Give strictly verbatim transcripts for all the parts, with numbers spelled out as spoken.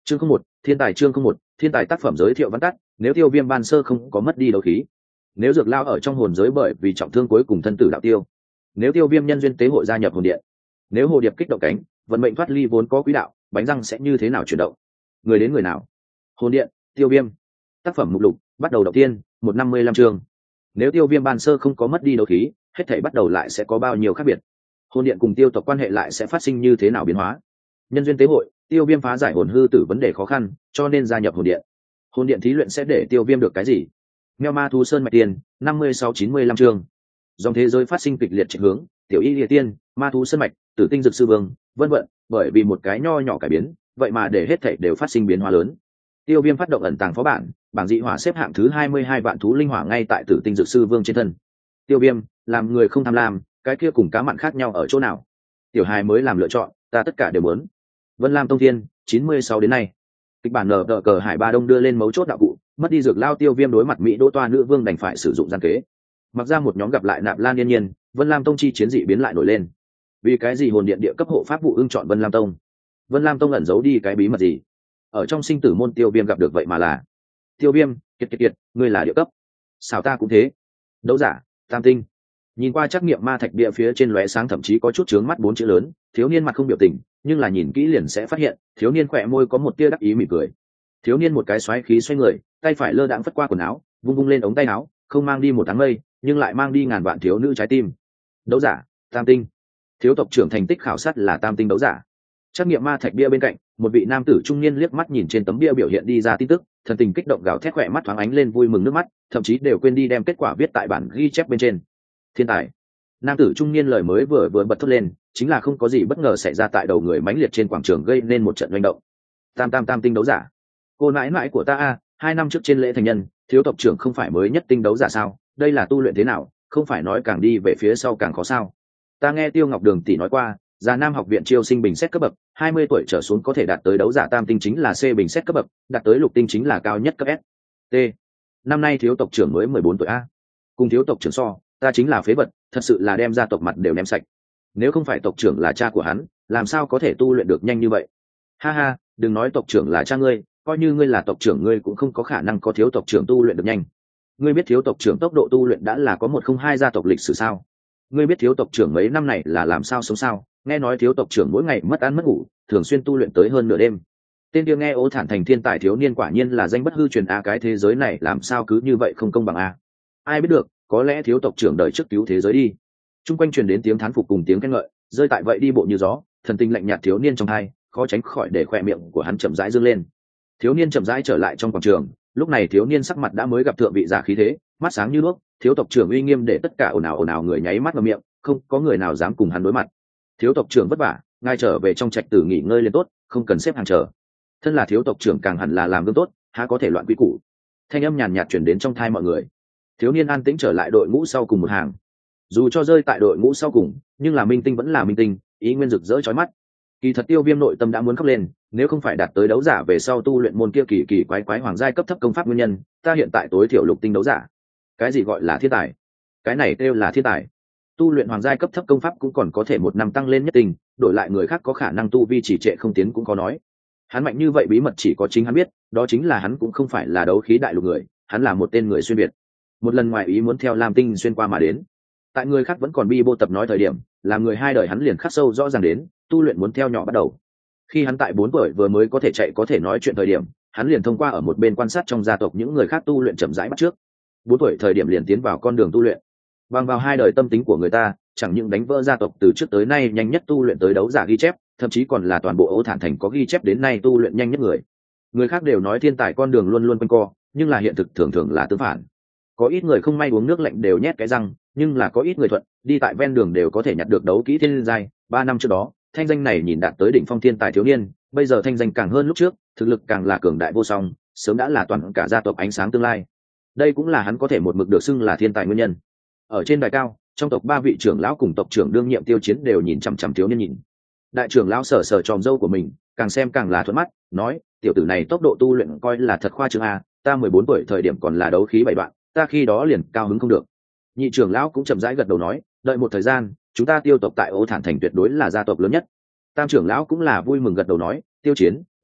Chương không một, thiên tài. Chương không một, thiên tài. Tác phẩm giới thiệu văn tắt. Nếu Tiêu Viêm ban sơ không có mất đi đấu khí, nếu Dược Lao ở trong hồn giới bởi vì trọng thương cuối cùng thân tử đạo tiêu, nếu Tiêu Viêm nhân duyên tế hội gia nhập hồn điện, nếu hồ điệp kích động cánh, vận mệnh thoát ly vốn có quỹ đạo, bánh răng sẽ như thế nào chuyển động? Người đến người nào? Hồn điện, Tiêu Viêm. Tác phẩm mục lục, bắt đầu đầu tiên, một năm mươi lăm chương. Nếu Tiêu Viêm ban sơ không có mất đi đấu khí, hết thảy bắt đầu lại sẽ có bao nhiêu khác biệt? Hồn điện cùng tiêu tộc quan hệ lại sẽ phát sinh như thế nào biến hóa? Nhân duyên tế hội, Tiêu Viêm phá giải hồn hư tử vấn đề khó khăn, cho nên gia nhập hồn điện. Hồn điện thí luyện sẽ để Tiêu Viêm được cái gì? Meo ma thú sơn mạch tiền, năm mươi sáu chín mươi lăm chương. Dòng thế giới phát sinh kịch liệt chuyển hướng, tiểu y địa tiên, ma thú sơn mạch, tử tinh dược sư vương, vân vân, bởi vì một cái nho nhỏ cải biến, vậy mà để hết thảy đều phát sinh biến hóa lớn. Tiêu Viêm phát động ẩn tàng phó bản, bảng dị hỏa xếp hạng thứ hai mươi hai vạn thú linh hỏa ngay tại tử tinh dược sư vương trên thân. Tiêu Viêm, làm người không tham lam, cái kia cùng cá mặn khác nhau ở chỗ nào? Tiểu hài mới làm lựa chọn, ta tất cả đều muốn. Vân Lam Tông Thiên, chín mươi sáu đến nay. Kịch bản nở đỡ cờ Hải Ba Đông đưa lên mấu chốt đạo cụ, mất đi Dược Lao Tiêu Viêm đối mặt Mỹ Đỗ Toa nữ vương đành phải sử dụng gian kế. Mặc ra một nhóm gặp lại Nạp Lan Yên Nhiên, Vân Lam Tông chi chiến dị biến lại nổi lên. Vì cái gì hồn điện địa cấp hộ pháp vụ ưng chọn Vân Lam Tông? Vân Lam Tông ẩn giấu đi cái bí mật gì? Ở trong sinh tử môn Tiêu Viêm gặp được vậy mà là Tiêu Viêm, kiệt kiệt kiệt, ngươi là địa cấp. Sao ta cũng thế. Đấu giả, tam tinh. Nhìn qua trắc nghiệm ma thạch địa phía trên lóe sáng, thậm chí có chút chướng mắt bốn chữ lớn, thiếu niên mặt không biểu tình, nhưng là nhìn kỹ liền sẽ phát hiện, thiếu niên khỏe môi có một tia đắc ý mỉm cười. Thiếu niên một cái xoáy khí xoay người, tay phải lơ đãng phất qua quần áo, vung vung lên ống tay áo, không mang đi một tháng mây, nhưng lại mang đi ngàn vạn thiếu nữ trái tim. Đấu giả, tam tinh. Thiếu tộc trưởng thành tích khảo sát là tam tinh đấu giả. Trắc nghiệm ma thạch bia bên cạnh, một vị nam tử trung niên liếc mắt nhìn trên tấm bia biểu hiện đi ra tin tức, thần tình kích động gào thét, khỏe mắt thoáng ánh lên vui mừng nước mắt, thậm chí đều quên đi đem kết quả viết tại bản ghi chép bên trên. Thiên tài. Nam tử trung niên lời mới vừa vừa bật thốt lên, chính là không có gì bất ngờ xảy ra tại đầu người mãnh liệt trên quảng trường, gây nên một trận manh động. Tam tam tam tinh đấu giả. Cô nãi nãi của ta a, hai năm trước trên lễ thành nhân, thiếu tộc trưởng không phải mới nhất tinh đấu giả sao? Đây là tu luyện thế nào? Không phải nói càng đi về phía sau càng khó sao? Ta nghe Tiêu Ngọc Đường tỷ nói qua, Già Nam học viện chiêu sinh bình xét cấp bậc, hai mươi tuổi trở xuống có thể đạt tới đấu giả tam tinh chính là C bình xét cấp bậc, đạt tới lục tinh chính là cao nhất cấp S. T. Năm nay thiếu tộc trưởng mới mười bốn tuổi a. Cùng thiếu tộc trưởng so, ta chính là phế vật, thật sự là đem ra tộc mặt đều ném sạch. Nếu không phải tộc trưởng là cha của hắn, làm sao có thể tu luyện được nhanh như vậy? Ha ha, đừng nói tộc trưởng là cha ngươi, coi như ngươi là tộc trưởng ngươi cũng không có khả năng có thiếu tộc trưởng tu luyện được nhanh. Ngươi biết thiếu tộc trưởng tốc độ tu luyện đã là có một không hai gia tộc lịch sử sao? Ngươi biết thiếu tộc trưởng mấy năm này là làm sao sống sao? Nghe nói thiếu tộc trưởng mỗi ngày mất ăn mất ngủ, thường xuyên tu luyện tới hơn nửa đêm. Tên kia nghe Ô Thản thành thiên tài thiếu niên quả nhiên là danh bất hư truyền a, cái thế giới này làm sao cứ như vậy không công bằng a? Ai biết được, có lẽ thiếu tộc trưởng đời trước cứu thế giới đi. Trung quanh truyền đến tiếng thán phục cùng tiếng khen ngợi, rơi tại vậy đi bộ như gió, thần tình lạnh nhạt thiếu niên trong hai, khó tránh khỏi để khỏe miệng của hắn chậm rãi dương lên. Thiếu niên chậm rãi trở lại trong quảng trường, lúc này thiếu niên sắc mặt đã mới gặp thượng vị giả khí thế, mắt sáng như đuốc, thiếu tộc trưởng uy nghiêm để tất cả ồn ào ồn ào người nháy mắt vào miệng, không có người nào dám cùng hắn đối mặt. Thiếu tộc trưởng vất vả, ngài trở về trong trạch tử nghỉ ngơi lên tốt, không cần xếp hàng chờ. Thân là thiếu tộc trưởng càng hẳn là làm gương tốt, há có thể loạn quy củ. Thanh âm nhàn nhạt truyền đến trong thai mọi người. Thiếu niên an tĩnh trở lại đội ngũ sau cùng một hàng. Dù cho rơi tại đội ngũ sau cùng, nhưng là minh tinh vẫn là minh tinh, ý nguyên rực rỡ chói mắt. Kỳ thật Tiêu Viêm nội tâm đã muốn khóc lên, nếu không phải đạt tới đấu giả về sau tu luyện môn kia kỳ kỳ quái quái hoàng giai cấp thấp công pháp nguyên nhân, ta hiện tại tối thiểu lục tinh đấu giả. Cái gì gọi là thiên tài? Cái này kêu là thiên tài. Tu luyện hoàng giai cấp thấp công pháp cũng còn có thể một năm tăng lên nhất tinh, đổi lại người khác có khả năng tu vi chỉ trệ không tiến cũng có nói. Hắn mạnh như vậy bí mật chỉ có chính hắn biết, đó chính là hắn cũng không phải là đấu khí đại lục người, hắn là một tên người xuyên việt. Một lần ngoài ý muốn theo Lam Tinh xuyên qua mà đến. Tại người khác vẫn còn bi bô tập nói thời điểm, làm người hai đời hắn liền khắc sâu rõ ràng đến, tu luyện muốn theo nhỏ bắt đầu. Khi hắn tại bốn tuổi vừa mới có thể chạy có thể nói chuyện thời điểm, hắn liền thông qua ở một bên quan sát trong gia tộc những người khác tu luyện chậm rãi bắt trước. Bốn tuổi thời điểm liền tiến vào con đường tu luyện. Bằng vào hai đời tâm tính của người ta, chẳng những đánh vỡ gia tộc từ trước tới nay nhanh nhất tu luyện tới đấu giả ghi chép, thậm chí còn là toàn bộ Ô Thản thành có ghi chép đến nay tu luyện nhanh nhất người. Người khác đều nói thiên tài con đường luôn luôn quanh co, nhưng là hiện thực thường thường là tương phản. Có ít người không may uống nước lạnh đều nhét cái răng, nhưng là có ít người thuận, đi tại ven đường đều có thể nhặt được đấu kỹ thiên giai. Ba năm trước đó, thanh danh này nhìn đạt tới đỉnh phong thiên tài thiếu niên, bây giờ thanh danh càng hơn lúc trước, thực lực càng là cường đại vô song, sớm đã là toàn cả gia tộc ánh sáng tương lai. Đây cũng là hắn có thể một mực được xưng là thiên tài nguyên nhân. Ở trên đài cao, trong tộc ba vị trưởng lão cùng tộc trưởng đương nhiệm Tiêu Chiến đều nhìn chằm chằm thiếu niên nhìn. Đại trưởng lão sờ sờ tròm râu của mình, càng xem càng là thuận mắt, nói: tiểu tử này tốc độ tu luyện coi là thật khoa trương a, ta mười bốn tuổi thời điểm còn là đấu khí bảy đoạn, ta khi đó liền cao hứng không được. Nhị trưởng lão cũng chậm rãi gật đầu nói: đợi một thời gian, chúng ta Tiêu tộc tại Ô Thản thành tuyệt đối là gia tộc lớn nhất. Tam trưởng lão cũng là vui mừng gật đầu nói: Tiêu Chiến,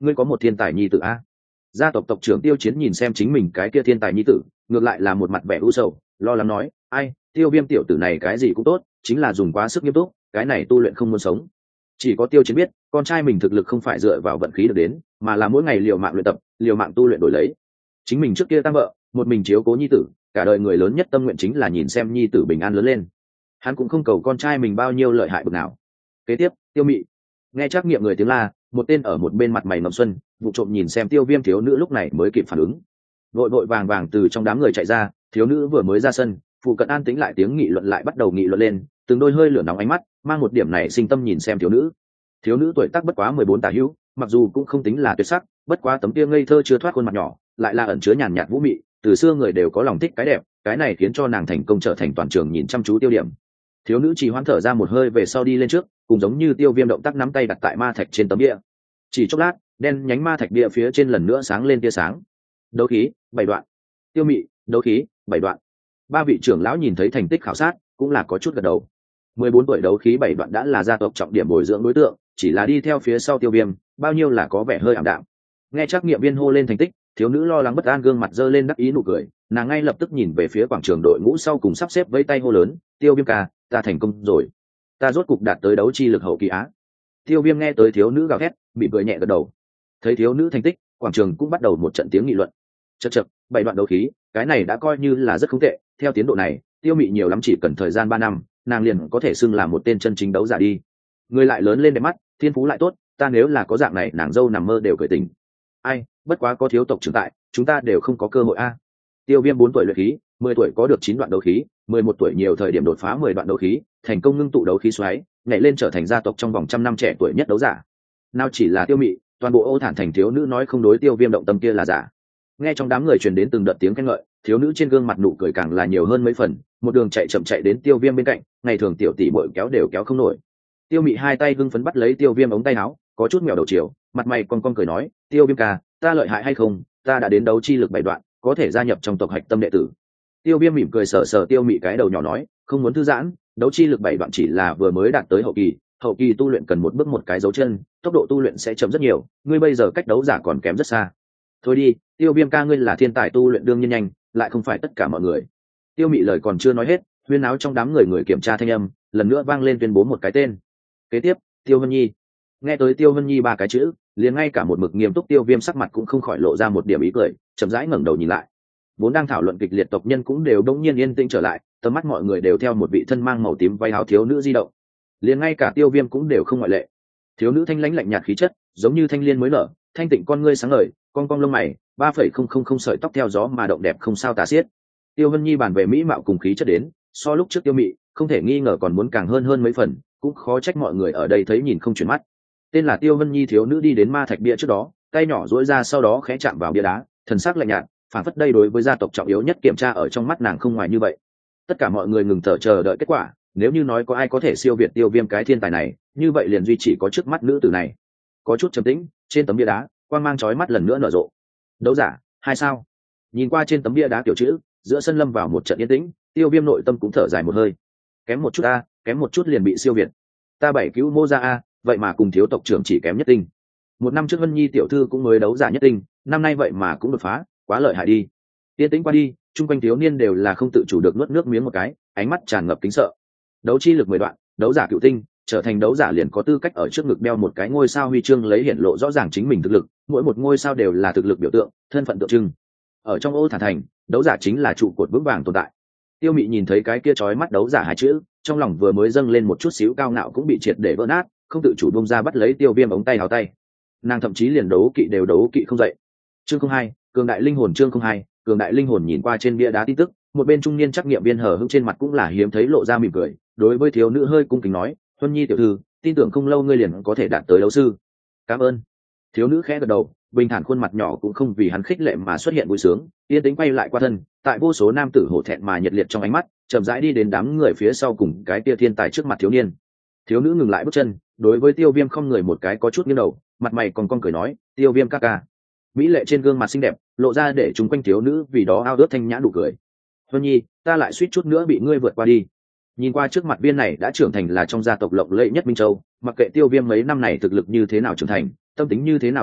ngươi có một thiên tài nhi tử a. Gia tộc tộc trưởng Tiêu Chiến nhìn xem chính mình cái kia thiên tài nhi tử, ngược lại là một mặt vẻ u sầu, lo lắng nói, ai, Tiêu Viêm tiểu tử này cái gì cũng tốt, chính là dùng quá sức nghiêm túc, cái này tu luyện không muốn sống. Chỉ có Tiêu Chiến biết, con trai mình thực lực không phải dựa vào vận khí được đến, mà là mỗi ngày liều mạng luyện tập, liều mạng tu luyện đổi lấy. Chính mình trước kia tăng vợ, một mình chiếu cố nhi tử, cả đời người lớn nhất tâm nguyện chính là nhìn xem nhi tử bình an lớn lên. Hắn cũng không cầu con trai mình bao nhiêu lợi hại bực nào. Kế tiếp, Tiêu Mị nghe trắc nghiệm người tiếng la, một tên ở một bên mặt mày ngậm xuân, vụ trộm nhìn xem Tiêu Viêm thiếu nữ lúc này mới kịp phản ứng, vội vội vàng vàng từ trong đám người chạy ra. Thiếu nữ vừa mới ra sân, phụ cận an tĩnh lại tiếng nghị luận lại bắt đầu nghị luận lên, từng đôi hơi lửa nóng ánh mắt mang một điểm này sinh tâm nhìn xem thiếu nữ. Thiếu nữ tuổi tác bất quá mười bốn tả hữu, mặc dù cũng không tính là tuyệt sắc, bất quá tấm kia ngây thơ chưa thoát khuôn mặt nhỏ lại là ẩn chứa nhàn nhạt vũ mị, từ xưa người đều có lòng thích cái đẹp, cái này khiến cho nàng thành công trở thành toàn trường nhìn chăm chú tiêu điểm. Thiếu nữ chỉ hoãn thở ra một hơi về sau đi lên trước, cùng giống như Tiêu Viêm động tác nắm tay đặt tại ma thạch trên tấm bia. Chỉ chốc lát, đen nhánh ma thạch bia phía trên lần nữa sáng lên tia sáng. Đấu khí bảy đoạn. Tiêu Mị, đấu khí bảy đoạn. Ba vị trưởng lão nhìn thấy thành tích khảo sát, cũng là có chút gật đầu. mười bốn tuổi đấu khí bảy đoạn đã là gia tộc trọng điểm bồi dưỡng đối tượng, chỉ là đi theo phía sau Tiêu Viêm, bao nhiêu là có vẻ hơi ảm đạm. Nghe trắc nghiệm viên hô lên thành tích, thiếu nữ lo lắng bất an gương mặt dơ lên đắc ý nụ cười, nàng ngay lập tức nhìn về phía quảng trường đội ngũ sau cùng sắp xếp vây tay hô lớn, Tiêu Viêm ca, ta thành công rồi, ta rốt cục đạt tới đấu chi lực hậu kỳ á. Tiêu Viêm nghe tới thiếu nữ gào thét, bị cười nhẹ gật đầu. Thấy thiếu nữ thành tích, quảng trường cũng bắt đầu một trận tiếng nghị luận. Chậc chậc, bảy đoạn đấu khí, cái này đã coi như là rất không tệ, theo tiến độ này, Tiêu Mị nhiều lắm chỉ cần thời gian ba năm, nàng liền có thể xưng là một tên chân chính đấu giả đi. Người lại lớn lên đẹp mắt, thiên phú lại tốt, ta nếu là có dạng này nàng dâu nằm mơ đều cười tỉnh. Ai, bất quá có thiếu tộc trưởng tại, chúng ta đều không có cơ hội a. Tiêu Viêm bốn tuổi luyện khí, mười tuổi có được chín đoạn đấu khí, mười một tuổi nhiều thời điểm đột phá mười đoạn đấu khí, thành công ngưng tụ đấu khí xoáy, nhảy lên trở thành gia tộc trong vòng trăm năm trẻ tuổi nhất đấu giả. Nào chỉ là Tiêu Mị, toàn bộ Ô Thản thành thiếu nữ nói không đối Tiêu Viêm động tâm kia là giả. Nghe trong đám người truyền đến từng đợt tiếng khen ngợi, thiếu nữ trên gương mặt nụ cười càng là nhiều hơn mấy phần, một đường chạy chậm chạy đến Tiêu Viêm bên cạnh, ngày thường tiểu tỷ muội kéo đều kéo không nổi. Tiêu Mị hai tay hưng phấn bắt lấy Tiêu Viêm ống tay áo, có chút mèo đầu chiều, mặt mày con con cười nói, Tiêu Viêm ca, ta lợi hại hay không, ta đã đến đấu chi lực bảy đoạn, có thể gia nhập trong tộc hạch tâm đệ tử. Tiêu Viêm mỉm cười sờ sờ Tiêu Mị cái đầu nhỏ nói, không muốn thư giãn, đấu chi lực bảy đoạn chỉ là vừa mới đạt tới hậu kỳ, hậu kỳ tu luyện cần một bước một cái dấu chân, tốc độ tu luyện sẽ chậm rất nhiều, ngươi bây giờ cách đấu giả còn kém rất xa. Thôi đi, Tiêu Viêm ca, ngươi là thiên tài tu luyện đương nhiên nhanh, lại không phải tất cả mọi người. Tiêu Mị lời còn chưa nói hết, huyên áo trong đám người người kiểm tra thanh âm lần nữa vang lên tuyên bố một cái tên. Kế tiếp, Tiêu Vân Nhi. Nghe tới Tiêu Vân Nhi ba cái chữ, liền ngay cả một mực nghiêm túc Tiêu Viêm sắc mặt cũng không khỏi lộ ra một điểm ý cười, chậm rãi ngẩng đầu nhìn lại. Vốn đang thảo luận kịch liệt tộc nhân cũng đều đống nhiên yên tĩnh trở lại, tầm mắt mọi người đều theo một vị thân mang màu tím váy áo thiếu nữ di động. Liền ngay cả Tiêu Viêm cũng đều không ngoại lệ. Thiếu nữ thanh lãnh lạnh nhạt khí chất, giống như thanh liên mới nở, thanh tịnh con ngươi sáng ngời, cong cong lông mày, ba phẩy không không không sợi tóc theo gió mà động đẹp không sao tả xiết. Tiêu Vân Nhi bàn về mỹ mạo cùng khí chất đến, so lúc trước Tiêu Mị, không thể nghi ngờ còn muốn càng hơn hơn mấy phần, cũng khó trách mọi người ở đây thấy nhìn không chuyển mắt. Tên là Tiêu Vân Nhi thiếu nữ đi đến ma thạch bia trước đó, tay nhỏ duỗi ra sau đó khẽ chạm vào bia đá, thần sắc lạnh nhạt, phản phất đây đối với gia tộc trọng yếu nhất kiểm tra ở trong mắt nàng không ngoài như vậy. Tất cả mọi người ngừng thở chờ đợi kết quả, nếu như nói có ai có thể siêu việt Tiêu Viêm cái thiên tài này, như vậy liền duy chỉ có trước mắt nữ tử này. Có chút trầm tĩnh, trên tấm bia đá, quang mang chói mắt lần nữa nở rộ. Đấu giả, hai sao. Nhìn qua trên tấm bia đá tiểu chữ, giữa sân lâm vào một trận yên tĩnh, Tiêu Viêm nội tâm cũng thở dài một hơi. Kém một chút a, kém một chút liền bị siêu việt. Ta bảy cứu mô ra a, vậy mà cùng thiếu tộc trưởng chỉ kém nhất tinh. Một năm trước Vân Nhi tiểu thư cũng mới đấu giả nhất tinh, năm nay vậy mà cũng đột phá, quá lợi hại đi. Yên tĩnh qua đi, chung quanh thiếu niên đều là không tự chủ được nuốt nước miếng một cái, ánh mắt tràn ngập kính sợ. Đấu chi lực mười đoạn, đấu giả cựu tinh, trở thành đấu giả liền có tư cách ở trước ngực đeo một cái ngôi sao huy chương lấy hiển lộ rõ ràng chính mình thực lực, mỗi một ngôi sao đều là thực lực biểu tượng, thân phận tượng trưng. Ở trong Ô Thản thành, đấu giả chính là trụ cột vững vàng tồn tại. Tiêu Mị nhìn thấy cái kia chói mắt đấu giả hai chữ, trong lòng vừa mới dâng lên một chút xíu cao ngạo cũng bị triệt để vỡ nát, không tự chủ bung ra bắt lấy Tiêu Viêm ống tay áo tay. Nàng thậm chí liền đấu kỵ đều đấu kỵ không dậy. Chương không hai, cường đại linh hồn. Chương không hai, cường đại linh hồn. Nhìn qua trên bia đá tin tức, một bên trung niên trắc nghiệm viên hở hững trên mặt cũng là hiếm thấy lộ ra mỉm cười, đối với thiếu nữ hơi cung kính nói, Huân Nhi tiểu thư, tin tưởng không lâu ngươi liền có thể đạt tới đấu sư. Cảm ơn. Thiếu nữ khẽ gật đầu, bình thản khuôn mặt nhỏ cũng không vì hắn khích lệ mà xuất hiện vui sướng, yên tĩnh quay lại qua thân, tại vô số nam tử hổ thẹn mà nhiệt liệt trong ánh mắt, chậm rãi đi đến đám người phía sau cùng cái tia thiên tài trước mặt thiếu niên. Thiếu nữ ngừng lại bước chân, đối với Tiêu Viêm không người một cái có chút nghiêng đầu, mặt mày còn con cười nói, Tiêu Viêm ca ca. Mỹ lệ trên gương mặt xinh đẹp lộ ra để chúng quanh thiếu nữ vì đó ao ước thanh nhã đủ cười. Huân Nhi, ta lại suýt chút nữa bị ngươi vượt qua đi. Nhìn qua trước mặt viên này đã trưởng thành là trong gia tộc lộng lẫy nhất Minh Châu, mặc kệ Tiêu Viêm mấy năm này thực lực như thế nào trưởng thành, tâm tính như thế nào thành thục,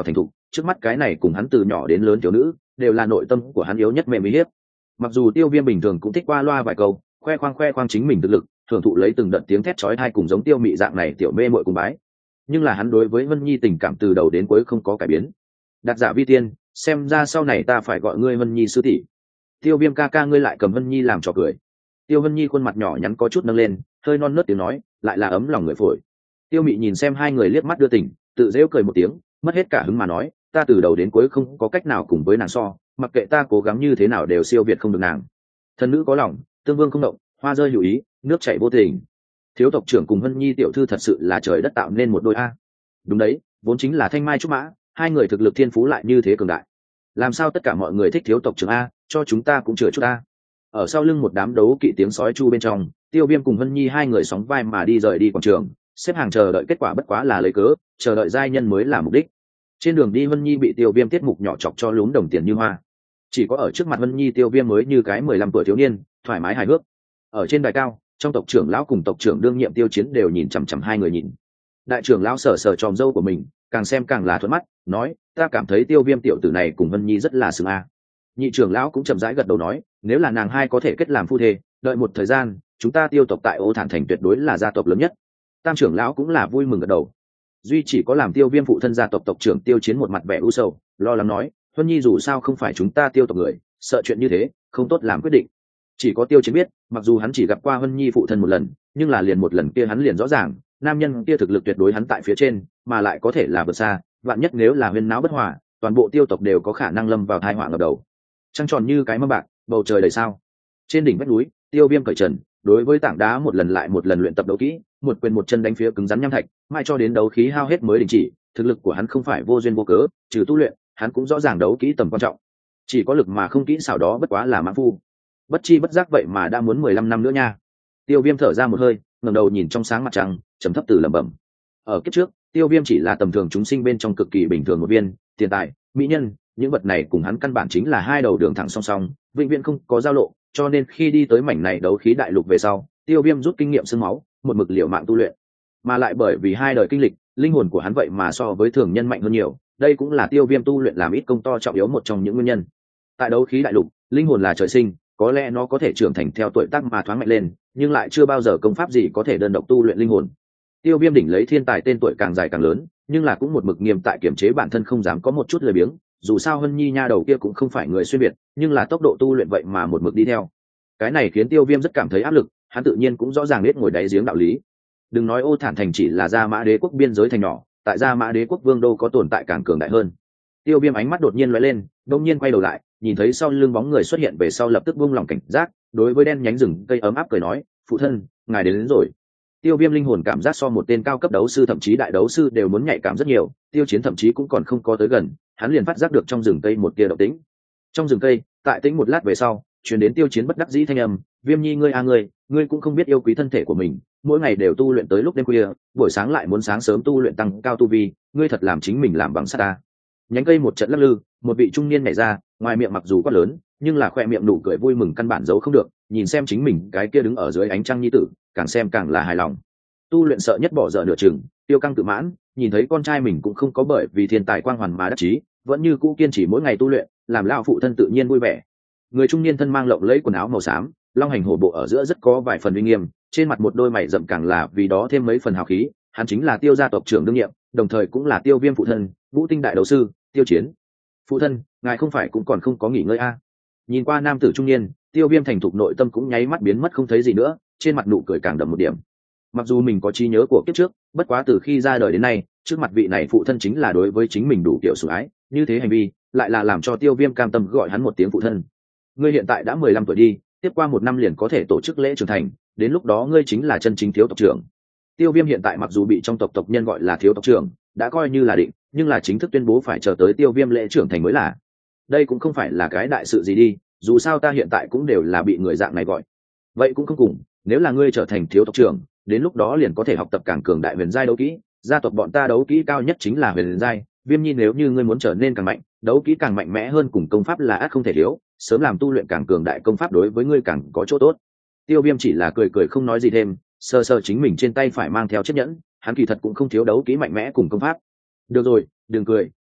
trước mắt cái này cùng hắn từ nhỏ đến lớn thiếu nữ đều là nội tâm của hắn yếu nhất mềm uy hiếp. Mặc dù Tiêu Viêm bình thường cũng thích qua loa vài câu, khoe khoang khoe khoang chính mình thực lực, thưởng thụ lấy từng đợt tiếng thét chói tai cùng giống Tiêu Mị dạng này tiểu mê muội cùng bái, nhưng là hắn đối với Vân Nhi tình cảm từ đầu đến cuối không có cải biến. Đạt Dạ Vi Tiên, xem ra sau này ta phải gọi ngươi Vân Nhi sư tỷ. Tiêu Viêm ca ca ngươi lại cầm Vân Nhi làm trò cười. Tiêu Vân Nhi khuôn mặt nhỏ nhắn có chút nâng lên, hơi non nớt tiếng nói, lại là ấm lòng người phổi. Tiêu Mị nhìn xem hai người liếc mắt đưa tình, tự giễu cười một tiếng, mất hết cả hứng mà nói, ta từ đầu đến cuối không có cách nào cùng với nàng so, mặc kệ ta cố gắng như thế nào đều siêu việt không được nàng. Thần nữ có lòng, tương vương không động, hoa rơi hữu ý, nước chảy vô tình. Thiếu tộc trưởng cùng Vân Nhi tiểu thư thật sự là trời đất tạo nên một đôi a. Đúng đấy, vốn chính là thanh mai trúc mã, hai người thực lực thiên phú lại như thế cường đại. Làm sao tất cả mọi người thích thiếu tộc trưởng a, cho chúng ta cũng chừa chút a. Ở sau lưng một đám đấu kỵ tiếng sói chu bên trong, Tiêu Viêm cùng Vân Nhi hai người sóng vai mà đi rời đi quảng trường, xếp hàng chờ đợi kết quả bất quá là lấy cớ, chờ đợi giai nhân mới là mục đích. Trên đường đi Vân Nhi bị Tiêu Viêm tiết mục nhỏ chọc cho lún đồng tiền như hoa. Chỉ có ở trước mặt Vân Nhi Tiêu Viêm mới như cái mười lăm tuổi thiếu niên, thoải mái hài hước. Ở trên đài cao, trong tộc trưởng lão cùng tộc trưởng đương nhiệm Tiêu Chiến đều nhìn chằm chằm hai người nhìn. Đại trưởng lão sờ sờ tròm râu của mình, càng xem càng là thuận mắt, nói, ta cảm thấy Tiêu Viêm tiểu tử này cùng Vân Nhi rất là xứng a. Nhị trưởng lão cũng chậm rãi gật đầu nói, nếu là nàng hai có thể kết làm phu thê, đợi một thời gian, chúng ta Tiêu tộc tại Ô Thản thành tuyệt đối là gia tộc lớn nhất. Tam trưởng lão cũng là vui mừng gật đầu. Duy chỉ có làm Tiêu Viêm phụ thân gia tộc tộc trưởng Tiêu Chiến một mặt vẻ u sầu, lo lắng nói, Vân Nhi dù sao không phải chúng ta Tiêu tộc người, sợ chuyện như thế không tốt làm quyết định. Chỉ có Tiêu Chiến biết, mặc dù hắn chỉ gặp qua Vân Nhi phụ thân một lần, nhưng là liền một lần kia hắn liền rõ ràng, nam nhân kia thực lực tuyệt đối hắn tại phía trên, mà lại có thể là vượt xa, vạn nhất nếu là huyên náo bất hòa, toàn bộ Tiêu tộc đều có khả năng lâm vào tai họa ngập đầu. Trăng tròn như cái mâm bạc, bầu trời đầy sao. Trên đỉnh vách núi, Tiêu Viêm cởi trần, đối với tảng đá một lần lại một lần luyện tập đấu kỹ, một quyền một chân đánh phía cứng rắn nham thạch, mãi cho đến đấu khí hao hết mới đình chỉ. Thực lực của hắn không phải vô duyên vô cớ, trừ tu luyện, hắn cũng rõ ràng đấu kỹ tầm quan trọng. Chỉ có lực mà không kỹ xảo đó bất quá là mãng phu. Bất chi bất giác vậy mà đã muốn mười lăm năm nữa nha. Tiêu Viêm thở ra một hơi, ngẩng đầu nhìn trong sáng mặt trăng, trầm thấp từ lẩm bẩm. Ở kiếp trước, Tiêu Viêm chỉ là tầm thường chúng sinh bên trong cực kỳ bình thường một viên, tiền tài, mỹ nhân, những vật này cùng hắn căn bản chính là hai đầu đường thẳng song song, vĩnh viễn không có giao lộ, cho nên khi đi tới mảnh này đấu khí đại lục về sau, Tiêu Viêm rút kinh nghiệm xương máu, một mực liều mạng tu luyện. Mà lại bởi vì hai đời kinh lịch, linh hồn của hắn vậy mà so với thường nhân mạnh hơn nhiều, đây cũng là Tiêu Viêm tu luyện làm ít công to trọng yếu một trong những nguyên nhân. Tại đấu khí đại lục, linh hồn là trời sinh, có lẽ nó có thể trưởng thành theo tuổi tác mà thoáng mạnh lên, nhưng lại chưa bao giờ công pháp gì có thể đơn độc tu luyện linh hồn. Tiêu Viêm đỉnh lấy thiên tài tên tuổi càng dài càng lớn, nhưng là cũng một mực nghiêm tại kiểm chế bản thân không dám có một chút lười biếng, dù sao Hân Nhi nha đầu kia cũng không phải người xuyên biệt, nhưng là tốc độ tu luyện vậy mà một mực đi theo. Cái này khiến Tiêu Viêm rất cảm thấy áp lực, hắn tự nhiên cũng rõ ràng biết ngồi đáy giếng đạo lý. Đừng nói Ô Thản thành chỉ là Gia Mã Đế quốc biên giới thành nhỏ, tại Gia Mã Đế quốc vương đô có tồn tại càng cường đại hơn. Tiêu Viêm ánh mắt đột nhiên lóe lên, đột nhiên quay đầu lại, nhìn thấy sau lưng bóng người xuất hiện về sau lập tức buông lỏng cảnh giác, đối với đen nhánh rừng cây ấm áp cười nói, phụ thân, ngài đến, đến rồi. Tiêu Viêm linh hồn cảm giác so một tên cao cấp đấu sư thậm chí đại đấu sư đều muốn nhạy cảm rất nhiều, Tiêu Chiến thậm chí cũng còn không có tới gần, hắn liền phát giác được trong rừng cây một tia động tĩnh. Trong rừng cây, tại tĩnh một lát về sau, truyền đến Tiêu Chiến bất đắc dĩ thanh âm, Viêm Nhi ngươi a à ngươi, ngươi cũng không biết yêu quý thân thể của mình, mỗi ngày đều tu luyện tới lúc đêm khuya, buổi sáng lại muốn sáng sớm tu luyện tăng cao tu vi, ngươi thật làm chính mình làm bằng sắt ta. Nhánh cây một trận lắc lư, một vị trung niên nhảy ra, ngoài miệng mặc dù quá lớn, nhưng là khoe miệng nụ cười vui mừng căn bản giấu không được, nhìn xem chính mình cái kia đứng ở dưới ánh trăng nhi tử, càng xem càng là hài lòng. Tu luyện sợ nhất bỏ dở nửa chừng, Tiêu Căng tự mãn, nhìn thấy con trai mình cũng không có bởi vì thiên tài quang hoàn mà đắc chí, vẫn như cũ kiên trì mỗi ngày tu luyện, làm lão phụ thân tự nhiên vui vẻ. Người trung niên thân mang lộng lẫy quần áo màu xám, long hành hổ bộ ở giữa rất có vài phần uy nghiêm, trên mặt một đôi mày rậm càng là vì đó thêm mấy phần hào khí, hắn chính là Tiêu gia tộc trưởng đương nhiệm, đồng thời cũng là Tiêu Viêm phụ thân, Vũ Tinh đại đấu sư, Tiêu Chiến. Phụ thân, ngài không phải cũng còn không có nghỉ ngơi a? À? Nhìn qua nam tử trung niên, Tiêu Viêm thành thục nội tâm cũng nháy mắt biến mất không thấy gì nữa, trên mặt nụ cười càng đậm một điểm. Mặc dù mình có trí nhớ của kiếp trước, bất quá từ khi ra đời đến nay, trước mặt vị này phụ thân chính là đối với chính mình đủ kiểu sủng ái, như thế hành vi lại là làm cho Tiêu Viêm cam tâm gọi hắn một tiếng phụ thân. Ngươi hiện tại đã mười lăm tuổi đi, tiếp qua một năm liền có thể tổ chức lễ trưởng thành, đến lúc đó ngươi chính là chân chính thiếu tộc trưởng. Tiêu Viêm hiện tại mặc dù bị trong tộc tộc nhân gọi là thiếu tộc trưởng, đã coi như là định, nhưng là chính thức tuyên bố phải chờ tới Tiêu Viêm lễ trưởng thành mới là. Đây cũng không phải là cái đại sự gì đi, dù sao ta hiện tại cũng đều là bị người dạng này gọi. Vậy cũng không cùng, nếu là ngươi trở thành thiếu tộc trưởng, đến lúc đó liền có thể học tập càng cường đại huyền giai đấu kỹ, gia tộc bọn ta đấu kỹ cao nhất chính là huyền giai, Viêm Nhi nếu như ngươi muốn trở nên càng mạnh, đấu kỹ càng mạnh mẽ hơn cùng công pháp là ắt không thể thiếu, sớm làm tu luyện càng cường đại công pháp đối với ngươi càng có chỗ tốt. Tiêu Viêm chỉ là cười cười không nói gì thêm, sơ sơ chính mình trên tay phải mang theo chiếc nhẫn, hắn kỳ thật cũng không thiếu đấu kỹ mạnh mẽ cùng công pháp. Được rồi, đừng cười,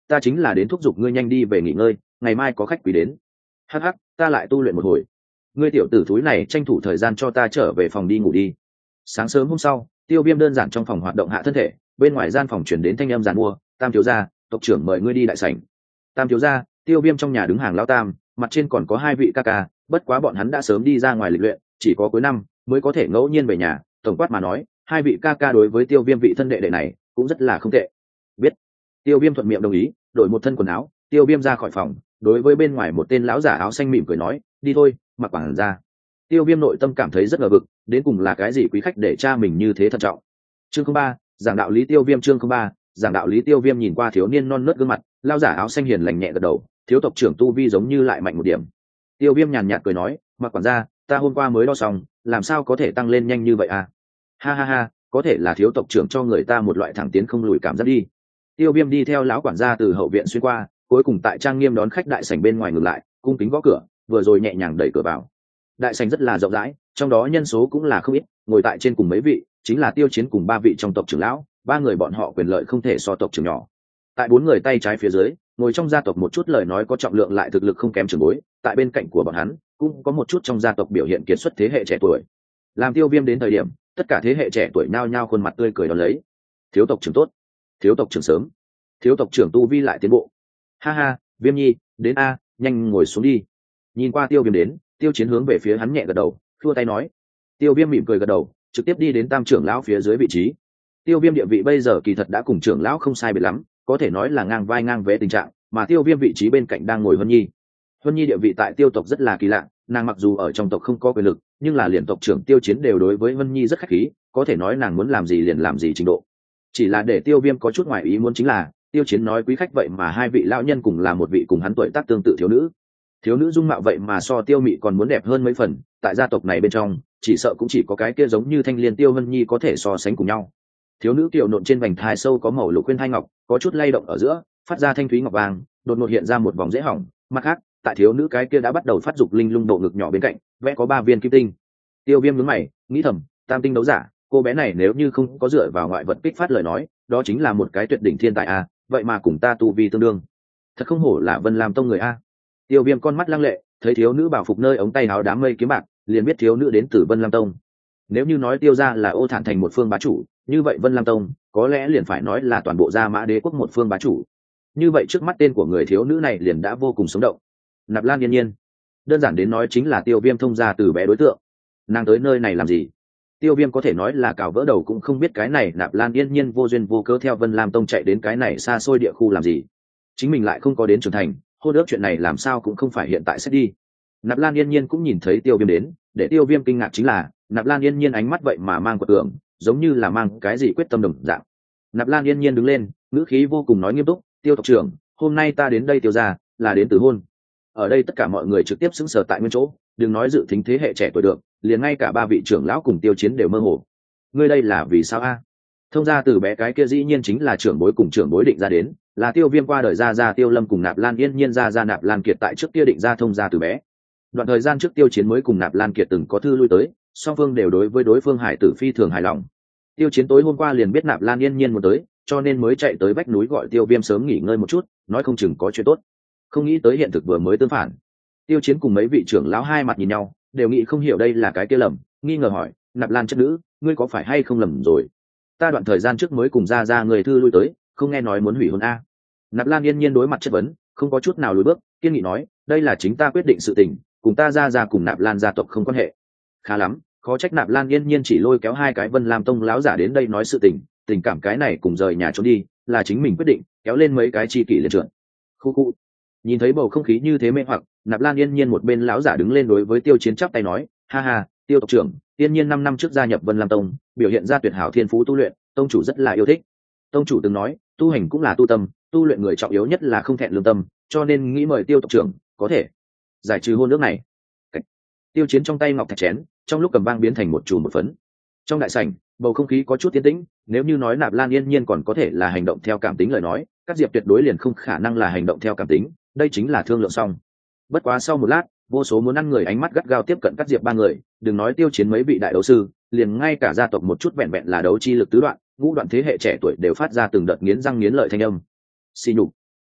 ta chính là đến thúc giục ngươi nhanh đi về nghỉ ngơi, ngày mai có khách quý đến. Hắc hắc, ta lại tu luyện một hồi. Ngươi tiểu tử thúi này tranh thủ thời gian cho ta trở về phòng đi ngủ đi. Sáng sớm hôm sau, Tiêu Viêm đơn giản trong phòng hoạt động hạ thân thể, bên ngoài gian phòng chuyển đến thanh âm giàn mua, Tam thiếu gia, tộc trưởng mời ngươi đi đại sảnh. Tam thiếu gia, Tiêu Viêm trong nhà đứng hàng lão tam, mặt trên còn có hai vị ca ca, bất quá bọn hắn đã sớm đi ra ngoài lịch luyện, chỉ có cuối năm mới có thể ngẫu nhiên về nhà. Tổng quát mà nói, hai vị ca ca đối với Tiêu Viêm vị thân đệ đệ này cũng rất là không tệ. Biết. Tiêu Viêm thuận miệng đồng ý, đổi một thân quần áo, Tiêu Viêm ra khỏi phòng, đối với bên ngoài một tên lão giả áo xanh mỉm cười nói, đi thôi, mặc quảng ra. Tiêu Viêm nội tâm cảm thấy rất ngờ vực, đến cùng là cái gì quý khách để cha mình như thế thận trọng. Chương ba, giảng đạo lý. Tiêu Viêm chương ba, giảng đạo lý. Tiêu Viêm nhìn qua thiếu niên non nớt gương mặt, lão giả áo xanh hiền lành nhẹ gật đầu, thiếu tộc trưởng tu vi giống như lại mạnh một điểm. Tiêu Viêm nhàn nhạt cười nói, mặc quản gia, ta hôm qua mới đo xong, làm sao có thể tăng lên nhanh như vậy à? Ha ha ha, có thể là thiếu tộc trưởng cho người ta một loại thẳng tiến không lùi cảm giác đi. Tiêu Viêm đi theo lão quản gia từ hậu viện xuyên qua, cuối cùng tại trang nghiêm đón khách đại sảnh bên ngoài ngừng lại, cung kính gõ cửa, vừa rồi nhẹ nhàng đẩy cửa vào. Đại sảnh rất là rộng rãi, trong đó nhân số cũng là không ít, ngồi tại trên cùng mấy vị chính là Tiêu Chiến cùng ba vị trong tộc trưởng lão, ba người bọn họ quyền lợi không thể so tộc trưởng nhỏ. Tại bốn người tay trái phía dưới, ngồi trong gia tộc một chút lời nói có trọng lượng lại thực lực không kém trưởng bối, tại bên cạnh của bọn hắn cũng có một chút trong gia tộc biểu hiện kiệt xuất thế hệ trẻ tuổi. Làm Tiêu Viêm đến thời điểm, tất cả thế hệ trẻ tuổi nao nhao khuôn mặt tươi cười đón lấy. Thiếu tộc trưởng tốt, thiếu tộc trưởng sớm, thiếu tộc trưởng tu vi lại tiến bộ. Ha ha, Viêm nhi, đến a, nhanh ngồi xuống đi. Nhìn qua Tiêu Viêm đến, Tiêu Chiến hướng về phía hắn nhẹ gật đầu, khua tay nói. Tiêu Viêm mỉm cười gật đầu, trực tiếp đi đến tam trưởng lão phía dưới vị trí. Tiêu Viêm địa vị bây giờ kỳ thật đã cùng trưởng lão không sai biệt lắm, có thể nói là ngang vai ngang vế tình trạng, mà Tiêu Viêm vị trí bên cạnh đang ngồi Huân Nhi. Huân Nhi địa vị tại Tiêu tộc rất là kỳ lạ, nàng mặc dù ở trong tộc không có quyền lực, nhưng là liền tộc trưởng Tiêu Chiến đều đối với Huân Nhi rất khách khí, có thể nói nàng muốn làm gì liền làm gì trình độ. Chỉ là để Tiêu Viêm có chút ngoài ý muốn chính là, Tiêu Chiến nói quý khách vậy mà hai vị lão nhân cùng là một vị cùng hắn tuổi tác tương tự thiếu nữ. Thiếu nữ dung mạo vậy mà so Tiêu Mị còn muốn đẹp hơn mấy phần, tại gia tộc này bên trong, chỉ sợ cũng chỉ có cái kia giống như Thanh Liên Tiêu Huân Nhi có thể so sánh cùng nhau. Thiếu nữ kiều nộn trên vành thai sâu có màu lục khuyên thai ngọc, có chút lay động ở giữa, phát ra thanh thúy ngọc vàng, đột ngột hiện ra một vòng dễ hỏng. Mặt khác, tại thiếu nữ cái kia đã bắt đầu phát dục linh lung độ ngực nhỏ bên cạnh, vẽ có ba viên kim tinh. Tiêu Viêm nhướng mày, nghĩ thầm, tam tinh đấu giả, cô bé này nếu như không có dựa vào ngoại vật kích phát lời nói, đó chính là một cái tuyệt đỉnh thiên tài a, vậy mà cùng ta tu vi tương đương. Thật không hổ là Vân Lam tông người a. Tiêu Viêm con mắt lăng lệ, thấy thiếu nữ bảo phục nơi ống tay áo đám mây kiếm bạc, liền biết thiếu nữ đến từ Vân Lam tông. Nếu như nói Tiêu gia là Ô Thản thành một phương bá chủ, như vậy Vân Lam tông có lẽ liền phải nói là toàn bộ Gia Mã Đế quốc một phương bá chủ. Như vậy trước mắt tên của người thiếu nữ này liền đã vô cùng sống động. Nạp Lan Yên Nhiên, đơn giản đến nói chính là Tiêu Viêm thông gia từ bé đối tượng. Nàng tới nơi này làm gì? Tiêu Viêm có thể nói là cào vỡ đầu cũng không biết cái này Nạp Lan Yên Nhiên vô duyên vô cớ theo Vân Lam tông chạy đến cái này xa xôi địa khu làm gì? Chính mình lại không có đến trưởng thành, hôn ước chuyện này làm sao cũng không phải hiện tại sẽ đi. Nạp Lan Yên Nhiên cũng nhìn thấy Tiêu Viêm đến, để Tiêu Viêm kinh ngạc chính là Nạp Lan Yên Nhiên ánh mắt vậy mà mang quật tưởng, giống như là mang cái gì quyết tâm đồng dạng. Nạp Lan Yên Nhiên đứng lên, ngữ khí vô cùng nói nghiêm túc, Tiêu tộc trưởng, hôm nay ta đến đây Tiêu gia là đến từ hôn. Ở đây tất cả mọi người trực tiếp sững sờ tại nguyên chỗ, đừng nói dự thính thế hệ trẻ tuổi được, liền ngay cả ba vị trưởng lão cùng Tiêu Chiến đều mơ hồ. Ngươi đây là vì sao a? Thông gia từ bé cái kia dĩ nhiên chính là trưởng bối cùng trưởng bối định ra đến, là Tiêu Viêm qua đời ra ra Tiêu Lâm cùng Nạp Lan Yên Nhiên ra ra Nạp Lan Kiệt tại trước kia định ra thông gia từ bé. Đoạn thời gian trước Tiêu Chiến mới cùng Nạp Lan Kiệt từng có thư lui tới, song phương đều đối với đối phương hải tử phi thường hài lòng. Tiêu Chiến tối hôm qua liền biết Nạp Lan Yên Nhiên muốn tới, cho nên mới chạy tới vách núi gọi Tiêu Viêm sớm nghỉ ngơi một chút, nói không chừng có chuyện tốt. Không nghĩ tới hiện thực vừa mới tương phản. Tiêu Chiến cùng mấy vị trưởng lão hai mặt nhìn nhau, đều nghĩ không hiểu đây là cái kia lầm, nghi ngờ hỏi, Nạp Lan chất nữ, ngươi có phải hay không lầm rồi? Ta đoạn thời gian trước mới cùng ra ra người thư lui tới, không nghe nói muốn hủy hôn a. Nạp Lan Yên Nhiên đối mặt chất vấn, không có chút nào lùi bước, kiên nghị nói, đây là chính ta quyết định sự tình, cùng ta ra ra cùng Nạp Lan gia tộc không quan hệ. Khá lắm, khó trách Nạp Lan Yên Nhiên chỉ lôi kéo hai cái Vân Lam tông láo giả đến đây nói sự tình, tình cảm cái này cùng rời nhà trốn đi, là chính mình quyết định, kéo lên mấy cái chi kỷ liền trượt. Khu khu. Nhìn thấy bầu không khí như thế mê hoặc, Nạp Lan Yên Nhiên một bên láo giả đứng lên đối với Tiêu Chiến chắp tay nói, ha ha, Tiêu tộc trưởng, Yên Nhiên năm năm trước gia nhập Vân Lam tông, biểu hiện ra tuyệt hảo thiên phú tu luyện, tông chủ rất là yêu thích. Tông chủ từng nói, tu hành cũng là tu tâm, tu luyện người trọng yếu nhất là không thẹn lương tâm, cho nên nghĩ mời Tiêu tộc trưởng có thể giải trừ hôn ước này. Cảnh. Tiêu Chiến trong tay ngọc thạch chén, trong lúc cầm vang biến thành một chùm một phấn. Trong đại sảnh, bầu không khí có chút tiến tĩnh, nếu như nói Nạp Lan Yên Nhiên còn có thể là hành động theo cảm tính lời nói, Cát Diệp tuyệt đối liền không khả năng là hành động theo cảm tính, đây chính là thương lượng xong. Bất quá sau một lát, vô số muốn ăn người ánh mắt gắt gao tiếp cận Cát Diệp ba người, đừng nói Tiêu Chiến mấy vị đại đấu sư, liền ngay cả gia tộc một chút vẹn vẹn là đấu chi lực tứ đoạn, ngũ đoạn thế hệ trẻ tuổi đều phát ra từng đợt nghiến răng nghiến lợi thanh âm. Xỉ nhục.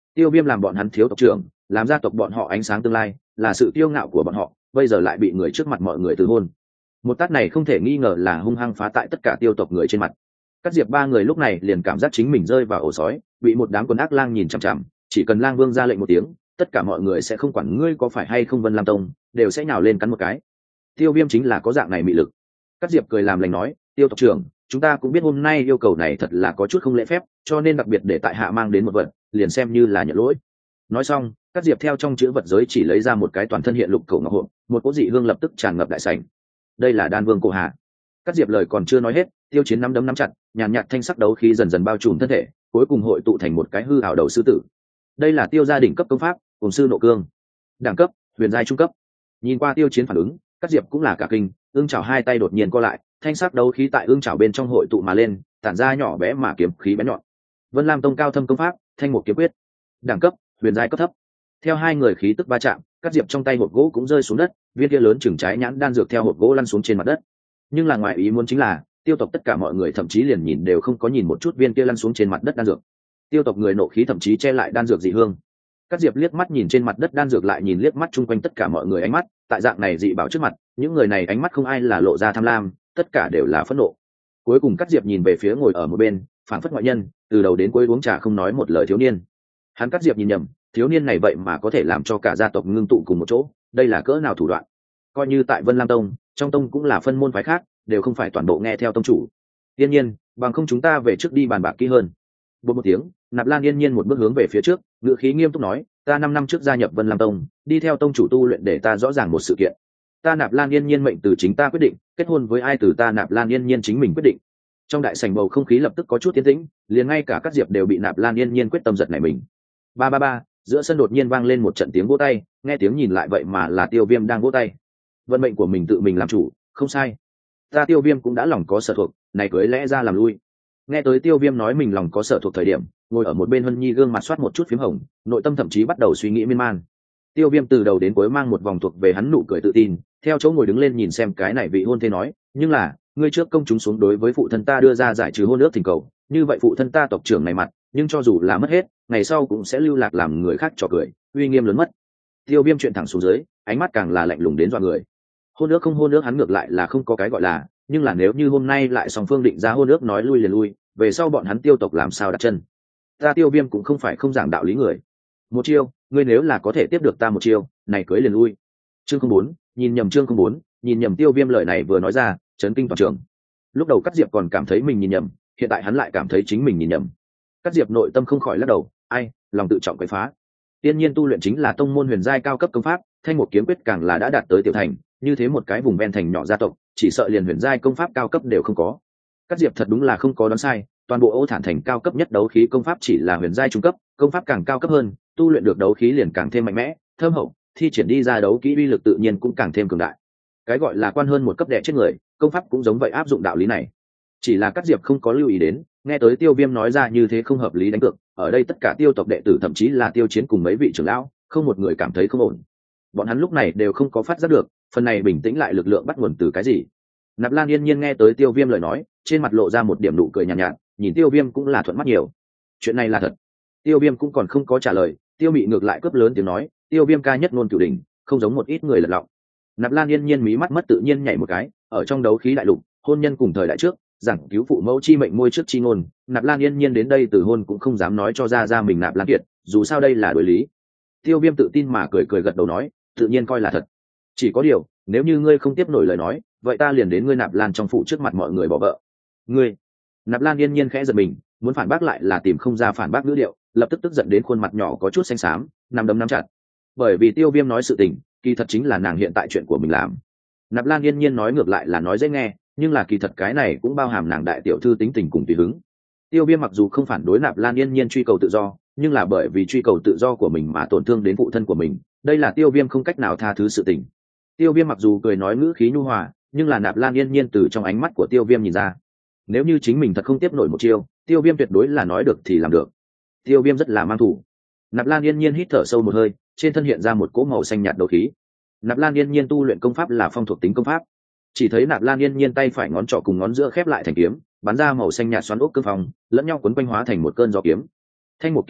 Tiêu Viêm làm bọn hắn thiếu tộc trưởng, làm gia tộc bọn họ ánh sáng tương lai, là sự kiêu ngạo của bọn họ, bây giờ lại bị người trước mặt mọi người từ hôn. Một tát này không thể nghi ngờ là hung hăng phá tại tất cả tiêu tộc người trên mặt. Cát Diệp ba người lúc này liền cảm giác chính mình rơi vào ổ sói, bị một đám quần ác lang nhìn chằm chằm, chỉ cần lang vương ra lệnh một tiếng, tất cả mọi người sẽ không quản ngươi có phải hay không Vân Lam Tông, đều sẽ nhào lên cắn một cái. Tiêu Viêm chính là có dạng này mị lực. Cát Diệp cười làm lành nói, Tiêu tộc trưởng, chúng ta cũng biết hôm nay yêu cầu này thật là có chút không lễ phép, cho nên đặc biệt để tại hạ mang đến một vật, liền xem như là nhận lỗi. Nói xong, Cát Diệp theo trong chữ vật giới chỉ lấy ra một cái toàn thân hiện lục cổ ngọc hộp, một cỗ dị hương lập tức tràn ngập đại sảnh. Đây là đan vương cổ hạ. Cát Diệp lời còn chưa nói hết, Tiêu Chiến nắm đấm nắm chặt, nhàn nhạt thanh sắc đấu khí dần dần bao trùm thân thể, cuối cùng hội tụ thành một cái hư ảo đầu sư tử. Đây là Tiêu gia đỉnh cấp công pháp, cùng sư nộ cương. Đẳng cấp, huyền giai trung cấp. Nhìn qua Tiêu Chiến phản ứng, Cát Diệp cũng là cả kinh, ương chảo hai tay đột nhiên co lại, thanh sắc đấu khí tại ương chảo bên trong hội tụ mà lên, tản ra nhỏ bé mà kiếm khí bén nhọn. Vân Lam Tông cao thâm công pháp, Thanh Một Kiếm Quyết. Đẳng cấp, huyền giai cấp thấp. Theo hai người khí tức va chạm, Cát Diệp trong tay hộp gỗ cũng rơi xuống đất, viên kia lớn chừng trái nhãn đan dược theo hộp gỗ lăn xuống trên mặt đất. Nhưng là ngoài ý muốn chính là, tiêu tộc tất cả mọi người thậm chí liền nhìn đều không có nhìn một chút viên kia lăn xuống trên mặt đất đan dược. Tiêu tộc người nộ khí thậm chí che lại đan dược dị hương. Cát Diệp liếc mắt nhìn trên mặt đất đan dược lại nhìn liếc mắt chung quanh tất cả mọi người ánh mắt, tại dạng này dị bảo trước mặt, những người này ánh mắt không ai là lộ ra tham lam, tất cả đều là phẫn nộ. Cuối cùng Cát Diệp nhìn về phía ngồi ở một bên, phảng phất ngoại nhân, từ đầu đến cuối uống trà không nói một lời thiếu niên. Hắn Cát Diệp nhìn nhầm, thiếu niên này vậy mà có thể làm cho cả gia tộc ngưng tụ cùng một chỗ, đây là cỡ nào thủ đoạn. Coi như tại Vân Lam Tông, trong tông cũng là phân môn phái khác, đều không phải toàn bộ nghe theo tông chủ. Yên nhiên, bằng không chúng ta về trước đi bàn bạc kỹ hơn. Một một tiếng, Nạp Lan Yên nhiên một bước hướng về phía trước, ngữ khí nghiêm túc nói, ta năm năm trước gia nhập Vân Lam Tông, đi theo tông chủ tu luyện để ta rõ ràng một sự kiện. Ta Nạp Lan Yên nhiên mệnh từ chính ta quyết định, kết hôn với ai từ ta Nạp Lan Yên nhiên chính mình quyết định. Trong đại sảnh bầu không khí lập tức có chút tiến tĩnh, liền ngay cả Cát Diệp đều bị Nạp Lan Yên nhiên quyết tâm giật nảy mình. Ba ba ba, giữa sân đột nhiên vang lên một trận tiếng vỗ tay, nghe tiếng nhìn lại vậy mà là Tiêu Viêm đang vỗ tay. Vận mệnh của mình tự mình làm chủ, không sai. Ta Tiêu Viêm cũng đã lòng có sở thuộc, này cưới lẽ ra làm lui. Nghe tới Tiêu Viêm nói mình lòng có sở thuộc thời điểm, ngồi ở một bên Hân Nhi gương mặt soát một chút phím hồng, nội tâm thậm chí bắt đầu suy nghĩ miên man. Tiêu Viêm từ đầu đến cuối mang một vòng thuộc về hắn nụ cười tự tin, theo chỗ ngồi đứng lên nhìn xem cái này vị hôn thê nói, nhưng là, ngươi trước công chúng xuống đối với phụ thân ta đưa ra giải trừ hôn ước thỉnh cầu, như vậy phụ thân ta tộc trưởng này mặt, nhưng cho dù là mất hết, ngày sau cũng sẽ lưu lạc làm người khác trò cười, uy nghiêm lớn mất. Tiêu Viêm chuyện thẳng xuống dưới, ánh mắt càng là lạnh lùng đến dọa người. Hôn ước không hôn ước hắn ngược lại là không có cái gọi là, nhưng là nếu như hôm nay lại song phương định ra hôn ước nói lui liền lui, về sau bọn hắn Tiêu tộc làm sao đặt chân. Ta Tiêu Viêm cũng không phải không giảng đạo lý người. Một chiêu, ngươi nếu là có thể tiếp được ta một chiêu, này cưới liền lui. Chương không bốn, nhìn nhầm chương không bốn, nhìn nhầm. Tiêu Viêm lời này vừa nói ra, chấn kinh toàn trường. Lúc đầu Cát Diệp còn cảm thấy mình nhìn nhầm, hiện tại hắn lại cảm thấy chính mình nhìn nhầm. Cát Diệp nội tâm không khỏi lắc đầu, ai, lòng tự trọng quấy phá. Tiên nhiên tu luyện chính là tông môn huyền giai cao cấp công pháp, Thanh Một Kiếm Quyết càng là đã đạt tới tiểu thành, như thế một cái vùng ven thành nhỏ gia tộc, chỉ sợ liền huyền giai công pháp cao cấp đều không có. Cát Diệp thật đúng là không có đoán sai, toàn bộ Ô Thản thành cao cấp nhất đấu khí công pháp chỉ là huyền giai trung cấp, công pháp càng cao cấp hơn, tu luyện được đấu khí liền càng thêm mạnh mẽ, thâm hậu, thi triển đi ra đấu kỹ uy lực tự nhiên cũng càng thêm cường đại. Cái gọi là quan hơn một cấp đè chết người, công pháp cũng giống vậy áp dụng đạo lý này. Chỉ là Cát Diệp không có lưu ý đến, nghe tới Tiêu Viêm nói ra như thế không hợp lý đánh cược, ở đây tất cả Tiêu tộc đệ tử thậm chí là Tiêu Chiến cùng mấy vị trưởng lão, không một người cảm thấy không ổn. Bọn hắn lúc này đều không có phát giác được, phần này bình tĩnh lại lực lượng bắt nguồn từ cái gì. Nạp Lan Yên nhiên nghe tới Tiêu Viêm lời nói, trên mặt lộ ra một điểm nụ cười nhàn nhạt, nhạt, nhìn Tiêu Viêm cũng là thuận mắt nhiều. Chuyện này là thật. Tiêu Viêm cũng còn không có trả lời, Tiêu Mị ngược lại cướp lớn tiếng nói, Tiêu Viêm ca nhất ngôn cửu đỉnh, không giống một ít người lật lọng. Nạp Lan Yên nhiên mí mắt mất tự nhiên nhảy một cái, ở trong đấu khí đại lục, hôn nhân cùng thời đại trước, giảng cứu phụ mẫu chi mệnh môi trước chi ngôn, Nạp Lan Yên nhiên đến đây từ hôn cũng không dám nói cho ra ra mình Nạp Lan Kiệt, dù sao đây là đối lý. Tiêu Viêm tự tin mà cười cười gật đầu nói, tự nhiên coi là thật. Chỉ có điều, nếu như ngươi không tiếp nổi lời nói, vậy ta liền đến ngươi Nạp Lan trong phủ trước mặt mọi người bỏ vợ. Ngươi? Nạp Lan Yên nhiên khẽ giật mình, muốn phản bác lại là tìm không ra phản bác ngữ điệu, lập tức tức giận đến khuôn mặt nhỏ có chút xanh xám, nắm đấm nắm chặt. Bởi vì Tiêu Viêm nói sự tình, kỳ thật chính là nàng hiện tại chuyện của mình làm. Nạp Lan Yên nhiên nói ngược lại là nói dễ nghe, nhưng là kỳ thật cái này cũng bao hàm nàng đại tiểu thư tính tình cùng tùy hứng. Tiêu Viêm mặc dù không phản đối Nạp Lan Yên nhiên truy cầu tự do, nhưng là bởi vì truy cầu tự do của mình mà tổn thương đến phụ thân của mình, đây là Tiêu Viêm không cách nào tha thứ sự tình. Tiêu Viêm mặc dù cười nói ngữ khí nhu hòa, nhưng là Nạp Lan Yên nhiên từ trong ánh mắt của Tiêu Viêm nhìn ra, nếu như chính mình thật không tiếp nổi một chiêu, Tiêu Viêm tuyệt đối là nói được thì làm được. Tiêu Viêm rất là mang thủ. Nạp Lan Yên nhiên hít thở sâu một hơi, trên thân hiện ra một cỗ màu xanh nhạt đấu khí. Nạp Lan Yên nhiên tu luyện công pháp là phong thuộc tính công pháp. Chỉ thấy Nạp Lan Yên nhiên tay phải ngón trỏ cùng ngón giữa khép lại thành kiếm, bắn ra màu xanh nhạt xoắn ốc cương phong, lẫn nhau quấn quanh hóa thành một cơn gió kiếm. Thanh Một Kiếm Quyết,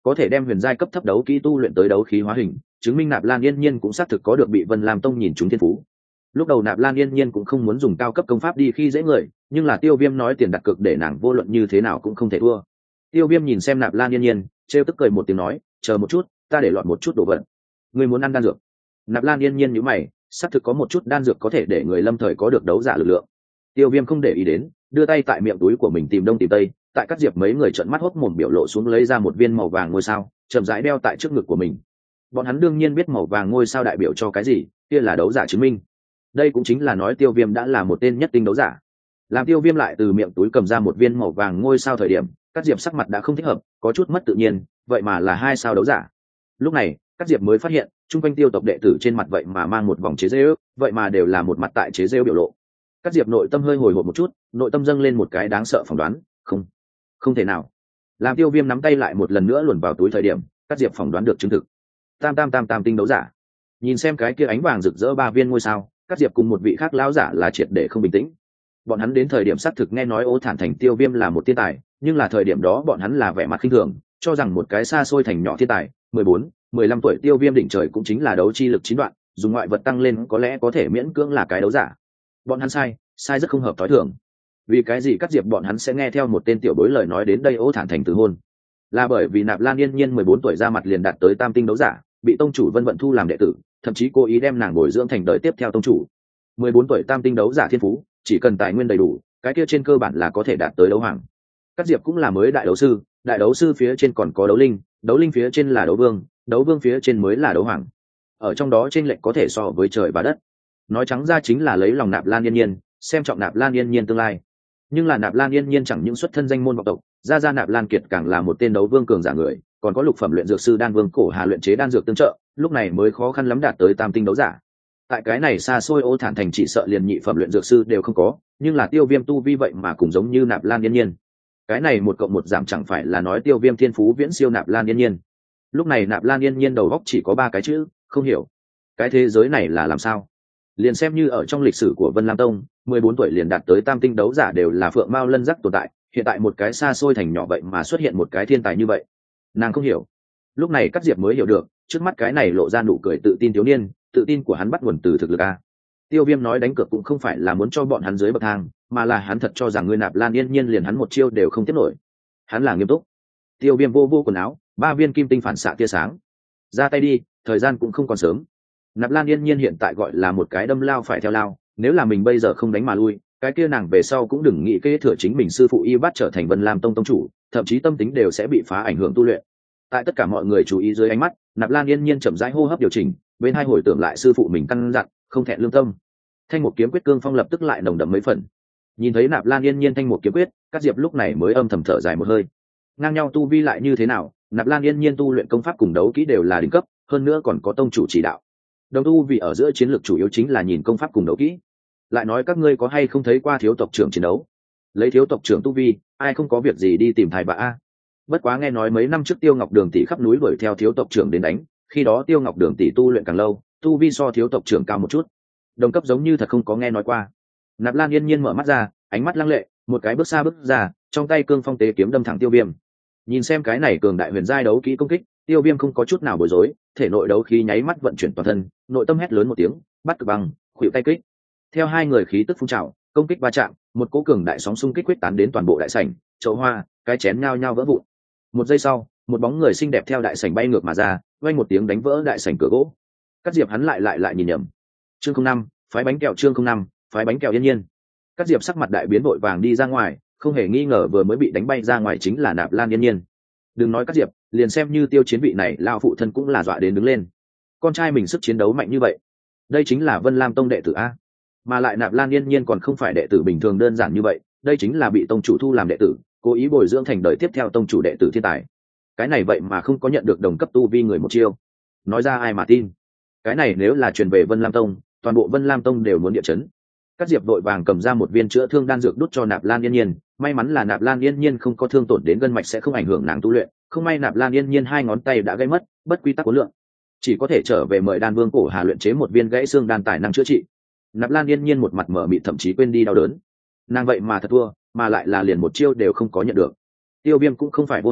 có thể đem huyền giai cấp thấp đấu kỹ tu luyện tới đấu khí hóa hình, chứng minh Nạp Lan Yên Nhiên cũng xác thực có được bị Vân Lam Tông nhìn trúng thiên phú. Lúc đầu Nạp Lan Yên Nhiên cũng không muốn dùng cao cấp công pháp đi khi dễ người, nhưng là Tiêu Viêm nói tiền đặt cược để nàng vô luận như thế nào cũng không thể thua. Tiêu Viêm nhìn xem Nạp Lan Yên Nhiên, trêu tức cười một tiếng nói, chờ một chút, ta để lọt một chút đồ vật. Ngươi muốn ăn đan dược? Nạp Lan Yên Nhiên nhíu mày, xác thực có một chút đan dược có thể để người lâm thời có được đấu giả lực lượng. Tiêu Viêm không để ý đến, đưa tay tại miệng túi của mình tìm đông tìm tây, tại Cát Diệp mấy người trợn mắt hốc mồm biểu lộ xuống lấy ra một viên màu vàng ngôi sao, chậm rãi đeo tại trước ngực của mình. Bọn hắn đương nhiên biết màu vàng ngôi sao đại biểu cho cái gì, kia là đấu giả chứng minh. Đây cũng chính là nói Tiêu Viêm đã là một tên nhất tinh đấu giả. Làm Tiêu Viêm lại từ miệng túi cầm ra một viên màu vàng ngôi sao thời điểm, Cát Diệp sắc mặt đã không thích hợp, có chút mất tự nhiên, vậy mà là hai sao đấu giả. Lúc này, Cát Diệp mới phát hiện, chung quanh Tiêu tộc đệ tử trên mặt vậy mà mang một vòng chế giễu, vậy mà đều là một mặt tại chế giễu biểu lộ. Cát Diệp nội tâm hơi hồi hộp một chút, nội tâm dâng lên một cái đáng sợ phỏng đoán, không, không thể nào. Làm Tiêu Viêm nắm tay lại một lần nữa luồn vào túi thời điểm, Cát Diệp phỏng đoán được chứng thực. Tam tam tam tam tinh đấu giả. Nhìn xem cái kia ánh vàng rực rỡ ba viên ngôi sao, Cát Diệp cùng một vị khác lão giả là triệt để không bình tĩnh. Bọn hắn đến thời điểm xác thực nghe nói Ô Thản Thành Tiêu Viêm là một thiên tài, nhưng là thời điểm đó bọn hắn là vẻ mặt khinh thường, cho rằng một cái xa xôi thành nhỏ thiên tài, mười bốn, mười lăm tuổi Tiêu Viêm đỉnh trời cũng chính là đấu chi lực chín đoạn, dùng ngoại vật tăng lên có lẽ có thể miễn cưỡng là cái đấu giả. Bọn hắn sai, sai rất không hợp tối thường. Vì cái gì Cát Diệp bọn hắn sẽ nghe theo một tên tiểu bối lời nói đến đây Ô Thản Thành từ hôn? Là bởi vì Nạp Lan Yên Nhiên mười bốn tuổi ra mặt liền đạt tới tam tinh đấu giả, bị tông chủ Vân Vận thu làm đệ tử, thậm chí cố ý đem nàng bồi dưỡng thành đời tiếp theo tông chủ. mười bốn tuổi tam tinh đấu giả thiên phú, chỉ cần tài nguyên đầy đủ, cái kia trên cơ bản là có thể đạt tới đấu hoàng. Cát Diệp cũng là mới đại đấu sư, đại đấu sư phía trên còn có đấu linh, đấu linh phía trên là đấu vương, đấu vương phía trên mới là đấu hoàng. Ở trong đó trên lệnh có thể so với trời và đất. Nói trắng ra chính là lấy lòng Nạp Lan Yên Nhiên, xem trọng Nạp Lan Yên Nhiên tương lai. Nhưng là Nạp Lan Yên Nhiên chẳng những xuất thân danh môn vọng tộc, gia gia Nạp Lan Kiệt càng là một tên đấu vương cường giả người, còn có lục phẩm luyện dược sư đan vương cổ hà luyện chế đan dược tương trợ, lúc này mới khó khăn lắm đạt tới tam tinh đấu giả. Tại cái này xa xôi Ô Thản Thành chỉ sợ liền nhị phẩm luyện dược sư đều không có, nhưng là Tiêu Viêm tu vi vậy mà cũng giống như Nạp Lan Yên Nhiên. Cái này một cộng một giảm chẳng phải là nói Tiêu Viêm thiên phú viễn siêu Nạp Lan Yên Nhiên. Lúc này Nạp Lan Yên Nhiên đầu óc chỉ có ba cái chữ, không hiểu. Cái thế giới này là làm sao? Liền xem như ở trong lịch sử của Vân Lam Tông, mười bốn tuổi liền đạt tới tam tinh đấu giả đều là phượng mao lân giác tồn tại, hiện tại một cái xa xôi thành nhỏ vậy mà xuất hiện một cái thiên tài như vậy. Nàng không hiểu. Lúc này Cát Diệp mới hiểu được, trước mắt cái này lộ ra nụ cười tự tin thiếu niên, tự tin của hắn bắt nguồn từ thực lực a. Tiêu Viêm nói đánh cược cũng không phải là muốn cho bọn hắn dưới bậc thang, mà là hắn thật cho rằng ngươi Nạp Lan Yên Nhiên liền hắn một chiêu đều không tiếp nổi. Hắn là nghiêm túc. Tiêu Viêm vô vô quần áo, ba viên kim tinh phản xạ tia sáng. Ra tay đi, thời gian cũng không còn sớm. Nạp Lan Yên Nhiên hiện tại gọi là một cái đâm lao phải theo lao, nếu là mình bây giờ không đánh mà lui, cái kia nàng về sau cũng đừng nghĩ kế thừa chính mình sư phụ y bắt trở thành Vân Lam Tông tông chủ, thậm chí tâm tính đều sẽ bị phá ảnh hưởng tu luyện. Tại tất cả mọi người chú ý dưới ánh mắt, Nạp Lan Yên Nhiên chậm rãi hô hấp điều chỉnh, bên hai hồi tưởng lại sư phụ mình căn dặn, không thẹn lương tâm. Thanh một kiếm quyết cương phong lập tức lại nồng đậm mấy phần. Nhìn thấy Nạp Lan Yên Nhiên thanh một kiếm quyết, Cát Diệp lúc này mới âm thầm thở dài một hơi. Ngang nhau tu vi lại như thế nào, Nạp Lan Yên Nhiên tu luyện công pháp cùng đấu kỹ đều là đỉnh cấp, hơn nữa còn có tông chủ chỉ đạo. Đồng tu vì ở giữa chiến lược chủ yếu chính là nhìn công pháp cùng đấu kỹ. Lại nói các ngươi có hay không thấy qua thiếu tộc trưởng chiến đấu? Lấy thiếu tộc trưởng tu vi, ai không có việc gì đi tìm thai bà a. Bất quá nghe nói mấy năm trước Tiêu Ngọc Đường tỷ khắp núi đuổi theo thiếu tộc trưởng đến đánh, khi đó Tiêu Ngọc Đường tỷ tu luyện càng lâu, tu vi so thiếu tộc trưởng cao một chút. Đồng cấp giống như thật không có nghe nói qua. Nạp Lan Yên Nhiên mở mắt ra, ánh mắt lăng lệ, một cái bước xa bước ra, trong tay cương phong tế kiếm đâm thẳng Tiêu Viêm. Nhìn xem cái này cường đại huyền giai đấu kỹ công kích, Tiêu Viêm không có chút nào bối rối, thể nội đấu khí nháy mắt vận chuyển toàn thân, nội tâm hét lớn một tiếng, bắt cực bằng, khuỷu tay kích. Theo hai người khí tức phun trào, công kích va chạm, một cỗ cường đại sóng xung kích quyết tán đến toàn bộ đại sảnh, chậu hoa, cái chén nhao nhao vỡ vụn. Một giây sau, một bóng người xinh đẹp theo đại sảnh bay ngược mà ra, vang một tiếng đánh vỡ đại sảnh cửa gỗ. Cát Diệp hắn lại lại lại nhìn nhầm. Chương không năm, phái bánh kẹo chương không năm, phái bánh kẹo Yên Nhiên. Cát Diệp sắc mặt đại biến vội vàng đi ra ngoài, không hề nghi ngờ vừa mới bị đánh bay ra ngoài chính là Nạp Lan Yên Nhiên. Đừng nói Cát Diệp, liền xem như Tiêu Chiến vị này lao phụ thân cũng là dọa đến đứng lên. Con trai mình sức chiến đấu mạnh như vậy, đây chính là Vân Lam Tông đệ tử a. Mà lại Nạp Lan Yên Nhiên còn không phải đệ tử bình thường đơn giản như vậy, đây chính là bị tông chủ thu làm đệ tử, cố ý bồi dưỡng thành đời tiếp theo tông chủ đệ tử thiên tài. Cái này vậy mà không có nhận được đồng cấp tu vi người một chiêu, nói ra ai mà tin. Cái này nếu là truyền về Vân Lam Tông, toàn bộ Vân Lam Tông đều muốn địa chấn. Cát Diệp vội vàng cầm ra một viên chữa thương đan dược đút cho Nạp Lan Yên Nhiên, may mắn là Nạp Lan Yên Nhiên không có thương tổn đến gân mạch sẽ không ảnh hưởng nàng tu luyện, không may Nạp Lan Yên Nhiên hai ngón tay đã gãy mất, bất quy tắc của lượng, chỉ có thể trở về mời đan vương cổ hà luyện chế một viên gãy xương đan tài năng chữa trị. Nạp Lan Yên Nhiên một mặt mở mịt thậm chí quên đi đau đớn. Nàng vậy mà thật thua, mà lại là liền một chiêu đều không có nhận được. Tiêu Viêm cũng không phải vô hại,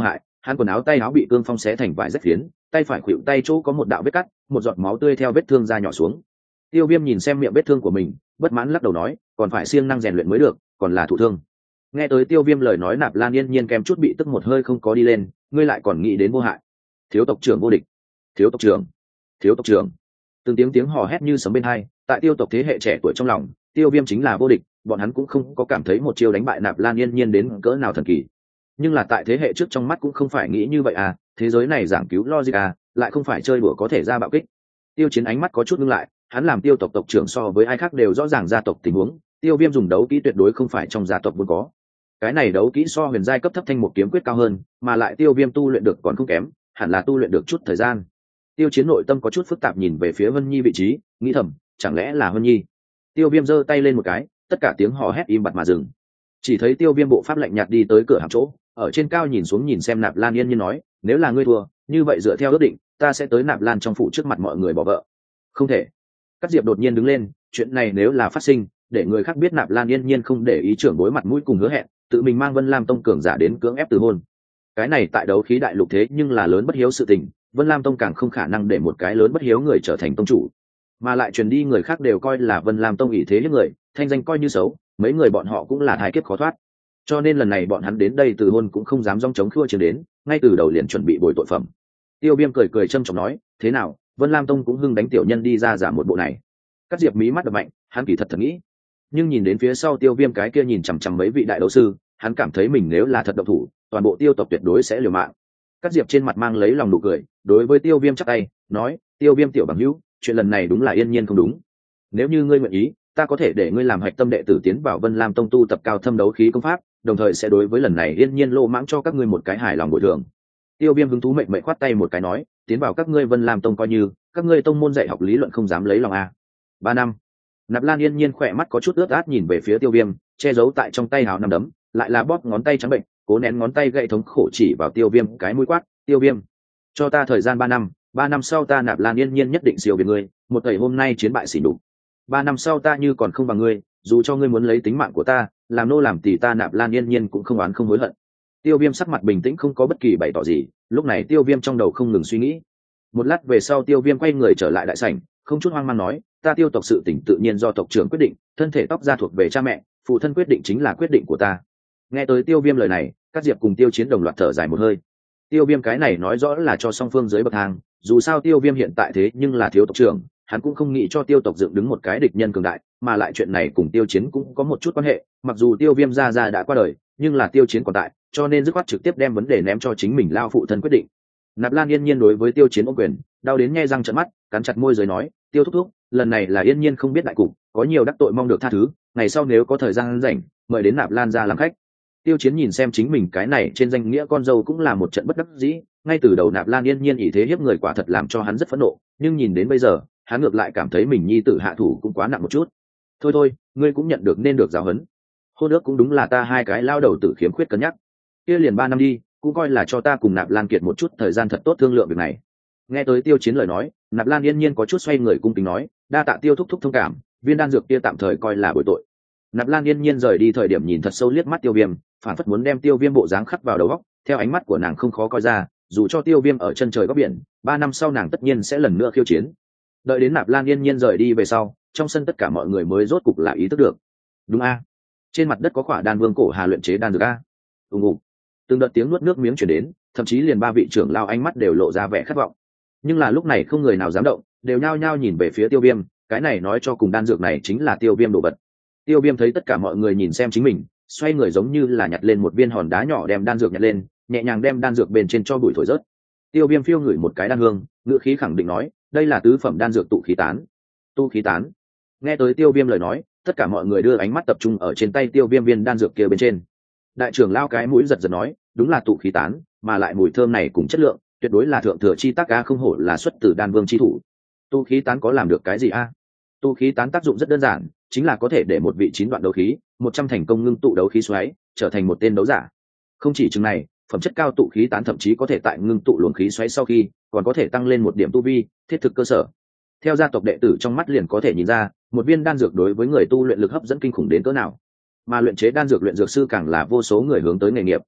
hắn quần áo tay áo bị cương phong xé thành vài rách phiến, tay phải khuỵu tay chỗ có một đạo vết cắt, một giọt máu tươi theo vết thương ra nhỏ xuống. Tiêu Viêm nhìn xem miệng vết thương của mình, bất mãn lắc đầu nói, còn phải siêng năng rèn luyện mới được, còn là thụ thương. Nghe tới Tiêu Viêm lời nói, Nạp Lan yên nhiên kèm chút bị tức một hơi không có đi lên, ngươi lại còn nghĩ đến vô hại. Thiếu tộc trưởng vô địch, thiếu tộc trưởng, thiếu tộc trưởng. Từng tiếng tiếng hò hét như sấm bên hai, tại Tiêu tộc thế hệ trẻ tuổi trong lòng, Tiêu Viêm chính là vô địch, bọn hắn cũng không có cảm thấy một chiêu đánh bại Nạp Lan yên nhiên đến cỡ nào thần kỳ. Nhưng là tại thế hệ trước trong mắt cũng không phải nghĩ như vậy à, thế giới này giảng cứu logic à, lại không phải chơi đùa có thể ra bạo kích. Tiêu Chiến ánh mắt có chút ngưng lại, hắn làm Tiêu tộc tộc trưởng so với ai khác đều rõ ràng gia tộc tình huống, Tiêu Viêm dùng đấu kỹ tuyệt đối không phải trong gia tộc vốn có. Cái này đấu kỹ so huyền giai cấp thấp thanh một kiếm quyết cao hơn, mà lại Tiêu Viêm tu luyện được còn không kém, hẳn là tu luyện được chút thời gian. Tiêu Chiến nội tâm có chút phức tạp nhìn về phía Vân Nhi vị trí, nghĩ thầm, chẳng lẽ là Vân Nhi? Tiêu Viêm giơ tay lên một cái, tất cả tiếng hò hét im bặt mà dừng. Chỉ thấy Tiêu Viêm bộ pháp lạnh nhạt đi tới cửa hàng chỗ, ở trên cao nhìn xuống nhìn xem Nạp Lan yên nhiên nói, nếu là ngươi thua, như vậy dựa theo ước định, ta sẽ tới Nạp Lan trong phủ trước mặt mọi người bỏ vợ. Không thể. Cát Diệp đột nhiên đứng lên, chuyện này nếu là phát sinh, để người khác biết Nạp Lan yên nhiên không để ý trưởng bối mặt mũi cùng hứa hẹn, tự mình mang Vân Lam Tông cường giả đến cưỡng ép từ hôn. Cái này tại đấu khí đại lục thế nhưng là lớn bất hiếu sự tình, Vân Lam Tông càng không khả năng để một cái lớn bất hiếu người trở thành tông chủ, mà lại truyền đi người khác đều coi là Vân Lam Tông ỷ thế hiếp người, thanh danh coi như xấu, mấy người bọn họ cũng là thái kiếp khó thoát. Cho nên lần này bọn hắn đến đây từ hôn cũng không dám dong chống khua chiến đến, ngay từ đầu liền chuẩn bị bồi tội phẩm. Tiêu Viêm cười cười châm chọc nói, thế nào, Vân Lam Tông cũng hưng đánh tiểu nhân đi ra giả một bộ này. Cát Diệp mí mắt đập mạnh, hắn kỳ thật thật nghĩ, nhưng nhìn đến phía sau Tiêu Viêm cái kia nhìn chằm chằm mấy vị đại đấu sư, hắn cảm thấy mình nếu là thật động thủ, toàn bộ Tiêu tộc tuyệt đối sẽ liều mạng. Cát Diệp trên mặt mang lấy lòng nụ cười, đối với Tiêu Viêm chắp tay, nói, Tiêu Viêm tiểu bằng hữu, chuyện lần này đúng là yên nhiên không đúng. Nếu như ngươi nguyện ý, ta có thể để ngươi làm hạch tâm đệ tử tiến vào Vân Lam Tông tu tập cao thâm đấu khí công pháp, đồng thời sẽ đối với lần này yên nhiên lô mãng cho các ngươi một cái hài lòng bồi thường. Tiêu Viêm hứng thú mệnh mệnh khoát tay một cái nói, tiến vào các ngươi Vân Lam Tông coi như các ngươi tông môn dạy học lý luận không dám lấy lòng a. Ba năm. Nạp Lan yên nhiên khỏe mắt có chút ướt át nhìn về phía Tiêu Viêm, che giấu tại trong tay hào nằm đấm, lại là bóp ngón tay trắng bệnh, cố nén ngón tay gậy thống khổ chỉ vào Tiêu Viêm cái mũi quát, Tiêu Viêm, cho ta thời gian ba năm, ba năm sau ta Nạp Lan yên nhiên nhất định siêu việt ngươi, một ngày hôm nay chiến bại xỉ nhục. Ba năm sau ta như còn không bằng ngươi, dù cho ngươi muốn lấy tính mạng của ta, làm nô làm tỳ ta Nạp Lan yên nhiên cũng không oán không hối hận. Tiêu Viêm sắc mặt bình tĩnh không có bất kỳ bày tỏ gì, lúc này Tiêu Viêm trong đầu không ngừng suy nghĩ. Một lát về sau Tiêu Viêm quay người trở lại đại sảnh, không chút hoang mang nói, ta Tiêu tộc sự tình tự nhiên do tộc trưởng quyết định, thân thể tóc ra thuộc về cha mẹ, phụ thân quyết định chính là quyết định của ta. Nghe tới Tiêu Viêm lời này, Cát Diệp cùng Tiêu Chiến đồng loạt thở dài một hơi. Tiêu Viêm cái này nói rõ là cho song phương dưới bậc thang, dù sao Tiêu Viêm hiện tại thế nhưng là thiếu tộc trưởng, hắn cũng không nghĩ cho Tiêu tộc dựng đứng một cái địch nhân cường đại, mà lại chuyện này cùng Tiêu Chiến cũng có một chút quan hệ, mặc dù Tiêu Viêm gia gia đã qua đời, nhưng là Tiêu Chiến còn tại, cho nên dứt khoát trực tiếp đem vấn đề ném cho chính mình lao phụ thân quyết định. Nạp Lan yên nhiên đối với Tiêu Chiến ôm quyền, đau đến nhe răng trợn mắt, cắn chặt môi rồi nói, Tiêu thúc thúc, lần này là yên nhiên không biết đại cục, có nhiều đắc tội mong được tha thứ, ngày sau nếu có thời gian rảnh, mời đến Nạp Lan ra làm khách. Tiêu Chiến nhìn xem chính mình cái này trên danh nghĩa con dâu cũng là một trận bất đắc dĩ, ngay từ đầu Nạp Lan yên nhiên ỷ thế hiếp người quả thật làm cho hắn rất phẫn nộ, nhưng nhìn đến bây giờ, hắn ngược lại cảm thấy mình nhi tử hạ thủ cũng quá nặng một chút. Thôi thôi, ngươi cũng nhận được nên được giáo huấn. Hôn ước cũng đúng là ta hai cái lao đầu tử khiếm khuyết cân nhắc. Kia liền ba năm đi, cũng coi là cho ta cùng Nạp Lan Kiệt một chút thời gian thật tốt thương lượng việc này. Nghe tới Tiêu Chiến lời nói, Nạp Lan yên nhiên có chút xoay người cung kính nói, đa tạ Tiêu thúc thúc thông cảm, viên đan dược kia tạm thời coi là bội tội. Nạp Lan yên nhiên rời đi thời điểm nhìn thật sâu liếc mắt Tiêu Viêm, phản phất muốn đem Tiêu Viêm bộ dáng khắc vào đầu óc, theo ánh mắt của nàng không khó coi ra, dù cho Tiêu Viêm ở chân trời góc biển, ba năm sau nàng tất nhiên sẽ lần nữa khiêu chiến. Đợi đến Nạp Lan yên nhiên rời đi về sau, trong sân tất cả mọi người mới rốt cục là ý thức được. Đúng a, trên mặt đất có khỏa đan vương cổ hà luyện chế đan dược a. Ùng ùng. Từng đợt tiếng nuốt nước miếng truyền đến, thậm chí liền ba vị trưởng lao ánh mắt đều lộ ra vẻ khát vọng. Nhưng là lúc này không người nào dám động, đều nhao nhao nhìn về phía Tiêu Viêm, cái này nói cho cùng đan dược này chính là Tiêu Viêm đồ vật. Tiêu Viêm thấy tất cả mọi người nhìn xem chính mình, xoay người giống như là nhặt lên một viên hòn đá nhỏ đem đan dược nhặt lên, nhẹ nhàng đem đan dược bên trên cho bụi thổi rớt. Tiêu Viêm phiêu ngửi một cái đan hương, ngữ khí khẳng định nói, đây là tứ phẩm đan dược tụ khí tán. Tu khí tán. Nghe tới Tiêu Viêm lời nói, tất cả mọi người đưa ánh mắt tập trung ở trên tay Tiêu Viêm viên đan dược kia bên trên. Đại trưởng lao cái mũi giật giật nói, đúng là tụ khí tán, mà lại mùi thơm này cùng chất lượng, tuyệt đối là thượng thừa chi tác a, không hổ là xuất từ đan vương chi thủ. Tu khí tán có làm được cái gì a? Tu khí tán tác dụng rất đơn giản, chính là có thể để một vị chín đoạn đấu khí, một trăm thành công ngưng tụ đấu khí xoáy, trở thành một tên đấu giả. Không chỉ chừng này, phẩm chất cao tụ khí tán thậm chí có thể tại ngưng tụ luồng khí xoáy sau khi, còn có thể tăng lên một điểm tu vi, thiết thực cơ sở. Theo gia tộc đệ tử trong mắt liền có thể nhìn ra, một viên đan dược đối với người tu luyện lực hấp dẫn kinh khủng đến cỡ nào. Mà luyện chế đan dược luyện dược sư càng là vô số người hướng tới nghề nghiệp.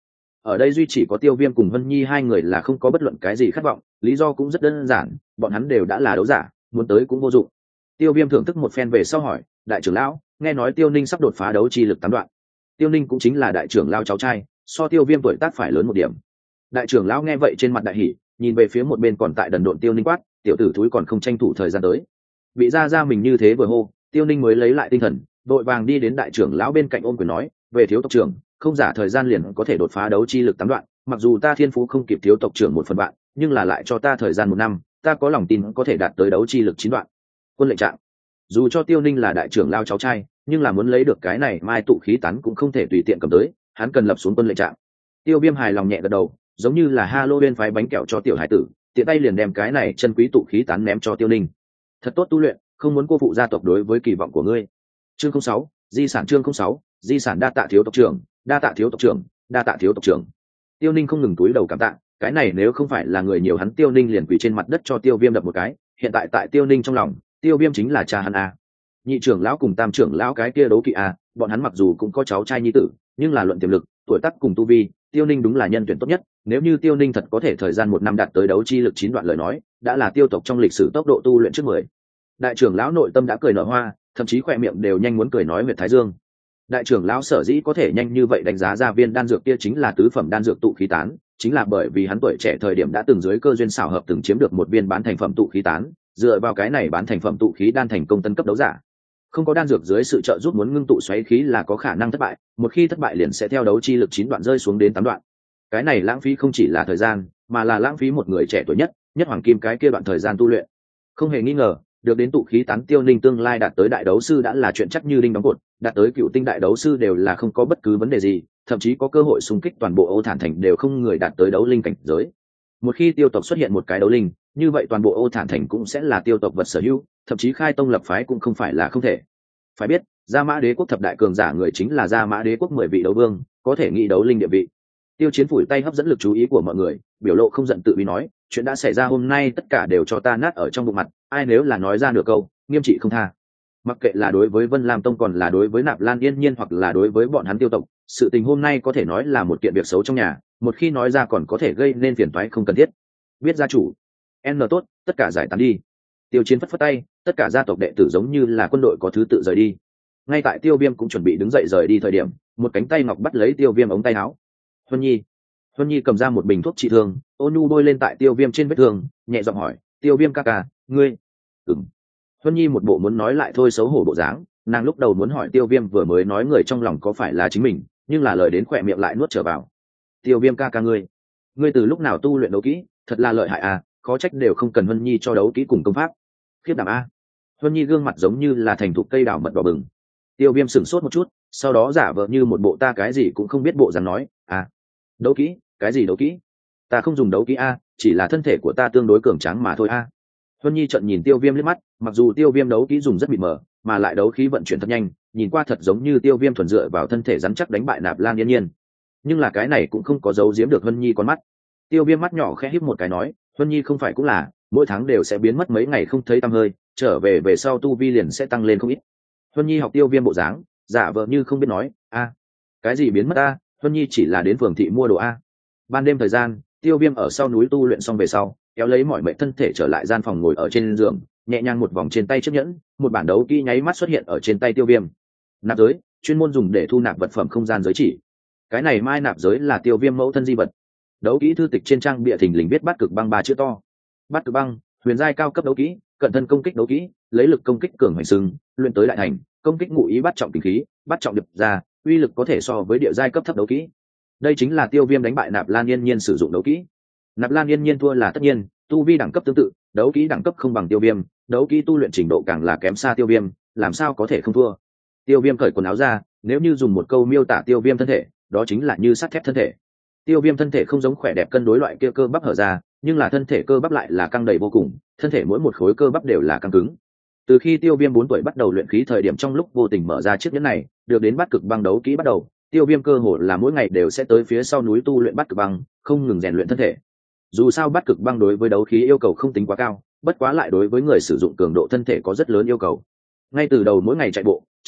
ở đây duy chỉ có Tiêu Viêm cùng Vân Nhi hai người là không có bất luận cái gì khát vọng, lý do cũng rất đơn giản, bọn hắn đều đã là đấu giả, muốn tới cũng vô dụng. Tiêu Viêm thưởng thức một phen về sau hỏi, đại trưởng lão, nghe nói Tiêu Ninh sắp đột phá đấu chi lực tám đoạn. Tiêu Ninh cũng chính là đại trưởng lão cháu trai, so Tiêu Viêm tuổi tác phải lớn một điểm. Đại trưởng lão nghe vậy trên mặt đại hỉ, nhìn về phía một bên còn tại đần độn Tiêu Ninh quát, tiểu tử thúi còn không tranh thủ thời gian tới. Bị ra ra mình như thế vừa hô, Tiêu Ninh mới lấy lại tinh thần, đội vàng đi đến đại trưởng lão bên cạnh ôm quyền nói, về thiếu tộc trưởng, không giả thời gian liền có thể đột phá đấu chi lực tám đoạn, mặc dù ta thiên phú không kịp thiếu tộc trưởng một phần bạn, nhưng là lại cho ta thời gian một năm, ta có lòng tin có thể đạt tới đấu chi lực chín đoạn. Quân lệnh trạng. Dù cho Tiêu Ninh là đại trưởng lao cháu trai, nhưng là muốn lấy được cái này mai tụ khí tán cũng không thể tùy tiện cầm tới, hắn cần lập xuống quân lệnh trạng. Tiêu Viêm hài lòng nhẹ gật đầu, giống như là Halloween phái bánh kẹo cho tiểu hải tử, tiện tay liền đem cái này chân quý tụ khí tán ném cho Tiêu Ninh. Thật tốt tu luyện, không muốn cô phụ gia tộc đối với kỳ vọng của ngươi. Chương không sáu, di sản chương không sáu, di sản đa tạ thiếu tộc trưởng, đa tạ thiếu tộc trưởng, đa tạ thiếu tộc trưởng. Tiêu Ninh không ngừng túi đầu cảm tạ, cái này nếu không phải là người nhiều hắn Tiêu Ninh liền quỳ trên mặt đất cho Tiêu Viêm đập một cái, hiện tại tại Tiêu Ninh trong lòng, Tiêu Viêm chính là cha hắn a. Nhị trưởng lão cùng tam trưởng lão cái kia đấu kỵ a, bọn hắn mặc dù cũng có cháu trai nhi tử, nhưng là luận tiềm lực, tuổi tác cùng tu vi, Tiêu Ninh đúng là nhân tuyển tốt nhất, nếu như Tiêu Ninh thật có thể thời gian một năm đạt tới đấu chi lực chín đoạn lời nói, đã là tiêu tộc trong lịch sử tốc độ tu luyện trước mười. Đại trưởng lão nội tâm đã cười nở hoa, thậm chí khỏe miệng đều nhanh muốn cười nói huyệt thái dương. Đại trưởng lão sở dĩ có thể nhanh như vậy đánh giá ra viên đan dược kia chính là tứ phẩm đan dược tụ khí tán, chính là bởi vì hắn tuổi trẻ thời điểm đã từng dưới cơ duyên xảo hợp từng chiếm được một viên bán thành phẩm tụ khí tán, dựa vào cái này bán thành phẩm tụ khí đan thành công tân cấp đấu giả. Không có đan dược dưới sự trợ giúp muốn ngưng tụ xoáy khí là có khả năng thất bại, một khi thất bại liền sẽ theo đấu chi lực chín đoạn rơi xuống đến tám đoạn. Cái này lãng phí không chỉ là thời gian, mà là lãng phí một người trẻ tuổi nhất, nhất hoàng kim cái kia đoạn thời gian tu luyện. Không hề nghi ngờ, được đến tụ khí tán Tiêu Ninh tương lai đạt tới đại đấu sư đã là chuyện chắc như đinh đóng cột, đạt tới cựu tinh đại đấu sư đều là không có bất cứ vấn đề gì, thậm chí có cơ hội xung kích toàn bộ Ô Thản Thành đều không người đạt tới đấu linh cảnh giới. Một khi tiêu tộc xuất hiện một cái đấu linh, như vậy toàn bộ Ô Thản Thành cũng sẽ là tiêu tộc vật sở hữu, thậm chí khai tông lập phái cũng không phải là không thể. Phải biết, Gia Mã Đế quốc thập đại cường giả người chính là Gia Mã Đế quốc mười vị đấu vương, có thể nghĩ đấu linh địa vị. Tiêu Chiến phủi tay hấp dẫn lực chú ý của mọi người, biểu lộ không giận tự uy nói, chuyện đã xảy ra hôm nay tất cả đều cho ta nát ở trong bụng mặt, ai nếu là nói ra nửa câu, nghiêm trị không tha. Mặc kệ là đối với Vân Lam Tông còn là đối với Nạp Lan Yên Nhiên hoặc là đối với bọn hắn tiêu tộc, sự tình hôm nay có thể nói là một kiện việc xấu trong nhà, một khi nói ra còn có thể gây nên phiền toái không cần thiết. Biết gia chủ, N tốt, tất cả giải tán đi. Tiêu Chiến phất phất tay, tất cả gia tộc đệ tử giống như là quân đội có thứ tự rời đi. Ngay tại Tiêu Viêm cũng chuẩn bị đứng dậy rời đi thời điểm, một cánh tay ngọc bắt lấy Tiêu Viêm ống tay áo. Huân Nhi, Huân Nhi cầm ra một bình thuốc trị thương, ôn nhu bôi lên tại Tiêu Viêm trên vết thương, nhẹ giọng hỏi, Tiêu Viêm ca ca, ngươi? Ừm. Huân Nhi một bộ muốn nói lại thôi xấu hổ bộ dáng, nàng lúc đầu muốn hỏi Tiêu Viêm vừa mới nói người trong lòng có phải là chính mình, nhưng là lời đến khỏe miệng lại nuốt trở vào. Tiêu Viêm ca ca ngươi, ngươi từ lúc nào tu luyện đấu kỹ, thật là lợi hại à, khó trách đều không cần Huân Nhi cho đấu kỹ cùng công pháp. Khiếp đảm a. Huân Nhi gương mặt giống như là thành thục cây đào mật đỏ bừng. Tiêu Viêm sửng sốt một chút, sau đó giả vờ như một bộ ta cái gì cũng không biết bộ dáng nói, à, đấu kỹ, cái gì đấu kỹ? Ta không dùng đấu kỹ a, chỉ là thân thể của ta tương đối cường tráng mà thôi a. Huân Nhi trợn nhìn Tiêu Viêm liếc mắt, mặc dù Tiêu Viêm đấu kỹ dùng rất mịt mờ, mà lại đấu khí vận chuyển thật nhanh, nhìn qua thật giống như Tiêu Viêm thuần dựa vào thân thể rắn chắc đánh bại Nạp Lan Yên Nhiên. Nhưng là cái này cũng không có giấu giếm được Huân Nhi con mắt. Tiêu Viêm mắt nhỏ khẽ híp một cái nói, Huân Nhi không phải cũng là, mỗi tháng đều sẽ biến mất mấy ngày không thấy tăm hơi, trở về về sau tu vi liền sẽ tăng lên không ít. Huân Nhi học Tiêu Viêm bộ dáng, giả vờ như không biết nói, a, cái gì biến mất a? Huân Nhi chỉ là đến phường thị mua đồ a. Ban đêm thời gian, Tiêu Viêm ở sau núi tu luyện xong về sau, kéo lấy mọi mệnh thân thể trở lại gian phòng ngồi ở trên giường, nhẹ nhàng một vòng trên tay chiếc nhẫn, một bản đấu kỹ nháy mắt xuất hiện ở trên tay Tiêu Viêm. Nạp giới, chuyên môn dùng để thu nạp vật phẩm không gian giới chỉ. Cái này mai nạp giới là Tiêu Viêm mẫu thân di vật. Đấu kỹ thư tịch trên trang bìa thình lình viết Bát Cực Băng ba chữ to. Bát Cực Băng, huyền giai cao cấp đấu kỹ, cận thân công kích đấu kỹ, lấy lực công kích cường hoành sừng, luyện tới đại thành, công kích ngụ ý bắt trọng kình khí, bắt trọng điệp ra, uy lực có thể so với địa giai cấp thấp đấu kỹ. Đây chính là Tiêu Viêm đánh bại Nạp Lan Yên Nhiên sử dụng đấu kỹ. Nạp Lan Yên Nhiên thua là tất nhiên, tu vi đẳng cấp tương tự, đấu kỹ đẳng cấp không bằng Tiêu Viêm, đấu kỹ tu luyện trình độ càng là kém xa Tiêu Viêm, làm sao có thể không thua. Tiêu Viêm cởi quần áo ra, nếu như dùng một câu miêu tả Tiêu Viêm thân thể, đó chính là như sắt thép thân thể. Tiêu Viêm thân thể không giống khỏe đẹp cân đối loại kia cơ bắp hở ra, nhưng là thân thể cơ bắp lại là căng đầy vô cùng, thân thể mỗi một khối cơ bắp đều là căng cứng. Từ khi Tiêu Viêm bốn tuổi bắt đầu luyện khí thời điểm trong lúc vô tình mở ra chiếc nhẫn này, được đến Bát Cực Băng đấu kỹ bắt đầu, Tiêu Viêm cơ hồ là mỗi ngày đều sẽ tới phía sau núi tu luyện Bát Cực Băng, không ngừng rèn luyện thân thể. Dù sao Bát Cực Băng đối với đấu khí yêu cầu không tính quá cao, bất quá lại đối với người sử dụng cường độ thân thể có rất lớn yêu cầu. Ngay từ đầu mỗi ngày chạy bộ, chống đẩy,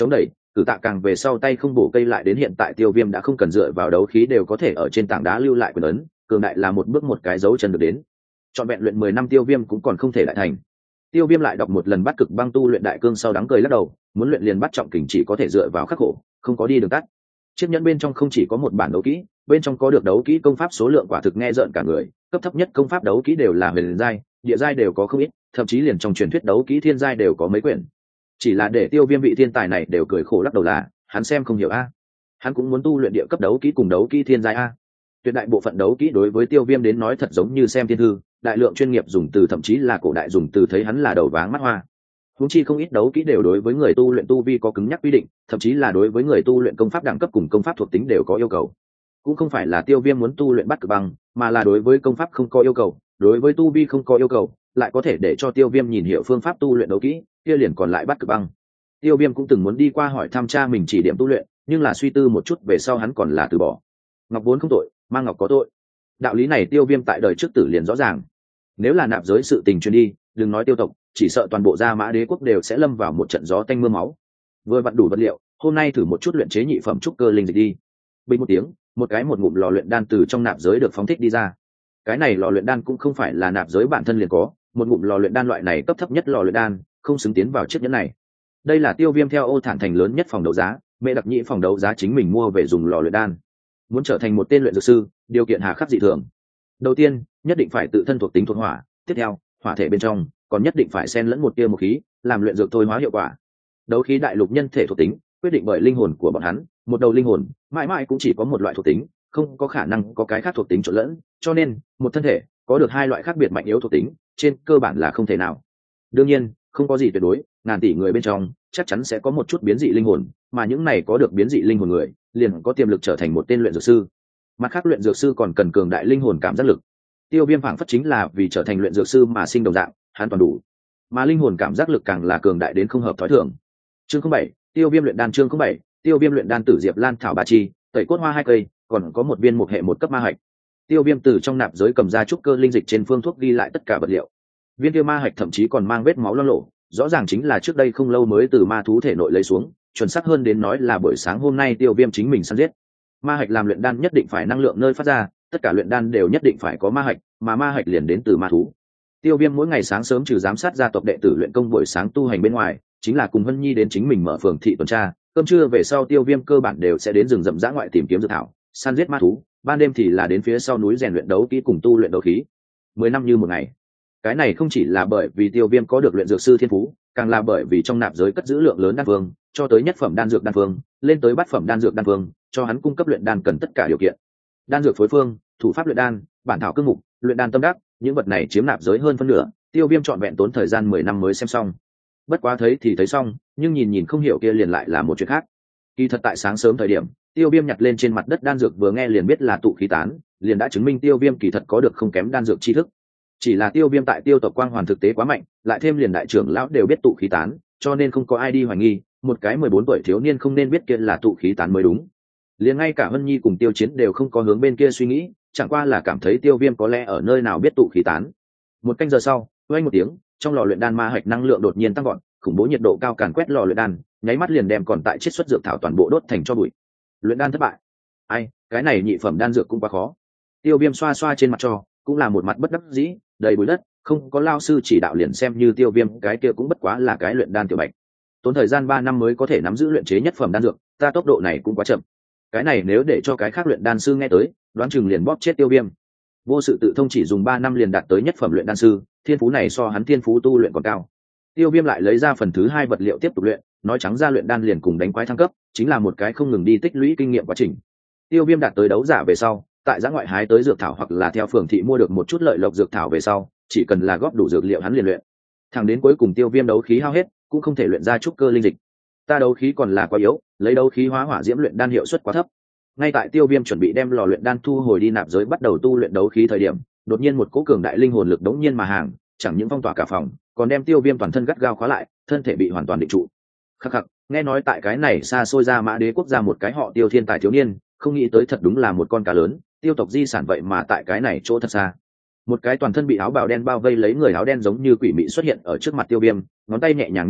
cử tạ càng về sau tay không bổ cây lại đến hiện tại tiêu viêm đã không cần dựa vào đấu khí đều có thể ở trên tảng đá lưu lại quyền ấn, cường đại là một bước một cái dấu chân được đến. Trọn vẹn luyện mười năm tiêu viêm cũng còn không thể lại thành. Tiêu viêm lại đọc một lần bắt cực băng tu luyện đại cương sau đắng cười lắc đầu, muốn luyện liền bắt trọng kình chỉ có thể dựa vào khắc khổ, không có đi đường tắt. Chiếc nhẫn bên trong không chỉ có một bản đấu kỹ, bên trong có được đấu kỹ công pháp số lượng quả thực nghe rợn cả người, cấp thấp nhất công pháp đấu kỹ đều là huyền giai, địa giai đều có không ít, thậm chí liền trong truyền thuyết đấu kỹ thiên giai đều có mấy quyển. Chỉ là để tiêu viêm vị thiên tài này đều cười khổ lắc đầu là, hắn xem không hiểu a. Hắn cũng muốn tu luyện địa cấp đấu kỹ cùng đấu kỹ thiên giai a. Tuyệt đại bộ phận đấu kỹ đối với tiêu viêm đến nói thật giống như xem thiên thư, đại lượng chuyên nghiệp dùng từ thậm chí là cổ đại dùng từ thấy hắn là đầu váng mắt hoa. Huống chi không ít đấu kỹ đều đối với người tu luyện tu vi có cứng nhắc quy định, thậm chí là đối với người tu luyện công pháp đẳng cấp cùng công pháp thuộc tính đều có yêu cầu. Cũng không phải là tiêu viêm muốn tu luyện bắt cực băng, mà là đối với công pháp không có yêu cầu, đối với tu vi không có yêu cầu, lại có thể để cho tiêu viêm nhìn hiểu phương pháp tu luyện đấu kỹ, kia liền còn lại bắt cực băng. Tiêu viêm cũng từng muốn đi qua hỏi thăm cha mình chỉ điểm tu luyện, nhưng là suy tư một chút về sau hắn còn là từ bỏ. Ngọc vốn không tội, mang ngọc có tội. Đạo lý này tiêu viêm tại đời trước tử liền rõ ràng. Nếu là nạp giới sự tình truyền đi, đừng nói tiêu tộc, chỉ sợ toàn bộ gia mã đế quốc đều sẽ lâm vào một trận gió tanh mưa máu. Vừa vặn đủ vật liệu, hôm nay thử một chút luyện chế nhị phẩm trúc cơ linh dịch đi. Bình một tiếng, một cái một ngụm lò luyện đan từ trong nạp giới được phóng thích đi ra. Cái này lò luyện đan cũng không phải là nạp giới bản thân liền có, một ngụm lò luyện đan loại này cấp thấp nhất lò luyện đan, không xứng tiến vào chiếc nhẫn này. Đây là tiêu viêm theo Ô Thản thành lớn nhất phòng đấu giá, mẹ đặc nhị phòng đấu giá chính mình mua về dùng lò luyện đan. Muốn trở thành một tên luyện dược sư, điều kiện hà khắc dị thường. Đầu tiên, nhất định phải tự thân thuộc tính thuộc hỏa, tiếp theo, hỏa thể bên trong còn nhất định phải xen lẫn một tia một khí, làm luyện dược thôi hóa hiệu quả. Đấu khí đại lục nhân thể thuộc tính quyết định bởi linh hồn của bọn hắn, một đầu linh hồn mãi mãi cũng chỉ có một loại thuộc tính, không có khả năng có cái khác thuộc tính trộn lẫn, cho nên một thân thể có được hai loại khác biệt mạnh yếu thuộc tính, trên cơ bản là không thể nào. Đương nhiên, không có gì tuyệt đối, ngàn tỷ người bên trong chắc chắn sẽ có một chút biến dị linh hồn, mà những này có được biến dị linh hồn người, liền có tiềm lực trở thành một tên luyện dược sư. Mặt khác luyện dược sư còn cần cường đại linh hồn cảm giác lực. Tiêu viêm phảng phất chính là vì trở thành luyện dược sư mà sinh đồng dạng, hắn toàn đủ, mà linh hồn cảm giác lực càng là cường đại đến không hợp thói thường. Chương không bảy, tiêu viêm luyện đan. Chương không bảy, tiêu viêm luyện đan. Tử diệp lan thảo ba chi, tẩy cốt hoa hai cây, còn có một viên một hệ một cấp ma hạch. Tiêu viêm từ trong nạp giới cầm ra trúc cơ linh dịch, trên phương thuốc ghi lại tất cả vật liệu. Viên tiêu ma hạch thậm chí còn mang vết máu loang lổ, rõ ràng chính là trước đây không lâu mới từ ma thú thể nội lấy xuống, chuẩn xác hơn đến nói là buổi sáng hôm nay tiêu viêm chính mình săn giết. Ma hạch làm luyện đan nhất định phải năng lượng nơi phát ra, tất cả luyện đan đều nhất định phải có ma hạch, mà ma hạch liền đến từ ma thú. Tiêu viêm mỗi ngày sáng sớm trừ giám sát gia tộc đệ tử luyện công buổi sáng tu hành bên ngoài, chính là cùng Hân Nhi đến chính mình mở phường thị tuần tra. Cơm trưa về sau tiêu viêm cơ bản đều sẽ đến rừng rậm dã ngoại tìm kiếm dược thảo, săn giết ma thú, ban đêm thì là đến phía sau núi rèn luyện đấu kỹ cùng tu luyện đấu khí. Mười năm như một ngày. Cái này không chỉ là bởi vì tiêu viêm có được luyện dược sư thiên phú, càng là bởi vì trong nạp giới cất giữ lượng lớn đan phương, cho tới nhất phẩm đan dược đan phương, lên tới bát phẩm đan dược đan phương, cho hắn cung cấp luyện đan cần tất cả điều kiện. Đan dược phối phương, thủ pháp luyện đan, bản thảo cương mục, luyện đan tâm đắc, những vật này chiếm nạp giới hơn phân nửa, tiêu viêm trọn vẹn tốn thời gian mười năm mới xem xong. Bất quá thấy thì thấy xong, nhưng nhìn nhìn không hiểu kia liền lại là một chuyện khác. Kỳ thật tại sáng sớm thời điểm, tiêu viêm nhặt lên trên mặt đất đan dược vừa nghe liền biết là tụ khí tán, liền đã chứng minh tiêu viêm kỳ thật có được không kém đan dược tri thức. Chỉ là tiêu viêm tại tiêu tộc quang hoàn thực tế quá mạnh, lại thêm liền đại trưởng lão đều biết tụ khí tán, cho nên không có ai đi hoài nghi, một cái mười bốn tuổi thiếu niên không nên biết kia là tụ khí tán mới đúng. Liền ngay cả Hân Nhi cùng Tiêu Chiến đều không có hướng bên kia suy nghĩ, chẳng qua là cảm thấy tiêu viêm có lẽ ở nơi nào biết tụ khí tán. Một canh giờ sau, oanh một tiếng, trong lò luyện đan ma hạch năng lượng đột nhiên tăng gọn, khủng bố nhiệt độ cao càn quét lò luyện đan, nháy mắt liền đem còn tại chiết xuất dược thảo toàn bộ đốt thành cho bụi. Luyện đan thất bại. Ai, cái này nhị phẩm đan dược cũng quá khó. Tiêu viêm xoa xoa trên mặt cho, cũng là một mặt bất đắc dĩ, đầy bụi đất, không có lao sư chỉ đạo liền xem như tiêu viêm cái kia cũng bất quá là cái luyện đan tiểu bạch. Tốn thời gian ba năm mới có thể nắm giữ luyện chế nhất phẩm đan dược, ta tốc độ này cũng quá chậm. Cái này nếu để cho cái khác luyện đan sư nghe tới, đoán chừng liền bóp chết tiêu viêm. Vô sự tự thông chỉ dùng ba năm liền đạt tới nhất phẩm luyện đan sư, thiên phú này so hắn thiên phú tu luyện còn cao. Tiêu viêm lại lấy ra phần thứ hai vật liệu tiếp tục luyện, nói trắng ra luyện đan liền cùng đánh quái thăng cấp, chính là một cái không ngừng đi tích lũy kinh nghiệm quá trình. Tiêu viêm đạt tới đấu giả về sau, tại giã ngoại hái tới dược thảo hoặc là theo phường thị mua được một chút lợi lộc dược thảo về sau, chỉ cần là góp đủ dược liệu hắn liền luyện. Thẳng đến cuối cùng tiêu viêm đấu khí hao hết, cũng không thể luyện ra trúc cơ linh dịch. Ta đấu khí còn là quá yếu, lấy đấu khí hóa hỏa diễm luyện đan hiệu suất quá thấp. Ngay tại tiêu viêm chuẩn bị đem lò luyện đan thu hồi đi nạp giới bắt đầu tu luyện đấu khí thời điểm, đột nhiên một cỗ cường đại linh hồn lực đống nhiên mà hàng, chẳng những phong tỏa cả phòng, còn đem tiêu viêm toàn thân gắt gao khóa lại, thân thể bị hoàn toàn định trụ. Khắc khắc, nghe nói tại cái này xa xôi ra mã đế quốc gia một cái họ Tiêu thiên tài thiếu niên, không nghĩ tới thật đúng là một con cá lớn, tiêu tộc di sản vậy mà tại cái này chỗ thật xa. Một cái toàn thân bị áo bào đen bao vây lấy người áo đen giống như quỷ mị xuất hiện ở trước mặt tiêu viêm, ngón tay nhẹ nhàng nhất câu,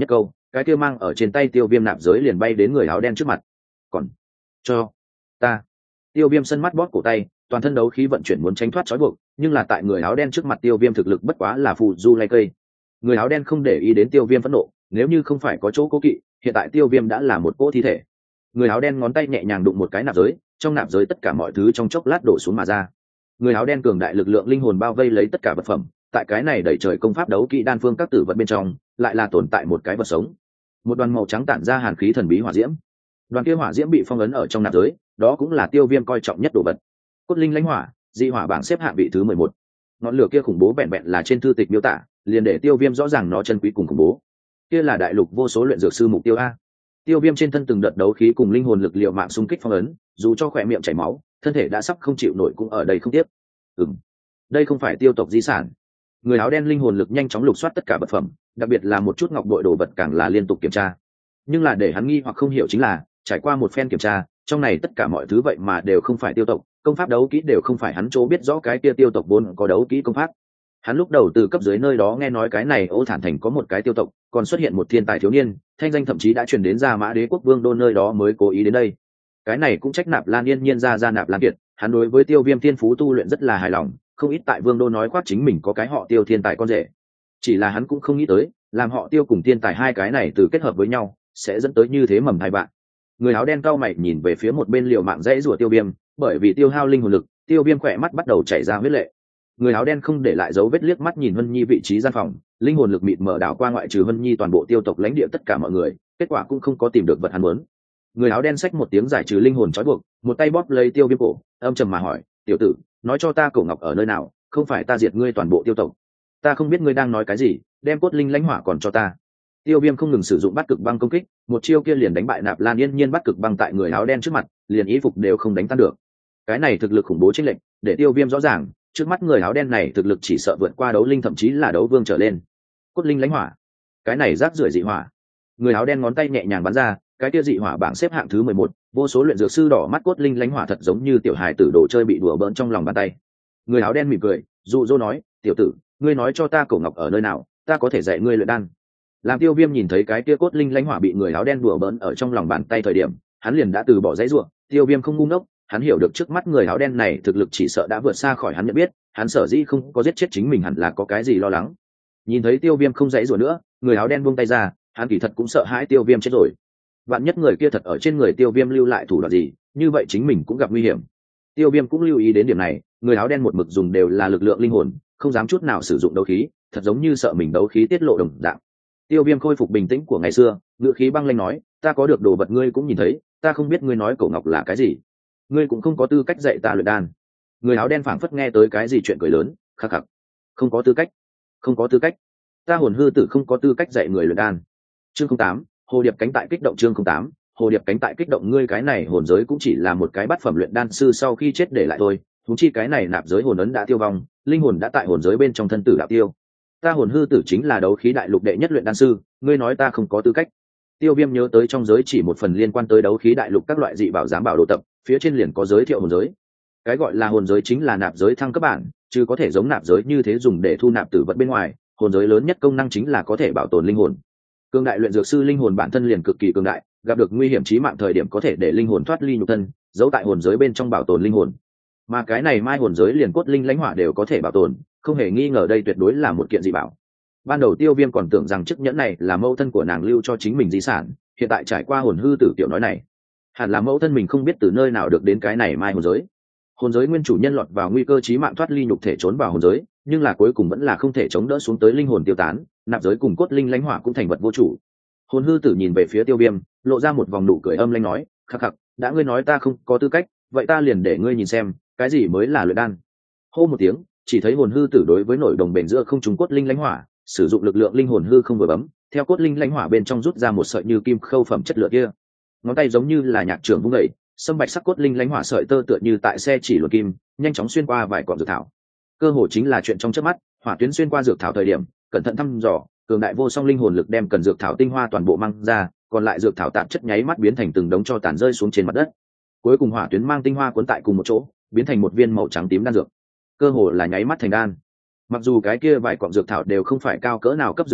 cái kia mang ở trên tay tiêu viêm nạp giới liền bay đến người áo đen trước mặt. Còn cho ta. Tiêu viêm sân mắt bóp cổ tay, toàn thân đấu khí vận chuyển muốn tránh thoát trói buộc, nhưng là tại người áo đen trước mặt tiêu viêm thực lực bất quá là phù du lay cây. Người áo đen không để ý đến tiêu viêm phẫn nộ, nếu như không phải có chỗ cố kỵ, hiện tại tiêu viêm đã là một cỗ thi thể. Người áo đen ngón tay nhẹ nhàng đụng một cái nạp giới, trong nạp giới tất cả mọi thứ trong chốc lát đổ xuống mà ra. Người áo đen cường đại lực lượng linh hồn bao vây lấy tất cả vật phẩm, tại cái này đẩy trời công pháp đấu kỹ đan phương các tử vật bên trong, lại là tồn tại một cái vật sống. Một đoàn màu trắng tản ra hàn khí thần bí hỏa diễm. Đoàn kia hỏa diễm bị phong ấn ở trong nạp giới, đó cũng là tiêu viêm coi trọng nhất đồ vật. Cốt linh lãnh hỏa, dị hỏa bảng xếp hạng vị thứ mười một. Ngọn lửa kia khủng bố vẹn vẹn là trên thư tịch miêu tả, liền để tiêu viêm rõ ràng nó chân quý cùng khủng bố. Kia là đại lục vô số luyện dược sư mục tiêu a. Tiêu viêm trên thân từng đợt đấu khí cùng linh hồn lực liệu mạng xung kích phong ấn, dù cho khỏe miệng chảy máu, thân thể đã sắp không chịu nổi cũng ở đây không tiếp. Ừm, đây không phải tiêu tộc di sản. Người áo đen linh hồn lực nhanh chóng lục soát tất cả vật phẩm, đặc biệt là một chút ngọc bội đồ vật càng là liên tục kiểm tra. Nhưng là để hắn nghi hoặc không hiểu chính là, trải qua một phen kiểm tra, trong này tất cả mọi thứ vậy mà đều không phải tiêu tộc, công pháp đấu kỹ đều không phải hắn chỗ biết rõ cái kia tiêu tộc vốn có đấu kỹ công pháp. Hắn lúc đầu từ cấp dưới nơi đó nghe nói cái này Ô Thản Thành có một cái tiêu tộc, còn xuất hiện một thiên tài thiếu niên, thanh danh thậm chí đã truyền đến ra Mã Đế quốc vương đô nơi đó mới cố ý đến đây. Cái này cũng trách Nạp Lan Yên Nhiên ra ra Nạp Lan Kiệt, hắn đối với Tiêu Viêm thiên phú tu luyện rất là hài lòng, không ít tại vương đô nói khoác chính mình có cái họ Tiêu thiên tài con rể. Chỉ là hắn cũng không nghĩ tới, làm họ Tiêu cùng thiên tài hai cái này từ kết hợp với nhau, sẽ dẫn tới như thế mầm thai bạn. Người áo đen cao mày nhìn về phía một bên liều mạng dãy rủa Tiêu Viêm, bởi vì tiêu hao linh hồn lực, Tiêu Viêm khỏe mắt bắt đầu chảy ra huyết lệ. Người áo đen không để lại dấu vết liếc mắt nhìn Vân Nhi vị trí gian phòng, linh hồn lực mịt mờ đảo qua ngoại trừ Vân Nhi toàn bộ tiêu tộc lãnh địa tất cả mọi người, kết quả cũng không có tìm được vật hắn muốn. Người áo đen xách một tiếng giải trừ linh hồn trói buộc, một tay bóp lấy Tiêu Viêm cổ, âm trầm mà hỏi, "Tiểu tử, nói cho ta cổ ngọc ở nơi nào, không phải ta diệt ngươi toàn bộ tiêu tộc." "Ta không biết ngươi đang nói cái gì, đem cốt linh lãnh hỏa còn cho ta." Tiêu Viêm không ngừng sử dụng Bát Cực Băng công kích, một chiêu kia liền đánh bại Nạp Lan Yên Nhiên Bát Cực Băng tại người áo đen trước mặt, liền y phục đều không đánh tan được. Cái này thực lực khủng bố chênh lệch, để Tiêu Viêm rõ ràng, trước mắt người áo đen này thực lực chỉ sợ vượt qua đấu linh thậm chí là đấu vương trở lên. Cốt linh lãnh hỏa, cái này rác rưởi dị hỏa. Người áo đen ngón tay nhẹ nhàng bắn ra, cái kia dị hỏa bảng xếp hạng thứ mười một, vô số luyện dược sư đỏ mắt cốt linh lãnh hỏa thật giống như tiểu hài tử đồ chơi bị đùa bỡn trong lòng bàn tay. Người áo đen mỉm cười, dụ dỗ nói, "Tiểu tử, ngươi nói cho ta cổ ngọc ở nơi nào, ta có thể dạy ngươi luyện đan." Làm Tiêu Viêm nhìn thấy cái kia cốt linh lãnh hỏa bị người áo đen đùa bỡn ở trong lòng bàn tay thời điểm, hắn liền đã từ bỏ dãy rủa. Tiêu Viêm không ngu ngốc, hắn hiểu được trước mắt người áo đen này thực lực chỉ sợ đã vượt xa khỏi hắn nhận biết, hắn sở dĩ không có giết chết chính mình hẳn là có cái gì lo lắng. Nhìn thấy Tiêu Viêm không dãy rủa nữa, người áo đen buông tay ra, hắn kỳ thật cũng sợ hãi Tiêu Viêm chết rồi. Vạn nhất người kia thật ở trên người Tiêu Viêm lưu lại thủ đoạn gì, như vậy chính mình cũng gặp nguy hiểm. Tiêu Viêm cũng lưu ý đến điểm này, người áo đen một mực dùng đều là lực lượng linh hồn, không dám chút nào sử dụng đấu khí, thật giống như sợ mình đấu khí tiết lộ đồng dạng. Tiêu Viêm khôi phục bình tĩnh của ngày xưa, ngữ khí băng lãnh nói, "Ta có được đồ vật ngươi cũng nhìn thấy, ta không biết ngươi nói cổ ngọc là cái gì, ngươi cũng không có tư cách dạy ta luyện đan." Người áo đen phảng phất nghe tới cái gì chuyện cười lớn, khắc khắc, "Không có tư cách, không có tư cách, ta hồn hư tử không có tư cách dạy người luyện đan." Chương không tám, hồ điệp cánh tại kích động. Chương không tám, hồ điệp cánh tại kích động. Ngươi cái này hồn giới cũng chỉ là một cái bát phẩm luyện đan sư sau khi chết để lại thôi, huống chi cái này nạp giới hồn ấn đã tiêu vong, linh hồn đã tại hồn giới bên trong thân tử đạo tiêu. Ta hồn hư tử chính là đấu khí đại lục đệ nhất luyện đan sư, ngươi nói ta không có tư cách. Tiêu Viêm nhớ tới trong giới chỉ một phần liên quan tới đấu khí đại lục các loại dị bảo giám bảo đồ tập, phía trên liền có giới thiệu hồn giới. Cái gọi là hồn giới chính là nạp giới thăng cấp bản, chứ có thể giống nạp giới như thế dùng để thu nạp tử vật bên ngoài, hồn giới lớn nhất công năng chính là có thể bảo tồn linh hồn. Cường đại luyện dược sư linh hồn bản thân liền cực kỳ cường đại, gặp được nguy hiểm chí mạng thời điểm có thể để linh hồn thoát ly nhục thân, giấu tại hồn giới bên trong bảo tồn linh hồn. Mà cái này mai hồn giới liền cốt linh lãnh hỏa đều có thể bảo tồn, không hề nghi ngờ đây tuyệt đối là một kiện dị bảo. Ban đầu Tiêu Viêm còn tưởng rằng chiếc nhẫn này là mẫu thân của nàng lưu cho chính mình di sản, hiện tại trải qua hồn hư tử tiểu nói này, hẳn là mẫu thân mình không biết từ nơi nào được đến cái này mai hồn giới. Hồn giới nguyên chủ nhân lọt vào nguy cơ chí mạng thoát ly nhục thể trốn vào hồn giới, nhưng là cuối cùng vẫn là không thể chống đỡ xuống tới linh hồn tiêu tán, nạp giới cùng cốt linh lãnh hỏa cũng thành vật vô chủ. Hồn hư tử nhìn về phía Tiêu Viêm, lộ ra một vòng nụ cười âm lãnh nói, "Khắc khắc, đã ngươi nói ta không có tư cách, vậy ta liền để ngươi nhìn xem, cái gì mới là luyện đan." Hô một tiếng, chỉ thấy hồn hư tử đối với nổi đồng bền giữa không trung cốt linh lãnh hỏa, sử dụng lực lượng linh hồn hư không vừa bấm, theo cốt linh lãnh hỏa bên trong rút ra một sợi như kim khâu phẩm chất lửa kia. Ngón tay giống như là nhạc trưởng vung dậy, sâm bạch sắc cốt linh lãnh hỏa sợi tơ tựa như tại xe chỉ luồn kim, nhanh chóng xuyên qua vài cọng dược thảo. Cơ hồ chính là chuyện trong chớp mắt, hỏa tuyến xuyên qua dược thảo thời điểm, cẩn thận thăm dò, cường đại vô song linh hồn lực đem cần dược thảo tinh hoa toàn bộ mang ra, còn lại dược thảo tạp chất nháy mắt biến thành từng đống tro tàn rơi xuống trên mặt đất. Cuối cùng hỏa tuyến mang tinh hoa cuốn tại cùng một chỗ, biến thành một viên màu trắng tím đan dược. Cơ hồ là nháy mắt thành đan. Mặc dù cái kia vài cọng dược thảo đều không phải cao cỡ nào cấp dược thảo,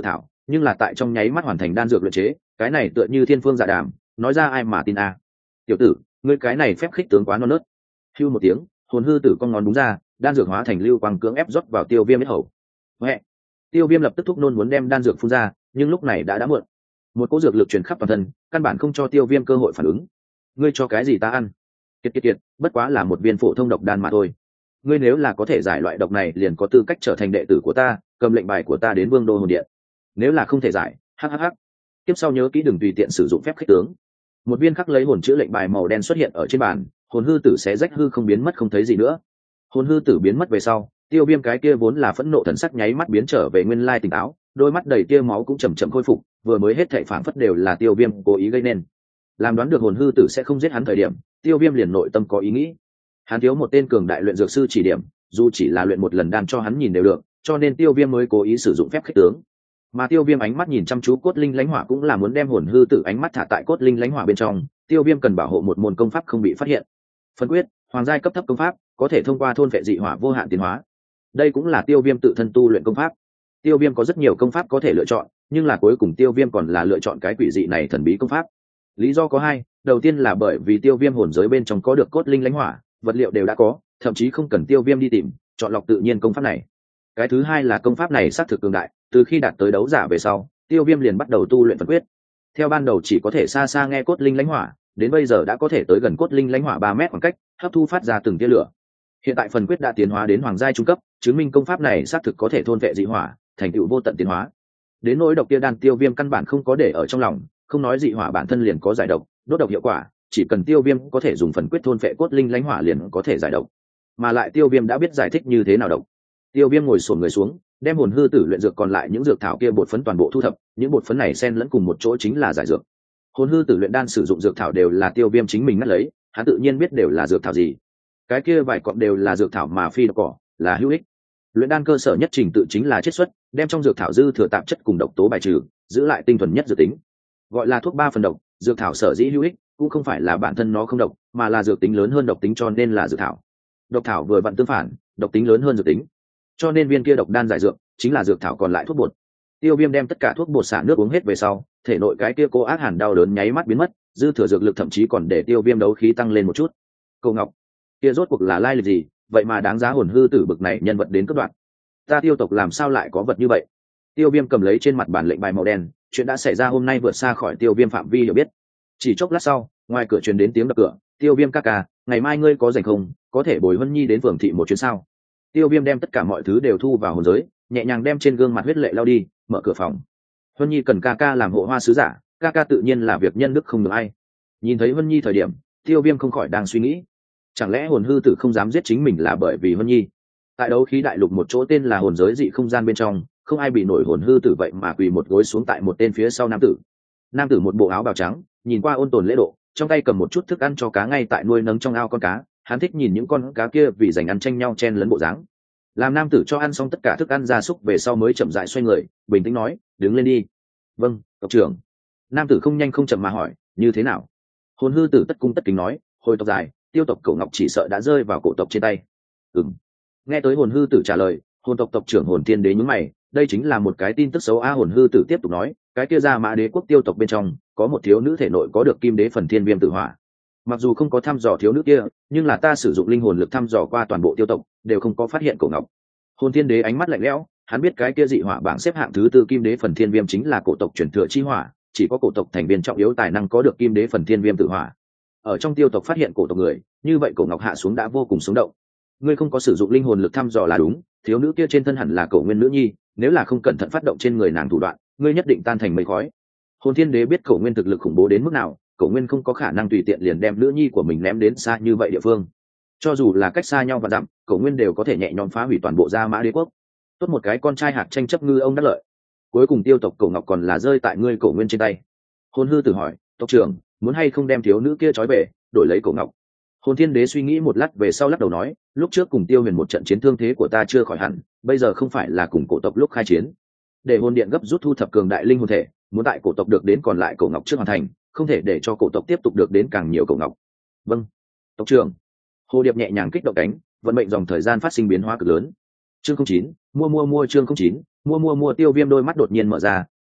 nhưng là tại trong nháy mắt hoàn thành đan dược luyện chế, cái này tựa như thiên phương dạ đàm, nói ra ai mà tin a. Tiểu tử, ngươi cái này phép khích tướng quá non nớt. Hưu một tiếng, hồn hư tử con ngón đúng ra, đan dược hóa thành lưu quang cưỡng ép rót vào tiêu viêm huyết hầu. Huệ. Tiêu viêm lập tức thúc nôn muốn đem đan dược phun ra, nhưng lúc này đã đã muộn. Một cỗ dược lực truyền khắp toàn thân, căn bản không cho tiêu viêm cơ hội phản ứng. Ngươi cho cái gì ta ăn? Kiệt kiệt kiệt, bất quá là một viên phổ thông độc đan mà thôi. Ngươi nếu là có thể giải loại độc này liền có tư cách trở thành đệ tử của ta, cầm lệnh bài của ta đến vương đô hồn điện. Nếu là không thể giải, hắc hắc hắc. Tiếp sau nhớ kỹ đừng tùy tiện sử dụng phép khích tướng. Một viên khắc lấy hồn chữ lệnh bài màu đen xuất hiện ở trên bàn, hồn hư tử xé rách hư không biến mất không thấy gì nữa. Hồn hư tử biến mất về sau, tiêu viêm cái kia vốn là phẫn nộ thần sắc nháy mắt biến trở về nguyên lai tỉnh táo, đôi mắt đầy tia máu cũng chầm chậm khôi phục, vừa mới hết thảy phản phất đều là tiêu viêm cố ý gây nên. Làm đoán được hồn hư tử sẽ không giết hắn thời điểm, tiêu viêm liền nội tâm có ý nghĩ. Hắn thiếu một tên cường đại luyện dược sư chỉ điểm, dù chỉ là luyện một lần đan cho hắn nhìn đều được, cho nên tiêu viêm mới cố ý sử dụng phép khích tướng. Mà tiêu viêm ánh mắt nhìn chăm chú cốt linh lãnh hỏa cũng là muốn đem hồn hư tử ánh mắt thả tại cốt linh lãnh hỏa bên trong. Tiêu viêm cần bảo hộ một môn công pháp không bị phát hiện. Phân quyết, hoàng giai cấp thấp công pháp, có thể thông qua thôn phệ dị hỏa vô hạn tiến hóa. Đây cũng là tiêu viêm tự thân tu luyện công pháp. Tiêu viêm có rất nhiều công pháp có thể lựa chọn, nhưng là cuối cùng tiêu viêm còn là lựa chọn cái quỷ dị này thần bí công pháp. Lý do có hai, đầu tiên là bởi vì tiêu viêm hồn giới bên trong có được cốt linh lãnh hỏa, vật liệu đều đã có, thậm chí không cần tiêu viêm đi tìm, chọn lọc tự nhiên công pháp này. Cái thứ hai là công pháp này xác thực cường đại, từ khi đạt tới đấu giả về sau, tiêu viêm liền bắt đầu tu luyện phân quyết. Theo ban đầu chỉ có thể xa xa nghe cốt linh lãnh hỏa, đến bây giờ đã có thể tới gần cốt linh lãnh hỏa ba mét khoảng cách, hấp thu phát ra từng tia lửa. Hiện tại phần quyết đã tiến hóa đến hoàng giai trung cấp, chứng minh công pháp này xác thực có thể thôn vệ dị hỏa, thành tựu vô tận tiến hóa. Đến nỗi độc tia đan tiêu viêm căn bản không có để ở trong lòng, không nói dị hỏa bản thân liền có giải độc, đốt độc hiệu quả, chỉ cần tiêu viêm có thể dùng phần quyết thôn vệ cốt linh lãnh hỏa liền có thể giải độc. Mà lại tiêu viêm đã biết giải thích như thế nào độc. Tiêu viêm ngồi xổm người xuống, đem hồn hư tử luyện dược còn lại những dược thảo kia bột phấn toàn bộ thu thập, những bột phấn này xen lẫn cùng một chỗ chính là giải dược. Hồn hư tử luyện đan sử dụng dược thảo đều là tiêu viêm chính mình ngắt lấy, hắn tự nhiên biết đều là dược thảo gì. Cái kia vài cọng đều là dược thảo mà phi độc cỏ, là hữu ích. Luyện đan cơ sở nhất trình tự chính là chiết xuất, đem trong dược thảo dư thừa tạp chất cùng độc tố bài trừ, giữ lại tinh thuần nhất dược tính. Gọi là thuốc ba phần độc, dược thảo sở dĩ hữu ích, cũng không phải là bản thân nó không độc, mà là dược tính lớn hơn độc tính cho nên là dược thảo. Độc thảo vừa vặn tương phản, độc tính lớn hơn dược tính. Cho nên viên kia độc đan giải dược chính là dược thảo còn lại thuốc bột. Tiêu viêm đem tất cả thuốc bột xả nước uống hết về sau, thể nội cái kia cô ác hàn đau đớn nháy mắt biến mất, dư thừa dược lực thậm chí còn để tiêu viêm đấu khí tăng lên một chút. Cầu ngọc kia rốt cuộc là lai lịch gì, vậy mà đáng giá hồn hư tử bực này nhân vật đến cất đoạn. Ta tiêu tộc làm sao lại có vật như vậy? Tiêu viêm cầm lấy trên mặt bàn lệnh bài màu đen, chuyện đã xảy ra hôm nay vượt xa khỏi tiêu viêm phạm vi hiểu biết. Chỉ chốc lát sau, ngoài cửa truyền đến tiếng đập cửa. Tiêu viêm ca ca, ngày mai ngươi có rảnh không, có thể bồi Huân Nhi đến phường thị một chuyến sao? Tiêu viêm đem tất cả mọi thứ đều thu vào hồn giới, nhẹ nhàng đem trên gương mặt huyết lệ lao đi, mở cửa phòng. Huân Nhi cần ca ca làm hộ hoa sứ giả, ca ca tự nhiên là việc nhân đức không được ai. Nhìn thấy Huân Nhi thời điểm, tiêu viêm không khỏi đang suy nghĩ, chẳng lẽ hồn hư tử không dám giết chính mình là bởi vì Huân Nhi? Tại đấu khí đại lục một chỗ tên là hồn giới dị không gian bên trong, không ai bị nổi hồn hư tử vậy mà quỳ một gối xuống tại một tên phía sau nam tử. Nam tử một bộ áo bào trắng, nhìn qua ôn tồn lễ độ, trong tay cầm một chút thức ăn cho cá ngay tại nuôi nấng trong ao con cá. Hắn thích nhìn những con cá kia vì giành ăn tranh nhau chen lấn bộ dáng. Làm nam tử cho ăn xong tất cả thức ăn gia súc về sau mới chậm rãi xoay người, bình tĩnh nói, đứng lên đi. Vâng, tộc trưởng. Nam tử không nhanh không chậm mà hỏi, như thế nào? Hồn hư tử tất cung tất kính nói, hồi tộc dài, tiêu tộc Cổ Ngọc chỉ sợ đã rơi vào cổ tộc trên tay. Ừm. Nghe tới hồn hư tử trả lời, hồn tộc tộc trưởng hồn thiên đế nhướng mày, đây chính là một cái tin tức xấu a. Hồn hư tử tiếp tục nói, cái kia ra mã đế quốc tiêu tộc bên trong có một thiếu nữ thể nội có được kim đế phần thiên viêm tử hỏa. Mặc dù không có thăm dò thiếu nữ kia, nhưng là ta sử dụng linh hồn lực thăm dò qua toàn bộ tiêu tộc, đều không có phát hiện cổ ngọc. Hồn thiên đế ánh mắt lạnh lẽo, hắn biết cái kia dị hỏa bảng xếp hạng thứ tư kim đế phần thiên viêm chính là cổ tộc truyền thừa chi hỏa, chỉ có cổ tộc thành viên trọng yếu tài năng có được kim đế phần thiên viêm tử hỏa. Ở trong tiêu tộc phát hiện cổ tộc người, như vậy cổ ngọc hạ xuống đã vô cùng sống động. Ngươi không có sử dụng linh hồn lực thăm dò là đúng, thiếu nữ kia trên thân hẳn là cổ nguyên nữ nhi, nếu là không cẩn thận phát động trên người nàng thủ đoạn, ngươi nhất định tan thành mây khói. Hồn thiên đế biết cổ nguyên thực lực khủng bố đến mức nào, cổ nguyên không có khả năng tùy tiện liền đem nữ nhi của mình ném đến xa như vậy địa phương. Cho dù là cách xa nhau và dặm, cổ nguyên đều có thể nhẹ nhõm phá hủy toàn bộ gia mã đế quốc. Tốt một cái con trai hạt tranh chấp ngư ông đắc lợi, cuối cùng tiêu tộc cổ ngọc còn là rơi tại ngươi cổ nguyên trên tay. Hồn hư tử hỏi, tộc trưởng muốn hay không đem thiếu nữ kia trói về đổi lấy cổ ngọc? Hồn thiên đế suy nghĩ một lát về sau lắc đầu nói, lúc trước cùng tiêu huyền một trận chiến thương thế của ta chưa khỏi hẳn, bây giờ không phải là cùng cổ tộc lúc khai chiến. Để hồn điện gấp rút thu thập cường đại linh hồn thể, muốn tại cổ tộc được đến còn lại cổ ngọc trước hoàn thành, không thể để cho cổ tộc tiếp tục được đến càng nhiều cổ ngọc. Vâng, tộc trưởng. Hồ điệp nhẹ nhàng kích động cánh, vận mệnh dòng thời gian phát sinh biến hóa cực lớn. Chương không chín, mua mua mua chương không chín, mua mua mua. Tiêu viêm đôi mắt đột nhiên mở ra,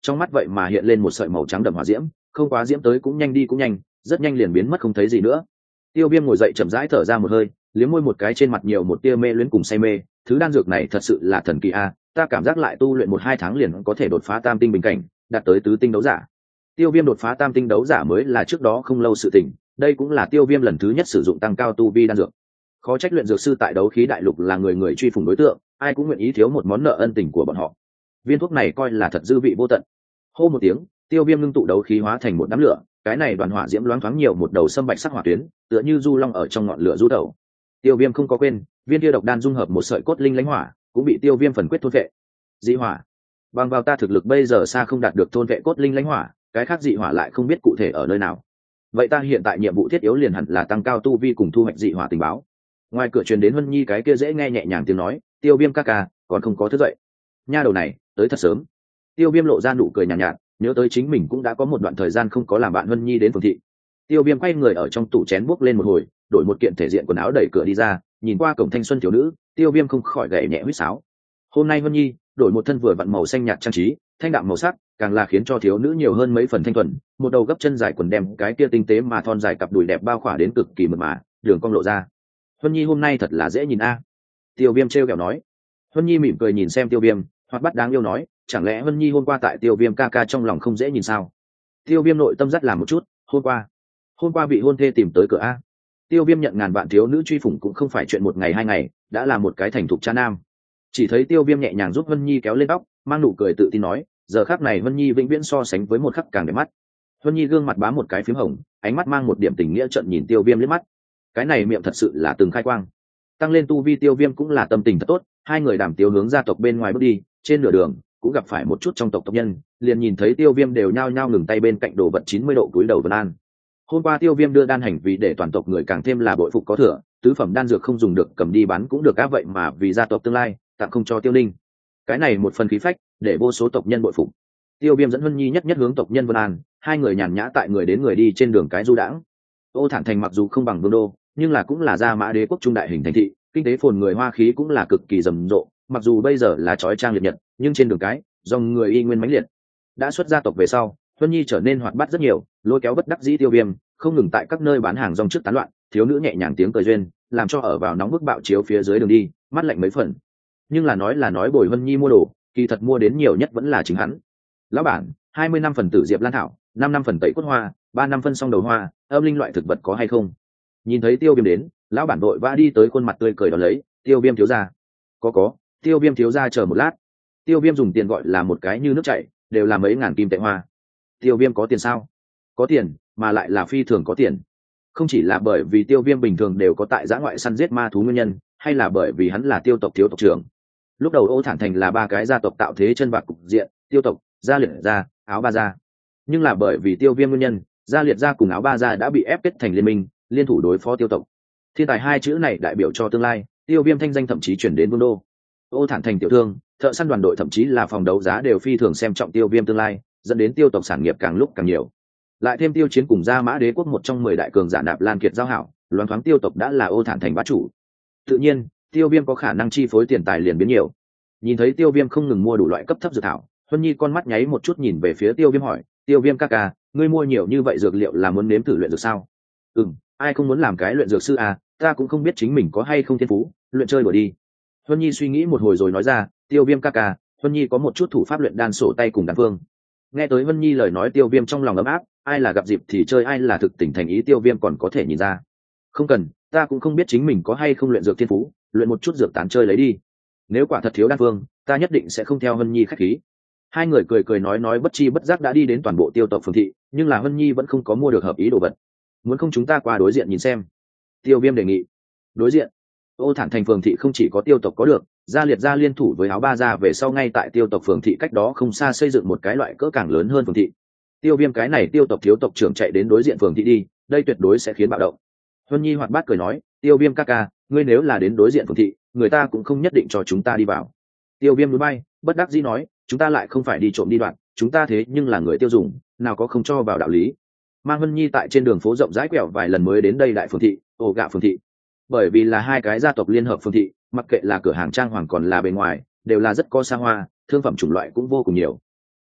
trong mắt vậy mà hiện lên một sợi màu trắng đậm hỏa diễm, không quá diễm tới cũng nhanh đi cũng nhanh, rất nhanh liền biến mất không thấy gì nữa. Tiêu Viêm ngồi dậy chậm rãi thở ra một hơi, liếm môi một cái, trên mặt nhiều một tia mê luyến cùng say mê. Thứ đan dược này thật sự là thần kỳ a, ta cảm giác lại tu luyện một hai tháng liền có thể đột phá tam tinh bình cảnh, đạt tới tứ tinh đấu giả. Tiêu Viêm đột phá tam tinh đấu giả mới là trước đó không lâu sự tình, đây cũng là Tiêu Viêm lần thứ nhất sử dụng tăng cao tu vi đan dược. Khó trách luyện dược sư tại đấu khí đại lục là người người truy phủng đối tượng, ai cũng nguyện ý thiếu một món nợ ân tình của bọn họ. Viên thuốc này coi là thật dư vị vô tận. Hô một tiếng, Tiêu Viêm ngưng tụ đấu khí hóa thành một đám lửa, cái này đoàn hỏa diễm loáng thoáng nhiều một đầu sâm bạch sắc hỏa tuyến, tựa như du long ở trong ngọn lửa du tẩu. Tiêu Viêm không có quên, viên kia độc đan dung hợp một sợi cốt linh lãnh hỏa, cũng bị Tiêu Viêm phần quyết thôn vệ. Dị hỏa, bằng vào ta thực lực bây giờ xa không đạt được thôn vệ cốt linh lãnh hỏa, cái khác dị hỏa lại không biết cụ thể ở nơi nào. Vậy ta hiện tại nhiệm vụ thiết yếu liền hẳn là tăng cao tu vi cùng thu hoạch dị hỏa tình báo. Ngoài cửa truyền đến Huân Nhi cái kia dễ nghe nhẹ nhàng tiếng nói, Tiêu Viêm ca ca, còn không có thức dậy. Nha đầu này, tới thật sớm. Tiêu Viêm lộ ra nụ cười nhàn nhạt, nhạt, nhớ tới chính mình cũng đã có một đoạn thời gian không có làm bạn Huân Nhi đến phường thị. Tiêu Viêm quay người ở trong tủ chén buốc lên một hồi, đổi một kiện thể diện quần áo đẩy cửa đi ra, nhìn qua cổng thanh xuân thiếu nữ, Tiêu Viêm không khỏi gảy nhẹ huýt sáo. Hôm nay Huân Nhi đổi một thân vừa vặn màu xanh nhạt trang trí, thanh đạm màu sắc, càng là khiến cho thiếu nữ nhiều hơn mấy phần thanh thuần. Một đầu gấp chân dài quần đem cái kia tinh tế mà thon dài cặp đùi đẹp bao khỏa đến cực kỳ mượt mà, đường cong lộ ra. Huân Nhi hôm nay thật là dễ nhìn a. Tiêu Viêm trêu ghẹo nói. Huân Nhi mỉm cười nhìn xem Tiêu Viêm, hoạt bát đáng yêu nói, chẳng lẽ Huân Nhi hôm qua tại Tiêu Viêm ca ca trong lòng không dễ nhìn sao? Tiêu Viêm nội tâm rất làm một chút, hôm qua, hôm qua vị hôn thê tìm tới cửa a. Tiêu Viêm nhận ngàn vạn thiếu nữ truy phủng cũng không phải chuyện một ngày hai ngày, đã là một cái thành thục cha nam. Chỉ thấy Tiêu Viêm nhẹ nhàng giúp Huân Nhi kéo lên tóc, mang nụ cười tự tin nói, giờ khắc này Huân Nhi vĩnh viễn so sánh với một khắc càng đẹp mắt. Huân Nhi gương mặt bám một cái phím hồng, ánh mắt mang một điểm tình nghĩa trợn nhìn Tiêu Viêm liếc mắt. Cái này miệng thật sự là từng khai quang. Tăng lên tu vi Tiêu Viêm cũng là tâm tình thật tốt, hai người đàm tiếu hướng gia tộc bên ngoài bước đi, trên nửa đường cũng gặp phải một chút trong tộc tộc nhân, liền nhìn thấy Tiêu Viêm đều nhao nhao ngừng tay bên cạnh đồ vật chín mươi độ cúi đầu vân an. Hôm qua Tiêu Viêm đưa đan hành vì để toàn tộc người càng thêm là bội phục có thừa, tứ phẩm đan dược không dùng được cầm đi bán cũng được áp, vậy mà vì gia tộc tương lai tặng không cho Tiêu Linh. Cái này một phần khí phách để vô số tộc nhân bội phục. Tiêu Viêm dẫn Huân Nhi nhất nhất hướng tộc nhân vân an, hai người nhàn nhã tại người đến người đi trên đường cái du đãng. Ô Thản Thành mặc dù không bằng Vương đô, nhưng là cũng là Gia Mã Đế quốc trung đại hình thành thị, kinh tế phồn người hoa khí cũng là cực kỳ rầm rộ, mặc dù bây giờ là chói trang liệt nhật, nhưng trên đường cái dòng người y nguyên mãnh liệt. Đã xuất gia tộc về sau, Huân Nhi trở nên hoạt bát rất nhiều, lôi kéo bất đắc dĩ Tiêu Viêm không ngừng tại các nơi bán hàng rong trước tán loạn, thiếu nữ nhẹ nhàng tiếng cười duyên làm cho ở vào nóng bức bạo chiếu phía dưới đường đi mắt lạnh mấy phần. Nhưng là nói là nói bồi Huân Nhi mua đồ, kỳ thật mua đến nhiều nhất vẫn là chính hắn. Lão bản, hai mươi năm phần tử diệp lan thảo, năm năm phần tẩy cốt hoa, ba năm phân song đầu hoa, âm linh loại thực vật có hay không? Nhìn thấy Tiêu Viêm đến, lão bản đội vã đi tới, khuôn mặt tươi cười đón lấy, Tiêu Viêm thiếu gia. Có có, Tiêu Viêm thiếu gia chờ một lát. Tiêu Viêm dùng tiền gọi là một cái như nước chảy, đều là mấy ngàn kim tệ hoa. Tiêu Viêm có tiền sao? Có tiền, mà lại là phi thường có tiền. Không chỉ là bởi vì Tiêu Viêm bình thường đều có tại giã ngoại săn giết ma thú nguyên nhân, hay là bởi vì hắn là Tiêu tộc thiếu tộc trưởng. Lúc đầu Ô Thản Thành là ba cái gia tộc tạo thế chân bạc cục diện, Tiêu tộc, Gia Liệt gia, Áo Ba gia. Nhưng là bởi vì Tiêu Viêm nguyên nhân, Gia Liệt gia cùng Áo Ba gia đã bị ép kết thành liên minh, liên thủ đối phó Tiêu tộc. Thiên tài hai chữ này đại biểu cho tương lai, Tiêu Viêm thanh danh thậm chí chuyển đến Vương đô. Ô Thản Thành tiểu thương, thợ săn đoàn đội thậm chí là phòng đấu giá đều phi thường xem trọng Tiêu Viêm tương lai, dẫn đến Tiêu tộc sản nghiệp càng lúc càng nhiều. Lại thêm Tiêu Chiến cùng Gia Mã Đế quốc một trong mười đại cường giả Nạp Lan Kiệt giao hảo, loáng thoáng Tiêu tộc đã là Ô Thản Thành bá chủ. Tự nhiên, Tiêu Viêm có khả năng chi phối tiền tài liền biến nhiều. Nhìn thấy Tiêu Viêm không ngừng mua đủ loại cấp thấp dược thảo, Huân Nhi con mắt nháy một chút nhìn về phía Tiêu Viêm hỏi, Tiêu Viêm ca ca, ngươi mua nhiều như vậy dược liệu là muốn nếm thử luyện dược sao? Ừm, ai không muốn làm cái luyện dược sư à, ta cũng không biết chính mình có hay không thiên phú, luyện chơi đùa đi. Huân Nhi suy nghĩ một hồi rồi nói ra, Tiêu Viêm ca ca, Huân Nhi có một chút thủ pháp luyện đan sổ tay cùng đan phương. Nghe tới Huân Nhi lời nói, Tiêu Viêm trong lòng ấm áp, ai là gặp dịp thì chơi, ai là thực tình thành ý, Tiêu Viêm còn có thể nhìn ra. Không cần, ta cũng không biết chính mình có hay không luyện dược thiên phú, luyện một chút dược tán chơi lấy đi. Nếu quả thật thiếu đan phương, ta nhất định sẽ không theo Huân Nhi khách khí. Hai người cười cười nói nói, bất chi bất giác đã đi đến toàn bộ Tiêu tộc phường thị, nhưng là Huân Nhi vẫn không có mua được hợp ý đồ vật. Muốn không chúng ta qua đối diện nhìn xem? Tiêu Viêm đề nghị. Đối diện? Ô Thản Thành phường thị không chỉ có Tiêu tộc có được, Gia Liệt gia liên thủ với Áo Ba gia về sau ngay tại Tiêu tộc phường thị cách đó không xa xây dựng một cái loại cỡ càng lớn hơn phường thị. Tiêu Viêm cái này Tiêu tộc thiếu tộc trưởng chạy đến đối diện phường thị đi, đây tuyệt đối sẽ khiến bạo động. Huân Nhi hoạt bát cười nói, Tiêu Viêm ca ca, ngươi nếu là đến đối diện phường thị, người ta cũng không nhất định cho chúng ta đi vào. Tiêu Viêm núi bay, bất đắc dĩ nói, chúng ta lại không phải đi trộm đi đoạn, chúng ta thế nhưng là người tiêu dùng, nào có không cho vào đạo lý. Mang Huân Nhi tại trên đường phố rộng rãi quẹo vài lần mới đến đây đại phường thị, ổ gạ phường thị. Bởi vì là hai cái gia tộc liên hợp phường thị, mặc kệ là cửa hàng trang hoàng còn là bên ngoài, đều là rất có xa hoa, thương phẩm chủng loại cũng vô cùng nhiều.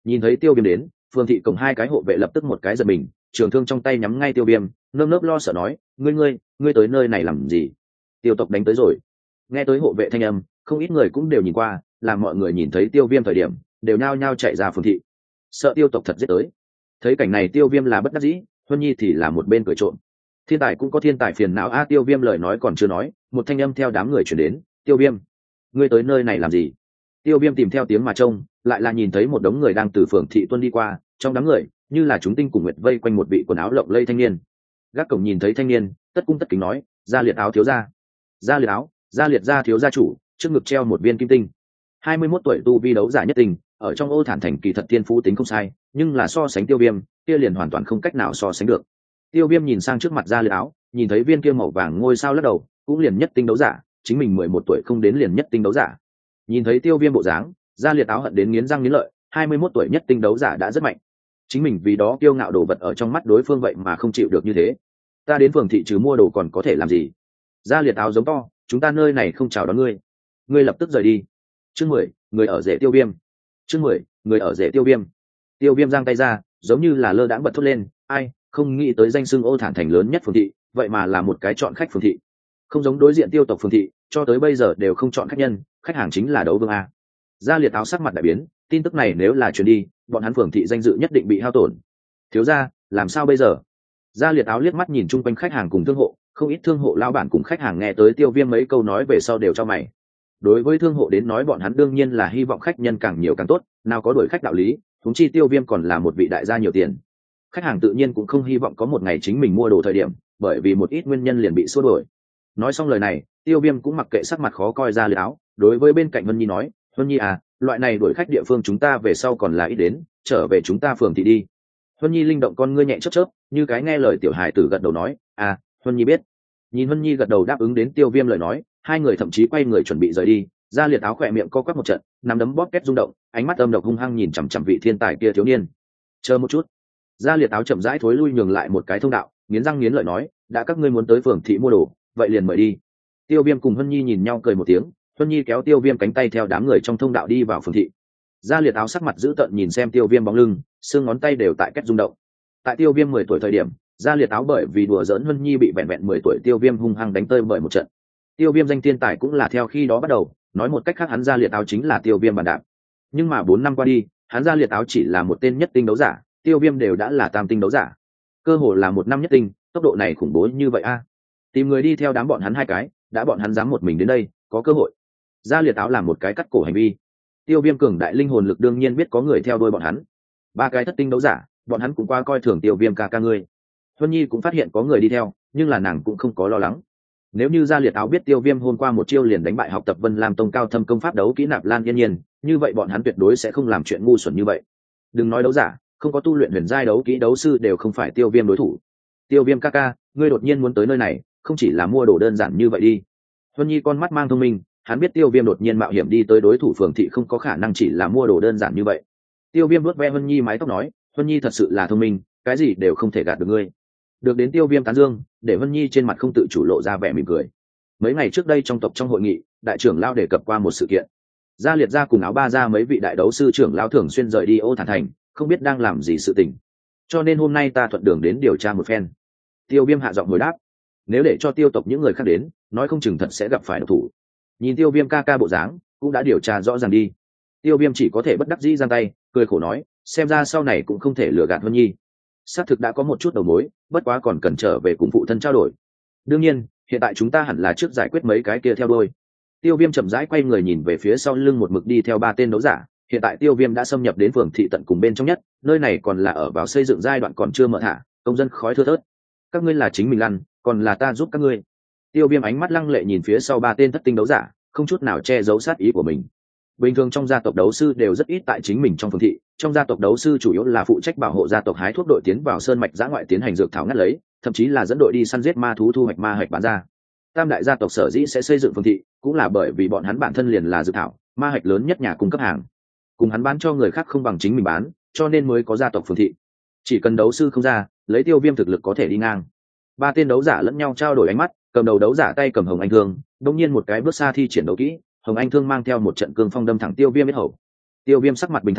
Nhìn thấy tiêu viêm đến, phường thị cổng hai cái hộ vệ lập tức một cái giật mình, trường thương trong tay nhắm ngay tiêu viêm, nơm nớp lo sợ nói, ngươi ngươi ngươi tới nơi này làm gì? Tiêu tộc đánh tới rồi. Nghe tới hộ vệ thanh âm, không ít người cũng đều nhìn qua, làm mọi người nhìn thấy tiêu viêm thời điểm đều nhao nhao chạy ra phường thị, sợ tiêu tộc thật giết tới. Thấy cảnh này tiêu viêm là bất đắc dĩ, huân nhi thì là một bên cười trộm. Thiên tài cũng có thiên tài phiền não a. Tiêu viêm lời nói còn chưa nói, một thanh âm theo đám người chuyển đến, tiêu viêm ngươi tới nơi này làm gì? Tiêu viêm tìm theo tiếng mà trông, lại là nhìn thấy một đống người đang từ phường thị tuân đi qua, trong đám người như là chúng tinh cùng nguyệt vây quanh một vị quần áo lộng lây thanh niên. Gác cổng nhìn thấy thanh niên, tất cung tất kính nói, gia liệt áo thiếu gia, gia liệt áo, gia liệt gia thiếu gia chủ, trước ngực treo một viên kim tinh. Hai mươi mốt tuổi tu vi đấu giả nhất tình, ở trong Ô Thản thành kỳ thật thiên phú tính không sai, nhưng là so sánh tiêu viêm kia liền hoàn toàn không cách nào so sánh được. Tiêu viêm nhìn sang trước mặt gia liệt áo, nhìn thấy viên kia màu vàng ngôi sao lắc đầu, cũng liền nhất tinh đấu giả, chính mình mười một tuổi không đến liền nhất tinh đấu giả. Nhìn thấy tiêu viêm bộ dáng, gia liệt áo hận đến nghiến răng nghiến lợi, hai mươi mốt tuổi nhất tinh đấu giả đã rất mạnh, chính mình vì đó kiêu ngạo đồ vật ở trong mắt đối phương vậy mà không chịu được như thế. Ta đến phường thị trừ mua đồ còn có thể làm gì? Gia liệt áo giống to, chúng ta nơi này không chào đón ngươi, ngươi lập tức rời đi. Chương mười, người ở rễ tiêu viêm. Chương mười, người ở rễ tiêu viêm. Tiêu viêm giang tay ra, giống như là lơ đãng bật thốt lên, ai không nghĩ tới danh xưng Ô Thản thành lớn nhất phường thị, vậy mà là một cái chọn khách phường thị. Không giống đối diện tiêu tộc phường thị, cho tới bây giờ đều không chọn khách nhân, khách hàng chính là đấu vương a. Gia liệt áo sắc mặt đại biến, tin tức này nếu là truyền đi, bọn hắn phường thị danh dự nhất định bị hao tổn. Thiếu gia, làm sao bây giờ? Gia liệt áo liếc mắt nhìn chung quanh khách hàng cùng thương hộ, không ít thương hộ lao bản cùng khách hàng nghe tới tiêu viêm mấy câu nói về sau đều cho mày. Đối với thương hộ đến nói bọn hắn đương nhiên là hy vọng khách nhân càng nhiều càng tốt, nào có đuổi khách đạo lý, huống chi tiêu viêm còn là một vị đại gia nhiều tiền. Khách hàng tự nhiên cũng không hy vọng có một ngày chính mình mua đồ thời điểm, bởi vì một ít nguyên nhân liền bị xua đuổi. Nói xong lời này, tiêu viêm cũng mặc kệ sắc mặt khó coi Gia liệt áo, đối với bên cạnh Vân Nhi nói, Vân Nhi à, loại này đuổi khách địa phương chúng ta về sau còn là ít đến, trở về chúng ta phường thị đi. Vân Nhi linh động con ngươi nhẹ chớp chớp, như cái nghe lời tiểu hài tử gật đầu nói, à, Vân Nhi biết. Nhìn Vân Nhi gật đầu đáp ứng đến tiêu viêm lời nói, hai người thậm chí quay người chuẩn bị rời đi. Gia liệt áo khỏe miệng co quắp một trận, nắm đấm bóp két rung động, ánh mắt âm độc hung hăng nhìn chằm chằm vị thiên tài kia thiếu niên. Chờ một chút. Gia liệt áo chậm rãi thối lui nhường lại một cái thông đạo, nghiến răng nghiến lợi nói, đã các ngươi muốn tới phường thị mua đồ, vậy liền mời đi. Tiêu viêm cùng Vân Nhi nhìn nhau cười một tiếng, Vân Nhi kéo tiêu viêm cánh tay theo đám người trong thông đạo đi vào phường thị. Gia liệt áo sắc mặt dữ tợn nhìn xem tiêu viêm bóng lưng, xương ngón tay đều tại két rung động. Tại tiêu viêm mười tuổi thời điểm, Gia liệt áo bởi vì đùa giỡn Vân Nhi bị vẹn vẹn mười tuổi tiêu viêm hung hăng đánh tơi bởi một trận. Tiêu viêm danh thiên tài cũng là theo khi đó bắt đầu, nói một cách khác hắn Gia liệt áo chính là tiêu viêm bàn đạp. Nhưng mà bốn năm qua đi, hắn Gia liệt áo chỉ là một tên nhất tinh đấu giả, tiêu viêm đều đã là tam tinh đấu giả, cơ hồ là một năm nhất tinh, tốc độ này khủng bố như vậy a. Tìm người đi theo đám bọn hắn hai cái, đã bọn hắn dám một mình đến đây, có cơ hội. Gia liệt áo làm một cái cắt cổ hành vi. Tiêu viêm cường đại linh hồn lực đương nhiên biết có người theo đuôi bọn hắn. Ba cái thất tinh đấu giả, bọn hắn cũng qua coi thường tiêu viêm ca ca ngươi. Huân Nhi cũng phát hiện có người đi theo, nhưng là nàng cũng không có lo lắng. Nếu như Gia liệt áo biết tiêu viêm hôm qua một chiêu liền đánh bại học tập Vân Lam tông cao thâm công pháp đấu kỹ Nạp Lan Yên Nhiên, như vậy bọn hắn tuyệt đối sẽ không làm chuyện ngu xuẩn như vậy. Đừng nói đấu giả, không có tu luyện huyền giai đấu kỹ đấu sư đều không phải tiêu viêm đối thủ. Tiêu viêm ca ca, ngươi đột nhiên muốn tới nơi này, không chỉ là mua đồ đơn giản như vậy đi. Huân Nhi con mắt mang thông minh, hắn biết tiêu viêm đột nhiên mạo hiểm đi tới đối thủ phường thị không có khả năng chỉ là mua đồ đơn giản như vậy. Tiêu viêm vuốt ve Huân Nhi mái tóc nói, Huân Nhi thật sự là thông minh, cái gì đều không thể gạt được ngươi. Được đến tiêu viêm tán dương, để Huân Nhi trên mặt không tự chủ lộ ra vẻ mỉm cười. Mấy ngày trước đây trong tộc trong hội nghị, đại trưởng lao đề cập qua một sự kiện. Gia liệt gia cùng áo ba gia mấy vị đại đấu sư trưởng lao thường xuyên rời đi Ô Thản thành, không biết đang làm gì sự tình, cho nên hôm nay ta thuận đường đến điều tra một phen. Tiêu viêm hạ giọng hồi đáp, nếu để cho tiêu tộc những người khác đến, nói không chừng thật sẽ gặp phải độc thủ. Nhìn tiêu viêm ca ca bộ dáng, cũng đã điều tra rõ ràng đi. Tiêu viêm chỉ có thể bất đắc dĩ giang tay, cười khổ nói, xem ra sau này cũng không thể lừa gạt Huân Nhi. Xác thực đã có một chút đầu mối, bất quá còn cần trở về cùng phụ thân trao đổi. Đương nhiên, hiện tại chúng ta hẳn là trước giải quyết mấy cái kia theo đôi. Tiêu viêm chậm rãi quay người nhìn về phía sau lưng một mực đi theo ba tên đấu giả. Hiện tại tiêu viêm đã xâm nhập đến phường thị tận cùng bên trong nhất, nơi này còn là ở vào xây dựng giai đoạn còn chưa mở thả, công dân khói thưa thớt. Các ngươi là chính mình lăn, còn là ta giúp các ngươi. Tiêu viêm ánh mắt lăng lệ nhìn phía sau ba tên thất tinh đấu giả, không chút nào che giấu sát ý của mình. Bình thường trong gia tộc đấu sư đều rất ít tại chính mình trong phường thị, trong gia tộc đấu sư chủ yếu là phụ trách bảo hộ gia tộc hái thuốc đội tiến vào sơn mạch dã ngoại tiến hành dược thảo ngắt lấy, thậm chí là dẫn đội đi săn giết ma thú thu hoạch ma hạch bán ra. Tam đại gia tộc sở dĩ sẽ xây dựng phường thị, cũng là bởi vì bọn hắn bản thân liền là dược thảo, ma hạch lớn nhất nhà cung cấp hàng. Cùng hắn bán cho người khác không bằng chính mình bán, cho nên mới có gia tộc phường thị. Chỉ cần đấu sư không ra, lấy tiêu viêm thực lực có thể đi ngang. Ba tên đấu giả lẫn nhau trao đổi ánh mắt, cầm đầu đấu giả tay cầm hồng anh thương, đột nhiên một cái bước xa thi triển đấu kỹ, hồng anh thương mang theo một trận cương phong đâm thẳng tiêu viêm biết hầu. Tiêu viêm sắc mặt bình thản,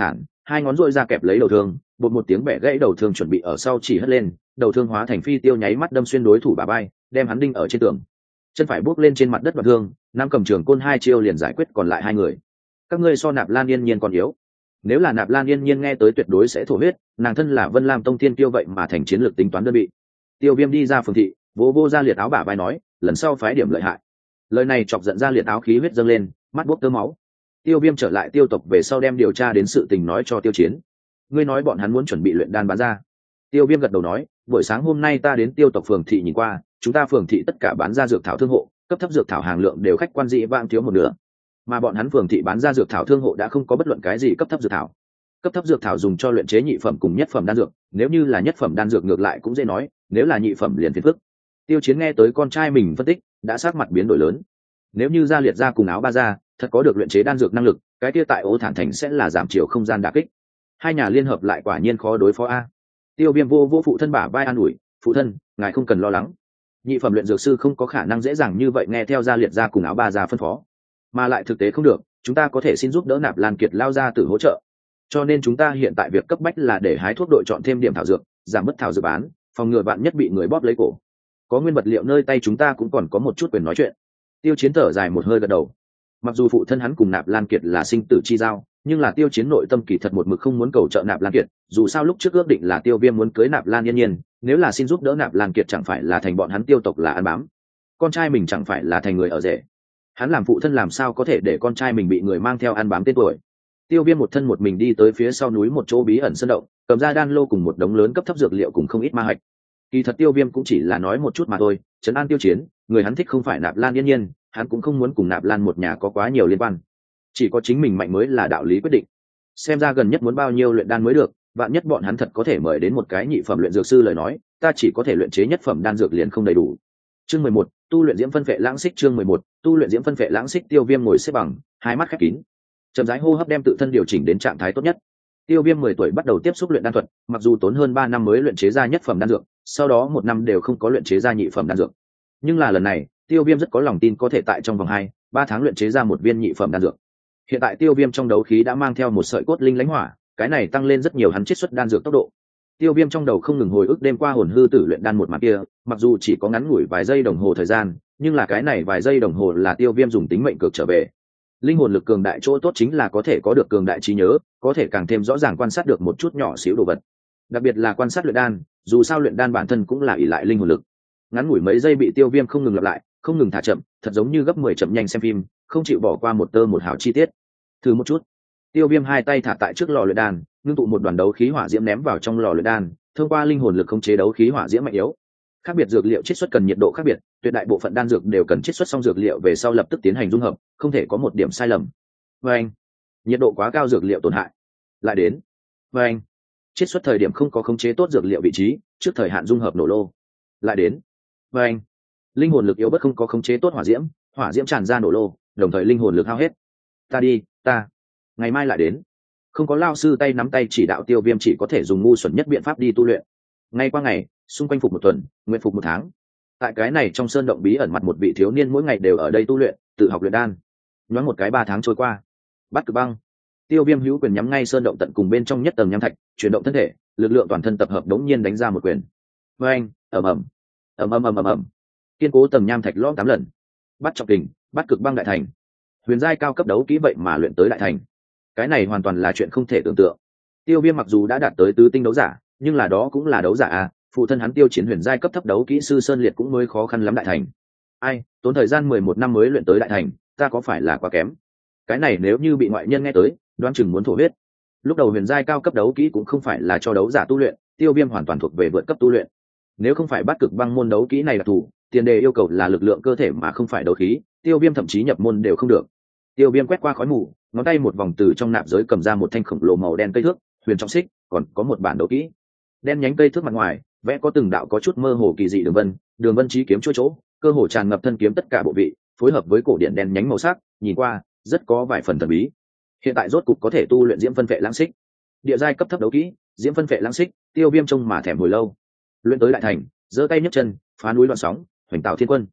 hai ngón duỗi ra kẹp lấy đầu thương, bột một tiếng bẻ gãy đầu thương chuẩn bị ở sau chỉ hất lên, đầu thương hóa thành phi tiêu nháy mắt đâm xuyên đối thủ bả vai, đem hắn đinh ở trên tường. Chân phải bước lên trên mặt đất đoạn thương, nam cầm trường côn hai chiêu liền giải quyết còn lại hai người. Các ngươi so Nạp Lan Yên Nhiên còn yếu. Nếu là Nạp Lan Yên Nhiên nghe tới tuyệt đối sẽ thổ huyết, nàng thân là Vân Lam Tông Thiên Tiêu vậy mà thành chiến lược tính toán đơn vị. Tiêu Viêm đi ra phường thị, vô vô Gia Liệt áo bả vai nói, lần sau phái điểm lợi hại. Lời này chọc giận Gia Liệt áo khí huyết dâng lên, mắt buốc tơ máu. Tiêu Viêm trở lại Tiêu tộc về sau đem điều tra đến sự tình nói cho Tiêu Chiến. Ngươi nói bọn hắn muốn chuẩn bị luyện đan bán ra. Tiêu Viêm gật đầu nói, buổi sáng hôm nay ta đến Tiêu tộc phường thị nhìn qua, chúng ta phường thị tất cả bán ra dược thảo thương hộ, cấp thấp dược thảo hàng lượng đều khách quan dị vãng thiếu một nửa. Mà bọn hắn phường thị bán ra dược thảo thương hộ đã không có bất luận cái gì cấp thấp dược thảo. Cấp thấp dược thảo dùng cho luyện chế nhị phẩm cùng nhất phẩm đan dược, nếu như là nhất phẩm đan dược ngược lại cũng dễ nói, nếu là nhị phẩm liền phiền phức. Tiêu Chiến nghe tới con trai mình phân tích, đã sắc mặt biến đổi lớn. Nếu như Gia Liệt gia cùng Áo Ba gia thật có được luyện chế đan dược năng lực, cái kia tại Ô Thản Thành sẽ là giảm chiều không gian đả kích. Hai nhà liên hợp lại quả nhiên khó đối phó a. Tiêu Viêm vô vô phụ thân bả vai an ủi, phụ thân, ngài không cần lo lắng. Nhị phẩm luyện dược sư không có khả năng dễ dàng như vậy nghe theo Gia Liệt gia cùng Áo Ba gia phân phó, mà lại thực tế không được, chúng ta có thể xin giúp đỡ Nạp Lan Kiệt lao ra từ hỗ trợ. Cho nên chúng ta hiện tại việc cấp bách là để hái thuốc đội chọn thêm điểm thảo dược, giảm bớt thảo dược bán, phòng ngừa bạn nhất bị người bóp lấy cổ. Có nguyên vật liệu nơi tay chúng ta cũng còn có một chút quyền nói chuyện. Tiêu Chiến thở dài một hơi gật đầu. Mặc dù phụ thân hắn cùng Nạp Lan Kiệt là sinh tử chi giao, nhưng là Tiêu Chiến nội tâm kỳ thật một mực không muốn cầu trợ Nạp Lan Kiệt, dù sao lúc trước ước định là Tiêu Viêm muốn cưới Nạp Lan Yên Nhiên, nếu là xin giúp đỡ Nạp Lan Kiệt chẳng phải là thành bọn hắn Tiêu tộc là ăn bám, con trai mình chẳng phải là thành người ở rể. Hắn làm phụ thân làm sao có thể để con trai mình bị người mang theo ăn bám tên tuổi. Tiêu Viêm một thân một mình đi tới phía sau núi một chỗ bí ẩn sơn động, cầm ra đan lô cùng một đống lớn cấp thấp dược liệu cùng không ít ma hạch. Kỳ thật Tiêu Viêm cũng chỉ là nói một chút mà thôi, trấn an Tiêu Chiến, người hắn thích không phải Nạp Lan Yên Nhiên, hắn cũng không muốn cùng Nạp Lan một nhà có quá nhiều liên quan, chỉ có chính mình mạnh mới là đạo lý quyết định. Xem ra gần nhất muốn bao nhiêu luyện đan mới được, vạn nhất bọn hắn thật có thể mời đến một cái nhị phẩm luyện dược sư lời nói, ta chỉ có thể luyện chế nhất phẩm đan dược liền không đầy đủ. Chương mười một, tu luyện diễm phân phệ lãng xích. Chương mười một, tu luyện diễm phân phệ lãng xích. Tiêu Viêm ngồi xếp bằng, hai mắt khép kín, chậm rãi hô hấp đem tự thân điều chỉnh đến trạng thái tốt nhất. Tiêu Viêm mười tuổi bắt đầu tiếp xúc luyện đan thuật, mặc dù tốn hơn ba năm mới luyện chế ra nhất phẩm đan dược, sau đó một năm đều không có luyện chế ra nhị phẩm đan dược. Nhưng là lần này, Tiêu Viêm rất có lòng tin có thể tại trong vòng hai, ba tháng luyện chế ra một viên nhị phẩm đan dược. Hiện tại Tiêu Viêm trong đấu khí đã mang theo một sợi cốt linh lãnh hỏa, cái này tăng lên rất nhiều hắn chiết xuất đan dược tốc độ. Tiêu Viêm trong đầu không ngừng hồi ức đêm qua hồn hư tử luyện đan một màn kia, mặc dù chỉ có ngắn ngủi vài giây đồng hồ thời gian, nhưng là cái này vài giây đồng hồ là Tiêu Viêm dùng tính mệnh cực trở về. Linh hồn lực cường đại chỗ tốt chính là có thể có được cường đại trí nhớ, có thể càng thêm rõ ràng quan sát được một chút nhỏ xíu đồ vật. Đặc biệt là quan sát luyện đan, dù sao luyện đan bản thân cũng là ỷ lại linh hồn lực. Ngắn ngủi mấy giây bị Tiêu Viêm không ngừng lặp lại, không ngừng thả chậm, thật giống như gấp mười chậm nhanh xem phim, không chịu bỏ qua một tơ một hào chi tiết. Thử một chút. Tiêu Viêm hai tay thả tại trước lò luyện đan, ngưng tụ một đoàn đấu khí hỏa diễm ném vào trong lò luyện đan, thông qua linh hồn lực khống chế đấu khí hỏa diễm mạnh yếu. Khác biệt dược liệu chiết xuất cần nhiệt độ khác biệt, tuyệt đại bộ phận đan dược đều cần chiết xuất xong dược liệu về sau lập tức tiến hành dung hợp, không thể có một điểm sai lầm. Và anh, nhiệt độ quá cao dược liệu tổn hại. Lại đến. Và anh, chiết xuất thời điểm không có khống chế tốt dược liệu vị trí, trước thời hạn dung hợp nổ lô. Lại đến. Và anh, linh hồn lực yếu bất không có khống chế tốt hỏa diễm, hỏa diễm tràn ra nổ lô, đồng thời linh hồn lực hao hết. Ta đi, ta. Ngày mai lại đến. Không có lao sư tay nắm tay chỉ đạo, Tiêu Viêm chỉ có thể dùng ngu xuẩn nhất biện pháp đi tu luyện. Ngay qua ngày, xung quanh phục một tuần, nguyện phục một tháng. Tại cái này trong sơn động bí ẩn mặt một vị thiếu niên mỗi ngày đều ở đây tu luyện, tự học luyện đan. Nhoáng một cái ba tháng trôi qua. Bắt Cực Băng. Tiêu Viêm hữu quyền nhắm ngay sơn động tận cùng bên trong nhất tầng nham thạch, chuyển động thân thể, lực lượng toàn thân tập hợp đống nhiên đánh ra một quyền. Với anh, ầm ầm, ầm ầm ầm ầm ầm, kiên cố tầng nham thạch lõm tám lần. Bắt Trọng Kình, Bắt Cực Băng đại thành. Huyền giai cao cấp đấu kỹ vậy mà luyện tới đại thành, cái này hoàn toàn là chuyện không thể tưởng tượng. Tiêu Viêm mặc dù đã đạt tới tứ tinh đấu giả, nhưng là đó cũng là đấu giả à, phụ thân hắn Tiêu Chiến huyền giai cấp thấp đấu kỹ sư Sơn Liệt cũng mới khó khăn lắm đại thành. Ai, tốn thời gian mười một năm mới luyện tới đại thành, ta có phải là quá kém? Cái này nếu như bị ngoại nhân nghe tới, đoán chừng muốn thổ huyết. Lúc đầu huyền giai cao cấp đấu kỹ cũng không phải là cho đấu giả tu luyện, Tiêu Viêm hoàn toàn thuộc về vượt cấp tu luyện. Nếu không phải Bắt Cực Băng môn đấu kỹ này là thủ, tiền đề yêu cầu là lực lượng cơ thể mà không phải đấu khí, Tiêu Viêm thậm chí nhập môn đều không được. Tiêu Viêm quét qua khói mù, ngón tay một vòng từ trong nạp giới cầm ra một thanh khổng lồ màu đen cây thước, huyền trọng xích, còn có một bản đấu kỹ. Đen nhánh cây thước mặt ngoài vẽ có từng đạo có chút mơ hồ kỳ dị đường vân, đường vân chí kiếm chuôi chỗ, cơ hồ tràn ngập thân kiếm tất cả bộ vị, phối hợp với cổ điển đen nhánh màu sắc, nhìn qua rất có vài phần thần bí. Hiện tại rốt cục có thể tu luyện diễm phân phệ lãng xích, địa giai cấp thấp đấu kỹ, diễm phân phệ lãng xích. Tiêu Viêm trông mà thèm hồi lâu. Luyện tới đại thành, giơ tay nhấc chân, phá núi loạn sóng, hoành tạo thiên quân.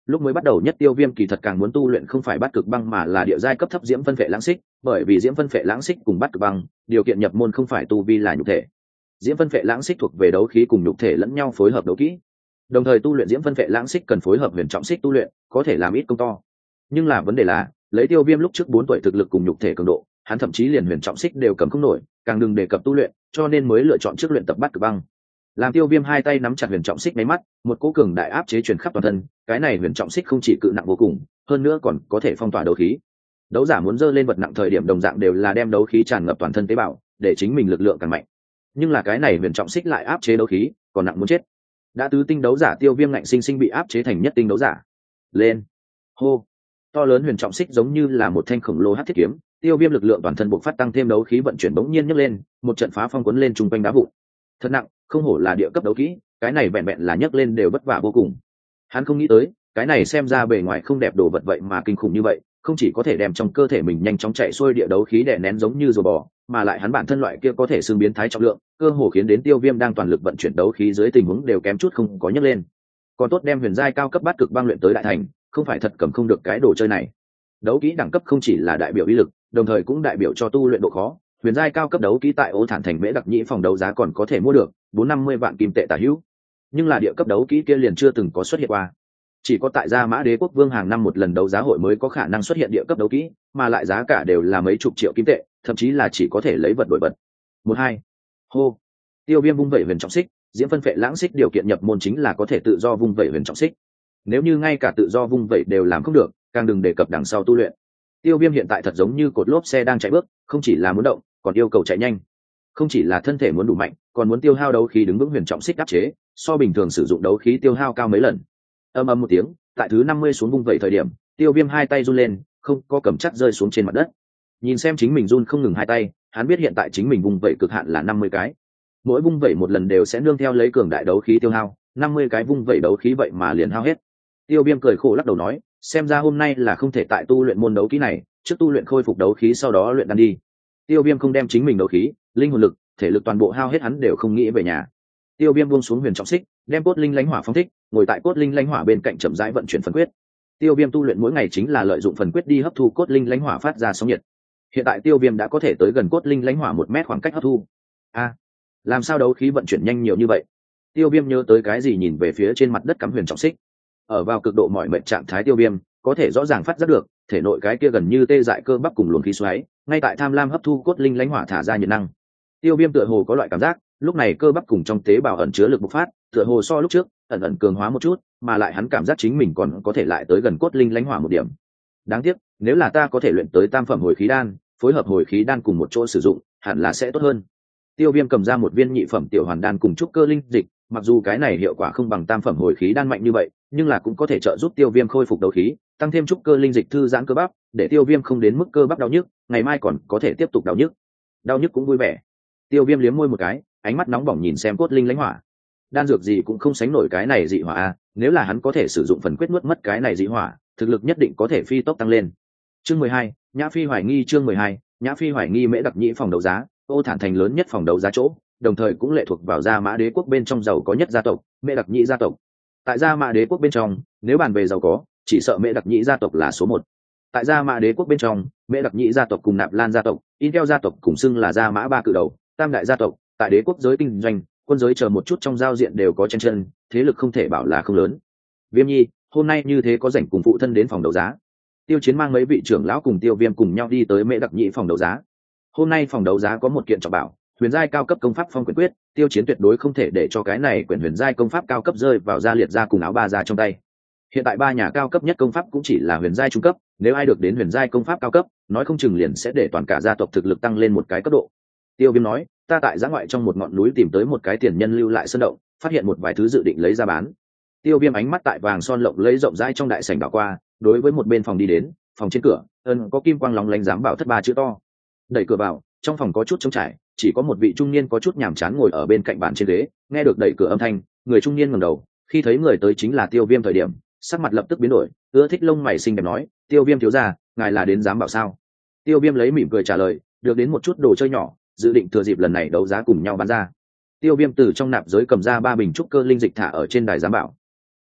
lúc mới bắt đầu nhất Tiêu Viêm kỳ thật càng muốn tu luyện không phải bát cực băng mà là địa giai cấp thấp diễm phân phệ lãng xích, bởi vì diễm phân phệ lãng xích cùng bát cực băng điều kiện nhập môn không phải tu vi là nhục thể. Diễm phân phệ lãng xích thuộc về đấu khí cùng nhục thể lẫn nhau phối hợp đấu kỹ, đồng thời tu luyện diễm phân phệ lãng xích cần phối hợp huyền trọng xích tu luyện, có thể làm ít công to. Nhưng là vấn đề là lấy Tiêu Viêm lúc trước bốn tuổi thực lực cùng nhục thể cường độ, hắn thậm chí liền huyền trọng xích đều cầm không nổi, càng đừng đề cập tu luyện, cho nên mới lựa chọn trước luyện tập bát cực băng. Làm Tiêu Viêm hai tay nắm chặt huyền trọng xích mấy mắt, một cỗ cường đại áp chế truyền khắp toàn thân, cái này huyền trọng xích không chỉ cự nặng vô cùng, hơn nữa còn có thể phong tỏa đấu khí. Đấu giả muốn dơ lên vật nặng thời điểm đồng dạng đều là đem đấu khí tràn ngập toàn thân tế bào, để chính mình lực lượng càng mạnh. Nhưng là cái này huyền trọng xích lại áp chế đấu khí, còn nặng muốn chết. Đã tứ tinh đấu giả Tiêu Viêm ngạnh sinh sinh bị áp chế thành nhất tinh đấu giả. Lên, hô. To lớn huyền trọng xích giống như là một thanh khổng lồ hắc thiết kiếm, Tiêu Viêm lực lượng toàn thân bộc phát tăng thêm đấu khí vận chuyển bỗng nhiên nhấc lên, một trận phá phong cuốn lên trung quanh đá vụn. Thật nặng, không hổ là địa cấp đấu kỹ, cái này vẹn vẹn là nhấc lên đều vất vả vô cùng. Hắn không nghĩ tới, cái này xem ra bề ngoài không đẹp đồ vật vậy mà kinh khủng như vậy, không chỉ có thể đem trong cơ thể mình nhanh chóng chạy xuôi địa đấu khí đè nén giống như rùa bò, mà lại hắn bản thân loại kia có thể xương biến thái trọng lượng, cơ hồ khiến đến Tiêu Viêm đang toàn lực vận chuyển đấu khí dưới tình huống đều kém chút không có nhấc lên. Còn tốt đem huyền giai cao cấp bát cực băng luyện tới đại thành, không phải thật cầm không được cái đồ chơi này. Đấu kỹ đẳng cấp không chỉ là đại biểu uy lực, đồng thời cũng đại biểu cho tu luyện độ khó. Huyền giai cao cấp đấu kỹ tại Ô Thản thành Mễ Đặc Nhĩ phòng đấu giá còn có thể mua được bốn năm mươi vạn kim tệ tả hữu, nhưng là địa cấp đấu kỹ kia liền chưa từng có xuất hiện qua. Chỉ có tại Gia Mã Đế quốc vương hàng năm một lần đấu giá hội mới có khả năng xuất hiện địa cấp đấu kỹ, mà lại giá cả đều là mấy chục triệu kim tệ, thậm chí là chỉ có thể lấy vật đổi vật. Một hai, hô. Tiêu Viêm vung vẩy huyền trọng xích, diễm phân phệ lãng xích điều kiện nhập môn chính là có thể tự do vung vẩy huyền trọng xích. Nếu như ngay cả tự do vung vẩy đều làm không được, càng đừng đề cập đằng sau tu luyện. Tiêu Viêm hiện tại thật giống như cột lốp xe đang chạy bước, không chỉ là muốn động, còn yêu cầu chạy nhanh. Không chỉ là thân thể muốn đủ mạnh, còn muốn tiêu hao đấu khí đứng vững huyền trọng xích áp chế, so bình thường sử dụng đấu khí tiêu hao cao mấy lần. Âm ầm một tiếng, tại thứ năm mươi xuống vung vẩy thời điểm, Tiêu Viêm hai tay run lên, không có cầm chắc rơi xuống trên mặt đất. Nhìn xem chính mình run không ngừng hai tay, hắn biết hiện tại chính mình vung vẩy cực hạn là năm mươi cái. Mỗi vung vẩy một lần đều sẽ nương theo lấy cường đại đấu khí tiêu hao, năm mươi cái vung vẩy đấu khí vậy mà liền hao hết. Tiêu Viêm cười khổ lắc đầu nói, xem ra hôm nay là không thể tại tu luyện môn đấu kỹ này, trước tu luyện khôi phục đấu khí sau đó luyện đan đi. Tiêu Viêm không đem chính mình đấu khí, linh hồn lực, thể lực toàn bộ hao hết hắn đều không nghĩ về nhà. Tiêu Viêm buông xuống huyền trọng xích, đem cốt linh lãnh hỏa phóng thích, ngồi tại cốt linh lãnh hỏa bên cạnh chậm rãi vận chuyển phần quyết. Tiêu Viêm tu luyện mỗi ngày chính là lợi dụng phần quyết đi hấp thu cốt linh lãnh hỏa phát ra sóng nhiệt. Hiện tại Tiêu Viêm đã có thể tới gần cốt linh lãnh hỏa một mét khoảng cách hấp thu. A, làm sao đấu khí vận chuyển nhanh nhiều như vậy? Tiêu Viêm nhớ tới cái gì nhìn về phía trên mặt đất cắm huyền trọng xích. Ở vào cực độ mỏi mệt trạng thái Tiêu Viêm có thể rõ ràng phát giác được, thể nội cái kia gần như tê dại cơ bắp cùng luồng khí xoáy, ngay tại tham lam hấp thu cốt linh lãnh hỏa thả ra nhiệt năng. Tiêu Viêm tựa hồ có loại cảm giác, lúc này cơ bắp cùng trong tế bào ẩn chứa lực bộc phát, tựa hồ so lúc trước ẩn ẩn cường hóa một chút, mà lại hắn cảm giác chính mình còn có thể lại tới gần cốt linh lãnh hỏa một điểm. Đáng tiếc, nếu là ta có thể luyện tới tam phẩm hồi khí đan, phối hợp hồi khí đan cùng một chỗ sử dụng, hẳn là sẽ tốt hơn. Tiêu Viêm cầm ra một viên nhị phẩm tiểu hoàn đan cùng trúc cơ linh dịch, mặc dù cái này hiệu quả không bằng tam phẩm hồi khí đan mạnh như vậy, nhưng là cũng có thể trợ giúp Tiêu Viêm khôi phục đấu khí, tăng thêm trúc cơ linh dịch thư giãn cơ bắp, để Tiêu Viêm không đến mức cơ bắp đau nhức, ngày mai còn có thể tiếp tục đau nhức. Đau nhức cũng vui vẻ. Tiêu Viêm liếm môi một cái, ánh mắt nóng bỏng nhìn xem cốt linh lãnh hỏa. Đan dược gì cũng không sánh nổi cái này dị hỏa a, nếu là hắn có thể sử dụng phần quyết nuốt mất cái này dị hỏa, thực lực nhất định có thể phi tốc tăng lên. Chương mười hai, Nhã Phi hoài nghi chương mười hai, Nhã Phi hoài nghi Mễ Đặc Nhĩ phòng đấu giá, Ô Thản thành lớn nhất phòng đấu giá chỗ, đồng thời cũng lệ thuộc vào Gia Mã Đế quốc bên trong giàu có nhất gia tộc, Mễ Đặc Nhĩ gia tộc. Tại Gia Mã Đế quốc bên trong, nếu bàn về giàu có, chỉ sợ Mễ Đặc Nhĩ gia tộc là số một. Tại Gia Mã Đế quốc bên trong, Mễ Đặc Nhĩ gia tộc cùng Nạp Lan gia tộc, Intel gia tộc cùng xưng là Gia Mã ba cự đầu, tam đại gia tộc, tại đế quốc giới kinh doanh, quân giới chờ một chút trong giao diện đều có chen chân, thế lực không thể bảo là không lớn. Viêm Nhi, hôm nay như thế có rảnh cùng phụ thân đến phòng đấu giá. Tiêu Chiến mang mấy vị trưởng lão cùng Tiêu Viêm cùng nhau đi tới Mễ Đặc Nhĩ phòng đấu giá. Hôm nay phòng đấu giá có một kiện trọng bảo, huyền giai cao cấp công pháp phong quyển quyết, Tiêu Chiến tuyệt đối không thể để cho cái này quyển huyền giai công pháp cao cấp rơi vào gia liệt gia cùng áo ba gia trong tay. Hiện tại ba nhà cao cấp nhất công pháp cũng chỉ là huyền giai trung cấp, nếu ai được đến huyền giai công pháp cao cấp, nói không chừng liền sẽ để toàn cả gia tộc thực lực tăng lên một cái cấp độ. Tiêu Viêm nói, ta tại giã ngoại trong một ngọn núi tìm tới một cái tiền nhân lưu lại sơn động, phát hiện một vài thứ dự định lấy ra bán. Tiêu Viêm ánh mắt tại vàng son lộng lấy rộng rãi trong đại sảnh đảo qua, đối với một bên phòng đi đến, phòng trên cửa ân có kim quang lóng lánh giám bảo thất ba chữ to. Đẩy cửa vào, trong phòng có chút trống trải, chỉ có một vị trung niên có chút nhàm chán ngồi ở bên cạnh bàn trên ghế. Nghe được đẩy cửa âm thanh, người trung niên ngẩng đầu, khi thấy người tới chính là Tiêu Viêm thời điểm, sắc mặt lập tức biến đổi, ưa thích lông mày xinh đẹp nói, Tiêu Viêm thiếu gia, ngài là đến giám bảo sao? Tiêu Viêm lấy mỉm cười trả lời, được đến một chút đồ chơi nhỏ, dự định thừa dịp lần này đấu giá cùng nhau bán ra. Tiêu Viêm từ trong nạp giới cầm ra ba bình trúc cơ linh dịch thả ở trên đài giám bảo.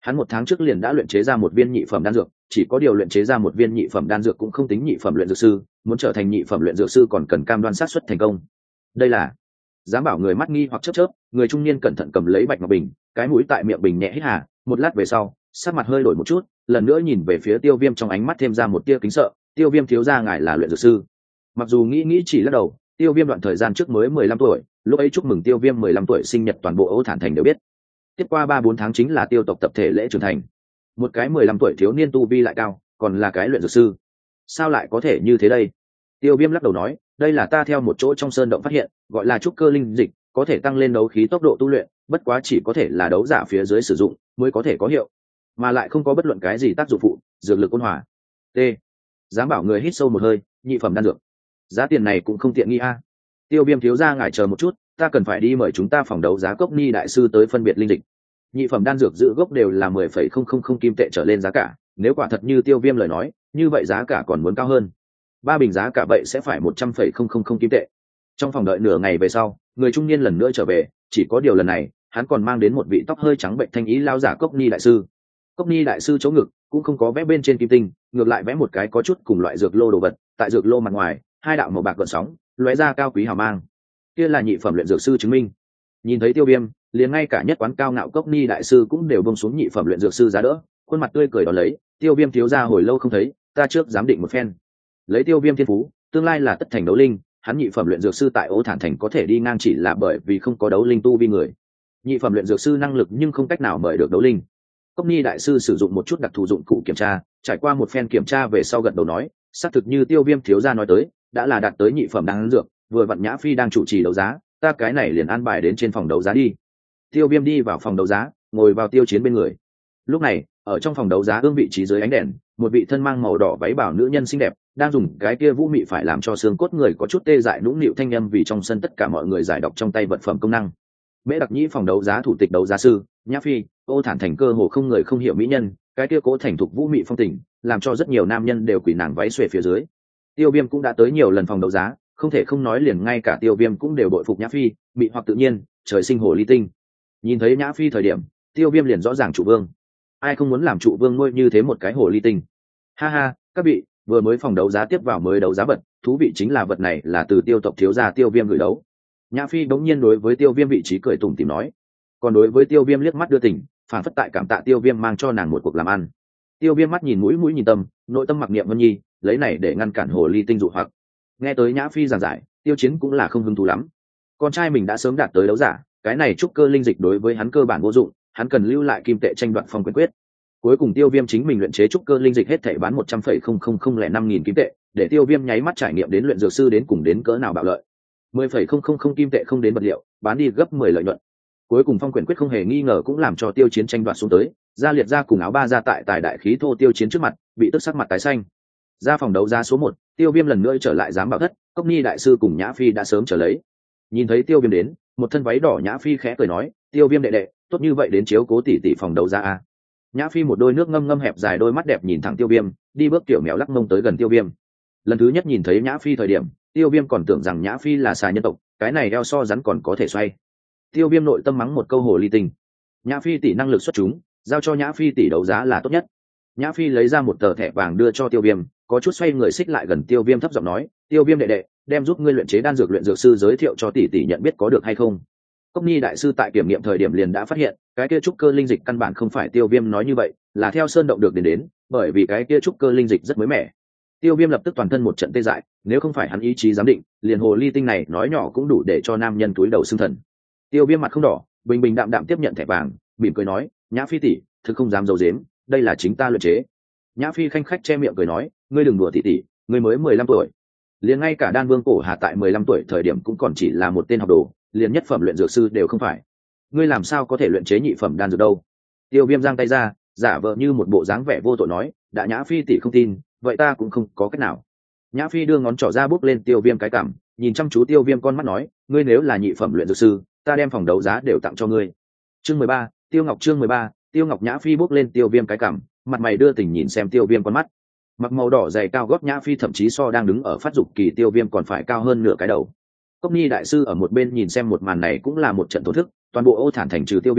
hắn một tháng trước liền đã luyện chế ra một viên nhị phẩm đan dược, chỉ có điều luyện chế ra một viên nhị phẩm đan dược cũng không tính nhị phẩm luyện dược sư, muốn trở thành nhị phẩm luyện dược sư còn cần cam đoan xác suất thành công. Đây là Giám bảo người mắt nghi hoặc chớp chớp, người trung niên cẩn thận cầm lấy bạch ngọc bình, cái mũi tại miệng bình nhẹ hít hà, một lát về sau, sắc mặt hơi đổi một chút, lần nữa nhìn về phía Tiêu Viêm trong ánh mắt thêm ra một tia kính sợ. Tiêu Viêm thiếu gia ngài là luyện dược sư. Mặc dù nghĩ nghĩ chỉ lắc đầu, Tiêu Viêm đoạn thời gian trước mới mười lăm tuổi, lúc ấy chúc mừng Tiêu Viêm mười lăm tuổi sinh nhật toàn bộ Ô Thản Thành đều biết. Tiếp qua ba bốn tháng chính là Tiêu tộc tập thể lễ trưởng thành. Một cái mười lăm tuổi thiếu niên tu vi lại cao, còn là cái luyện dược sư. Sao lại có thể như thế đây? Tiêu Viêm lắc đầu nói, đây là ta theo một chỗ trong sơn động phát hiện, gọi là trúc cơ linh dịch, có thể tăng lên đấu khí tốc độ tu luyện, bất quá chỉ có thể là đấu giả phía dưới sử dụng mới có thể có hiệu, mà lại không có bất luận cái gì tác dụng phụ, dược lực ôn hòa. T. Giám bảo người hít sâu một hơi, nhị phẩm đan dược. Giá tiền này cũng không tiện nghi a. Tiêu Viêm thiếu gia ngài chờ một chút, ta cần phải đi mời chúng ta phòng đấu giá Cốc Ni đại sư tới phân biệt linh dịch. Nhị phẩm đan dược giữ gốc đều là mười phẩy không không không kim tệ trở lên giá cả, nếu quả thật như Tiêu Viêm lời nói, như vậy giá cả còn muốn cao hơn. Ba bình giá cả vậy sẽ phải một trăm phẩy không không không kim tệ. Trong phòng đợi nửa ngày về sau, người trung niên lần nữa trở về, chỉ có điều lần này, hắn còn mang đến một vị tóc hơi trắng bệnh thanh ý lao giả Cốc Ni đại sư. Cốc Ni đại sư chỗ ngực cũng không có vẽ bên trên kim tinh, ngược lại vẽ một cái có chút cùng loại dược lô đồ vật, tại dược lô mặt ngoài, hai đạo màu bạc gợn sóng, lóe ra cao quý hào mang. Kia là nhị phẩm luyện dược sư chứng minh. Nhìn thấy Tiêu Viêm, liền ngay cả nhất quán cao ngạo Cốc Ni đại sư cũng đều buông xuống nhị phẩm luyện dược sư giá đỡ, khuôn mặt tươi cười đón lấy, Tiêu Viêm thiếu gia hồi lâu không thấy, ta trước giám định một phen. Lấy Tiêu Viêm thiên phú, tương lai là tất thành đấu linh, hắn nhị phẩm luyện dược sư tại Ô Thản Thành có thể đi ngang chỉ là bởi vì không có đấu linh tu vi người. Nhị phẩm luyện dược sư năng lực nhưng không cách nào mời được đấu linh. Cốc Ni đại sư sử dụng một chút đặc thù dụng cụ kiểm tra, trải qua một phen kiểm tra về sau gật đầu nói, xác thực như Tiêu Viêm thiếu gia nói tới, đã là đạt tới nhị phẩm đan dược, vừa vặn Nhã Phi đang chủ trì đấu giá, ta cái này liền an bài đến trên phòng đấu giá đi. Tiêu Viêm đi vào phòng đấu giá, ngồi vào Tiêu Chiến bên người. Lúc này, ở trong phòng đấu giá ương vị trí dưới ánh đèn, một vị thân mang màu đỏ váy bảo nữ nhân xinh đẹp, đang dùng cái kia vũ mị phải làm cho xương cốt người có chút tê dại nũng nịu thanh âm vì trong sân tất cả mọi người giải đọc trong tay vật phẩm công năng. Mễ Đặc Nhĩ phòng đấu giá thủ tịch đấu giá sư, Nhã Phi, Ô Thản Thành cơ hồ không người không hiểu mỹ nhân, cái kia cố thành thục vũ mị phong tình, làm cho rất nhiều nam nhân đều quỳ nàng váy xuề phía dưới. Tiêu Viêm cũng đã tới nhiều lần phòng đấu giá, không thể không nói liền ngay cả Tiêu Viêm cũng đều bội phục Nhã Phi, mị hoặc tự nhiên, trời sinh hồ ly tinh. Nhìn thấy Nhã Phi thời điểm, Tiêu Viêm liền rõ ràng trụ vương. Ai không muốn làm trụ vương nuôi như thế một cái hồ ly tinh. Ha ha, các vị, vừa mới phòng đấu giá tiếp vào mới đấu giá vật, thú vị chính là vật này là từ Tiêu tộc thiếu gia Tiêu Viêm gửi đấu. Nhã Phi bỗng nhiên đối với Tiêu Viêm vị trí cười tủm tỉm nói, còn đối với Tiêu Viêm liếc mắt đưa tình, phản phất tại cảm tạ Tiêu Viêm mang cho nàng một cuộc làm ăn. Tiêu Viêm mắt nhìn mũi mũi nhìn tâm, nội tâm mặc niệm Vân Nhi, lấy này để ngăn cản hồ ly tinh dụ hoặc. Nghe tới Nhã Phi giảng giải, Tiêu Chiến cũng là không hứng thú lắm. Con trai mình đã sớm đạt tới đấu giả, cái này trúc cơ linh dịch đối với hắn cơ bản vô dụng, hắn cần lưu lại kim tệ tranh đoạt phong quyền quyết. Cuối cùng Tiêu Viêm chính mình luyện chế trúc cơ linh dịch hết thảy bán một trăm phẩy không không không lẻ năm nghìn kim tệ, để Tiêu Viêm nháy mắt trải nghiệm đến luyện dược sư đến cùng đến cỡ nào bạo lợi. mười phẩy không không không kim tệ không đến vật liệu, bán đi gấp mười lợi nhuận. Cuối cùng phong quyền quyết không hề nghi ngờ cũng làm cho Tiêu Chiến tranh đoạt xuống tới, ra liệt ra cùng áo ba ra tại tài đại khí thô Tiêu Chiến trước mặt, bị tức sắc mặt tái xanh. Ra phòng đấu giá số một, Tiêu Viêm lần nữa trở lại giám bảo thất, Cốc Ni đại sư cùng Nhã Phi đã sớm trở lấy. Nhìn thấy Tiêu Viêm đến, một thân váy đỏ Nhã Phi khẽ cười nói, Tiêu Viêm đệ đệ, tốt như vậy đến chiếu cố tỷ tỷ phòng đấu giá a. Nhã Phi một đôi nước ngâm ngâm hẹp dài đôi mắt đẹp nhìn thẳng Tiêu Viêm, đi bước tiểu mèo lắc mông tới gần Tiêu Viêm. Lần thứ nhất nhìn thấy Nhã Phi thời điểm, Tiêu Viêm còn tưởng rằng Nhã Phi là xà nhân tộc, cái này eo so rắn còn có thể xoay. Tiêu Viêm nội tâm mắng một câu hồ ly tinh. Nhã Phi tỷ năng lực xuất chúng, giao cho Nhã Phi tỷ đấu giá là tốt nhất. Nhã Phi lấy ra một tờ thẻ vàng đưa cho Tiêu Viêm, có chút xoay người xích lại gần Tiêu Viêm thấp giọng nói, Tiêu Viêm đệ đệ, đem giúp ngươi luyện chế đan dược luyện dược sư giới thiệu cho tỷ tỷ nhận biết có được hay không. Cốc Ni đại sư tại kiểm nghiệm thời điểm liền đã phát hiện, cái kia trúc cơ linh dịch căn bản không phải Tiêu Viêm nói như vậy, là theo sơn động được đến đến, bởi vì cái kia trúc cơ linh dịch rất mới mẻ. Tiêu Viêm lập tức toàn thân một trận tê dại, nếu không phải hắn ý chí giám định, liền hồ ly tinh này nói nhỏ cũng đủ để cho nam nhân túi đầu xương thần. Tiêu Viêm mặt không đỏ, bình bình đạm đạm tiếp nhận thẻ vàng, mỉm cười nói, Nhã Phi tỷ, thực không dám giấu giếm, đây là chính ta luyện chế. Nhã Phi khanh khách che miệng cười nói, ngươi đừng đùa tỷ tỷ, ngươi mới mười lăm tuổi. Liền ngay cả Đan Vương Cổ Hà tại mười lăm tuổi thời điểm cũng còn chỉ là một tên học đồ, liền nhất phẩm luyện dược sư đều không phải. Ngươi làm sao có thể luyện chế nhị phẩm đan dược đâu? Tiêu Viêm giang tay ra, giả vờ như một bộ dáng vẻ vô tội nói, đã Nhã Phi tỷ không tin, vậy ta cũng không có cách nào. Nhã Phi đưa ngón trỏ ra bước lên Tiêu Viêm cái cằm, nhìn chăm chú Tiêu Viêm con mắt nói, ngươi nếu là nhị phẩm luyện dược sư, ta đem phòng đấu giá đều tặng cho ngươi. Chương mười ba, Tiêu Ngọc chương mười ba, Tiêu Ngọc. Nhã Phi bước lên Tiêu Viêm cái cằm, mặt mày đưa tình nhìn xem Tiêu Viêm con mắt. Mặc màu đỏ dày cao gót Nhã Phi thậm chí so đang đứng ở phát dục kỳ Tiêu Viêm còn phải cao hơn nửa cái đầu. Cốc Ni đại sư ở một bên nhìn xem một màn này cũng là một trận thổ thức, toàn bộ Ô Thản Thành trừ Tiêu Viêm,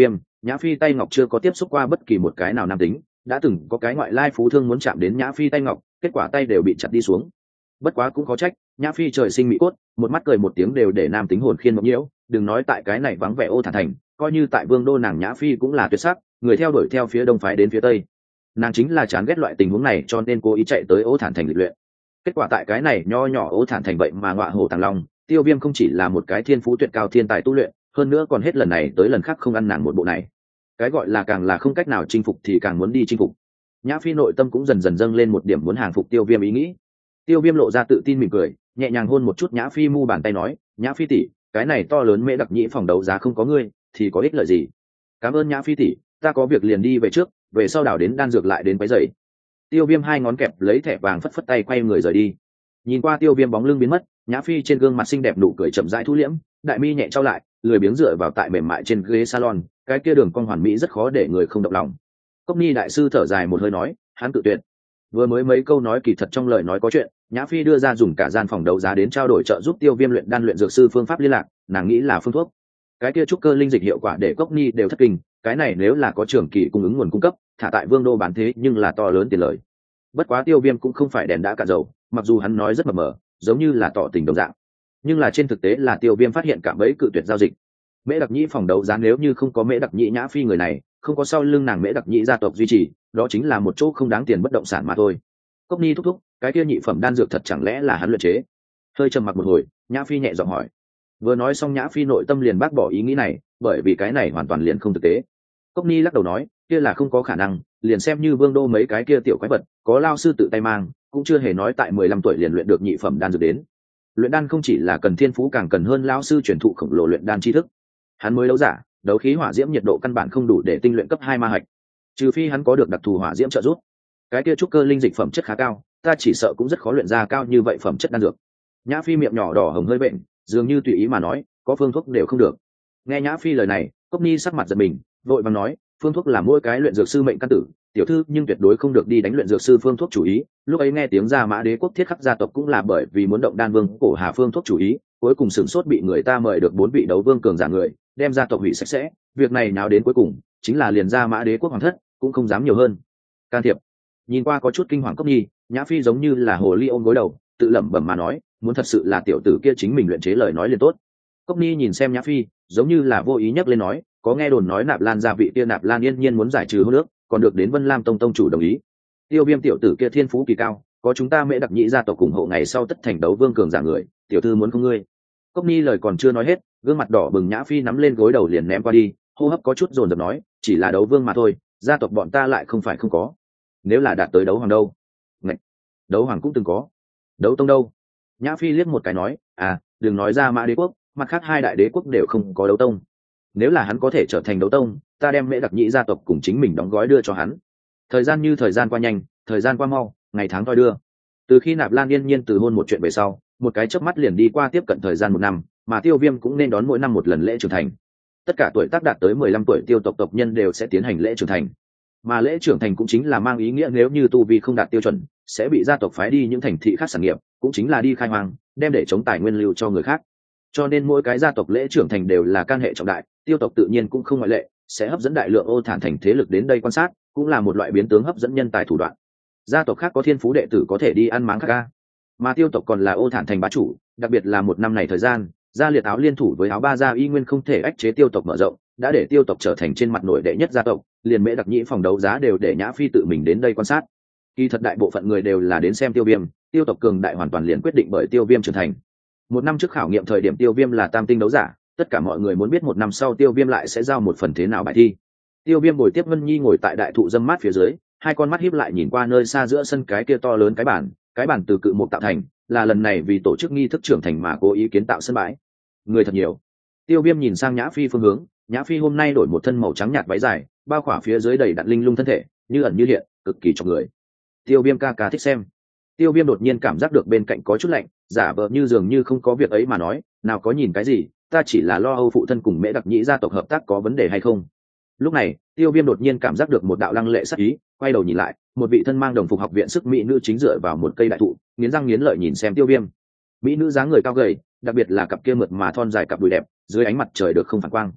Nhã Phi tay ngọc chưa có tiếp xúc qua bất kỳ một cái nào nam tính, đã từng có cái ngoại lai phú thương muốn chạm đến Nhã Phi tay ngọc, kết quả tay đều bị chặt đi xuống. Bất quá cũng có trách, Nhã Phi trời sinh mỹ cốt, một mắt cười một tiếng đều để nam tính hồn khiên mộng nhiễu, đừng nói tại cái này vắng vẻ ô thản thành, coi như tại vương đô nàng Nhã Phi cũng là tuyệt sắc, người theo đuổi theo phía đông phái đến phía tây. Nàng chính là chán ghét loại tình huống này cho nên cố ý chạy tới ô thản thành lịch luyện. Kết quả tại cái này nho nhỏ ô thản thành vậy mà ngọa hổ tàng long, Tiêu Viêm không chỉ là một cái thiên phú tuyệt cao thiên tài tu luyện, hơn nữa còn hết lần này tới lần khác không ăn nàng một bộ này. Cái gọi là càng là không cách nào chinh phục thì càng muốn đi chinh phục. Nhã Phi nội tâm cũng dần dần dâng lên một điểm muốn hàng phục Tiêu Viêm ý nghĩ. Tiêu Viêm lộ ra tự tin mỉm cười, nhẹ nhàng hôn một chút Nhã Phi mu bàn tay nói, Nhã Phi tỷ, cái này to lớn mễ đặc nhĩ phòng đấu giá không có ngươi thì có ích lợi gì? Cảm ơn Nhã Phi tỷ, ta có việc liền đi về trước, về sau đảo đến đan dược lại đến quấy rầy. Tiêu Viêm hai ngón kẹp lấy thẻ vàng phất phất tay quay người rời đi. Nhìn qua Tiêu Viêm bóng lưng biến mất, Nhã Phi trên gương mặt xinh đẹp nụ cười chậm rãi thu liễm, đại mi nhẹ trao lại, lười biếng dựa vào tại mềm mại trên ghế salon, cái kia đường cong hoàn mỹ rất khó để người không động lòng. Cốc Ni đại sư thở dài một hơi nói, hắn tự tuyệt. Vừa mới mấy câu nói kỳ thật trong lời nói có chuyện, Nhã Phi đưa ra dùng cả gian phòng đấu giá đến trao đổi trợ giúp Tiêu Viêm luyện đan luyện dược sư phương pháp liên lạc, nàng nghĩ là phương thuốc. Cái kia trúc cơ linh dịch hiệu quả để Cốc Ni đều thất kinh, cái này nếu là có trường kỳ cung ứng nguồn cung cấp, thả tại Vương đô bán thế nhưng là to lớn tiền lời. Bất quá Tiêu Viêm cũng không phải đèn đã cạn dầu, mặc dù hắn nói rất mập mờ, giống như là tỏ tình đồng dạng, nhưng là trên thực tế là Tiêu Viêm phát hiện cả bẫy cự tuyệt giao dịch. Mễ Đặc Nhĩ phòng đấu giá nếu như không có Mễ Đặc Nhĩ Nhã Phi người này, không có sau lưng nàng Mễ Đặc Nhĩ gia tộc duy trì, đó chính là một chỗ không đáng tiền bất động sản mà thôi. Cốc Ni thúc thúc, cái kia nhị phẩm đan dược thật chẳng lẽ là hắn luyện chế? Hơi trầm mặc một hồi, Nhã Phi nhẹ giọng hỏi. Vừa nói xong Nhã Phi nội tâm liền bác bỏ ý nghĩ này, bởi vì cái này hoàn toàn liền không thực tế. Cốc Ni lắc đầu nói, kia là không có khả năng, liền xem như Vương đô mấy cái kia tiểu quái vật, có lao sư tự tay mang, cũng chưa hề nói tại mười lăm tuổi liền luyện được nhị phẩm đan dược đến. Luyện đan không chỉ là cần thiên phú càng cần hơn lao sư truyền thụ khổng lồ luyện đan tri thức. Hắn mới đấu giả, đấu khí hỏa diễm nhiệt độ căn bản không đủ để tinh luyện cấp hai ma hạch, trừ phi hắn có được đặc thù hỏa diễm trợ giúp. Cái kia trúc cơ linh dịch phẩm chất khá cao, ta chỉ sợ cũng rất khó luyện ra cao như vậy phẩm chất đan dược. Nhã Phi miệng nhỏ đỏ hồng hơi bệnh, dường như tùy ý mà nói, có phương thuốc đều không được. Nghe Nhã Phi lời này, Cốc Ni sắc mặt giật mình, vội vàng nói, phương thuốc là mỗi cái luyện dược sư mệnh căn tử, tiểu thư nhưng tuyệt đối không được đi đánh luyện dược sư phương thuốc chủ ý. Lúc ấy nghe tiếng ra Mã Đế quốc thiết khắc gia tộc cũng là bởi vì muốn động đan vương cổ hà phương thuốc chủ ý, cuối cùng sửng sốt bị người ta mời được bốn vị đấu vương cường giả người, đem gia tộc hủy sạch sẽ. Việc này nào đến cuối cùng, chính là liền ra Mã Đế quốc hoàng thất cũng không dám nhiều hơn can thiệp. Nhìn qua có chút kinh hoàng Cốc Nhi, Nhã Phi giống như là hồ ly ôm gối đầu, tự lẩm bẩm mà nói, muốn thật sự là tiểu tử kia chính mình luyện chế lời nói liền tốt. Cốc Nhi nhìn xem Nhã Phi, giống như là vô ý nhắc lên nói, có nghe đồn nói Nạp Lan gia vị kia Nạp Lan yên nhiên muốn giải trừ hôn ước, còn được đến Vân Lam tông tông chủ đồng ý. Tiêu Viêm tiểu tử kia thiên phú kỳ cao, có chúng ta Mễ Đặc Nhĩ gia tộc ủng hộ ngày sau tất thành đấu vương cường giả người, tiểu thư muốn không ngươi? Cốc Nhi lời còn chưa nói hết, gương mặt đỏ bừng Nhã Phi nắm lên gối đầu liền ném qua đi, hô hấp có chút dồn dập nói, chỉ là đấu vương mà thôi, gia tộc bọn ta lại không phải không có. Nếu là đạt tới đấu hoàng đâu? Ngạch, đấu hoàng cũng từng có. Đấu tông đâu? Nhã Phi liếc một cái nói, à, đừng nói ra Mã Đế quốc, mặt khác hai đại đế quốc đều không có đấu tông. Nếu là hắn có thể trở thành đấu tông, ta đem Mễ Đặc Nhĩ gia tộc cùng chính mình đóng gói đưa cho hắn. Thời gian như thời gian qua nhanh, thời gian qua mau, ngày tháng thoi đưa. Từ khi Nạp Lan yên nhiên từ hôn một chuyện về sau, một cái chớp mắt liền đi qua tiếp cận thời gian một năm, mà Tiêu Viêm cũng nên đón mỗi năm một lần lễ trưởng thành. Tất cả tuổi tác đạt tới mười lăm tuổi tiêu tộc tộc nhân đều sẽ tiến hành lễ trưởng thành. Mà lễ trưởng thành cũng chính là mang ý nghĩa nếu như tu vi không đạt tiêu chuẩn, sẽ bị gia tộc phái đi những thành thị khác sản nghiệp, cũng chính là đi khai hoang, đem để chống tài nguyên lưu cho người khác. Cho nên mỗi cái gia tộc lễ trưởng thành đều là can hệ trọng đại, tiêu tộc tự nhiên cũng không ngoại lệ, sẽ hấp dẫn đại lượng ô thản thành thế lực đến đây quan sát, cũng là một loại biến tướng hấp dẫn nhân tài thủ đoạn. Gia tộc khác có thiên phú đệ tử có thể đi ăn máng khác ca, mà tiêu tộc còn là ô thản thành bá chủ, đặc biệt là một năm này thời gian, gia liệt áo liên thủ với áo ba gia y nguyên không thể ách chế tiêu tộc mở rộng, đã để tiêu tộc trở thành trên mặt nổi đệ nhất gia tộc, liền Mễ Đặc Nhĩ phòng đấu giá đều để Nhã Phi tự mình đến đây quan sát. Kỳ thật đại bộ phận người đều là đến xem Tiêu Viêm, tiêu tộc cường đại hoàn toàn liền quyết định bởi Tiêu Viêm trưởng thành. Một năm trước khảo nghiệm thời điểm Tiêu Viêm là tam tinh đấu giả, tất cả mọi người muốn biết một năm sau Tiêu Viêm lại sẽ giao một phần thế nào bài thi. Tiêu Viêm ngồi tiếp Vân Nhi ngồi tại đại thụ dâm mát phía dưới, hai con mắt híp lại nhìn qua nơi xa giữa sân cái kia to lớn cái bản, cái bản từ cự mục tạo thành, là lần này vì tổ chức nghi thức trưởng thành mà cố ý kiến tạo sân bãi. Người thật nhiều. Tiêu Viêm nhìn sang Nhã Phi phương hướng, Nhã Phi hôm nay đổi một thân màu trắng nhạt váy dài, bao khỏa phía dưới đầy đặn linh lung thân thể, như ẩn như hiện, cực kỳ chọc người. Tiêu Viêm ca ca thích xem. Tiêu Viêm đột nhiên cảm giác được bên cạnh có chút lạnh, giả vờ như dường như không có việc ấy mà nói, nào có nhìn cái gì, ta chỉ là lo âu phụ thân cùng Mễ Đặc Nhĩ gia tộc hợp tác có vấn đề hay không. Lúc này, Tiêu Viêm đột nhiên cảm giác được một đạo lăng lệ sắc ý, quay đầu nhìn lại, một vị thân mang đồng phục học viện sức mỹ nữ chính dựa vào một cây đại thụ, nghiến răng nghiến lợi nhìn xem Tiêu Viêm. Mỹ nữ dáng người cao gầy, đặc biệt là cặp kia mượt mà thon dài cặp đùi đẹp, dưới ánh mặt trời được không phản quang.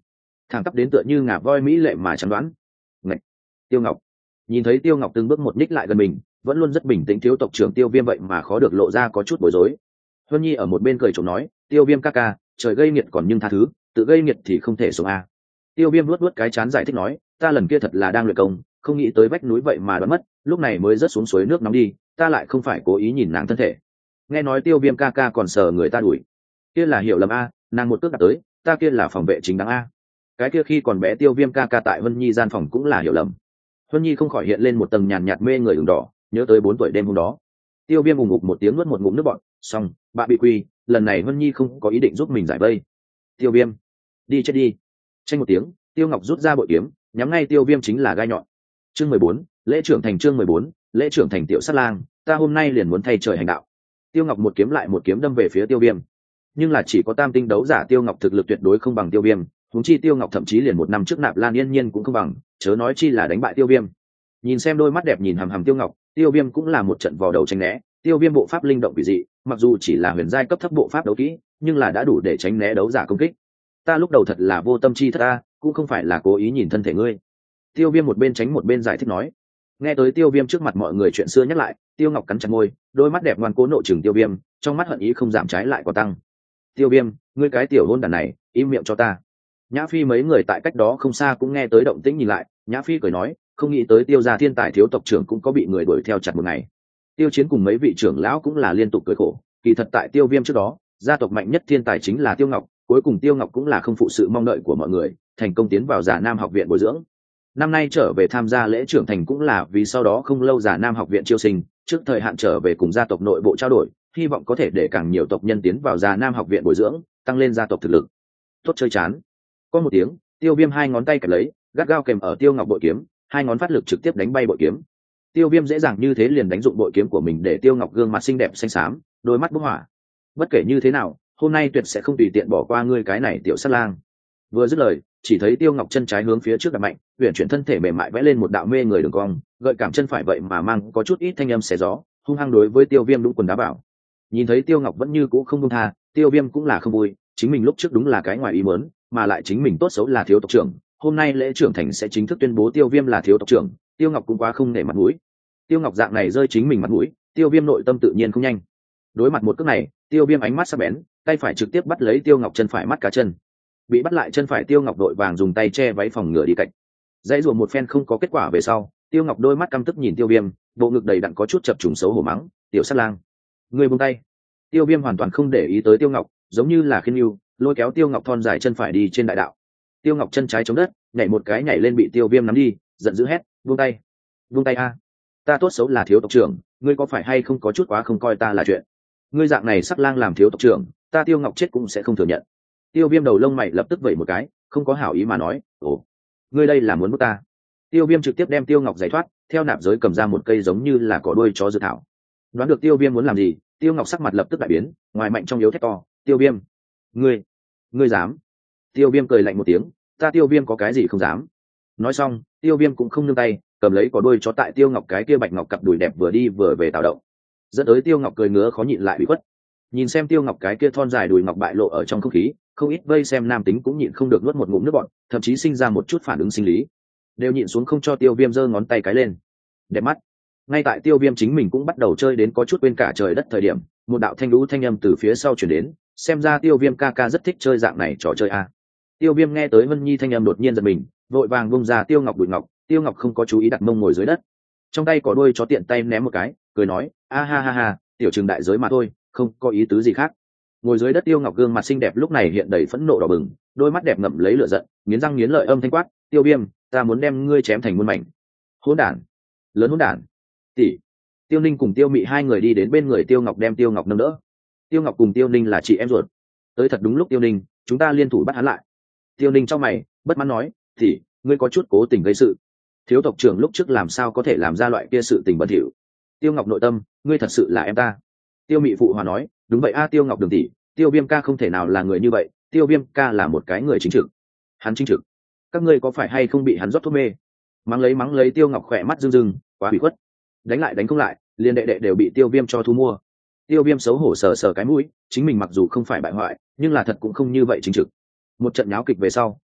thẳng tắp đến tựa như ngà voi mỹ lệ mà chắn đoán. Ngạch! Tiêu Ngọc nhìn thấy Tiêu Ngọc từng bước một ních lại gần mình, vẫn luôn rất bình tĩnh thiếu tộc trưởng Tiêu Viêm vậy mà khó được lộ ra có chút bối rối. Huân Nhi ở một bên cười trộm nói, Tiêu Viêm ca ca, trời gây nghiệt còn nhưng tha thứ, tự gây nghiệt thì không thể sống a. Tiêu Viêm luốt luốt cái chán giải thích nói, ta lần kia thật là đang luyện công, không nghĩ tới vách núi vậy mà đoán mất, lúc này mới rớt xuống suối nước nóng đi, ta lại không phải cố ý nhìn nàng thân thể. Nghe nói Tiêu Viêm ca ca còn sờ người ta đuổi, kia là hiểu lầm a, nàng một cước đặt tới, ta kia là phòng vệ chính đáng a. Cái kia khi còn bé Tiêu Viêm ca ca tại Huân Nhi gian phòng cũng là hiểu lầm. Huân Nhi không khỏi hiện lên một tầng nhàn nhạt mê người ửng đỏ, nhớ tới bốn tuổi đêm hôm đó. Tiêu Viêm ùng ục một tiếng nuốt một ngụm nước bọt, xong, bạ bị quy, lần này Huân Nhi không có ý định giúp mình giải vây. Tiêu Viêm, đi chết đi. Tranh một tiếng, Tiêu Ngọc rút ra bội kiếm, nhắm ngay Tiêu Viêm chính là gai nhọn. Chương mười bốn, lễ trưởng thành. Chương mười bốn, lễ trưởng thành. Tiểu sát lang, ta hôm nay liền muốn thay trời hành đạo. Tiêu Ngọc một kiếm lại một kiếm đâm về phía Tiêu Viêm, nhưng là chỉ có tam tinh đấu giả Tiêu Ngọc thực lực tuyệt đối không bằng Tiêu Viêm, huống chi Tiêu Ngọc thậm chí liền một năm trước Nạp Lan Yên Nhiên cũng không bằng, chớ nói chi là đánh bại Tiêu Viêm. Nhìn xem đôi mắt đẹp nhìn hằm hằm Tiêu Ngọc, Tiêu Viêm cũng là một trận vò đầu tránh né. Tiêu Viêm bộ pháp linh động quỷ dị, mặc dù chỉ là huyền giai cấp thấp bộ pháp đấu kỹ, nhưng là đã đủ để tránh né đấu giả công kích. Ta lúc đầu thật là vô tâm chi thất ta, cũng không phải là cố ý nhìn thân thể ngươi. Tiêu Viêm một bên tránh một bên giải thích nói. Nghe tới Tiêu Viêm trước mặt mọi người chuyện xưa nhắc lại, Tiêu Ngọc cắn chặt môi, đôi mắt đẹp ngoan cố nộ chừng Tiêu Viêm, trong mắt hận ý không giảm trái lại có tăng. Tiêu Viêm, ngươi cái tiểu hôn đàn này, im miệng cho ta. Nhã Phi mấy người tại cách đó không xa cũng nghe tới động tĩnh nhìn lại, Nhã Phi cười nói, không nghĩ tới Tiêu gia thiên tài thiếu tộc trưởng cũng có bị người đuổi theo chặt một ngày. Tiêu Chiến cùng mấy vị trưởng lão cũng là liên tục cười khổ, kỳ thật tại Tiêu Viêm trước đó, gia tộc mạnh nhất thiên tài chính là Tiêu Ngọc, cuối cùng Tiêu Ngọc cũng là không phụ sự mong đợi của mọi người, thành công tiến vào Già Nam học viện bồi dưỡng. Năm nay trở về tham gia lễ trưởng thành cũng là vì sau đó không lâu Già Nam học viện chiêu sinh, trước thời hạn trở về cùng gia tộc nội bộ trao đổi, hy vọng có thể để càng nhiều tộc nhân tiến vào Già Nam học viện bồi dưỡng, tăng lên gia tộc thực lực. Tốt chơi chán. Có một tiếng, Tiêu Viêm hai ngón tay kẹp lấy, gắt gao kèm ở Tiêu Ngọc bội kiếm, hai ngón phát lực trực tiếp đánh bay bội kiếm. Tiêu Viêm dễ dàng như thế liền đánh dụng bội kiếm của mình để Tiêu Ngọc gương mặt xinh đẹp xanh xám, đôi mắt bốc hỏa. Bất kể như thế nào, hôm nay tuyệt sẽ không tùy tiện bỏ qua ngươi cái này tiểu sát lang. Vừa dứt lời, chỉ thấy Tiêu Ngọc chân trái hướng phía trước đạp mạnh, huyền chuyển thân thể mềm mại vẽ lên một đạo mê người đường cong, gợi cảm chân phải vậy mà mang có chút ít thanh âm xé gió, hung hăng đối với Tiêu Viêm đúng quần đá bảo. Nhìn thấy Tiêu Ngọc vẫn như cũ không buông tha, Tiêu Viêm cũng là không vui, chính mình lúc trước đúng là cái ngoài ý muốn, mà lại chính mình tốt xấu là thiếu tộc trưởng, hôm nay lễ trưởng thành sẽ chính thức tuyên bố Tiêu Viêm là thiếu tộc trưởng, Tiêu Ngọc cũng quá không nể mặt mũi. Tiêu Ngọc dạng này rơi chính mình mặt mũi, Tiêu Viêm nội tâm tự nhiên không nhanh. Đối mặt một cước này, Tiêu Viêm ánh mắt sắc bén, tay phải trực tiếp bắt lấy Tiêu Ngọc chân phải mắt cá chân. Bị bắt lại chân phải Tiêu Ngọc đội vàng dùng tay che váy phòng ngừa đi cạnh. Dãy rùa một phen không có kết quả về sau, Tiêu Ngọc đôi mắt căm tức nhìn Tiêu Viêm, bộ ngực đầy đặn có chút chập trùng xấu hổ mắng, "Tiểu sát lang, ngươi buông tay." Tiêu Viêm hoàn toàn không để ý tới Tiêu Ngọc, giống như là khiên nhu, lôi kéo Tiêu Ngọc thon dài chân phải đi trên đại đạo. Tiêu Ngọc chân trái chống đất, nhảy một cái nhảy lên bị Tiêu Viêm nắm đi, giận dữ hét, "Buông tay, buông tay a! Ta tốt xấu là thiếu tộc trưởng, ngươi có phải hay không có chút quá không coi ta là chuyện? Ngươi dạng này sắc lang làm thiếu tộc trưởng, ta Tiêu Ngọc chết cũng sẽ không thừa nhận." Tiêu Viêm đầu lông mày lập tức vẩy một cái, không có hảo ý mà nói, "Ồ, ngươi đây là muốn bức ta?" Tiêu Viêm trực tiếp đem Tiêu Ngọc giải thoát, theo nạp giới cầm ra một cây giống như là cỏ đuôi chó dược thảo. Đoán được Tiêu Viêm muốn làm gì, Tiêu Ngọc sắc mặt lập tức đại biến, ngoài mạnh trong yếu thét to, "Tiêu Viêm, ngươi, ngươi dám?" Tiêu Viêm cười lạnh một tiếng, "Ta Tiêu Viêm có cái gì không dám?" Nói xong, Tiêu Viêm cũng không nương tay, cầm lấy cỏ đuôi chó tại Tiêu Ngọc cái kia bạch ngọc cặp đùi đẹp vừa đi vừa về tạo động, dẫn tới Tiêu Ngọc cười ngứa khó nhịn lại bị quất. Nhìn xem Tiêu Ngọc cái kia thon dài đùi ngọc bại lộ ở trong không khí, không ít vây xem nam tính cũng nhịn không được nuốt một ngụm nước bọt, thậm chí sinh ra một chút phản ứng sinh lý, đều nhịn xuống không cho Tiêu Viêm giơ ngón tay cái lên. Đẹp mắt. Ngay tại Tiêu Viêm chính mình cũng bắt đầu chơi đến có chút quên cả trời đất thời điểm, một đạo thanh lũ thanh âm từ phía sau chuyển đến, xem ra Tiêu Viêm ca ca rất thích chơi dạng này trò chơi a. Tiêu Viêm nghe tới Vân Nhi thanh âm đột nhiên giật mình, vội vàng bung ra Tiêu Ngọc đùi ngọc, Tiêu Ngọc không có chú ý đặt mông ngồi dưới đất, trong tay có đuôi chó tiện tay ném một cái, cười nói, "A ha ha ha, tiểu trường đại giới mà thôi, không có ý tứ gì khác." Ngồi dưới đất Tiêu Ngọc gương mặt xinh đẹp lúc này hiện đầy phẫn nộ đỏ bừng, đôi mắt đẹp ngậm lấy lửa giận, nghiến răng nghiến lợi âm thanh quát, "Tiêu Viêm, ta muốn đem ngươi chém thành muôn mảnh." Hỗn đản, lớn hỗn đản. Tỷ. Tiêu Ninh cùng Tiêu Mị hai người đi đến bên người Tiêu Ngọc đem Tiêu Ngọc nâng đỡ. Tiêu Ngọc cùng Tiêu Ninh là chị em ruột. Tới thật đúng lúc Tiêu Ninh, chúng ta liên thủ bắt hắn lại. Tiêu Ninh trong mày, bất mãn nói, "Tỷ, ngươi có chút cố tình gây sự. Thiếu tộc trưởng lúc trước làm sao có thể làm ra loại kia sự tình bẩn thỉu?" Tiêu Ngọc nội tâm, "Ngươi thật sự là em ta." Tiêu Mị phụ hòa nói, "Đúng vậy a Tiêu Ngọc đường tỷ, Tiêu Viêm ca không thể nào là người như vậy, Tiêu Viêm ca là một cái người chính trực." Hắn chính trực? Các ngươi có phải hay không bị hắn rót thuốc mê? Mắng lấy mắng lấy Tiêu Ngọc khỏe mắt rưng rưng, quá hủy khuất. Đánh lại đánh không lại, liền đệ đệ đều bị Tiêu Viêm cho thu mua. Tiêu Viêm xấu hổ sờ sờ cái mũi, chính mình mặc dù không phải bại hoại, nhưng là thật cũng không như vậy chính trực. Một trận nháo kịch về sau,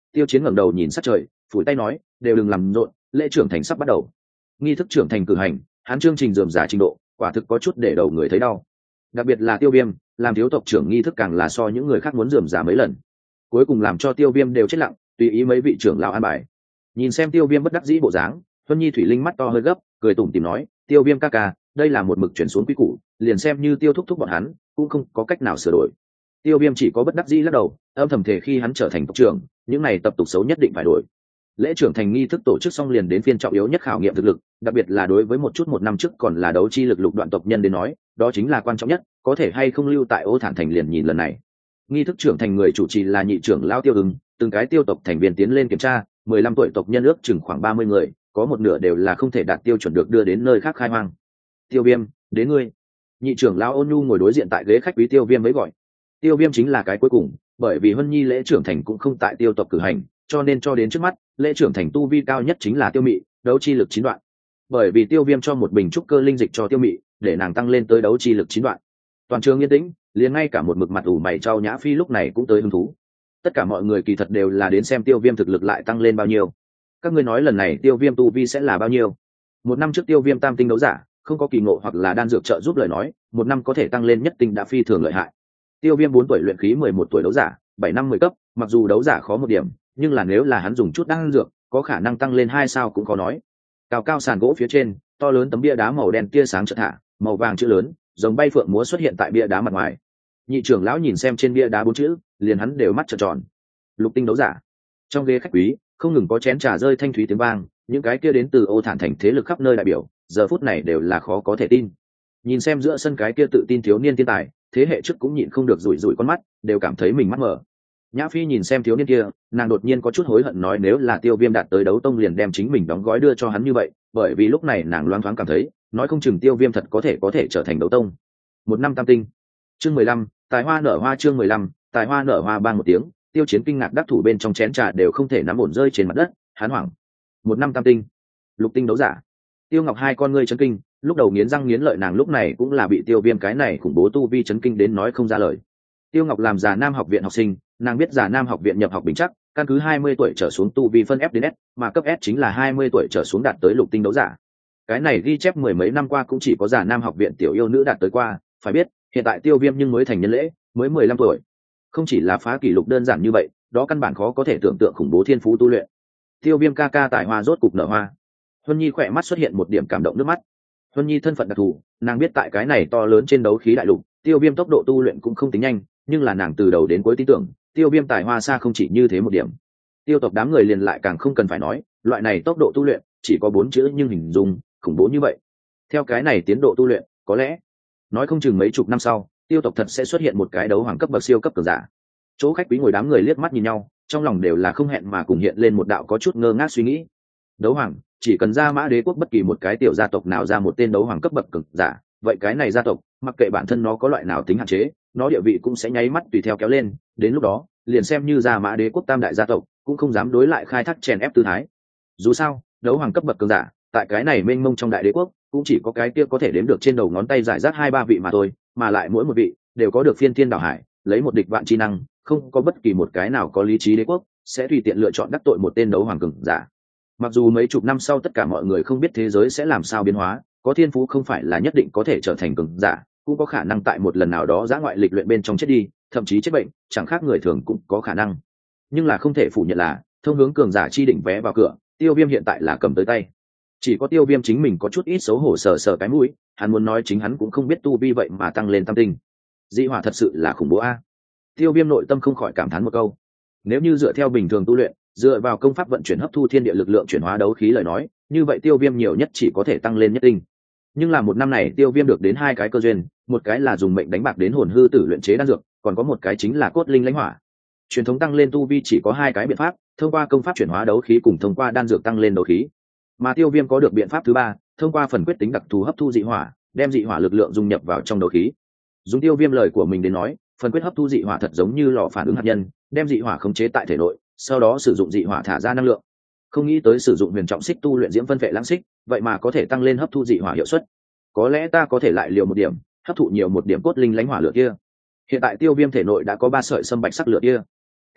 Tiêu Chiến ngẩng đầu nhìn sát trời, phủi tay nói, đều đừng làm rộn, lễ trưởng thành sắp bắt đầu. Nghi thức trưởng thành cử hành, hắn chương trình rườm rà trình độ, quả thực có chút để đầu người thấy đau. Đặc biệt là Tiêu Viêm, làm thiếu tộc trưởng nghi thức càng là so những người khác muốn rườm rà mấy lần. Cuối cùng làm cho Tiêu Viêm đều chết lặng, tùy ý mấy vị trưởng lão an bài. Nhìn xem Tiêu Viêm bất đắc dĩ bộ dáng, Huân Nhi Thủy Linh mắt to hơi gấp, cười tủm tỉm nói, Tiêu Viêm ca ca, đây là một mực chuyển xuống quy củ, liền xem như Tiêu thúc thúc bọn hắn, cũng không có cách nào sửa đổi. Tiêu Viêm chỉ có bất đắc dĩ lắc đầu, âm thầm thể khi hắn trở thành tộc trưởng, những này tập tục xấu nhất định phải đổi. Lễ trưởng thành nghi thức tổ chức xong liền đến phiên trọng yếu nhất khảo nghiệm thực lực, đặc biệt là đối với một chút một năm trước còn là đấu chi lực lục đoạn tộc nhân đến nói, đó chính là quan trọng nhất, có thể hay không lưu tại Ô Thản thành liền nhìn lần này. Nghi thức trưởng thành người chủ trì là nhị trưởng lão Tiêu Ưng, từng cái tiêu tộc thành viên tiến lên kiểm tra, mười lăm tuổi tộc nhân ước chừng khoảng ba mươi người, có một nửa đều là không thể đạt tiêu chuẩn được đưa đến nơi khác khai hoang. Tiêu Viêm, đến ngươi. Nhị trưởng lão Ôn Nhu ngồi đối diện tại ghế khách quý Tiêu Viêm mới gọi. Tiêu Viêm chính là cái cuối cùng, bởi vì Huân Nhi lễ trưởng thành cũng không tại tiêu tộc cử hành, cho nên cho đến trước mắt, lễ trưởng thành tu vi cao nhất chính là Tiêu Mị, đấu chi lực chín đoạn. Bởi vì Tiêu Viêm cho một bình trúc cơ linh dịch cho Tiêu Mị, để nàng tăng lên tới đấu chi lực chín đoạn. Toàn trường yên tĩnh, liền ngay cả một mực mặt ủ mày trao Nhã Phi lúc này cũng tới hứng thú. Tất cả mọi người kỳ thật đều là đến xem Tiêu Viêm thực lực lại tăng lên bao nhiêu. Các ngươi nói lần này Tiêu Viêm tu vi sẽ là bao nhiêu? Một năm trước Tiêu Viêm tam tinh đấu giả, không có kỳ ngộ hoặc là đan dược trợ giúp lời nói, một năm có thể tăng lên nhất tinh đã phi thường lợi hại. Tiêu Viêm bốn tuổi luyện khí mười một tuổi đấu giả, bảy năm mười cấp, mặc dù đấu giả khó một điểm, nhưng là nếu là hắn dùng chút đan dược, có khả năng tăng lên hai sao cũng khó nói. Cao cao sàn gỗ phía trên, to lớn tấm bia đá màu đen tia sáng chợt thả, màu vàng chữ lớn, giống bay phượng múa xuất hiện tại bia đá mặt ngoài. Nhị trưởng lão nhìn xem trên bia đá bốn chữ, liền hắn đều mắt trợn tròn. Lục tinh đấu giả. Trong ghế khách quý, không ngừng có chén trà rơi thanh thúy tiếng vang, những cái kia đến từ Ô Thản thành thế lực khắp nơi đại biểu, giờ phút này đều là khó có thể tin. Nhìn xem giữa sân cái kia tự tin thiếu niên thiên tài, thế hệ trước cũng nhịn không được rủi rủi con mắt, đều cảm thấy mình mắt mở. Nhã Phi nhìn xem thiếu niên kia, nàng đột nhiên có chút hối hận nói nếu là Tiêu Viêm đạt tới đấu tông liền đem chính mình đóng gói đưa cho hắn như vậy, bởi vì lúc này nàng loáng thoáng cảm thấy, nói không chừng Tiêu Viêm thật có thể có thể trở thành đấu tông. Một năm tam tinh. Chương mười lăm, tài hoa nở hoa chương mười lăm, tài hoa nở hoa bang một tiếng, Tiêu Chiến kinh ngạc đắc thủ bên trong chén trà đều không thể nắm ổn rơi trên mặt đất, hắn hoảng. Một năm tam tinh. Lục tinh đấu giả. Tiêu Ngọc hai con ngươi chấn kinh, lúc đầu nghiến răng nghiến lợi nàng lúc này cũng là bị Tiêu Viêm cái này khủng bố tu vi chấn kinh đến nói không ra lời. Tiêu Ngọc làm Già Nam học viện học sinh, nàng biết Già Nam học viện nhập học bình chắc, căn cứ hai mươi tuổi trở xuống tu vi phân F đến S, mà cấp S chính là hai mươi tuổi trở xuống đạt tới lục tinh đấu giả. Cái này ghi chép mười mấy năm qua cũng chỉ có Già Nam học viện tiểu yêu nữ đạt tới qua, phải biết, hiện tại Tiêu Viêm nhưng mới thành nhân lễ, mới mười lăm tuổi. Không chỉ là phá kỷ lục đơn giản như vậy, đó căn bản khó có thể tưởng tượng khủng bố thiên phú tu luyện. Tiêu Viêm ca ca tài hoa rốt cục nở hoa. Huân Nhi khỏe mắt xuất hiện một điểm cảm động nước mắt. Huân Nhi thân phận đặc thù, nàng biết tại cái này to lớn trên đấu khí đại lục, Tiêu Viêm tốc độ tu luyện cũng không tính nhanh, nhưng là nàng từ đầu đến cuối tin tưởng, Tiêu Viêm tài hoa xa không chỉ như thế một điểm. Tiêu tộc đám người liền lại càng không cần phải nói, loại này tốc độ tu luyện chỉ có bốn chữ nhưng hình dung khủng bố như vậy. Theo cái này tiến độ tu luyện, có lẽ nói không chừng mấy chục năm sau, Tiêu tộc thật sẽ xuất hiện một cái đấu hoàng cấp bậc siêu cấp cường giả. Chỗ khách quý ngồi đám người liếc mắt nhìn nhau, trong lòng đều là không hẹn mà cùng hiện lên một đạo có chút ngơ ngác suy nghĩ. Đấu hoàng, chỉ cần ra Mã Đế quốc bất kỳ một cái tiểu gia tộc nào ra một tên đấu hoàng cấp bậc cường giả, vậy cái này gia tộc, mặc kệ bản thân nó có loại nào tính hạn chế, nó địa vị cũng sẽ nháy mắt tùy theo kéo lên, đến lúc đó, liền xem như ra Mã Đế quốc tam đại gia tộc, cũng không dám đối lại khai thác chèn ép tư thái. Dù sao, đấu hoàng cấp bậc cường giả, tại cái này mênh mông trong đại đế quốc, cũng chỉ có cái kia có thể đếm được trên đầu ngón tay giải rác hai ba vị mà thôi, mà lại mỗi một vị đều có được phiên thiên đảo hải, lấy một địch vạn chi năng, không có bất kỳ một cái nào có lý trí đế quốc sẽ tùy tiện lựa chọn đắc tội một tên đấu hoàng cường giả. Mặc dù mấy chục năm sau tất cả mọi người không biết thế giới sẽ làm sao biến hóa, có thiên phú không phải là nhất định có thể trở thành cường giả, cũng có khả năng tại một lần nào đó giã ngoại lịch luyện bên trong chết đi, thậm chí chết bệnh, chẳng khác người thường cũng có khả năng. Nhưng là không thể phủ nhận là, thông hướng cường giả chi định vé vào cửa, Tiêu Viêm hiện tại là cầm tới tay. Chỉ có Tiêu Viêm chính mình có chút ít xấu hổ sờ sờ cái mũi, hắn muốn nói chính hắn cũng không biết tu vi vậy mà tăng lên tam tinh. Dị hỏa thật sự là khủng bố a. Tiêu Viêm nội tâm không khỏi cảm thán một câu. Nếu như dựa theo bình thường tu luyện, dựa vào công pháp vận chuyển hấp thu thiên địa lực lượng chuyển hóa đấu khí lời nói, như vậy Tiêu Viêm nhiều nhất chỉ có thể tăng lên nhất tinh. Nhưng là một năm này Tiêu Viêm được đến hai cái cơ duyên, một cái là dùng mệnh đánh bạc đến hồn hư tử luyện chế đan dược, còn có một cái chính là cốt linh lãnh hỏa. Truyền thống tăng lên tu vi chỉ có hai cái biện pháp, thông qua công pháp chuyển hóa đấu khí cùng thông qua đan dược tăng lên đấu khí. Mà Tiêu Viêm có được biện pháp thứ ba, thông qua phần quyết tính đặc thù hấp thu dị hỏa, đem dị hỏa lực lượng dung nhập vào trong đấu khí. Dùng Tiêu Viêm lời của mình đến nói, phần quyết hấp thu dị hỏa thật giống như lò phản ứng hạt nhân, đem dị hỏa khống chế tại thể nội, sau đó sử dụng dị hỏa thả ra năng lượng. Không nghĩ tới sử dụng huyền trọng xích tu luyện diễm phân vệ lãng xích, vậy mà có thể tăng lên hấp thu dị hỏa hiệu suất. Có lẽ ta có thể lại liều một điểm, hấp thụ nhiều một điểm cốt linh lãnh hỏa lửa kia. Hiện tại Tiêu Viêm thể nội đã có ba sợi sâm bạch sắc lửa kia.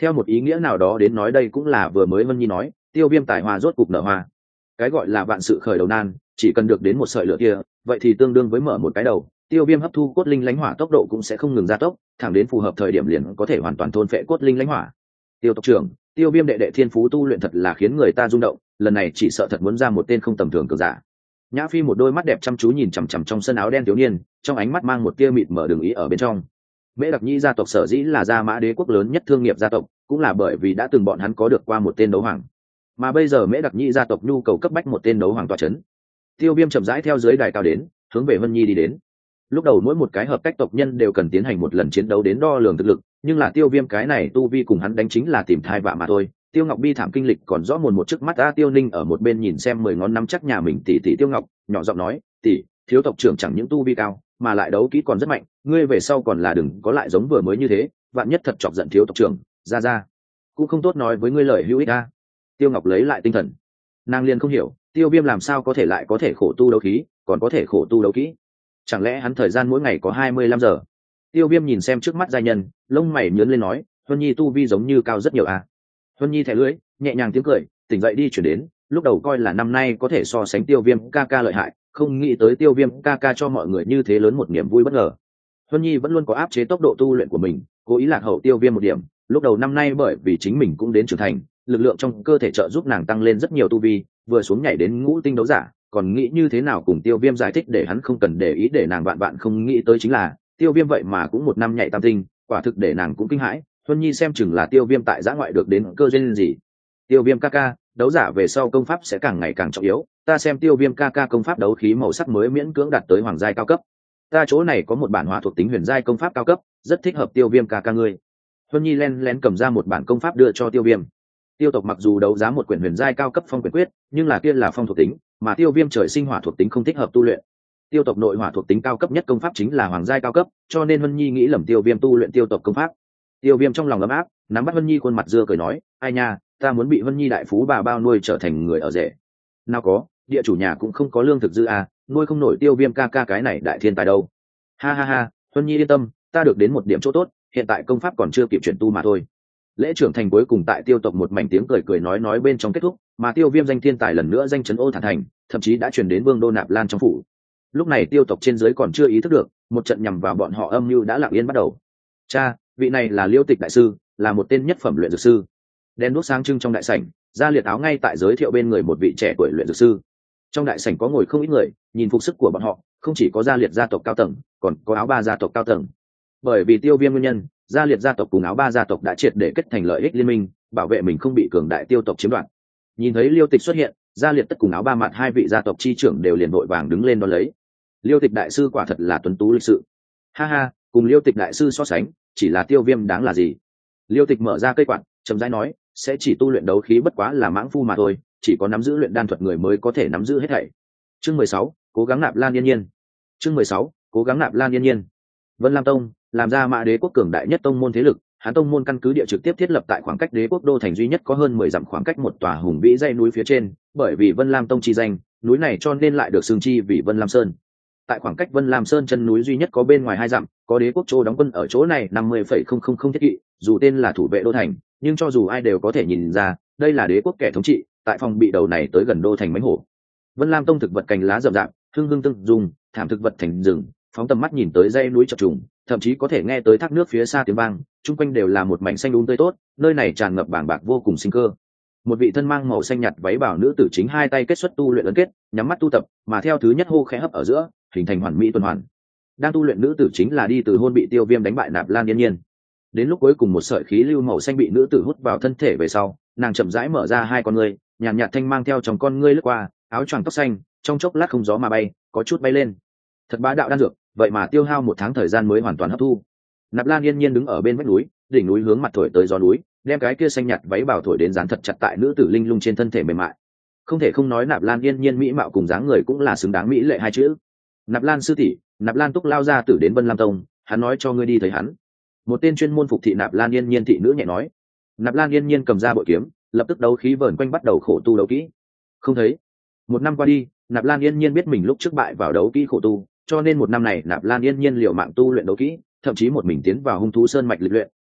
Theo một ý nghĩa nào đó đến nói, đây cũng là vừa mới Vân Nhi nói, tiêu viêm tài hoa rốt cục nở hoa. Cái gọi là vạn sự khởi đầu nan, chỉ cần được đến một sợi lửa kia, vậy thì tương đương với mở một cái đầu, tiêu viêm hấp thu cốt linh lãnh hỏa tốc độ cũng sẽ không ngừng gia tốc, thẳng đến phù hợp thời điểm liền có thể hoàn toàn thôn phệ cốt linh lãnh hỏa. Tiêu tộc trưởng, tiêu viêm đệ đệ thiên phú tu luyện thật là khiến người ta rung động, lần này chỉ sợ thật muốn ra một tên không tầm thường cường giả. Nhã Phi một đôi mắt đẹp chăm chú nhìn chằm chằm trong sân áo đen thiếu niên, trong ánh mắt mang một tia mịt mở đường ý ở bên trong. Mễ Đặc Nhĩ gia tộc sở dĩ là Gia Mã Đế quốc lớn nhất thương nghiệp gia tộc, cũng là bởi vì đã từng bọn hắn có được qua một tên đấu hoàng, mà bây giờ Mễ Đặc Nhĩ gia tộc nhu cầu cấp bách một tên đấu hoàng tọa chấn. Tiêu Viêm chậm rãi theo dưới đài cao đến, hướng về Vân Nhi đi đến. Lúc đầu mỗi một cái hợp cách tộc nhân đều cần tiến hành một lần chiến đấu đến đo lường thực lực, nhưng là Tiêu Viêm cái này tu vi cùng hắn đánh chính là tìm thai vạ mà thôi. Tiêu Ngọc bi thảm kinh lịch còn rõ mồn một trước mắt. A Tiêu Ninh ở một bên nhìn xem mười ngón nắm chắc nhà mình tỷ tỷ Tiêu Ngọc, nhỏ giọng nói, tỷ, thiếu tộc trưởng chẳng những tu vi cao, mà lại đấu kỹ còn rất mạnh, ngươi về sau còn là đừng có lại giống vừa mới như thế, vạn nhất thật chọc giận thiếu tộc trưởng, ra ra cũng không tốt nói với ngươi lời hữu ích a. Tiêu Ngọc lấy lại tinh thần, nàng liền không hiểu, Tiêu Viêm làm sao có thể lại có thể khổ tu đấu khí, còn có thể khổ tu đấu kỹ, chẳng lẽ hắn thời gian mỗi ngày có hai mươi lăm giờ? Tiêu Viêm nhìn xem trước mắt giai nhân, lông mày nhướng lên nói, Huân Nhi tu vi giống như cao rất nhiều a. Huân Nhi thẻ lưỡi, nhẹ nhàng tiếng cười, tỉnh dậy đi chuyển đến, lúc đầu coi là năm nay có thể so sánh Tiêu Viêm ca ca lợi hại, không nghĩ tới Tiêu Viêm ca ca cho mọi người như thế lớn một niềm vui bất ngờ. Huân Nhi vẫn luôn có áp chế tốc độ tu luyện của mình, cố ý lạc hậu Tiêu Viêm một điểm, lúc đầu năm nay bởi vì chính mình cũng đến trưởng thành, lực lượng trong cơ thể trợ giúp nàng tăng lên rất nhiều tu vi, vừa xuống nhảy đến ngũ tinh đấu giả, còn nghĩ như thế nào cùng Tiêu Viêm giải thích để hắn không cần để ý, để nàng bạn bạn không nghĩ tới chính là Tiêu Viêm vậy mà cũng một năm nhảy tam tinh, quả thực để nàng cũng kinh hãi. Huân Nhi xem chừng là Tiêu Viêm tại giã ngoại được đến cơ duyên gì. Tiêu Viêm ca ca, đấu giả về sau công pháp sẽ càng ngày càng trọng yếu, ta xem Tiêu Viêm ca ca công pháp đấu khí màu sắc mới miễn cưỡng đạt tới hoàng giai cao cấp, ta chỗ này có một bản hỏa thuộc tính huyền giai công pháp cao cấp, rất thích hợp Tiêu Viêm ca ca ngươi. Huân Nhi len lén cầm ra một bản công pháp đưa cho Tiêu Viêm. Tiêu tộc mặc dù đấu giá một quyển huyền giai cao cấp phong quyển quyết, nhưng là kia là phong thuộc tính, mà Tiêu Viêm trời sinh hỏa thuộc tính không thích hợp tu luyện. Tiêu tộc nội hỏa thuộc tính cao cấp nhất công pháp chính là hoàng giai cao cấp, cho nên Huân Nhi nghĩ lầm Tiêu Viêm tu luyện tiêu tộc công pháp. Tiêu Viêm trong lòng ấm áp, nắm bắt Huân Nhi khuôn mặt dưa cười nói, ai nha, ta muốn bị Huân Nhi đại phú bà bao nuôi trở thành người ở rể. Nào có, địa chủ nhà cũng không có lương thực dư à, nuôi không nổi Tiêu Viêm ca ca cái này đại thiên tài đâu. Ha ha ha, Huân Nhi yên tâm, ta được đến một điểm chỗ tốt, hiện tại công pháp còn chưa kịp chuyển tu mà thôi. Lễ trưởng thành cuối cùng tại tiêu tộc một mảnh tiếng cười cười nói nói bên trong kết thúc, mà Tiêu Viêm danh thiên tài lần nữa danh chấn Ô Thản thành, thậm chí đã truyền đến vương đô Nạp Lan trong phủ. Lúc này tiêu tộc trên dưới còn chưa ý thức được, một trận nhằm vào bọn họ âm mưu đã lặng yên bắt đầu. Cha, vị này là Liêu Tịch đại sư, là một tên nhất phẩm luyện dược sư. Đèn đuốc sáng trưng trong đại sảnh, Gia Liệt áo ngay tại giới thiệu bên người một vị trẻ tuổi luyện dược sư. Trong đại sảnh có ngồi không ít người, nhìn phục sức của bọn họ, không chỉ có Gia Liệt gia tộc cao tầng, còn có Áo Ba gia tộc cao tầng. Bởi vì Tiêu Viêm nguyên nhân, Gia Liệt gia tộc cùng Áo Ba gia tộc đã triệt để kết thành lợi ích liên minh, bảo vệ mình không bị cường đại tiêu tộc chiếm đoạt. Nhìn thấy Liêu Tịch xuất hiện, Gia Liệt tất cùng Áo Ba mặt hai vị gia tộc chi trưởng đều liền vội vàng đứng lên đón lấy. Liêu Tịch đại sư quả thật là tuấn tú lịch sự. Ha ha, cùng Liêu Tịch đại sư so sánh, chỉ là Tiêu Viêm đáng là gì? Liêu Tịch mở ra cây quạt, chậm rãi nói, sẽ chỉ tu luyện đấu khí bất quá là mãng phu mà thôi, chỉ có nắm giữ luyện đan thuật người mới có thể nắm giữ hết thảy. Chương mười sáu, cố gắng nạp Lan Yên Nhiên. Chương mười sáu, cố gắng nạp Lan Yên Nhiên. Vân Lam Tông, làm ra Mã Đế quốc cường đại nhất tông môn thế lực, hắn tông môn căn cứ địa trực tiếp thiết lập tại khoảng cách Đế quốc đô thành duy nhất có hơn mười dặm khoảng cách một tòa hùng vĩ dãy núi phía trên, bởi vì Vân Lam Tông chi danh, núi này cho nên lại được xưng chi vì Vân Lam Sơn. Tại khoảng cách Vân Lam Sơn chân núi duy nhất có bên ngoài hai dặm, có Đế quốc châu đóng quân ở chỗ này năm mươi phẩy không không không thiết kỵ, dù tên là thủ vệ đô thành, nhưng cho dù ai đều có thể nhìn ra, đây là Đế quốc kẻ thống trị, tại phòng bị đầu này tới gần đô thành mãnh hổ. Vân Lam Tông thực vật cành lá rậm rạp, hương hương tưng dùng, thảm thực vật thành rừng, phóng tầm mắt nhìn tới dãy núi chập trùng, thậm chí có thể nghe tới thác nước phía xa tiếng vang, chung quanh đều là một mảnh xanh um tươi tốt, nơi này tràn ngập bàng bạc vô cùng sinh cơ. Một vị thân mang màu xanh nhạt váy bảo nữ tử chính hai tay kết xuất tu luyện ấn kết, nhắm mắt tu tập, mà theo thứ nhất hô khẽ hấp ở giữa, hình thành hoàn mỹ tuần hoàn. Đang tu luyện nữ tử chính là đi từ hôn bị Tiêu Viêm đánh bại Nạp Lan Yên Nhiên. Đến lúc cuối cùng một sợi khí lưu màu xanh bị nữ tử hút vào thân thể về sau, nàng chậm rãi mở ra hai con ngươi, nhàn nhạt thanh mang theo trong con ngươi lướt qua, áo choàng tóc xanh, trong chốc lát không gió mà bay, có chút bay lên. Thật bá đạo đan dược, vậy mà tiêu hao một tháng thời gian mới hoàn toàn hấp thu. Nạp Lan Yên Nhiên đứng ở bên vách núi, đỉnh núi hướng mặt thổi tới gió núi, đem cái kia xanh nhạt váy bào thổi đến dán thật chặt tại nữ tử linh lung trên thân thể mềm mại. Không thể không nói Nạp Lan Yên Nhiên mỹ mạo cùng dáng người cũng là xứng đáng mỹ lệ hai chữ. Nạp Lan sư tỷ, Nạp Lan Túc lao ra tử đến Vân Lam Tông, hắn nói cho ngươi đi thấy hắn. Một tên chuyên môn phục thị Nạp Lan Yên Nhiên thị nữ nhẹ nói. Nạp Lan Yên Nhiên cầm ra bội kiếm, lập tức đấu khí vờn quanh bắt đầu khổ tu đấu kỹ. Không thấy. Một năm qua đi, Nạp Lan Yên Nhiên biết mình lúc trước bại vào đấu kỹ khổ tu, cho nên một năm này Nạp Lan Yên Nhiên liều mạng tu luyện đấu kỹ, thậm chí một mình tiến vào hung thú sơn mạch lịch luyện,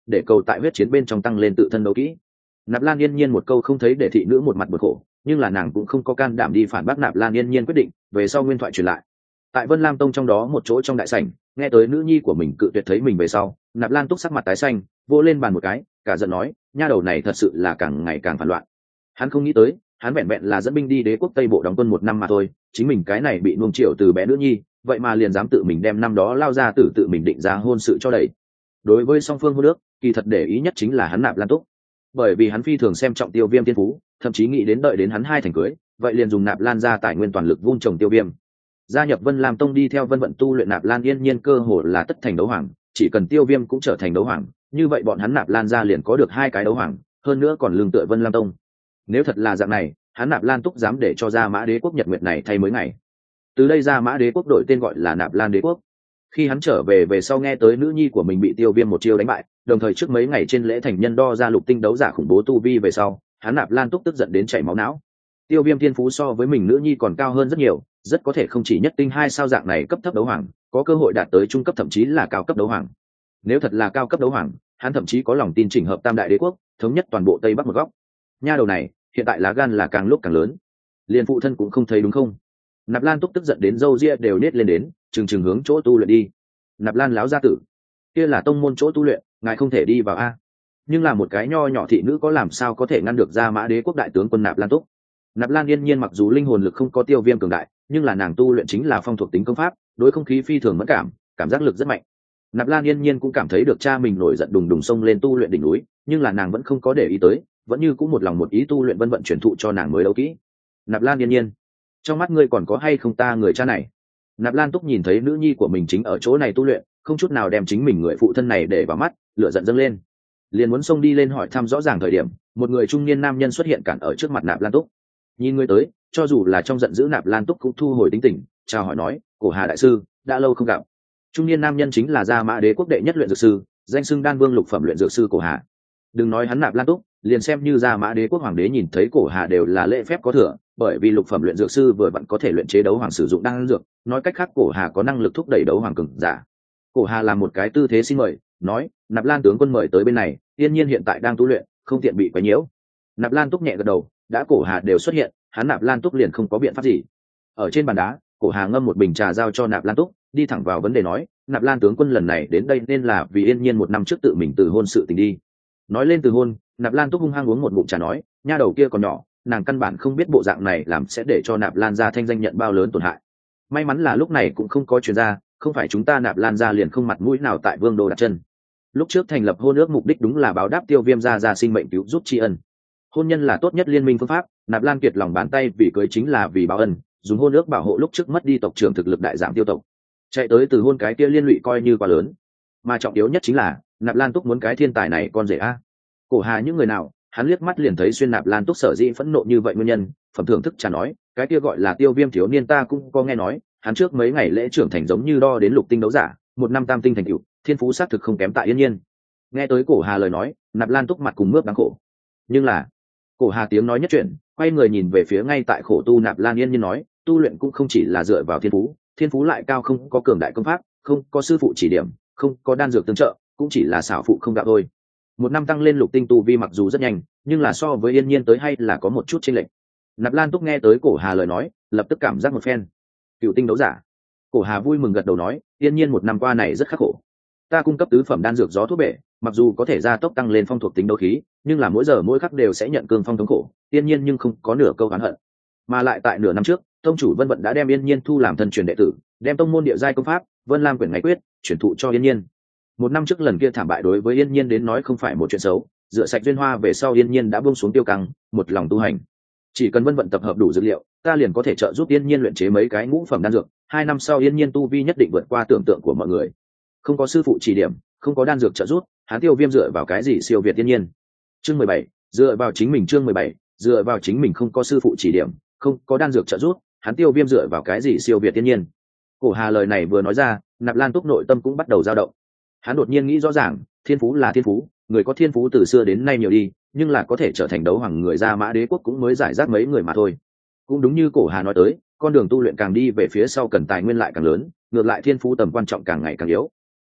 để cầu tại huyết chiến bên trong tăng lên tự thân đấu kỹ. Nạp Lan Yên Nhiên một câu không thấy để thị nữ một mặt bực khổ, nhưng là nàng cũng không có can đảm đi phản bác Nạp Lan Yên Nhiên quyết định. Về sau nguyên thoại truyền lại, tại Vân Lam Tông trong đó một chỗ trong đại sảnh, nghe tới nữ nhi của mình cự tuyệt thấy mình về sau, Nạp Lan Túc sắc mặt tái xanh, vỗ lên bàn một cái, cả giận nói, nha đầu này thật sự là càng ngày càng phản loạn. Hắn không nghĩ tới, hắn vẹn vẹn là dẫn binh đi đế quốc Tây Bộ đóng quân một năm mà thôi, chính mình cái này bị nuông chiều từ bé nữ nhi, vậy mà liền dám tự mình đem năm đó lao ra tử tự mình định ra hôn sự cho đẩy. Đối với song phương hôn nước, kỳ thật để ý nhất chính là hắn Nạp Lan Túc, bởi vì hắn phi thường xem trọng Tiêu Viêm thiên phú, thậm chí nghĩ đến đợi đến hắn hai thành cưới, vậy liền dùng Nạp Lan ra tài nguyên toàn lực vun trồng Tiêu Viêm. Gia nhập Vân Lam Tông đi theo Vân Vận tu luyện Nạp Lan Yên Nhiên cơ hồ là tất thành đấu hoàng, chỉ cần Tiêu Viêm cũng trở thành đấu hoàng, như vậy bọn hắn Nạp Lan ra liền có được hai cái đấu hoàng, hơn nữa còn lương tựa Vân Lam Tông. Nếu thật là dạng này, hắn Nạp Lan Túc dám để cho Gia Mã Đế quốc Nhật Nguyệt này thay mới ngày. Từ đây Gia Mã Đế quốc đổi tên gọi là Nạp Lan Đế quốc. Khi hắn trở về về sau nghe tới nữ nhi của mình bị Tiêu Viêm một chiêu đánh bại, đồng thời trước mấy ngày trên lễ thành nhân đo ra lục tinh đấu giả khủng bố tu vi về sau, hắn Nạp Lan Túc tức giận đến chảy máu não. Tiêu Viêm thiên phú so với mình nữ nhi còn cao hơn rất nhiều, rất có thể không chỉ nhất tinh hai sao dạng này cấp thấp đấu hoàng, có cơ hội đạt tới trung cấp thậm chí là cao cấp đấu hoàng. Nếu thật là cao cấp đấu hoàng, hắn thậm chí có lòng tin chỉnh hợp Tam Đại Đế quốc, thống nhất toàn bộ Tây Bắc một góc. Nha đầu này, hiện tại lá gan là càng lúc càng lớn, liền phụ thân cũng không thấy đúng không? Nạp Lan Túc tức giận đến râu ria đều nết lên đến, chừng chừng hướng chỗ tu luyện đi. Nạp Lan láo gia tử, kia là tông môn chỗ tu luyện, ngài không thể đi vào a. Nhưng là một cái nho nhỏ thị nữ có làm sao có thể ngăn được Gia Mã Đế quốc đại tướng quân Nạp Lan Túc? Nạp Lan Yên Nhiên mặc dù linh hồn lực không có Tiêu Viêm cường đại, nhưng là nàng tu luyện chính là phong thuộc tính công pháp, đối không khí phi thường mẫn cảm, cảm giác lực rất mạnh. Nạp Lan Yên Nhiên cũng cảm thấy được cha mình nổi giận đùng đùng xông lên tu luyện đỉnh núi, nhưng là nàng vẫn không có để ý tới, vẫn như cũng một lòng một ý tu luyện Vân Vận truyền thụ cho nàng mới đấu kỹ. Nạp Lan Yên Nhiên, trong mắt ngươi còn có hay không ta người cha này? Nạp Lan Túc nhìn thấy nữ nhi của mình chính ở chỗ này tu luyện, không chút nào đem chính mình người phụ thân này để vào mắt, lửa giận dâng lên, liền muốn xông đi lên hỏi thăm rõ ràng thời điểm, một người trung niên nam nhân xuất hiện cản ở trước mặt Nạp Lan Túc. Nhìn người tới, cho dù là trong giận dữ Nạp Lan Túc cũng thu hồi tính tình, chào hỏi nói, cổ Hà đại sư, đã lâu không gặp. Trung niên nam nhân chính là Gia Mã Đế quốc đệ nhất luyện dược sư, danh xưng đan vương lục phẩm luyện dược sư cổ Hà. Đừng nói hắn Nạp Lan Túc, liền xem như Gia Mã Đế quốc hoàng đế nhìn thấy cổ Hà đều là lễ phép có thừa, bởi vì lục phẩm luyện dược sư vừa vặn có thể luyện chế đấu hoàng sử dụng đan dược, nói cách khác cổ Hà có năng lực thúc đẩy đấu hoàng cường giả. Cổ Hà làm một cái tư thế xin mời, nói, Nạp Lan tướng quân mời tới bên này, Yên Nhiên hiện tại đang tu luyện, không tiện bị quấy nhiễu. Nạp Lan Túc nhẹ gật đầu, đã cổ Hà đều xuất hiện, hắn Nạp Lan Túc liền không có biện pháp gì. Ở trên bàn đá, cổ Hà ngâm một bình trà giao cho Nạp Lan Túc, đi thẳng vào vấn đề nói, Nạp Lan tướng quân lần này đến đây nên là vì Yên Nhiên một năm trước tự mình từ hôn sự tình đi. Nói lên từ hôn, Nạp Lan Túc hung hăng uống một ngụm trà nói, nha đầu kia còn nhỏ, nàng căn bản không biết bộ dạng này làm sẽ để cho Nạp Lan gia thanh danh nhận bao lớn tổn hại. May mắn là lúc này cũng không có chuyện ra, không phải chúng ta Nạp Lan gia liền không mặt mũi nào tại Vương đô đặt chân. Lúc trước thành lập hôn ước mục đích đúng là báo đáp Tiêu Viêm gia gia sinh mệnh cứu giúp tri ân. Hôn nhân là tốt nhất liên minh phương pháp, Nạp Lan kiệt lòng bàn tay vì cưới chính là vì báo ân, dùng hôn ước bảo hộ lúc trước mất đi tộc trưởng thực lực đại giảm Tiêu tộc. Chạy tới từ hôn cái kia liên lụy coi như quá lớn, mà trọng yếu nhất chính là Nạp Lan Túc muốn cái thiên tài này con rể a. Cổ Hà những người nào, hắn liếc mắt liền thấy xuyên Nạp Lan Túc sở dĩ phẫn nộ như vậy nguyên nhân, phẩm thưởng thức trà nói, cái kia gọi là Tiêu Viêm thiếu niên ta cũng có nghe nói, hắn trước mấy ngày lễ trưởng thành giống như đo đến lục tinh đấu giả, một năm tam tinh thành cựu, thiên phú xác thực không kém tại Yên Nhiên. Nghe tới Cổ Hà lời nói, Nạp Lan Túc mặt cùng mướp đáng khổ. Nhưng là, Cổ Hà tiếng nói nhất chuyện, quay người nhìn về phía ngay tại khổ tu Nạp Lan Yên Nhiên nói, tu luyện cũng không chỉ là dựa vào thiên phú, thiên phú lại cao không có cường đại công pháp, không có sư phụ chỉ điểm, không có đan dược tương trợ, cũng chỉ là xảo phụ không gạo thôi. Một năm tăng lên lục tinh tu vi mặc dù rất nhanh, nhưng là so với Yên Nhiên tới hay là có một chút chênh lệch. Nạp Lan Túc nghe tới Cổ Hà lời nói, lập tức cảm giác một phen. Cựu tinh đấu giả. Cổ Hà vui mừng gật đầu nói, Yên Nhiên một năm qua này rất khắc khổ. Ta cung cấp tứ phẩm đan dược gió thuốc bể, mặc dù có thể gia tốc tăng lên phong thuộc tính đấu khí, nhưng là mỗi giờ mỗi khắc đều sẽ nhận cương phong thống khổ. Yên Nhiên nhưng không có nửa câu oán hận. Mà lại tại nửa năm trước, tông chủ Vân Vận đã đem Yên Nhiên thu làm thân truyền đệ tử, đem tông môn địa giai công pháp Vân Lam quyển ngày quyết chuyển thụ cho Yên Nhiên. Một năm trước lần kia thảm bại đối với Yên Nhiên đến nói không phải một chuyện xấu, rửa sạch duyên hoa về sau Yên Nhiên đã buông xuống tiêu căng, một lòng tu hành. Chỉ cần Vân Vận tập hợp đủ dữ liệu, ta liền có thể trợ giúp Yên Nhiên luyện chế mấy cái ngũ phẩm đan dược, hai năm sau Yên Nhiên tu vi nhất định vượt qua tưởng tượng của mọi người. Không có sư phụ chỉ điểm, không có đan dược trợ giúp, hắn Tiêu Viêm dựa vào cái gì siêu việt Yên Nhiên? Chương mười bảy, dựa vào chính mình. Chương mười bảy, dựa vào chính mình. Không có sư phụ chỉ điểm, không có đan dược trợ giúp, hắn Tiêu Viêm dựa vào cái gì siêu việt Yên Nhiên? Cổ Hà lời này vừa nói ra, Nạp Lan Túc nội tâm cũng bắt đầu dao động. Hắn đột nhiên nghĩ rõ ràng, thiên phú là thiên phú, người có thiên phú từ xưa đến nay nhiều đi, nhưng là có thể trở thành đấu hoàng người Gia Mã Đế quốc cũng mới giải rác mấy người mà thôi. Cũng đúng như Cổ Hà nói tới, con đường tu luyện càng đi về phía sau cần tài nguyên lại càng lớn, ngược lại thiên phú tầm quan trọng càng ngày càng yếu.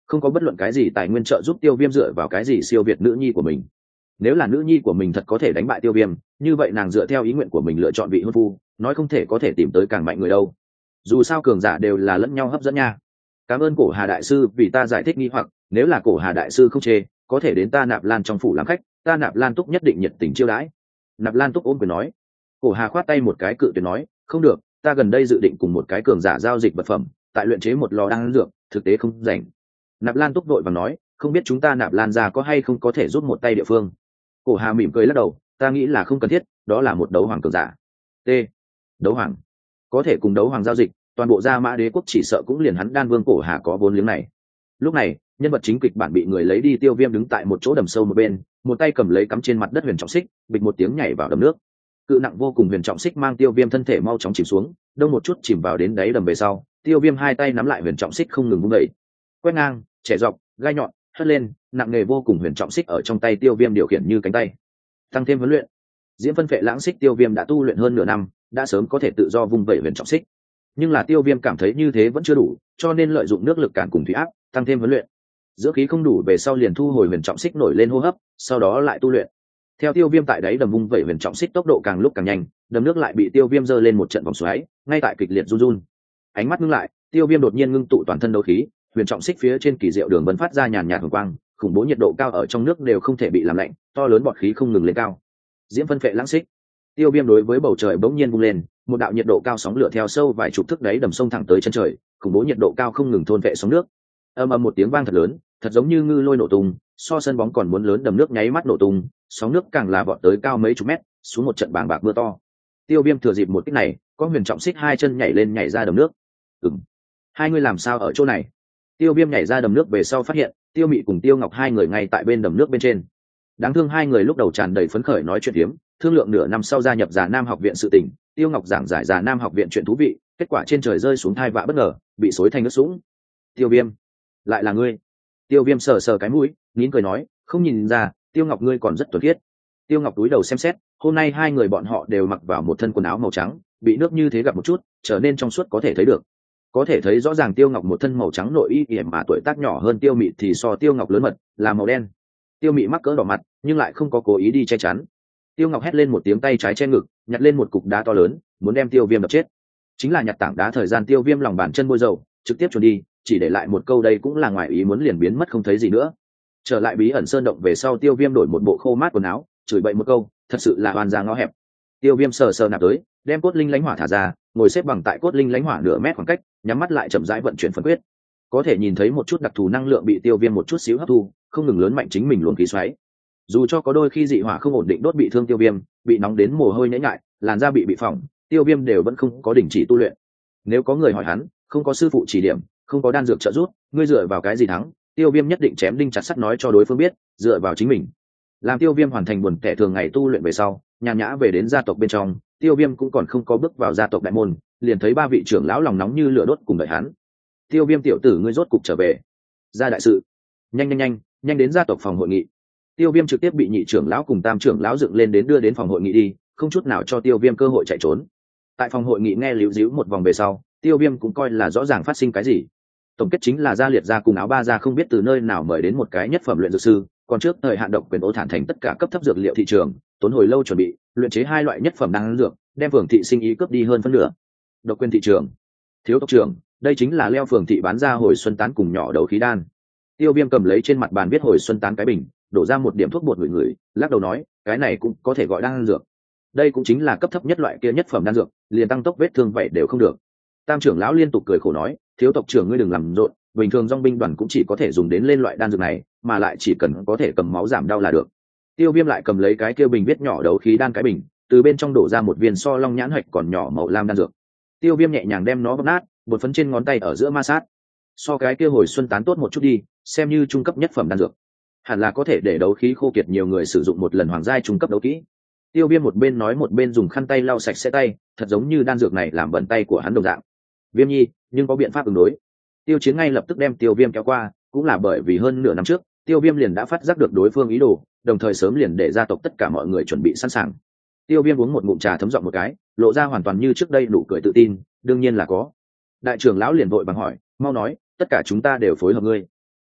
không có bất luận cái gì tài nguyên trợ giúp tiêu viêm dựa vào cái gì siêu việt nữ nhi của mình. Nếu là nữ nhi của mình thật có thể đánh bại tiêu viêm, như vậy nàng dựa theo ý nguyện của mình lựa chọn vị hôn phu, nói không thể có thể tìm tới càng mạnh người đâu. Dù sao cường giả đều là lẫn nhau hấp dẫn nha. Cảm ơn cổ Hà đại sư vì ta giải thích nghi hoặc, nếu là cổ Hà đại sư không chê, có thể đến ta Nạp Lan trong phủ làm khách, ta Nạp Lan Túc nhất định nhiệt tình chiêu đãi. Nạp Lan Túc ôm quyền nói. Cổ Hà khoát tay một cái cự tuyệt nói, không được, ta gần đây dự định cùng một cái cường giả giao dịch vật phẩm, tại luyện chế một lò đan dược, thực tế không rảnh. Nạp Lan Túc vội vàng nói, không biết chúng ta Nạp Lan gia có hay không có thể giúp một tay địa phương. Cổ Hà mỉm cười lắc đầu, ta nghĩ là không cần thiết, đó là một đấu hoàng cường giả. T. Đấu hoàng có thể cùng đấu hoàng giao dịch, toàn bộ Gia Mã Đế quốc chỉ sợ cũng liền hắn Đan Vương Cổ Hà có vốn liếng này. Lúc này, nhân vật chính kịch bản bị người lấy đi, Tiêu Viêm đứng tại một chỗ đầm sâu một bên, một tay cầm lấy cắm trên mặt đất huyền trọng xích, bịch một tiếng nhảy vào đầm nước. Cự nặng vô cùng huyền trọng xích mang Tiêu Viêm thân thể mau chóng chìm xuống, đông một chút chìm vào đến đáy đầm về sau, Tiêu Viêm hai tay nắm lại huyền trọng xích không ngừng vung đẩy. Quét ngang, trẻ dọc, gai nhọn, hất lên, nặng nghề vô cùng huyền trọng xích ở trong tay Tiêu Viêm điều khiển như cánh tay. Tăng thêm huấn luyện, Diễm Phân Phệ Lãng Xích Tiêu Viêm đã tu luyện hơn nửa năm, đã sớm có thể tự do vung vẩy huyền trọng xích. Nhưng là Tiêu Viêm cảm thấy như thế vẫn chưa đủ, cho nên lợi dụng nước lực cản cùng thủy áp, tăng thêm huấn luyện. Dưỡng khí không đủ về sau liền thu hồi huyền trọng xích nổi lên hô hấp, sau đó lại tu luyện. Theo Tiêu Viêm tại đáy đầm vung vẩy huyền trọng xích tốc độ càng lúc càng nhanh, đầm nước lại bị Tiêu Viêm giơ lên một trận vòng xoáy, ngay tại kịch liệt run run. Ánh mắt ngưng lại, Tiêu Viêm đột nhiên ngưng tụ toàn thân đấu khí, huyền trọng xích phía trên kỳ diệu đường vân phát ra nhàn nhạt hồng quang, khủng bố nhiệt độ cao ở trong nước đều không thể bị làm lạnh, to lớn bọt khí không ngừng lên cao. Diễm Phân Phệ Lãng Xích, Tiêu Viêm đối với bầu trời bỗng nhiên vung lên, một đạo nhiệt độ cao sóng lửa theo sâu vài chục thước đáy đầm sông thẳng tới chân trời, khủng bố nhiệt độ cao không ngừng thôn vệ sóng nước. Ầm ầm một tiếng vang thật lớn, thật giống như ngư lôi nổ tung, so sân bóng còn muốn lớn, đầm nước nháy mắt nổ tung, sóng nước càng là vọt tới cao mấy chục mét, xuống một trận bàng bạc mưa to. Tiêu Viêm thừa dịp một kích này, có huyền trọng xích hai chân nhảy lên nhảy ra đầm nước. Ừm, hai người làm sao ở chỗ này? Tiêu Viêm nhảy ra đầm nước về sau phát hiện, Tiêu Mị cùng Tiêu Ngọc hai người ngay tại bên đầm nước bên trên. Đáng thương hai người lúc đầu tràn đầy phấn khởi nói chuyện tiếm, thương lượng nửa năm sau gia nhập Già Nam học viện sự tình, Tiêu Ngọc giảng giải Già Nam học viện chuyện thú vị, kết quả trên trời rơi xuống thai vạ bất ngờ, bị xối thành nước sũng. Tiêu Viêm, lại là ngươi? Tiêu Viêm sờ sờ cái mũi, nín cười nói, không nhìn ra, Tiêu Ngọc ngươi còn rất thuần khiết. Tiêu Ngọc túi đầu xem xét, hôm nay hai người bọn họ đều mặc vào một thân quần áo màu trắng, bị nước như thế gặp một chút, trở nên trong suốt có thể thấy được. Có thể thấy rõ ràng Tiêu Ngọc một thân màu trắng nội y yểm mà tuổi tác nhỏ hơn Tiêu Mị thì so Tiêu Ngọc lớn mật, là màu đen. Tiêu Mị mắc cỡ đỏ mặt, nhưng lại không có cố ý đi che chắn. Tiêu Ngọc hét lên một tiếng, tay trái che ngực, nhặt lên một cục đá to lớn, muốn đem Tiêu Viêm đập chết. Chính là nhặt tảng đá thời gian Tiêu Viêm lòng bàn chân bôi dầu, trực tiếp trốn đi, chỉ để lại một câu đây cũng là ngoài ý muốn liền biến mất không thấy gì nữa. Trở lại bí ẩn sơn động về sau, Tiêu Viêm đổi một bộ khô mát quần áo, chửi bậy một câu, thật sự là oan ra ngõ hẹp. Tiêu Viêm sờ sờ nạp tới, đem cốt linh lãnh hỏa thả ra, ngồi xếp bằng tại cốt linh lãnh hỏa nửa mét khoảng cách, nhắm mắt lại chậm rãi vận chuyển phân quyết. Có thể nhìn thấy một chút đặc thù năng lượng bị Tiêu Viêm một chút xíu hấp thu, không ngừng lớn mạnh chính mình luồng khí xoáy. Dù cho có đôi khi dị hỏa không ổn định đốt bị thương Tiêu Viêm, bị nóng đến mồ hôi nhễ nhại, làn da bị bị phỏng, Tiêu Viêm đều vẫn không có đình chỉ tu luyện. Nếu có người hỏi hắn, không có sư phụ chỉ điểm, không có đan dược trợ giúp, ngươi dựa vào cái gì thắng? Tiêu Viêm nhất định chém đinh chặt sắt nói cho đối phương biết, dựa vào chính mình. Làm Tiêu Viêm hoàn thành buồn kẻ thường ngày tu luyện về sau, nhàn nhã về đến gia tộc bên trong, Tiêu Viêm cũng còn không có bước vào gia tộc đại môn, liền thấy ba vị trưởng lão lòng nóng như lửa đốt cùng đợi hắn. Tiêu Viêm tiểu tử, ngươi rốt cục trở về. Ra đại sự. Nhanh nhanh nhanh, nhanh đến gia tộc phòng hội nghị. Tiêu Viêm trực tiếp bị nhị trưởng lão cùng tam trưởng lão dựng lên đến đưa đến phòng hội nghị đi, không chút nào cho Tiêu Viêm cơ hội chạy trốn. Tại phòng hội nghị nghe líu díu một vòng về sau, Tiêu Viêm cũng coi là rõ ràng phát sinh cái gì. Tổng kết chính là Gia Liệt gia cùng Áo Ba gia không biết từ nơi nào mời đến một cái nhất phẩm luyện dược sư, còn trước thời hạn độc quyền Ô Thản thành tất cả cấp thấp dược liệu thị trường, tốn hồi lâu chuẩn bị, luyện chế hai loại nhất phẩm đan dược, đem Phường thị sinh ý cướp đi hơn phân nửa. Độc quyền thị trường. Thiếu tộc trưởng, đây chính là leo Phường thị bán ra hồi xuân tán cùng nhỏ đấu khí đan. Tiêu Viêm cầm lấy trên mặt bàn viết hồi xuân tán cái bình, đổ ra một điểm thuốc bột người người, lắc đầu nói, cái này cũng có thể gọi đan dược. Đây cũng chính là cấp thấp nhất loại kia nhất phẩm đan dược, liền tăng tốc vết thương vậy đều không được. Tam trưởng lão liên tục cười khổ nói, thiếu tộc trưởng ngươi đừng làm rộn, bình thường dòng binh đoàn cũng chỉ có thể dùng đến lên loại đan dược này, mà lại chỉ cần có thể cầm máu giảm đau là được. Tiêu Viêm lại cầm lấy cái kia bình viết nhỏ đấu khí đan cái bình, từ bên trong đổ ra một viên so long nhãn hạch còn nhỏ màu lam đan dược. Tiêu Viêm nhẹ nhàng đem nó bóp nát, bột phấn trên ngón tay ở giữa ma sát. So cái kia hồi xuân tán tốt một chút đi, xem như trung cấp nhất phẩm đan dược, hẳn là có thể để đấu khí khô kiệt nhiều người sử dụng một lần hoàng giai trung cấp đấu kỹ. Tiêu Viêm một bên nói một bên dùng khăn tay lau sạch sẽ tay, thật giống như đan dược này làm bẩn tay của hắn đồng dạng. Viêm nhi, nhưng có biện pháp ứng đối. Tiêu Chiến ngay lập tức đem Tiêu Viêm kéo qua, cũng là bởi vì hơn nửa năm trước, Tiêu Viêm liền đã phát giác được đối phương ý đồ, đồng thời sớm liền để gia tộc tất cả mọi người chuẩn bị sẵn sàng. Tiêu Viêm uống một ngụm trà thấm giọng một cái, lộ ra hoàn toàn như trước đây nụ cười tự tin, đương nhiên là có. Đại trưởng lão liền vội vàng hỏi, mau nói, tất cả chúng ta đều phối hợp ngươi.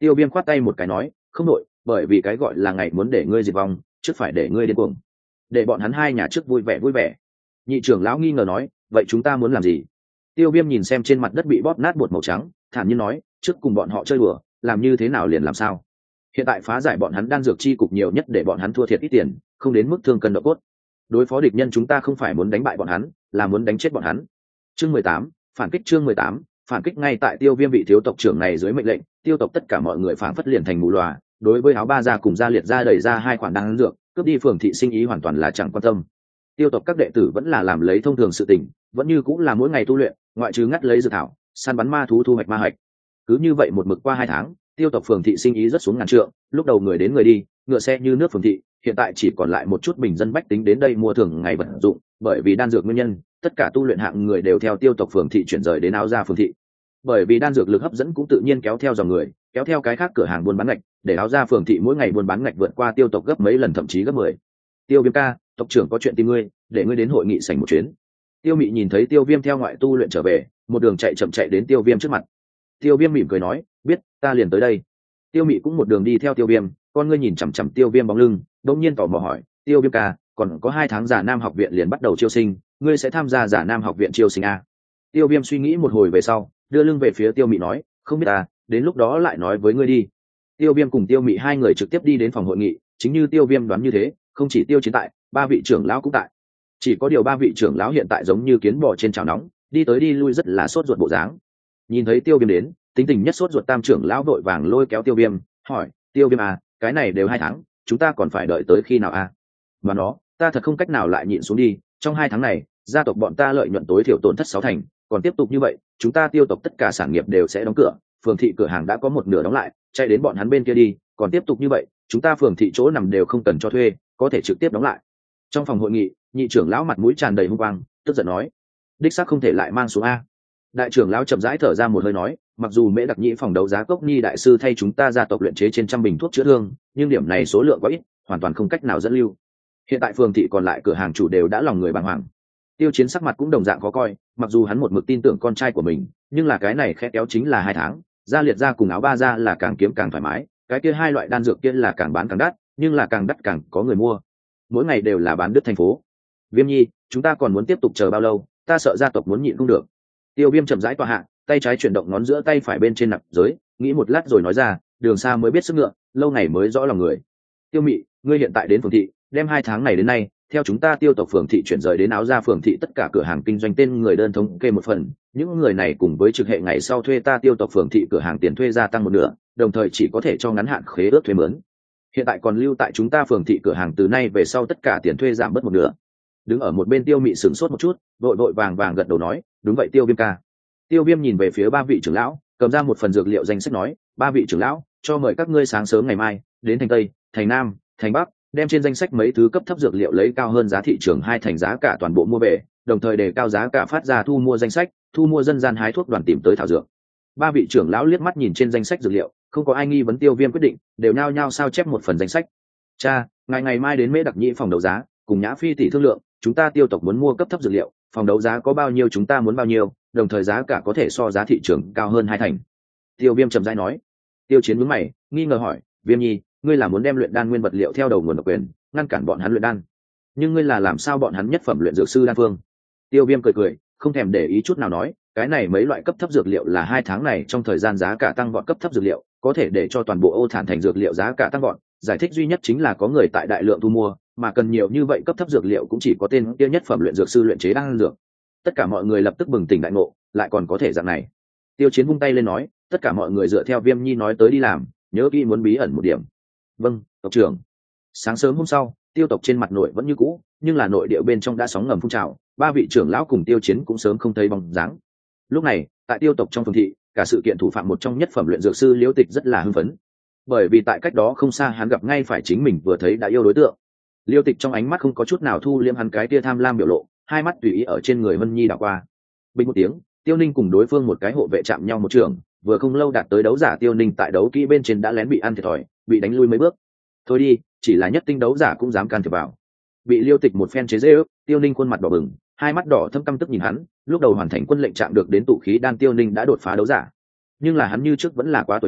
Tiêu Viêm khoát tay một cái nói, không nội, bởi vì cái gọi là ngày muốn để ngươi diệt vong, trước phải để ngươi điên cuồng, để bọn hắn hai nhà trước vui vẻ vui vẻ. Nhị trưởng lão nghi ngờ nói, vậy chúng ta muốn làm gì? Tiêu Viêm nhìn xem trên mặt đất bị bóp nát bột màu trắng, thản nhiên nói, trước cùng bọn họ chơi đùa, làm như thế nào liền làm sao. Hiện tại phá giải bọn hắn đan dược chi cục nhiều nhất để bọn hắn thua thiệt ít tiền, không đến mức thương cân độ cốt. Đối phó địch nhân chúng ta không phải muốn đánh bại bọn hắn, là muốn đánh chết bọn hắn. Chương mười tám, phản kích. Chương mười tám, phản kích. Ngay tại Tiêu Viêm vị thiếu tộc trưởng này dưới mệnh lệnh, tiêu tộc tất cả mọi người phảng phất liền thành mù lòa, đối với áo ba gia cùng gia liệt gia đẩy ra hai khoản đan dược, cướp đi phường thị sinh ý hoàn toàn là chẳng quan tâm. Tiêu tộc các đệ tử vẫn là làm lấy thông thường sự tình, vẫn như cũng là mỗi ngày tu luyện, ngoại trừ ngắt lấy dược thảo, săn bắn ma thú thu hoạch ma hạch. Cứ như vậy một mực qua hai tháng, tiêu tộc phường thị sinh ý rất xuống ngàn trượng, lúc đầu người đến người đi, ngựa xe như nước phường thị, hiện tại chỉ còn lại một chút bình dân bách tính đến đây mua thường ngày vật dụng, bởi vì đan dược nguyên nhân, tất cả tu luyện hạng người đều theo tiêu tộc phường thị chuyển rời đến áo gia phường thị. Bởi vì đan dược lực hấp dẫn cũng tự nhiên kéo theo dòng người, kéo theo cái khác cửa hàng buôn bán ngạch, để áo gia phường thị mỗi ngày buôn bán ngạch vượt qua tiêu tộc gấp mấy lần, thậm chí gấp mười. Tiêu Viêm ca, tộc trưởng có chuyện tìm ngươi, để ngươi đến hội nghị sảnh một chuyến. Tiêu Mị nhìn thấy Tiêu Viêm theo ngoại tu luyện trở về, một đường chạy chậm chạy đến Tiêu Viêm trước mặt. Tiêu Viêm mỉm cười nói, biết, ta liền tới đây. Tiêu Mị cũng một đường đi theo Tiêu Viêm, con ngươi nhìn chằm chằm Tiêu Viêm bóng lưng, đột nhiên tò mò hỏi, Tiêu Viêm ca, còn có hai tháng Giả Nam học viện liền bắt đầu chiêu sinh, ngươi sẽ tham gia Giả Nam học viện chiêu sinh à? Tiêu Viêm suy nghĩ một hồi về sau, đưa lưng về phía Tiêu Mị nói, không biết à, đến lúc đó lại nói với ngươi đi. Tiêu Viêm cùng Tiêu Mị hai người trực tiếp đi đến phòng hội nghị, chính như Tiêu Viêm đoán như thế, không chỉ Tiêu Chiến tại, ba vị trưởng lão cũng tại. Chỉ có điều ba vị trưởng lão hiện tại giống như kiến bò trên chảo nóng, đi tới đi lui rất là sốt ruột bộ dáng. Nhìn thấy Tiêu Viêm đến, tính tình nhất sốt ruột tam trưởng lão vội vàng lôi kéo Tiêu Viêm, hỏi, Tiêu Viêm à, cái này đều hai tháng, chúng ta còn phải đợi tới khi nào à? Mà nó, ta thật không cách nào lại nhịn xuống đi, trong hai tháng này, gia tộc bọn ta lợi nhuận tối thiểu tổn thất sáu thành, còn tiếp tục như vậy, chúng ta tiêu tộc tất cả sản nghiệp đều sẽ đóng cửa, phường thị cửa hàng đã có một nửa đóng lại, chạy đến bọn hắn bên kia đi, còn tiếp tục như vậy, chúng ta phường thị chỗ nằm đều không cần cho thuê, có thể trực tiếp đóng lại. Trong phòng hội nghị, nhị trưởng lão mặt mũi tràn đầy hung quang, tức giận nói, đích xác không thể lại mang xuống a. Đại trưởng lão chậm rãi thở ra một hơi nói, mặc dù Mễ Đặc Nhĩ phòng đấu giá Cốc Ni đại sư thay chúng ta gia tộc luyện chế trên trăm bình thuốc chữa thương, nhưng điểm này số lượng quá ít, hoàn toàn không cách nào dẫn lưu. Hiện tại phường thị còn lại cửa hàng chủ đều đã lòng người bàng hoàng. Tiêu Chiến sắc mặt cũng đồng dạng khó coi, mặc dù hắn một mực tin tưởng con trai của mình, nhưng là cái này khẽ kéo chính là hai tháng, gia liệt gia cùng áo ba gia là càng kiếm càng thoải mái, cái kia hai loại đan dược kia là càng bán càng đắt, nhưng là càng đắt càng có người mua, mỗi ngày đều là bán đứt thành phố. Viêm Nhi, chúng ta còn muốn tiếp tục chờ bao lâu? Ta sợ gia tộc muốn nhịn không được. Tiêu Viêm chậm rãi tọa hạ, tay trái chuyển động ngón giữa tay phải bên trên nạp giới, nghĩ một lát rồi nói ra, đường xa mới biết sức ngựa, lâu ngày mới rõ lòng người. Tiêu Mị, ngươi hiện tại đến phường thị, đem hai tháng này đến nay, theo chúng ta tiêu tộc phường thị chuyển rời đến áo gia phường thị tất cả cửa hàng kinh doanh tên người đơn thống kê một phần, những người này cùng với trực hệ ngày sau thuê ta tiêu tộc phường thị cửa hàng tiền thuê gia tăng một nửa, đồng thời chỉ có thể cho ngắn hạn khế ước thuê mướn. Hiện tại còn lưu tại chúng ta phường thị cửa hàng từ nay về sau tất cả tiền thuê giảm bớt một nửa. Đứng ở một bên Tiêu Mị sửng sốt một chút, vội vội vàng vàng gật đầu nói, đúng vậy Tiêu Viêm ca. Tiêu Viêm nhìn về phía ba vị trưởng lão, cầm ra một phần dược liệu danh sách nói, ba vị trưởng lão, cho mời các ngươi sáng sớm ngày mai đến thành Tây, thành Nam, thành Bắc, đem trên danh sách mấy thứ cấp thấp dược liệu lấy cao hơn giá thị trường hai thành giá cả toàn bộ mua về, đồng thời đề cao giá cả phát ra thu mua danh sách, thu mua dân gian hái thuốc đoàn tìm tới thảo dược. Ba vị trưởng lão liếc mắt nhìn trên danh sách dược liệu, không có ai nghi vấn Tiêu Viêm quyết định, đều nhao nhao sao chép một phần danh sách. Cha, ngày ngày mai đến Mễ Đặc Nhĩ phòng đấu giá, cùng Nhã Phi tỷ thương lượng, chúng ta tiêu tộc muốn mua cấp thấp dược liệu, phòng đấu giá có bao nhiêu chúng ta muốn bao nhiêu, đồng thời giá cả có thể so giá thị trường cao hơn hai thành. Tiêu Viêm trầm rãi nói. Tiêu Chiến nhướng mày, nghi ngờ hỏi, Viêm Nhi, ngươi là muốn đem luyện đan nguyên vật liệu theo đầu nguồn độc quyền, ngăn cản bọn hắn luyện đan, nhưng ngươi là làm sao bọn hắn nhất phẩm luyện dược sư đan phương? Tiêu Viêm cười cười, không thèm để ý chút nào nói, cái này mấy loại cấp thấp dược liệu là hai tháng này trong thời gian giá cả tăng vọt cấp thấp dược liệu, có thể để cho toàn bộ Ô Thản thành dược liệu giá cả tăng vọt, giải thích duy nhất chính là có người tại đại lượng thu mua, mà cần nhiều như vậy cấp thấp dược liệu cũng chỉ có tên kia nhất phẩm luyện dược sư luyện chế đan dược. Tất cả mọi người lập tức bừng tỉnh đại ngộ, lại còn có thể dạng này. Tiêu Chiến vung tay lên nói, tất cả mọi người dựa theo Viêm Nhi nói tới đi làm, nhớ kỹ muốn bí ẩn một điểm. Vâng, tộc trưởng. Sáng sớm hôm sau, tiêu tộc trên mặt nội vẫn như cũ, nhưng là nội địa bên trong đã sóng ngầm phun trào, ba vị trưởng lão cùng Tiêu Chiến cũng sớm không thấy bóng dáng. Lúc này, tại tiêu tộc trong phường thị, cả sự kiện thủ phạm một trong nhất phẩm luyện dược sư Liễu Tịch rất là hưng phấn, bởi vì tại cách đó không xa hắn gặp ngay phải chính mình vừa thấy đã yêu đối tượng. Liễu Tịch trong ánh mắt không có chút nào thu liễm hắn cái tia tham lam biểu lộ, hai mắt tùy ý ở trên người Vân Nhi đảo qua. Bình một tiếng, Tiêu Ninh cùng đối phương một cái hộ vệ chạm nhau một trường, vừa không lâu đạt tới đấu giả Tiêu Ninh tại đấu kỹ bên trên đã lén bị ăn thiệt thòi, bị đánh lui mấy bước. Thôi đi, chỉ là nhất tinh đấu giả cũng dám can thiệp vào. Bị Liêu Tịch một phen chế giễu, Tiêu Ninh khuôn mặt đỏ bừng, hai mắt đỏ thâm căm tức nhìn hắn. Lúc đầu hoàn thành quân lệnh chạm được đến tụ khí đan, Tiêu Ninh đã đột phá đấu giả, nhưng là hắn như trước vẫn là quá tuổi nhỏ,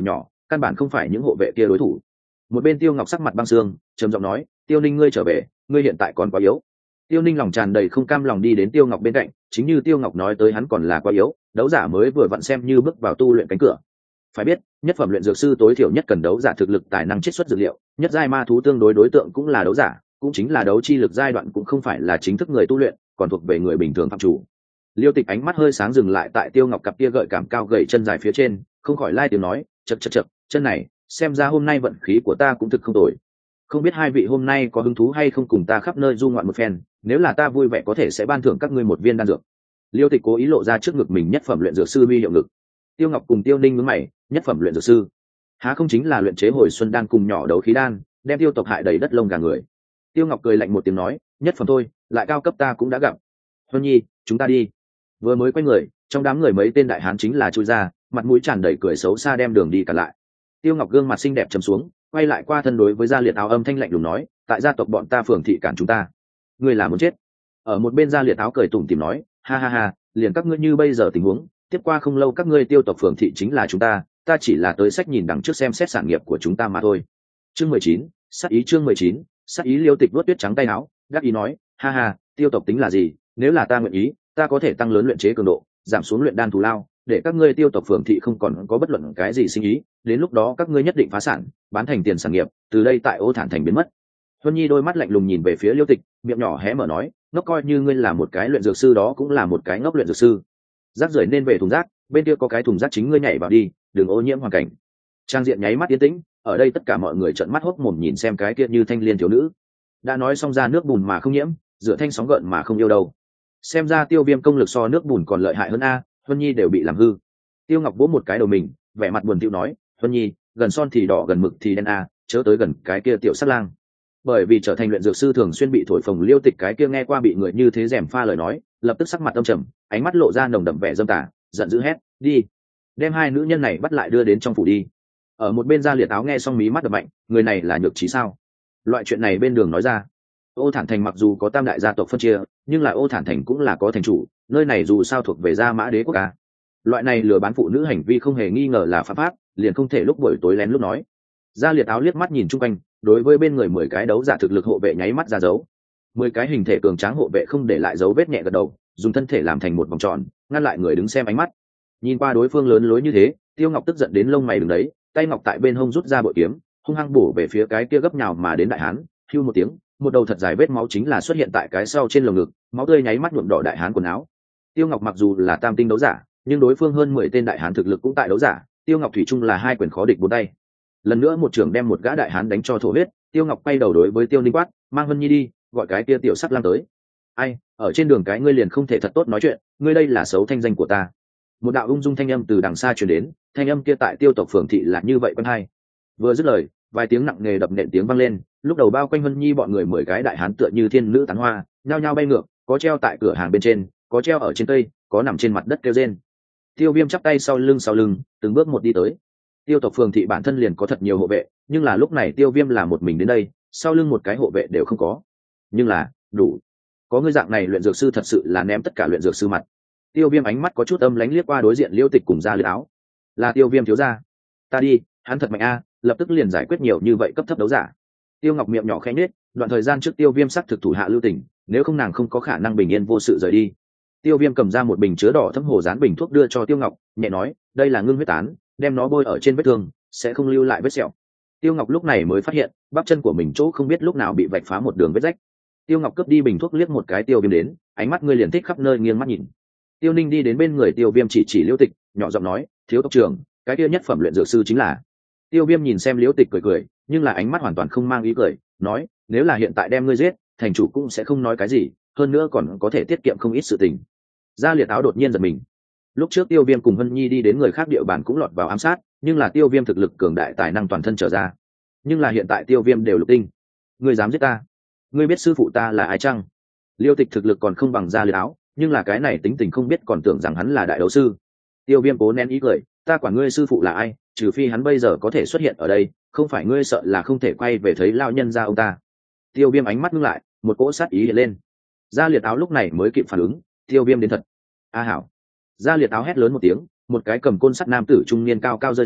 căn bản không phải những hộ vệ kia đối thủ. Một bên Tiêu Ngọc sắc mặt băng xương, trầm giọng nói, Tiêu Ninh ngươi trở về, ngươi hiện tại còn quá yếu. Tiêu Ninh lòng tràn đầy không cam lòng đi đến Tiêu Ngọc bên cạnh, chính như Tiêu Ngọc nói tới hắn còn là quá yếu, đấu giả mới vừa vặn xem như bước vào tu luyện cánh cửa. Phải biết, nhất phẩm luyện dược sư tối thiểu nhất cần đấu giả thực lực tài năng chiết xuất dược liệu, nhất giai ma thú tương đối đối tượng cũng là đấu giả, cũng chính là đấu chi lực giai đoạn cũng không phải là chính thức người tu luyện, còn thuộc về người bình thường phạm chủ. Liêu Tịch ánh mắt hơi sáng dừng lại tại Tiêu Ngọc cặp kia gợi cảm cao gầy chân dài phía trên, không khỏi lai tiếng nói, chậc chậc chậc, chân này, xem ra hôm nay vận khí của ta cũng thực không tồi. Không biết hai vị hôm nay có hứng thú hay không cùng ta khắp nơi du ngoạn một phen, nếu là ta vui vẻ có thể sẽ ban thưởng các ngươi một viên đan dược. Liêu Tịch cố ý lộ ra trước ngực mình nhất phẩm luyện dược sư huy hiệu ngực. Tiêu Ngọc cùng Tiêu Ninh nhướng mày, nhất phẩm luyện dược sư, há không chính là luyện chế hồi xuân đan cùng nhỏ đấu khí đan, đem tiêu tộc hại đầy đất lông gà người. Tiêu Ngọc cười lạnh một tiếng nói, nhất phẩm thôi, lại cao cấp ta cũng đã gặp. Huân Nhi, chúng ta đi. Vừa mới quay người, trong đám người mấy tên đại hán chính là chui ra, mặt mũi tràn đầy cười xấu xa đem đường đi cả lại. Tiêu Ngọc gương mặt xinh đẹp trầm xuống, quay lại qua thân đối với Gia Liệt Áo âm thanh lạnh lùng nói, tại gia tộc bọn ta phường thị cản chúng ta, ngươi là muốn chết. Ở một bên Gia Liệt Áo cười tủm tỉm nói, ha ha ha, liền các ngươi như bây giờ tình huống, tiếp qua không lâu các ngươi tiêu tộc phường thị chính là chúng ta, ta chỉ là tới sách nhìn đằng trước xem xét sản nghiệp của chúng ta mà thôi. Chương mười chín, sát ý chương mười chín, sát ý. Liêu Tịch vuốt tuyết trắng tay áo, gác ý nói, ha ha, tiêu tộc tính là gì, nếu là ta nguyện ý, ta có thể tăng lớn luyện chế cường độ, giảm xuống luyện đan thù lao, để các ngươi tiêu tộc phường thị không còn có bất luận cái gì sinh ý, đến lúc đó các ngươi nhất định phá sản, bán thành tiền sản nghiệp, từ đây tại Ô Thản thành biến mất. Huân Nhi đôi mắt lạnh lùng nhìn về phía Liêu Tịch, miệng nhỏ hé mở nói, ngốc coi như ngươi là một cái luyện dược sư đó cũng là một cái ngốc luyện dược sư. Rác rưởi nên về thùng rác, bên kia có cái thùng rác chính ngươi nhảy vào đi, đừng ô nhiễm hoàn cảnh. Trang diện nháy mắt yên tĩnh, ở đây tất cả mọi người trợn mắt hốc mồm nhìn xem cái kia như thanh liên thiếu nữ. Đã nói xong ra nước bùn mà không nhiễm, rửa thanh sóng gợn mà không yêu đâu. Xem ra Tiêu Viêm công lực so nước bùn còn lợi hại hơn a, Huân Nhi đều bị làm hư. Tiêu Ngọc vỗ một cái đầu mình, vẻ mặt buồn thiu nói, Huân Nhi, gần son thì đỏ gần mực thì đen a, chớ tới gần cái kia tiểu sát lang. Bởi vì trở thành luyện dược sư thường xuyên bị thổi phồng, Liêu Tịch cái kia nghe qua bị người như thế rèm pha lời nói, lập tức sắc mặt âm trầm, ánh mắt lộ ra nồng đậm vẻ dâm tà, giận dữ hét, đi, đem hai nữ nhân này bắt lại đưa đến trong phủ đi. Ở một bên Gia Liệt Áo nghe xong mí mắt đập mạnh, người này là nhược trí sao? Loại chuyện này bên đường nói ra. Ô Thản thành mặc dù có tam đại gia tộc phân chia, nhưng là Ô Thản thành cũng là có thành chủ, nơi này dù sao thuộc về Gia Mã Đế quốc ca. Loại này lừa bán phụ nữ hành vi không hề nghi ngờ là phạm pháp, liền không thể lúc buổi tối lén lúc nói. Gia Liệt Áo liếc mắt nhìn chung quanh, đối với bên người mười cái đấu giả thực lực hộ vệ nháy mắt ra dấu. Mười cái hình thể cường tráng hộ vệ không để lại dấu vết, nhẹ gật đầu, dùng thân thể làm thành một vòng tròn, ngăn lại người đứng xem ánh mắt. Nhìn qua đối phương lớn lối như thế, Tiêu Ngọc tức giận đến lông mày đứng đấy, tay ngọc tại bên hông rút ra bội kiếm, hung hăng bổ về phía cái kia gấp nhào mà đến đại hán. Hưu một tiếng, một đầu thật dài vết máu chính là xuất hiện tại cái sau trên lồng ngực, máu tươi nháy mắt nhuộm đỏ đại hán quần áo. Tiêu Ngọc mặc dù là tam tinh đấu giả, nhưng đối phương hơn mười tên đại hán thực lực cũng tại đấu giả, Tiêu Ngọc thủy chung là hai quyền khó địch bốn tay. Lần nữa một trưởng đem một gã đại hán đánh cho thổ huyết, Tiêu Ngọc quay đầu đối với Tiêu Ninh quát, mang Vân Nhi đi, gọi cái kia tiểu sắc lang tới. Ai, ở trên đường cái ngươi liền không thể thật tốt nói chuyện, ngươi đây là xấu thanh danh của ta. Một đạo ung dung thanh âm từ đằng xa truyền đến, thanh âm kia tại Tiêu tộc phường thị là như vậy quen hay. Vừa dứt lời, vài tiếng nặng nề đập nện tiếng vang lên, lúc đầu bao quanh Vân Nhi bọn người mười cái đại hán tựa như thiên nữ tán hoa, nhao nhao bay ngược, có treo tại cửa hàng bên trên, có treo ở trên cây, có nằm trên mặt đất kêu rên. Tiêu Viêm chắp tay sau lưng sau lưng, từng bước một đi tới. Tiêu tộc phường thị bản thân liền có thật nhiều hộ vệ, nhưng là lúc này Tiêu Viêm là một mình đến đây, sau lưng một cái hộ vệ đều không có. Nhưng là, đủ. Có người dạng này luyện dược sư thật sự là ném tất cả luyện dược sư mặt. Tiêu Viêm ánh mắt có chút âm lánh liếc qua đối diện Liêu Tịch cùng Gia Liệt Áo. Là Tiêu Viêm thiếu gia. Ta đi, hắn thật mạnh a, lập tức liền giải quyết nhiều như vậy cấp thấp đấu giả. Tiêu Ngọc miệng nhỏ khẽ nhếch, đoạn thời gian trước Tiêu Viêm sắc thực thủ hạ lưu tình, nếu không nàng không có khả năng bình yên vô sự rời đi. Tiêu Viêm cầm ra một bình chứa đỏ thấm hồ dán bình thuốc đưa cho Tiêu Ngọc, nhẹ nói, đây là ngưng huyết tán, đem nó bôi ở trên vết thương, sẽ không lưu lại vết sẹo. Tiêu Ngọc lúc này mới phát hiện, bắp chân của mình chỗ không biết lúc nào bị vạch phá một đường vết rách. Tiêu Ngọc cướp đi bình thuốc liếc một cái Tiêu Viêm đến, ánh mắt ngươi liền thích khắp nơi nghiêng mắt nhìn. Tiêu Ninh đi đến bên người Tiêu Viêm chỉ chỉ Liễu Tịch, nhỏ giọng nói, thiếu tộc trưởng, cái kia nhất phẩm luyện dược sư chính là. Tiêu Viêm nhìn xem Liễu Tịch cười cười, nhưng là ánh mắt hoàn toàn không mang ý cười, nói, nếu là hiện tại đem ngươi giết, thành chủ cũng sẽ không nói cái gì, hơn nữa còn có thể tiết kiệm không ít sự tình. Gia Liệt Áo đột nhiên giật mình. Lúc trước Tiêu Viêm cùng Vân Nhi đi đến người khác địa bàn cũng lọt vào ám sát, nhưng là Tiêu Viêm thực lực cường đại, tài năng toàn thân trở ra. Nhưng là hiện tại Tiêu Viêm đều lục tinh. Ngươi dám giết ta? Ngươi biết sư phụ ta là ai chăng? Liêu Tịch thực lực còn không bằng Gia Liệt Áo, nhưng là cái này tính tình không biết còn tưởng rằng hắn là đại đấu sư. Tiêu Viêm cố nén ý cười, ta quản ngươi sư phụ là ai, trừ phi hắn bây giờ có thể xuất hiện ở đây, không phải ngươi sợ là không thể quay về thấy lao nhân gia ông ta. Tiêu Viêm ánh mắt ngưng lại, một cỗ sát ý hiện lên. Gia Liệt Áo lúc này mới kịp phản ứng, Tiêu Viêm đến thật. A hảo. Gia Liệt Áo hét lớn một tiếng, một cái cầm côn sắt nam tử trung niên cao cao rơi xuống,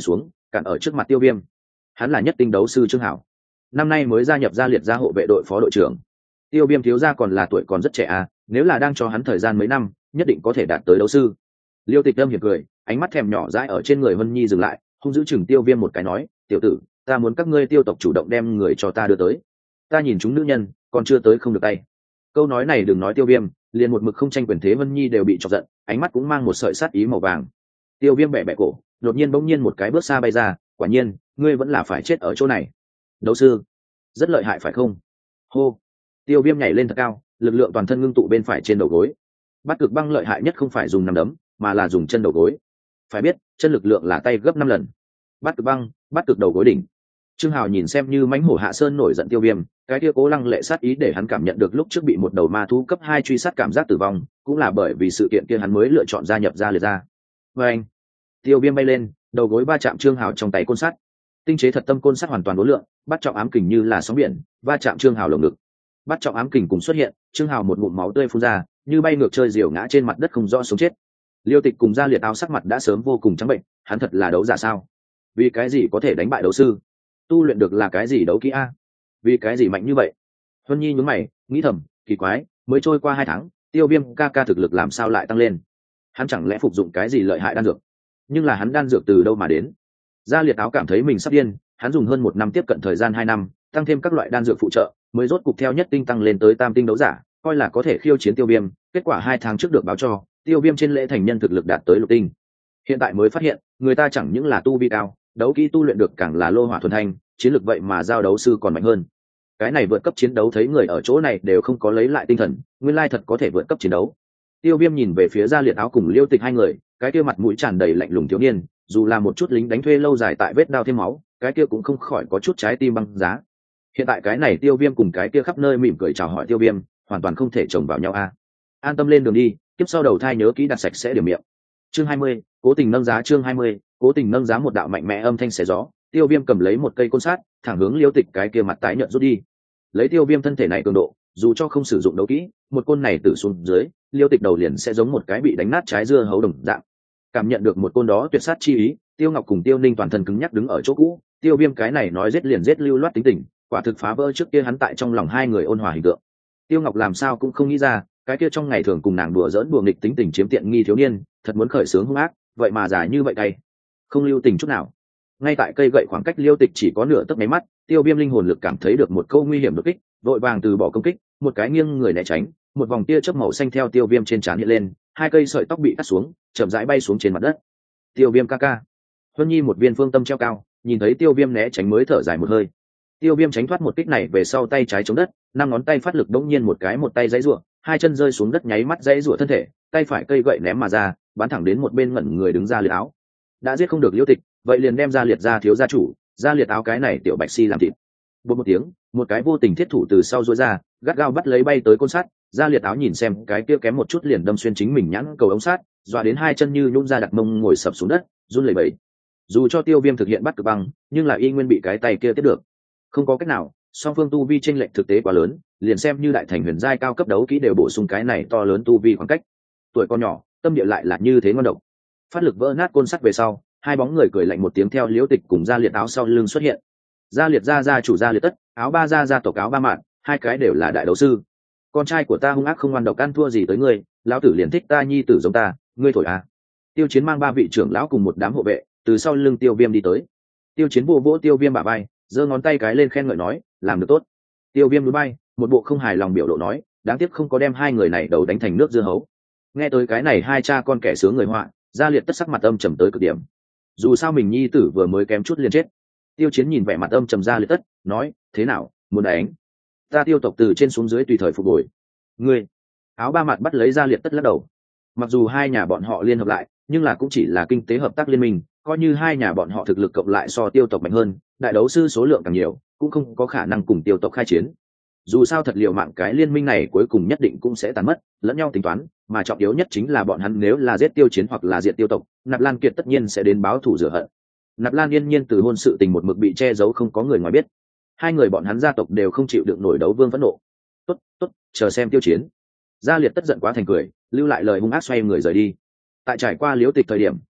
cản ở trước mặt Tiêu Viêm. Hắn là nhất tinh đấu sư Trương Hảo, năm nay mới gia nhập gia liệt gia hộ vệ đội phó đội trưởng. Tiêu Viêm thiếu gia còn là tuổi còn rất trẻ à, nếu là đang cho hắn thời gian mấy năm, nhất định có thể đạt tới đấu sư. Liêu Tịch Âm hiệp cười, ánh mắt thèm nhỏ dãi ở trên người Vân Nhi dừng lại, hung dữ chừng Tiêu Viêm một cái nói, tiểu tử, ta muốn các ngươi Tiêu tộc chủ động đem người cho ta đưa tới. Ta nhìn chúng nữ nhân, còn chưa tới không được tay. Câu nói này đừng nói Tiêu Viêm, liền một mực không tranh quyền thế Vân Nhi đều bị chọc giận, ánh mắt cũng mang một sợi sát ý màu vàng. Tiêu Viêm bẻ bẻ cổ, đột nhiên bỗng nhiên một cái bước xa bay ra, quả nhiên, ngươi vẫn là phải chết ở chỗ này. Đấu sư, rất lợi hại phải không? Hô. Tiêu Viêm nhảy lên thật cao, lực lượng toàn thân ngưng tụ bên phải trên đầu gối. Bát Cực Băng lợi hại nhất không phải dùng nắm đấm, mà là dùng chân đầu gối. Phải biết, chân lực lượng là tay gấp năm lần. Bát Cực Băng, Bát Cực đầu gối đỉnh. Trương Hào nhìn xem như mãnh hổ hạ sơn nổi giận Tiêu Viêm, cái kia cố lăng lệ sát ý để hắn cảm nhận được lúc trước bị một đầu ma thú cấp hai truy sát cảm giác tử vong, cũng là bởi vì sự kiện kia hắn mới lựa chọn gia nhập gia liệt gia. Và anh, Tiêu Viêm bay lên, đầu gối va chạm Trương Hào trong tay côn sắt. Tinh chế thật tâm côn sắt hoàn toàn đối lượng, bắt trọng ám kình như là sóng biển, va chạm Trương Hào lồng ngực. Bắt trọng ám kình cùng xuất hiện, Trương Hào một ngụm máu tươi phun ra, như bay ngược chơi diều ngã trên mặt đất không rõ sống chết. Liêu Tịch cùng gia liệt áo sắc mặt đã sớm vô cùng trắng bệnh, hắn thật là đấu giả sao? Vì cái gì có thể đánh bại đấu sư? Tu luyện được là cái gì đấu kỹ a? Vì cái gì mạnh như vậy? Huân Nhi nhún mày, nghĩ thầm, kỳ quái, mới trôi qua hai tháng, Tiêu Viêm ca ca thực lực làm sao lại tăng lên? Hắn chẳng lẽ phục dụng cái gì lợi hại đan dược? Nhưng là hắn đan dược từ đâu mà đến? Gia liệt áo cảm thấy mình sắp điên, hắn dùng hơn một năm tiếp cận thời gian hai năm, tăng thêm các loại đan dược phụ trợ, mới rốt cục theo nhất tinh tăng lên tới tam tinh đấu giả, coi là có thể khiêu chiến Tiêu Viêm. Kết quả hai tháng trước được báo cho, Tiêu Viêm trên lễ thành nhân thực lực đạt tới lục tinh. Hiện tại mới phát hiện, người ta chẳng những là tu vi cao, đấu kỹ tu luyện được càng là lô hỏa thuần thanh, chiến lược vậy mà giao đấu sư còn mạnh hơn. Cái này vượt cấp chiến đấu thấy người ở chỗ này đều không có lấy lại tinh thần, nguyên lai thật có thể vượt cấp chiến đấu. Tiêu Viêm nhìn về phía gia liệt áo cùng Liêu Tịch hai người, cái kia mặt mũi tràn đầy lạnh lùng thiếu niên, dù là một chút lính đánh thuê lâu dài tại vết đao thêm máu, cái kia cũng không khỏi có chút trái tim băng giá. Hiện tại cái này Tiêu Viêm cùng cái kia khắp nơi mỉm cười chào hỏi Tiêu Viêm, hoàn toàn không thể chồng vào nhau a. An tâm lên đường đi, tiếp sau đầu thai nhớ kỹ đặt sạch sẽ điểm miệng. Chương hai mươi, cố tình nâng giá. Chương hai mươi, cố tình nâng giá. Một đạo mạnh mẽ âm thanh xé gió, Tiêu Viêm cầm lấy một cây côn sát, thẳng hướng Liêu Tịch cái kia mặt tái nhợt rút đi. Lấy Tiêu Viêm thân thể này cường độ, dù cho không sử dụng đấu kỹ, một côn này tử xuống dưới, Liêu Tịch đầu liền sẽ giống một cái bị đánh nát trái dưa hấu đồng dạng. Cảm nhận được một côn đó tuyệt sát chi ý, Tiêu Ngọc cùng Tiêu Ninh toàn thân cứng nhắc đứng ở chỗ cũ. Tiêu Viêm cái này nói giết liền giết lưu loát tính tình, quả thực phá vỡ trước kia hắn tại trong lòng hai người ôn hòa hình tượng. Tiêu Ngọc làm sao cũng không nghĩ ra, cái kia trong ngày thường cùng nàng đùa giỡn đùa nghịch tính tình chiếm tiện nghi thiếu niên, thật muốn khởi sướng hung ác, vậy mà giả như vậy cay, không lưu tình chút nào. Ngay tại cây gậy khoảng cách Liêu Tịch chỉ có nửa tấc máy mắt, Tiêu Viêm linh hồn lực cảm thấy được một câu nguy hiểm đột kích, vội vàng từ bỏ công kích, một cái nghiêng người né tránh, một vòng tia chớp màu xanh theo Tiêu Viêm trên trán hiện lên, hai cây sợi tóc bị cắt xuống, chậm rãi bay xuống trên mặt đất. Tiêu Viêm ca ca. Huân Nhi một viên phương tâm treo cao, nhìn thấy Tiêu Viêm né tránh mới thở dài một hơi. Tiêu Viêm tránh thoát một kích này về sau tay trái chống đất, năm ngón tay phát lực đống nhiên một cái một tay giãy giụa, hai chân rơi xuống đất nháy mắt giãy giụa thân thể, tay phải cây gậy ném mà ra, bắn thẳng đến một bên ngẩn người đứng ra liệt áo. Đã giết không được Liêu Tịch, vậy liền đem ra liệt ra thiếu gia chủ, ra liệt áo cái này tiểu bạch si làm thịt. Bột một tiếng, một cái vô tình thiết thủ từ sau duỗi ra, gắt gao bắt lấy bay tới côn sắt. Ra liệt áo nhìn xem cái kia kém một chút liền đâm xuyên chính mình nhãn cầu ống sắt, dọa đến hai chân như nhũn ra đặt mông ngồi sập xuống đất, run lẩy bẩy. Dù cho Tiêu Viêm thực hiện bắt cực băng, nhưng là y nguyên bị cái tay kia tiếp được. Không có cách nào, song phương tu vi chênh lệch thực tế quá lớn, liền xem như đại thành huyền giai cao cấp đấu kỹ đều bổ sung cái này to lớn tu vi khoảng cách. Tuổi con nhỏ, tâm địa lại là như thế ngon độc. Phát lực vỡ nát côn sắt về sau, hai bóng người cười lạnh một tiếng theo Liễu Tịch cùng Gia Liệt áo sau lưng xuất hiện. Gia Liệt gia gia chủ Gia Liệt tất, áo ba gia gia tộc áo ba mạn, hai cái đều là đại đấu sư. Con trai của ta hung ác không ngoan độc, ăn thua gì tới ngươi, lão tử liền thích ta nhi tử giống ta, ngươi thổi à? Tiêu Chiến mang ba vị trưởng lão cùng một đám hộ vệ, từ sau lưng Tiêu Viêm đi tới. Tiêu Chiến vỗ vỗ Tiêu Viêm bả vai, giơ ngón tay cái lên khen ngợi nói, làm được tốt. Tiêu Viêm núi bay, một bộ không hài lòng biểu lộ nói, đáng tiếc không có đem hai người này đầu đánh thành nước dưa hấu. Nghe tới cái này hai cha con kẻ sướng người họa, Gia Liệt tất sắc mặt âm trầm tới cực điểm. Dù sao mình nhi tử vừa mới kém chút liền chết. Tiêu Chiến nhìn vẻ mặt âm trầm Gia Liệt tất, nói, thế nào, muốn đánh? Ta Tiêu tộc từ trên xuống dưới tùy thời phục hồi. Ngươi, áo ba mặt bắt lấy Gia Liệt tất lắc đầu. Mặc dù hai nhà bọn họ liên hợp lại, nhưng là cũng chỉ là kinh tế hợp tác liên minh, coi như hai nhà bọn họ thực lực cộng lại so Tiêu tộc mạnh hơn, đại đấu sư số lượng càng nhiều, cũng không có khả năng cùng Tiêu tộc khai chiến. Dù sao thật liệu mạng cái liên minh này cuối cùng nhất định cũng sẽ tàn mất, lẫn nhau tính toán, mà trọng yếu nhất chính là bọn hắn nếu là giết Tiêu Chiến hoặc là diệt Tiêu tộc, Nạp Lan Kiệt tất nhiên sẽ đến báo thù rửa hận. Nạp Lan Yên Nhiên từ hôn sự tình một mực bị che giấu không có người ngoài biết, hai người bọn hắn gia tộc đều không chịu được nổi đấu vương phẫn nộ. Tốt, tốt, chờ xem Tiêu Chiến. Gia Liệt tất giận quá thành cười, lưu lại lời hung ác xoay người rời đi. Tại trải qua Liễu Tịch thời điểm,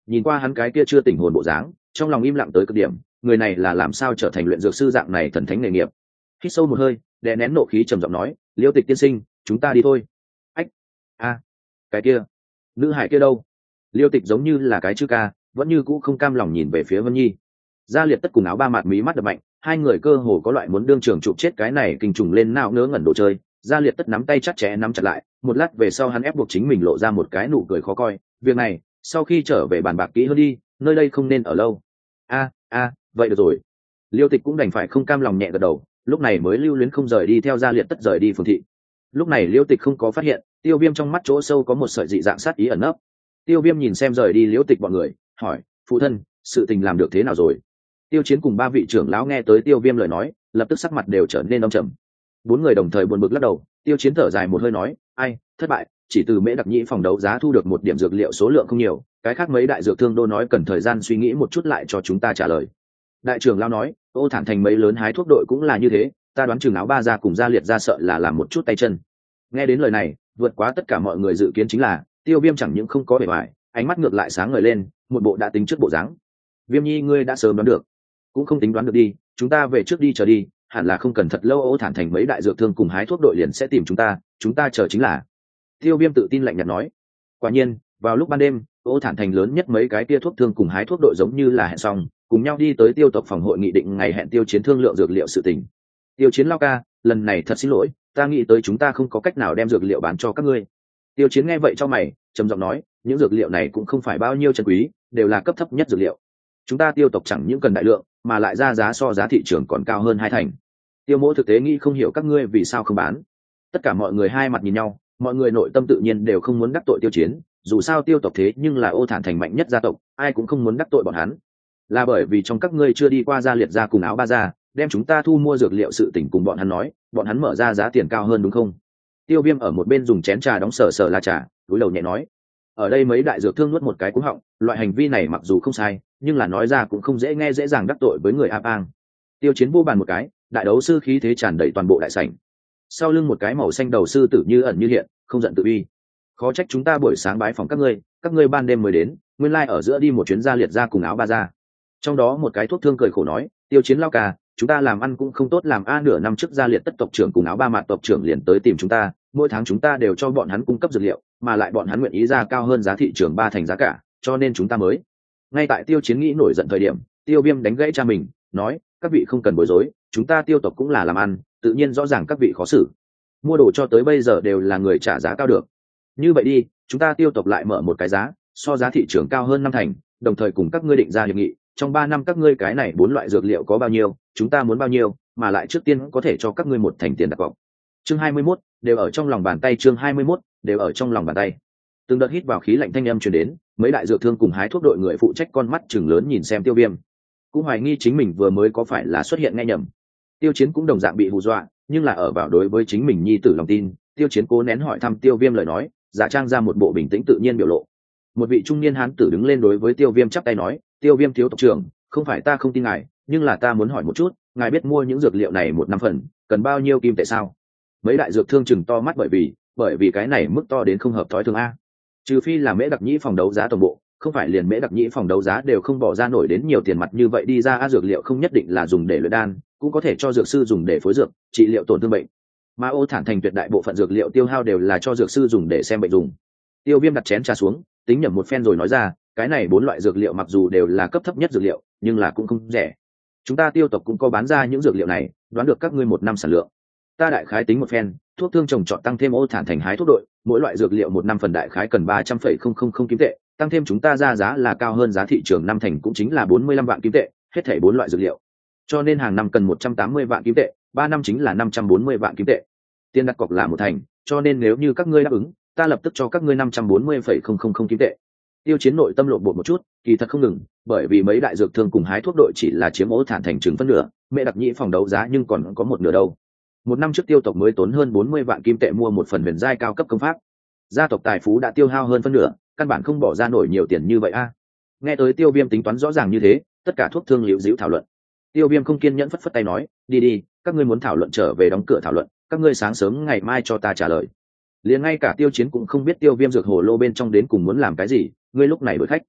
nhìn qua hắn cái kia chưa tỉnh hồn bộ dáng, trong lòng im lặng tới cực điểm, người này là làm sao trở thành luyện dược sư dạng này thần thánh nghề nghiệp. Hít sâu một hơi, đè nén nộ khí trầm giọng nói, Liêu Tịch tiên sinh, chúng ta đi thôi. Ách, a, cái kia, nữ hải kia đâu? Liêu Tịch giống như là cái chữ ca, vẫn như cũ không cam lòng nhìn về phía Vân Nhi. Gia Liệt Tất cùng áo ba mạt mí mắt đập mạnh, hai người cơ hồ có loại muốn đương trường chụp chết cái này kinh trùng lên não ngớ ngẩn đồ chơi. Gia Liệt Tất nắm tay chặt chẽ nắm chặt lại, một lát về sau hắn ép buộc chính mình lộ ra một cái nụ cười khó coi. Việc này, sau khi trở về bàn bạc kỹ hơn đi, nơi đây không nên ở lâu. A, a, vậy được rồi. Liêu Tịch cũng đành phải không cam lòng nhẹ gật đầu, lúc này mới lưu luyến không rời đi theo Gia Liệt Tất rời đi phường thị. Lúc này Liêu Tịch không có phát hiện, Tiêu Viêm trong mắt chỗ sâu có một sợi dị dạng sát ý ẩn nấp. Tiêu Viêm nhìn xem rời đi Liêu Tịch bọn người, hỏi, phụ thân, sự tình làm được thế nào rồi? Tiêu Chiến cùng ba vị trưởng lão nghe tới Tiêu Viêm lời nói, lập tức sắc mặt đều trở nên âm trầm. Bốn người đồng thời buồn bực lắc đầu. Tiêu Chiến thở dài một hơi nói, ai, thất bại, chỉ từ Mễ Đặc Nhĩ phòng đấu giá thu được một điểm dược liệu số lượng không nhiều, cái khác mấy đại dược thương đô nói cần thời gian suy nghĩ một chút lại cho chúng ta trả lời. Đại trưởng lão nói, Ô Thản Thành mấy lớn hái thuốc đội cũng là như thế, ta đoán chừng áo ba ra cùng Gia Liệt ra sợ là làm một chút tay chân. Nghe đến lời này, vượt quá tất cả mọi người dự kiến chính là, Tiêu Viêm chẳng những không có bề ngoài, ánh mắt ngược lại sáng ngời lên, một bộ đã tính trước bộ dáng. Viêm Nhi ngươi đã sớm đoán được, cũng không tính đoán được đi, chúng ta về trước đi chờ đi, hẳn là không cần thật lâu. Ô Thản Thành mấy đại dược thương cùng hái thuốc đội liền sẽ tìm chúng ta, chúng ta chờ chính là. Tiêu Viêm tự tin lạnh nhạt nói. Quả nhiên, vào lúc ban đêm, Ô Thản Thành lớn nhất mấy cái tia thuốc thương cùng hái thuốc đội giống như là hẹn xong, cùng nhau đi tới Tiêu tộc phòng hội nghị định ngày hẹn Tiêu Chiến thương lượng dược liệu sự tình. Tiêu Chiến lao ca, lần này thật xin lỗi, ta nghĩ tới chúng ta không có cách nào đem dược liệu bán cho các ngươi. Tiêu Chiến nghe vậy cho mày, trầm giọng nói, những dược liệu này cũng không phải bao nhiêu chân quý, đều là cấp thấp nhất dược liệu. Chúng ta Tiêu tộc chẳng những cần đại lượng, mà lại ra giá so giá thị trường còn cao hơn hai thành. Tiêu Mỗ thực tế nghĩ không hiểu các ngươi vì sao không bán. Tất cả mọi người hai mặt nhìn nhau, mọi người nội tâm tự nhiên đều không muốn đắc tội Tiêu Chiến, dù sao Tiêu tộc thế nhưng là Ô Thản Thành mạnh nhất gia tộc, ai cũng không muốn đắc tội bọn hắn. Là bởi vì trong các ngươi chưa đi qua Gia Liệt gia cùng áo ba gia, đem chúng ta thu mua dược liệu sự tình cùng bọn hắn nói, bọn hắn mở ra giá tiền cao hơn đúng không? Tiêu Viêm ở một bên dùng chén trà đóng sờ sờ la trà, cúi đầu nhẹ nói. Ở đây mấy đại dược thương nuốt một cái cú họng, loại hành vi này mặc dù không sai, nhưng là nói ra cũng không dễ nghe, dễ dàng đắc tội với người A Bang. Tiêu Chiến vô bàn một cái, đại đấu sư khí thế tràn đầy toàn bộ đại sảnh. Sau lưng một cái màu xanh đầu sư tử như ẩn như hiện, không giận tự uy. Khó trách chúng ta buổi sáng bái phòng các ngươi, các ngươi ban đêm mới đến, nguyên lai like ở giữa đi một chuyến Gia Liệt gia cùng áo ba gia. Trong đó một cái thuốc thương cười khổ nói, Tiêu Chiến lao ca, chúng ta làm ăn cũng không tốt làm a, nửa năm trước Gia Liệt Tất tộc trưởng cùng áo ba mạt tộc trưởng liền tới tìm chúng ta, mỗi tháng chúng ta đều cho bọn hắn cung cấp dược liệu, mà lại bọn hắn nguyện ý ra cao hơn giá thị trường ba thành giá cả, cho nên chúng ta mới. Ngay tại Tiêu Chiến nghĩ nổi giận thời điểm, Tiêu Viêm đánh gãy cha mình, nói, các vị không cần bối rối, chúng ta Tiêu tộc cũng là làm ăn, tự nhiên rõ ràng các vị khó xử. Mua đồ cho tới bây giờ đều là người trả giá cao được. Như vậy đi, chúng ta Tiêu tộc lại mở một cái giá, so giá thị trường cao hơn năm thành, đồng thời cùng các ngươi định ra hiệp nghị, trong ba năm các ngươi cái này bốn loại dược liệu có bao nhiêu, chúng ta muốn bao nhiêu, mà lại trước tiên có thể cho các ngươi một thành tiền đặt cọc. Chương hai mươi mốt, đều ở trong lòng bàn tay. Chương hai mươi mốt, đều ở trong lòng bàn tay. Từng đợt hít vào khí lạnh thanh âm truyền đến, mấy đại dược thương cùng hái thuốc đội người phụ trách con mắt chừng lớn nhìn xem Tiêu Viêm, cũng hoài nghi chính mình vừa mới có phải là xuất hiện nghe nhầm. Tiêu Chiến cũng đồng dạng bị hù dọa, nhưng là ở vào đối với chính mình nhi tử lòng tin, Tiêu Chiến cố nén hỏi thăm Tiêu Viêm lời nói, giả trang ra một bộ bình tĩnh tự nhiên biểu lộ. Một vị trung niên hán tử đứng lên đối với Tiêu Viêm chắp tay nói, Tiêu Viêm thiếu tộc trưởng, không phải ta không tin ngài, nhưng là ta muốn hỏi một chút, ngài biết mua những dược liệu này một năm phần cần bao nhiêu kim tệ sao? Mấy đại dược thương chừng to mắt, bởi vì bởi vì cái này mức to đến không hợp thói thường a. Trừ phi là Mễ Đặc Nhĩ phòng đấu giá toàn bộ, không phải liền Mễ Đặc Nhĩ phòng đấu giá đều không bỏ ra nổi đến nhiều tiền mặt như vậy đi ra. A, dược liệu không nhất định là dùng để luyện đan, cũng có thể cho dược sư dùng để phối dược, trị liệu tổn thương bệnh. Mà Ô Thản Thành tuyệt đại bộ phận dược liệu tiêu hao đều là cho dược sư dùng để xem bệnh dùng. Tiêu Viêm đặt chén trà xuống, tính nhẩm một phen rồi nói ra, cái này bốn loại dược liệu mặc dù đều là cấp thấp nhất dược liệu, nhưng là cũng không rẻ. Chúng ta Tiêu tộc cũng có bán ra những dược liệu này, đoán được các ngươi một năm sản lượng. Ta đại khái tính một phen, thuốc thương trồng trọt tăng thêm Ô Thản Thành hái thuốc đội, mỗi loại dược liệu một năm phần đại khái cần ba trăm phẩy không không không kim tệ, tăng thêm chúng ta ra giá là cao hơn giá thị trường năm thành, cũng chính là bốn mươi lăm vạn kim tệ, hết thảy bốn loại dược liệu. Cho nên hàng năm cần một trăm tám mươi vạn kim tệ, ba năm chính là năm trăm bốn mươi vạn kim tệ. Tiền đặt cọc là một thành, cho nên nếu như các ngươi đáp ứng, ta lập tức cho các ngươi năm trăm bốn mươi phẩy không không không kim tệ. Tiêu Chiến nội tâm lộn bột một chút, kỳ thật không ngừng, bởi vì mấy đại dược thương cùng hái thuốc đội chỉ là chiếm Ô Thản Thành chừng phân nửa, Mễ Đặc Nhĩ phòng đấu giá nhưng còn có một nửa đâu. Một năm trước Tiêu tộc mới tốn hơn bốn mươi vạn kim tệ mua một phần huyền giai cao cấp công pháp, gia tộc tài phú đã tiêu hao hơn phân nửa, căn bản không bỏ ra nổi nhiều tiền như vậy a. Nghe tới Tiêu Viêm tính toán rõ ràng như thế, tất cả thuốc thương liễu díu thảo luận. Tiêu Viêm không kiên nhẫn phất phất tay nói, đi đi, các ngươi muốn thảo luận trở về đóng cửa thảo luận, các ngươi sáng sớm ngày mai cho ta trả lời. Liền ngay cả Tiêu Chiến cũng không biết Tiêu Viêm dược hồ lô bên trong đến cùng muốn làm cái gì, ngươi lúc này đổi khách.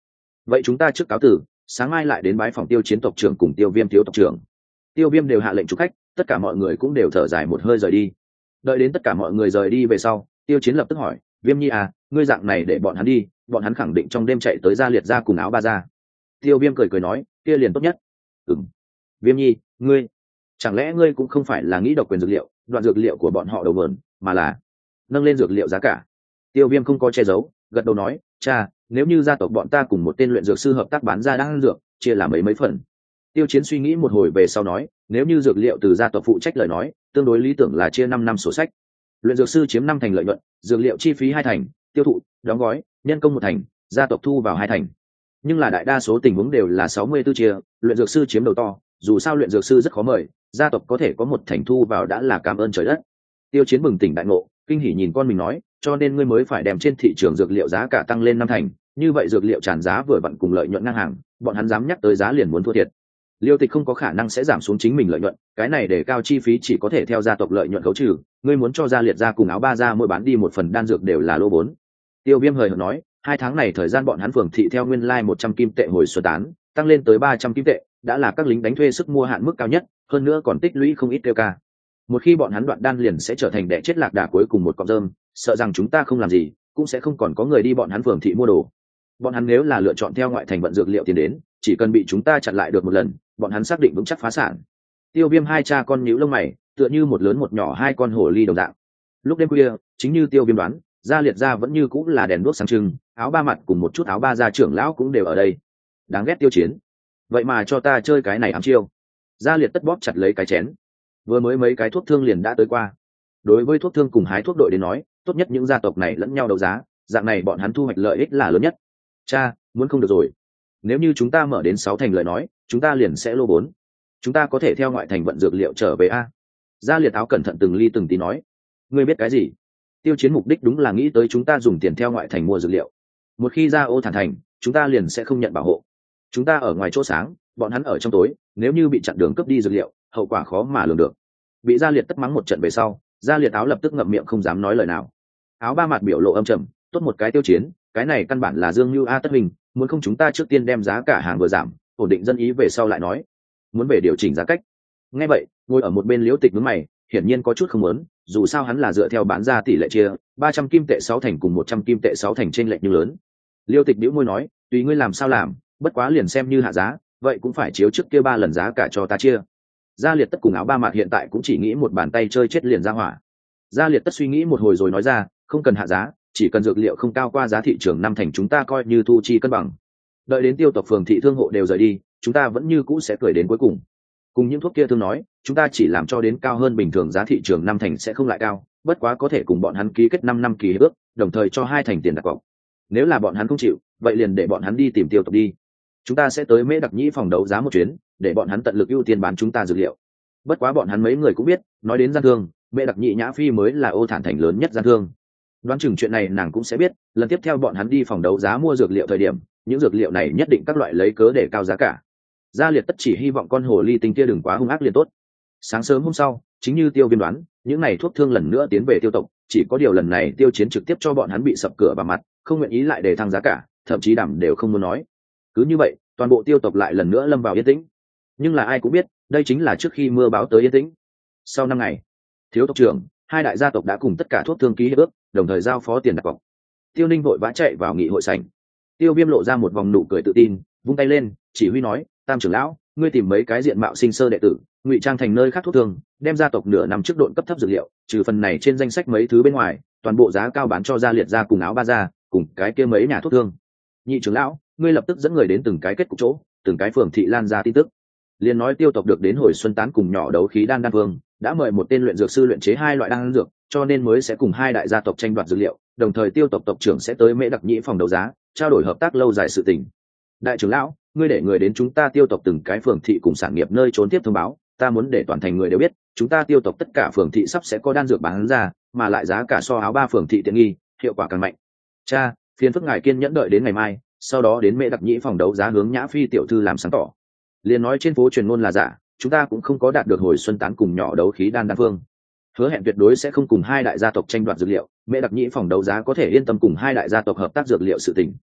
vậy chúng ta trước cáo tử, sáng mai lại đến bái phòng Tiêu Chiến tộc trưởng cùng Tiêu Viêm thiếu tộc trưởng. Tiêu Viêm đều hạ lệnh chúc khách, tất cả mọi người cũng đều thở dài một hơi rời đi. Đợi đến tất cả mọi người rời đi về sau, Tiêu Chiến lập tức hỏi, Viêm Nhi à, ngươi dạng này để bọn hắn đi, bọn hắn khẳng định trong đêm chạy tới Gia Liệt gia cùng Áo Ba gia. Tiêu Viêm cười cười nói, kia liền tốt nhất. Ừm. Viêm Nhi, ngươi, chẳng lẽ ngươi cũng không phải là nghĩ độc quyền dược liệu, đoạn dược liệu của bọn họ đầu vườn, mà là nâng lên dược liệu giá cả? Tiêu Viêm không có che giấu, gật đầu nói, cha, nếu như gia tộc bọn ta cùng một tên luyện dược sư hợp tác bán ra đan dược, chia làm mấy mấy phần. Tiêu Chiến suy nghĩ một hồi về sau nói, nếu như dược liệu từ gia tộc phụ trách lời nói, tương đối lý tưởng là chia năm năm sổ sách. Luyện dược sư chiếm năm thành lợi nhuận, dược liệu chi phí hai thành, tiêu thụ, đóng gói, nhân công một thành, gia tộc thu vào hai thành. Nhưng là đại đa số tình huống đều là sáu mươi tư chia, luyện dược sư chiếm đầu to, dù sao luyện dược sư rất khó mời, gia tộc có thể có một thành thu vào đã là cảm ơn trời đất. Tiêu Chiến bừng tỉnh đại ngộ, kinh hỉ nhìn con mình nói, cho nên ngươi mới phải đem trên thị trường dược liệu giá cả tăng lên năm thành, như vậy dược liệu tràn giá vừa vặn cùng lợi nhuận ngang hàng, bọn hắn dám nhắc tới giá liền muốn thua thiệt. Liêu Tịch không có khả năng sẽ giảm xuống chính mình lợi nhuận, cái này để cao chi phí chỉ có thể theo gia tộc lợi nhuận khấu trừ, ngươi muốn cho Gia Liệt gia cùng Áo Ba gia mỗi bán đi một phần đan dược đều là lỗ vốn. Tiêu Viêm hời hợt nói, hai tháng này thời gian bọn hắn phường thị theo nguyên lai like một trăm kim tệ hồi xuân tán, tăng lên tới ba trăm kim tệ, đã là các lính đánh thuê sức mua hạn mức cao nhất, hơn nữa còn tích lũy không ít tiêu ca. Một khi bọn hắn đoạn đan liền sẽ trở thành đẻ chết lạc đà cuối cùng một cọng rơm, sợ rằng chúng ta không làm gì, cũng sẽ không còn có người đi bọn hắn phường thị mua đồ. Bọn hắn nếu là lựa chọn theo ngoại thành vận dược liệu tiền đến, chỉ cần bị chúng ta chặn lại được một lần, bọn hắn xác định vững chắc phá sản. Tiêu Viêm hai cha con nhíu lông mày, tựa như một lớn một nhỏ hai con hổ ly đồng dạng. Lúc đêm khuya, chính như Tiêu Viêm đoán, Gia Liệt gia vẫn như cũng là đèn đuốc sáng trưng, Áo Ba mặt cùng một chút Áo Ba gia trưởng lão cũng đều ở đây. Đáng ghét Tiêu Chiến, vậy mà cho ta chơi cái này ám chiêu. Gia Liệt tất bóp chặt lấy cái chén. Vừa mới mấy cái thuốc thương liền đã tới qua. Đối với thuốc thương cùng hái thuốc đội đến nói, tốt nhất những gia tộc này lẫn nhau đấu giá, dạng này bọn hắn thu hoạch lợi ích là lớn nhất. Cha, muốn không được rồi. Nếu như chúng ta mở đến sáu thành lời nói, chúng ta liền sẽ lô vốn. Chúng ta có thể theo ngoại thành vận dược liệu trở về a. Gia Liệt Áo cẩn thận từng ly từng tí nói. Ngươi biết cái gì? Tiêu Chiến mục đích đúng là nghĩ tới chúng ta dùng tiền theo ngoại thành mua dược liệu. Một khi ra ô thản thành, chúng ta liền sẽ không nhận bảo hộ. Chúng ta ở ngoài chỗ sáng, bọn hắn ở trong tối, nếu như bị chặn đường cướp đi dược liệu, hậu quả khó mà lường được. Bị Gia Liệt tất mắng một trận về sau, Gia Liệt Áo lập tức ngậm miệng không dám nói lời nào. Áo Ba mặt biểu lộ âm trầm, tốt một cái Tiêu Chiến, cái này căn bản là Dương Nưu A Tất Minh, muốn không chúng ta trước tiên đem giá cả hàng vừa giảm, ổn định dân ý về sau lại nói. Muốn về điều chỉnh giá cách. Nghe vậy, ngồi ở một bên Liễu Tịch nhướng mày, hiển nhiên có chút không muốn, dù sao hắn là dựa theo bán ra tỷ lệ chia, ba trăm kim tệ sáu thành cùng một trăm kim tệ sáu thành trên lệch như lớn. Liễu Tịch bĩu môi nói, tùy ngươi làm sao làm, bất quá liền xem như hạ giá, vậy cũng phải chiếu trước kia ba lần giá cả cho ta chia. Gia Liệt Tất cùng Áo Ba Mạt hiện tại cũng chỉ nghĩ một bàn tay chơi chết liền ra hỏa. Gia Liệt Tất suy nghĩ một hồi rồi nói ra, không cần hạ giá, chỉ cần dược liệu không cao qua giá thị trường năm thành chúng ta coi như thu chi cân bằng. Đợi đến Tiêu tộc phường thị thương hộ đều rời đi, chúng ta vẫn như cũ sẽ cười đến cuối cùng. Cùng những thuốc kia thương nói, chúng ta chỉ làm cho đến cao hơn bình thường giá thị trường năm thành sẽ không lại cao, bất quá có thể cùng bọn hắn ký kết năm năm kỳ hiệp ước, đồng thời cho hai thành tiền đặt cọc. Nếu là bọn hắn không chịu, vậy liền để bọn hắn đi tìm Tiêu tộc đi. Chúng ta sẽ tới Mễ Đặc Nhĩ phòng đấu giá một chuyến, để bọn hắn tận lực ưu tiên bán chúng ta dược liệu. Bất quá bọn hắn mấy người cũng biết, nói đến gian thương, Mễ Đặc Nhĩ Nhã Phi mới là ô thản thành lớn nhất gian thương. Đoán chừng chuyện này nàng cũng sẽ biết, lần tiếp theo bọn hắn đi phòng đấu giá mua dược liệu thời điểm, những dược liệu này nhất định các loại lấy cớ để cao giá cả. Gia Liệt Tất chỉ hy vọng con hồ ly tinh kia đừng quá hung ác liền tốt. Sáng sớm hôm sau, chính như Tiêu Viêm đoán, những này thuốc thương lần nữa tiến về Tiêu tộc, chỉ có điều lần này Tiêu Chiến trực tiếp cho bọn hắn bị sập cửa vào mặt, không nguyện ý lại để thăng giá cả, thậm chí đảm đều không muốn nói. Cứ như vậy, toàn bộ Tiêu tộc lại lần nữa lâm vào yên tĩnh. Nhưng là ai cũng biết, đây chính là trước khi mưa báo tới yên tĩnh. Sau năm ngày, thiếu tộc trưởng, hai đại gia tộc đã cùng tất cả thuốc thương ký hiệp ước, đồng thời giao phó tiền đặt cọc. Tiêu Ninh vội vã chạy vào nghị hội sảnh. Tiêu Viêm lộ ra một vòng nụ cười tự tin, vung tay lên, chỉ huy nói, Tam trưởng lão, ngươi tìm mấy cái diện mạo sinh sơ đệ tử, ngụy trang thành nơi khác thuốc thương, đem gia tộc nửa năm trước độn cấp thấp dược liệu, trừ phần này trên danh sách mấy thứ bên ngoài, toàn bộ giá cao bán cho Gia Liệt gia cùng Áo Ba gia, cùng cái kia mấy nhà thuốc thương. Nhị trưởng lão, ngươi lập tức dẫn người đến từng cái kết cục chỗ, từng cái phường thị lan ra tin tức. Liên nói Tiêu tộc được đến hồi xuân tán cùng nhỏ đấu khí đan đan vương, đã mời một tên luyện dược sư luyện chế hai loại đan dược, cho nên mới sẽ cùng hai đại gia tộc tranh đoạt dược liệu, đồng thời Tiêu tộc tộc trưởng sẽ tới Mễ Đặc Nhĩ phòng đấu giá, trao đổi hợp tác lâu dài sự tình. Đại trưởng lão, ngươi để người đến chúng ta Tiêu tộc từng cái phường thị cùng sản nghiệp nơi trốn tiếp thông báo, ta muốn để toàn thành người đều biết, chúng ta Tiêu tộc tất cả phường thị sắp sẽ có đan dược bán ra, mà lại giá cả so Áo Ba phường thị tiện nghi, hiệu quả càng mạnh. Cha, phiền phức ngài kiên nhẫn đợi đến ngày mai, sau đó đến Mễ Đặc Nhĩ phòng đấu giá hướng Nhã Phi tiểu thư làm sáng tỏ. Liên nói trên phố truyền ngôn là giả, chúng ta cũng không có đạt được hồi xuân tán cùng nhỏ đấu khí đan đan phương, hứa hẹn tuyệt đối sẽ không cùng hai đại gia tộc tranh đoạt dược liệu. Mễ Đặc Nhĩ phòng đấu giá có thể yên tâm cùng hai đại gia tộc hợp tác dược liệu sự tình.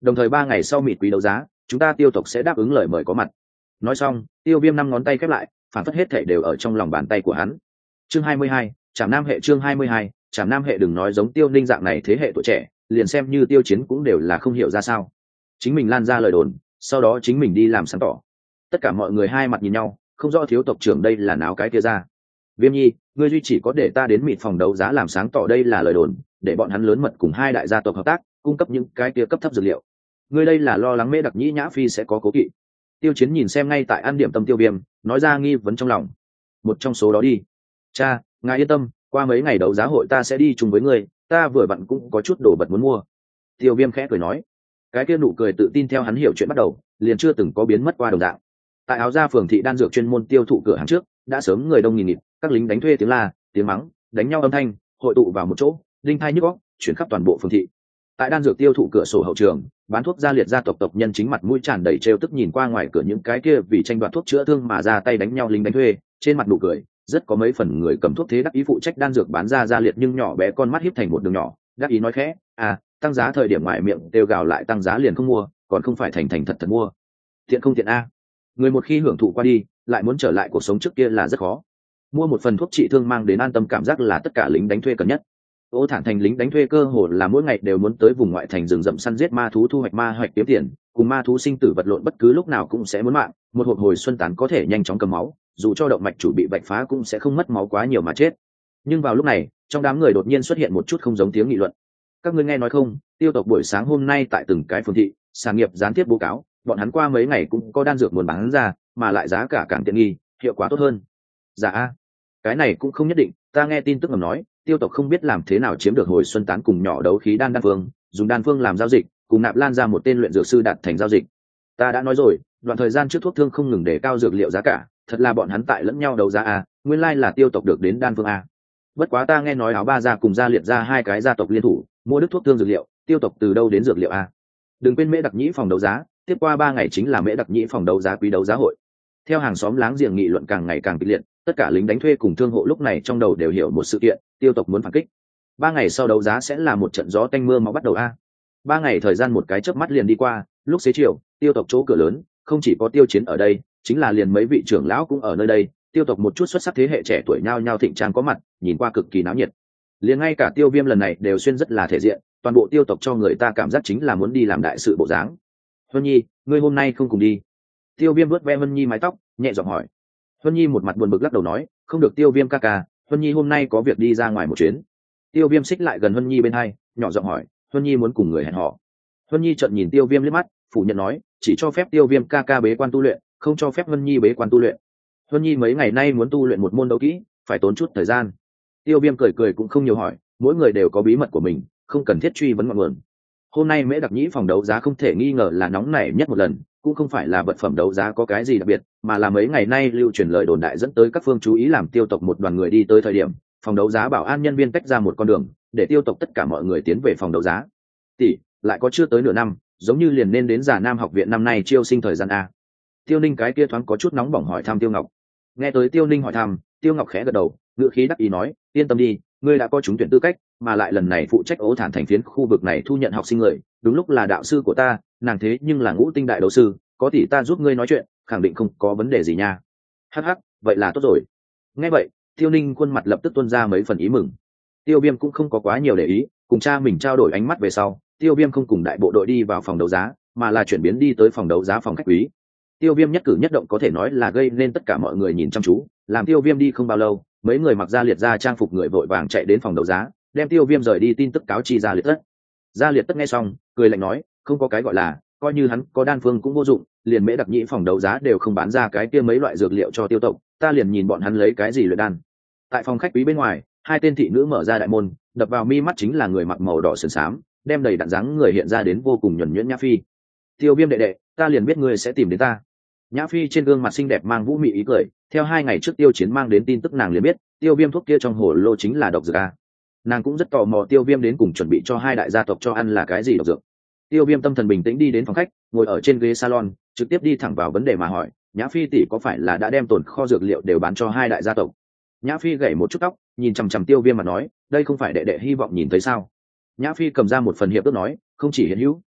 đồng thời ba ngày sau mịt quý đấu giá chúng ta tiêu tộc sẽ đáp ứng lời mời có mặt. Nói xong tiêu viêm năm ngón tay khép lại, phản phất hết thể đều ở trong lòng bàn tay của hắn. Chương hai mươi hai, Trảm Nam hệ. Chương hai mươi hai, Trảm Nam hệ. Đừng nói giống Tiêu Ninh dạng này thế hệ tuổi trẻ, liền xem như Tiêu Chiến cũng đều là không hiểu ra sao. Chính mình lan ra lời đồn, sau đó chính mình đi làm sáng tỏ. Tất cả mọi người hai mặt nhìn nhau, không rõ thiếu tộc trưởng đây là náo cái kia ra. Viêm Nhi, ngươi duy chỉ có để ta đến mịt phòng đấu giá làm sáng tỏ đây là lời đồn, để bọn hắn lớn mật cùng hai đại gia tộc hợp tác, cung cấp những cái kia cấp thấp dược liệu. Ngươi đây là lo lắng Mễ Đặc Nhĩ Nhã Phi sẽ có cố kỵ. Tiêu Chiến nhìn xem ngay tại ăn điểm tâm Tiêu Viêm, nói ra nghi vấn trong lòng. Một trong số đó đi. Cha, ngài yên tâm, qua mấy ngày đấu giá hội ta sẽ đi chung với ngươi, ta vừa vặn cũng có chút đồ vật muốn mua. Tiêu Viêm khẽ cười nói. Cái kia nụ cười tự tin theo hắn hiểu chuyện bắt đầu, liền chưa từng có biến mất qua đồng dạng. Tại áo gia phường thị đan dược chuyên môn tiêu thụ cửa hàng trước, đã sớm người đông nghìn nghịt, các lính đánh thuê tiếng la, tiếng mắng, đánh nhau âm thanh, hội tụ vào một chỗ, đinh thai nhức óc, chuyển khắp toàn bộ phường thị. Tại đan dược tiêu thụ cửa sổ hậu trường, bán thuốc gia liệt gia tộc tộc nhân chính mặt mũi tràn đầy trêu tức nhìn qua ngoài cửa những cái kia vì tranh đoạt thuốc chữa thương mà ra tay đánh nhau lính đánh thuê, trên mặt nụ cười rất có mấy phần người cầm thuốc thế đắc ý phụ trách đan dược bán ra gia liệt nhưng nhỏ bé con mắt híp thành một đường nhỏ, đắc ý nói khẽ, à, tăng giá thời điểm ngoài miệng đều gào lại tăng giá liền không mua, còn không phải thành thành thật thật mua. Tiện không tiện a. Người một khi hưởng thụ qua đi, lại muốn trở lại cuộc sống trước kia là rất khó. Mua một phần thuốc trị thương mang đến an tâm cảm giác là tất cả lính đánh thuê cần nhất. Ô Thản thành lính đánh thuê cơ hồ là mỗi ngày đều muốn tới vùng ngoại thành rừng rậm săn giết ma thú thu hoạch ma hoạch kiếm tiền, cùng ma thú sinh tử vật lộn bất cứ lúc nào cũng sẽ muốn mạng, một hộp hồi xuân tán có thể nhanh chóng cầm máu, dù cho động mạch chủ bị vạch phá cũng sẽ không mất máu quá nhiều mà chết. Nhưng vào lúc này, trong đám người đột nhiên xuất hiện một chút không giống tiếng nghị luận. Các ngươi nghe nói không, tiêu tộc buổi sáng hôm nay tại từng cái phường thị, sản nghiệp gián tiếp báo cáo, bọn hắn qua mấy ngày cũng có đan dược muốn bán ra, mà lại giá cả càng tiện nghi, hiệu quả tốt hơn. Dạ a, cái này cũng không nhất định, ta nghe tin tức ngầm nói, tiêu tộc không biết làm thế nào chiếm được hồi xuân tán cùng nhỏ đấu khí đan đan phương, dùng đan phương làm giao dịch, cùng Nạp Lan ra một tên luyện dược sư đạt thành giao dịch. Ta đã nói rồi, đoạn thời gian trước thuốc thương không ngừng để cao dược liệu giá cả, thật là bọn hắn tại lẫn nhau đấu giá a, nguyên lai là tiêu tộc được đến đan phương a. Bất quá ta nghe nói áo ba gia cùng gia liệt ra hai cái gia tộc liên thủ, mua đứt thuốc thương dược liệu, tiêu tộc từ đâu đến dược liệu a? Đừng quên Mễ Đặc Nhĩ phòng đấu giá, tiếp qua ba ngày chính là Mễ Đặc Nhĩ phòng đấu giá quý đấu giá hội. Theo hàng xóm láng giềng nghị luận càng ngày càng kịch liệt, tất cả lính đánh thuê cùng thương hộ lúc này trong đầu đều hiểu một sự kiện, tiêu tộc muốn phản kích. Ba ngày sau đấu giá sẽ là một trận gió tanh mưa máu bắt đầu a. Ba ngày thời gian một cái chớp mắt liền đi qua, lúc xế chiều, tiêu tộc chỗ cửa lớn, không chỉ có Tiêu Chiến ở đây, chính là liền mấy vị trưởng lão cũng ở nơi đây, tiêu tộc một chút xuất sắc thế hệ trẻ tuổi nhao nhao thịnh trang có mặt, nhìn qua cực kỳ náo nhiệt. Liền ngay cả Tiêu Viêm lần này đều xuyên rất là thể diện, toàn bộ tiêu tộc cho người ta cảm giác chính là muốn đi làm đại sự bộ dáng. Vân Nhi, ngươi hôm nay không cùng đi? Tiêu Viêm vuốt ve Vân Nhi mái tóc, nhẹ giọng hỏi. Vân Nhi một mặt buồn bực lắc đầu nói, không được Tiêu Viêm ca ca, Vân Nhi hôm nay có việc đi ra ngoài một chuyến. Tiêu Viêm xích lại gần Vân Nhi bên hai, nhỏ giọng hỏi, Vân Nhi muốn cùng người hẹn hò? Vân Nhi trợn nhìn Tiêu Viêm liếc mắt, phủ nhận nói, chỉ cho phép Tiêu Viêm ca ca bế quan tu luyện, không cho phép Vân Nhi bế quan tu luyện. Vân Nhi mấy ngày nay muốn tu luyện một môn đấu kỹ, phải tốn chút thời gian. Tiêu Viêm cười cười cũng không nhiều hỏi, mỗi người đều có bí mật của mình, không cần thiết truy vấn ngọn nguồn. Hôm nay Mễ Đặc Nhĩ phòng đấu giá không thể nghi ngờ là nóng nảy nhất một lần, cũng không phải là vật phẩm đấu giá có cái gì đặc biệt, mà là mấy ngày nay lưu truyền lời đồn đại dẫn tới các phương chú ý làm tiêu tộc một đoàn người đi tới thời điểm, phòng đấu giá bảo an nhân viên tách ra một con đường, để tiêu tộc tất cả mọi người tiến về phòng đấu giá. Tỷ, lại có chưa tới nửa năm, giống như liền nên đến Già Nam học viện năm nay chiêu sinh thời gian a. Tiêu Ninh cái kia thoáng có chút nóng bỏng hỏi thăm Tiêu Ngọc. Nghe tới Tiêu Ninh hỏi thăm, Tiêu Ngọc khẽ gật đầu, ngữ khí đắc ý nói, yên tâm đi, ngươi đã có trúng tuyển tư cách, mà lại lần này phụ trách Ố Thản thành phiến khu vực này thu nhận học sinh người, đúng lúc là đạo sư của ta, nàng thế nhưng là ngũ tinh đại đấu sư, có tỷ ta giúp ngươi nói chuyện, khẳng định không có vấn đề gì nha. Hắc hắc, vậy là tốt rồi. Nghe vậy, Tiêu Ninh khuôn mặt lập tức tuôn ra mấy phần ý mừng. Tiêu Viêm cũng không có quá nhiều để ý, cùng cha mình trao đổi ánh mắt về sau, Tiêu Viêm không cùng đại bộ đội đi vào phòng đấu giá, mà là chuyển biến đi tới phòng đấu giá phòng khách quý. Tiêu Viêm nhất cử nhất động có thể nói là gây nên tất cả mọi người nhìn chăm chú, làm Tiêu Viêm đi không bao lâu, mấy người mặc Gia Liệt ra trang phục người vội vàng chạy đến phòng đấu giá, đem Tiêu Viêm rời đi tin tức cáo chi Gia Liệt Tất. Gia Liệt Tất nghe xong, cười lạnh nói, không có cái gọi là, coi như hắn có đan phương cũng vô dụng, liền Mễ Đặc Nhĩ phòng đấu giá đều không bán ra cái kia mấy loại dược liệu cho tiêu tộc, ta liền nhìn bọn hắn lấy cái gì luyện đan. Tại phòng khách quý bên ngoài, hai tên thị nữ mở ra đại môn, đập vào mi mắt chính là người mặc màu đỏ sườn xám, đem đầy đặn dáng người hiện ra đến vô cùng nhuần nhuyễn Nhã Phi. Tiêu Viêm đệ đệ, ta liền biết ngươi sẽ tìm đến ta. Nhã Phi trên gương mặt xinh đẹp mang vũ mị ý cười, theo hai ngày trước Tiêu Chiến mang đến tin tức nàng liền biết, Tiêu Viêm thuốc kia trong hồ lô chính là độc dược a. Nàng cũng rất tò mò Tiêu Viêm đến cùng chuẩn bị cho hai đại gia tộc cho ăn là cái gì độc dược. Tiêu Viêm tâm thần bình tĩnh đi đến phòng khách, ngồi ở trên ghế salon, trực tiếp đi thẳng vào vấn đề mà hỏi, Nhã Phi tỷ có phải là đã đem tồn kho dược liệu đều bán cho hai đại gia tộc? Nhã Phi gảy một chút tóc, nhìn chằm chằm Tiêu Viêm mà nói, đây không phải đệ đệ hy vọng nhìn thấy sao? Nhã Phi cầm ra một phần hiệp ước nói, không chỉ hiện hữu,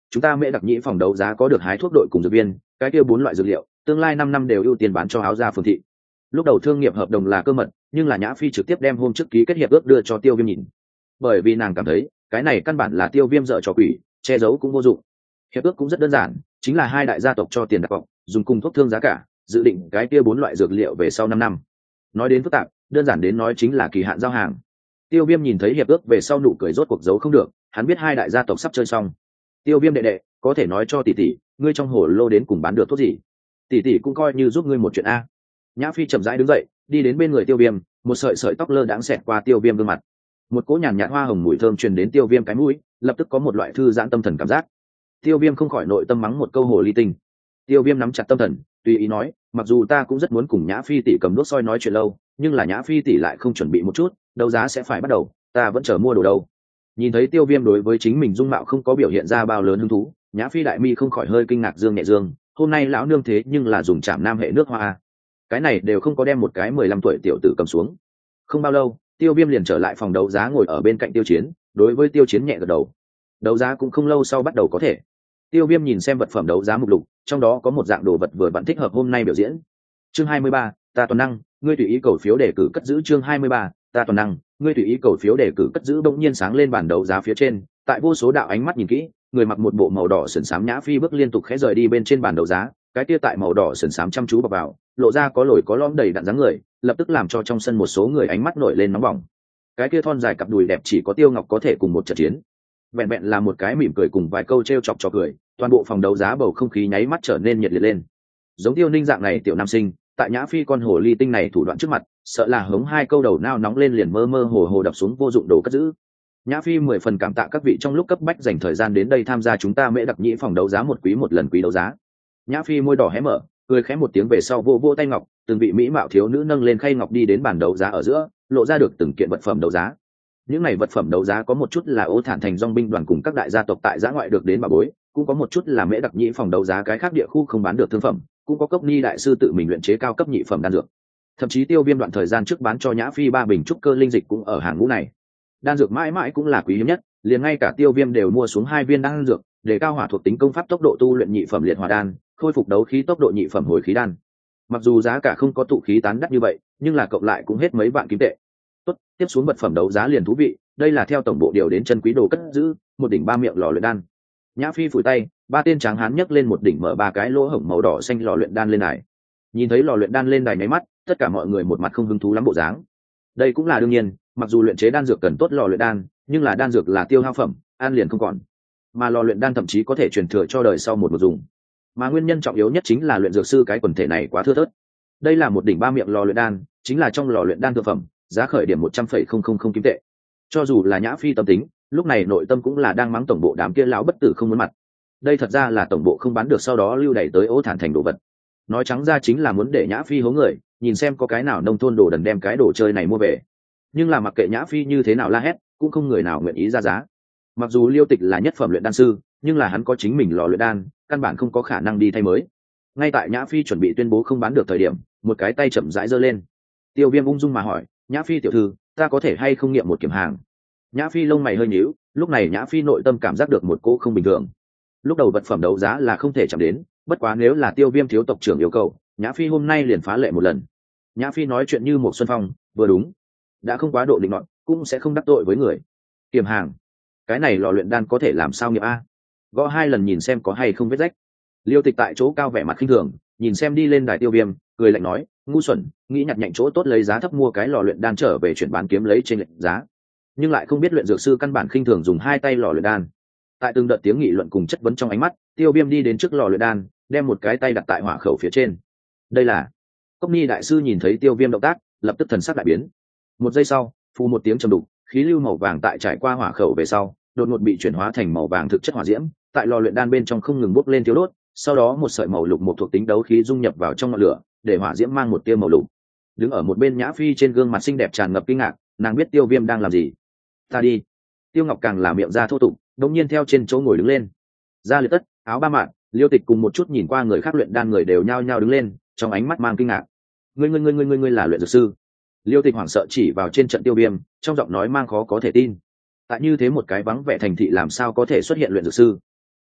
chúng ta mễ đặc nhĩ phòng đấu giá có được hái thuốc đội cùng dược viên, cái kia bốn loại dược liệu tương lai năm năm đều ưu tiên bán cho áo gia phường thị. Lúc đầu thương nghiệp hợp đồng là cơ mật, nhưng là Nhã Phi trực tiếp đem hôm trước ký kết hiệp ước đưa cho Tiêu Viêm nhìn, bởi vì nàng cảm thấy cái này căn bản là Tiêu Viêm dợ trò quỷ, che giấu cũng vô dụng. Hiệp ước cũng rất đơn giản, chính là hai đại gia tộc cho tiền đặt cọc, dùng cùng thuốc thương giá cả, dự định cái kia bốn loại dược liệu về sau năm năm. Nói đến phức tạp, đơn giản đến nói chính là kỳ hạn giao hàng. Tiêu Viêm nhìn thấy hiệp ước về sau nụ cười rốt cuộc giấu không được, hắn biết hai đại gia tộc sắp chơi xong. Tiêu Viêm đệ đệ, có thể nói cho tỷ tỷ, ngươi trong hồ lô đến cùng bán được thuốc gì? Tỷ tỷ cũng coi như giúp ngươi một chuyện a. Nhã Phi chậm rãi đứng dậy, đi đến bên người Tiêu Viêm, một sợi sợi tóc lơ đãng xẹt qua Tiêu Viêm gương mặt. Một cỗ nhàn nhạt hoa hồng mùi thơm truyền đến Tiêu Viêm cái mũi, lập tức có một loại thư giãn tâm thần cảm giác. Tiêu Viêm không khỏi nội tâm mắng một câu hồ ly tinh. Tiêu Viêm nắm chặt tâm thần, tùy ý nói, mặc dù ta cũng rất muốn cùng Nhã Phi tỷ cầm đuốc soi nói chuyện lâu, nhưng là Nhã Phi tỷ lại không chuẩn bị một chút, đấu giá sẽ phải bắt đầu, ta vẫn chờ mua đồ đâu. Nhìn thấy Tiêu Viêm đối với chính mình dung mạo không có biểu hiện ra bao lớn hứng thú, Nhã Phi đại mi không khỏi hơi kinh ngạc dương nhẹ dương, hôm nay lão nương thế nhưng là dùng chạm nam hệ nước hoa, cái này đều không có đem một cái mười lăm tuổi tiểu tử cầm xuống. Không bao lâu, Tiêu Viêm liền trở lại phòng đấu giá ngồi ở bên cạnh Tiêu Chiến, đối với Tiêu Chiến nhẹ gật đầu. Đấu giá cũng không lâu sau bắt đầu có thể. Tiêu Viêm nhìn xem vật phẩm đấu giá mục lục, trong đó có một dạng đồ vật vừa vặn thích hợp hôm nay biểu diễn. Chương hai mươi ba, ta toàn năng, ngươi tùy ý cầu phiếu đề cử cất giữ. Chương hai mươi ba, ta toàn năng, ngươi tùy ý cầu phiếu đề cử cất giữ. Bỗng nhiên sáng lên bản đấu giá phía trên, tại vô số đạo ánh mắt nhìn kỹ, người mặc một bộ màu đỏ sườn xám Nhã Phi bước liên tục khẽ rời đi bên trên bản đấu giá, cái kia tại màu đỏ sườn xám chăm chú bọc vào, lộ ra có lồi có lõm đầy đặn dáng người, lập tức làm cho trong sân một số người ánh mắt nổi lên nóng bỏng. Cái kia thon dài cặp đùi đẹp chỉ có Tiêu Ngọc có thể cùng một trận chiến. Vẹn vẹn là một cái mỉm cười cùng vài câu trêu chọc trò cười, toàn bộ phòng đấu giá bầu không khí nháy mắt trở nên nhiệt liệt lên. Giống Tiêu Ninh dạng này tiểu nam sinh, tại Nhã Phi con hồ ly tinh này thủ đoạn trước mặt, sợ là hống hai câu đầu nao nóng lên liền mơ mơ hồ hồ đập xuống vô dụng đồ cất giữ. Nhã Phi mười phần cảm tạ các vị trong lúc cấp bách dành thời gian đến đây tham gia chúng ta mễ đặc nhĩ phòng đấu giá một quý một lần quý đấu giá. Nhã Phi môi đỏ hé mở, cười khẽ một tiếng về sau vô vô tay ngọc, từng vị mỹ mạo thiếu nữ nâng lên khay ngọc đi đến bàn đấu giá ở giữa, lộ ra được từng kiện vật phẩm đấu giá. Những này vật phẩm đấu giá có một chút là Ô Thản Thành dòng binh đoàn cùng các đại gia tộc tại giã ngoại được đến bà bối, cũng có một chút là mễ đặc nhĩ phòng đấu giá cái khác địa khu không bán được thương phẩm, cũng có cốc ni đại sư tự mình luyện chế cao cấp nhị phẩm đan dược. Thậm chí Tiêu Viêm đoạn thời gian trước bán cho Nhã Phi ba bình trúc cơ linh dịch cũng ở hàng ngũ này. Đan dược mãi mãi cũng là quý hiếm nhất, liền ngay cả Tiêu Viêm đều mua xuống hai viên đan dược, để cao hỏa thuộc tính công pháp tốc độ tu luyện nhị phẩm liệt hỏa đan, khôi phục đấu khí tốc độ nhị phẩm hồi khí đan. Mặc dù giá cả không có tụ khí tán đắt như vậy, nhưng là cộng lại cũng hết mấy vạn kim tệ. Tốt, tiếp xuống vật phẩm đấu giá liền thú vị, đây là theo tổng bộ điều đến chân quý đồ cất giữ, một đỉnh ba miệng lò luyện đan. Nhã Phi phủi tay, ba tên tráng hán nhấc lên một đỉnh mở ba cái lỗ hổng màu đỏ xanh lò luyện đan lên đài. Nhìn thấy lò luyện đan lên đài nháy mắt, tất cả mọi người một mặt không hứng thú lắm bộ dáng. Đây cũng là đương nhiên, mặc dù luyện chế đan dược cần tốt lò luyện đan, nhưng là đan dược là tiêu hao phẩm, ăn liền không còn. Mà lò luyện đan thậm chí có thể truyền thừa cho đời sau một một dùng. Mà nguyên nhân trọng yếu nhất chính là luyện dược sư cái quần thể này quá thưa thớt. Đây là một đỉnh ba miệng lò luyện đan, chính là trong lò luyện đan thượng phẩm, giá khởi điểm một trăm phẩy không không không kim tệ. Cho dù là Nhã Phi tâm tính, lúc này nội tâm cũng là đang mắng tổng bộ đám kia lão bất tử không muốn mặt. Đây thật ra là tổng bộ không bán được sau đó lưu đẩy tới Ô Thản Thành đồ vật. Nói trắng ra chính là muốn để Nhã Phi hố người, nhìn xem có cái nào nông thôn đồ đần đem cái đồ chơi này mua về. Nhưng là mặc kệ Nhã Phi như thế nào la hét, cũng không người nào nguyện ý ra giá. Mặc dù Liêu Tịch là nhất phẩm luyện đan sư, nhưng là hắn có chính mình lò luyện đan, căn bản không có khả năng đi thay mới. Ngay tại Nhã Phi chuẩn bị tuyên bố không bán được thời điểm, một cái tay chậm rãi giơ lên. Tiêu Viêm ung dung mà hỏi, Nhã Phi tiểu thư, ta có thể hay không nghiệm một kiểm hàng? Nhã Phi lông mày hơi nhíu, lúc này Nhã Phi nội tâm cảm giác được một cỗ không bình thường. Lúc đầu vật phẩm đấu giá là không thể chạm đến, bất quá nếu là Tiêu Viêm thiếu tộc trưởng yêu cầu, Nhã Phi hôm nay liền phá lệ một lần. Nhã Phi nói chuyện như một xuân phong, vừa đúng, đã không quá độ định luận, cũng sẽ không đắc tội với người. Kiểm hàng, cái này lò luyện đan có thể làm sao nghiệp a? Gõ hai lần nhìn xem có hay không vết rách. Liêu Tịch tại chỗ cao vẻ mặt khinh thường, nhìn xem đi lên đài Tiêu Viêm, cười lạnh nói, ngu xuẩn, nghĩ nhặt nhạnh chỗ tốt lấy giá thấp mua cái lò luyện đan trở về chuyển bán kiếm lấy trên lệnh giá, nhưng lại không biết luyện dược sư căn bản khinh thường dùng hai tay lò luyện đan. Tại từng đợt tiếng nghị luận cùng chất vấn trong ánh mắt, Tiêu Viêm đi đến trước lò luyện đan, đem một cái tay đặt tại hỏa khẩu phía trên. Đây là Cốc Ni đại sư nhìn thấy Tiêu Viêm động tác, lập tức thần sắc đại biến. Một giây sau, phù một tiếng trầm đục, khí lưu màu vàng tại trải qua hỏa khẩu về sau, đột ngột bị chuyển hóa thành màu vàng thực chất hỏa diễm, tại lò luyện đan bên trong không ngừng bốc lên thiếu đốt, sau đó một sợi màu lục một thuộc tính đấu khí dung nhập vào trong ngọn lửa, để hỏa diễm mang một tia màu lục. Đứng ở một bên Nhã Phi trên gương mặt xinh đẹp tràn ngập kinh ngạc, nàng biết Tiêu Viêm đang làm gì. Ta đi. Tiêu Ngọc càng là miệng ra thô tục, đột nhiên theo trên chỗ ngồi đứng lên. Ra liệt tất, áo ba mạn, Liêu Tịch cùng một chút nhìn qua người khác luyện đan người đều nhao nhao đứng lên, trong ánh mắt mang kinh ngạc. Ngươi ngươi ngươi ngươi ngươi ngươi là luyện dược sư? Liêu Tịch hoảng sợ chỉ vào trên trận Tiêu Viêm, trong giọng nói mang khó có thể tin. Tại như thế một cái vắng vẻ thành thị làm sao có thể xuất hiện luyện dược sư?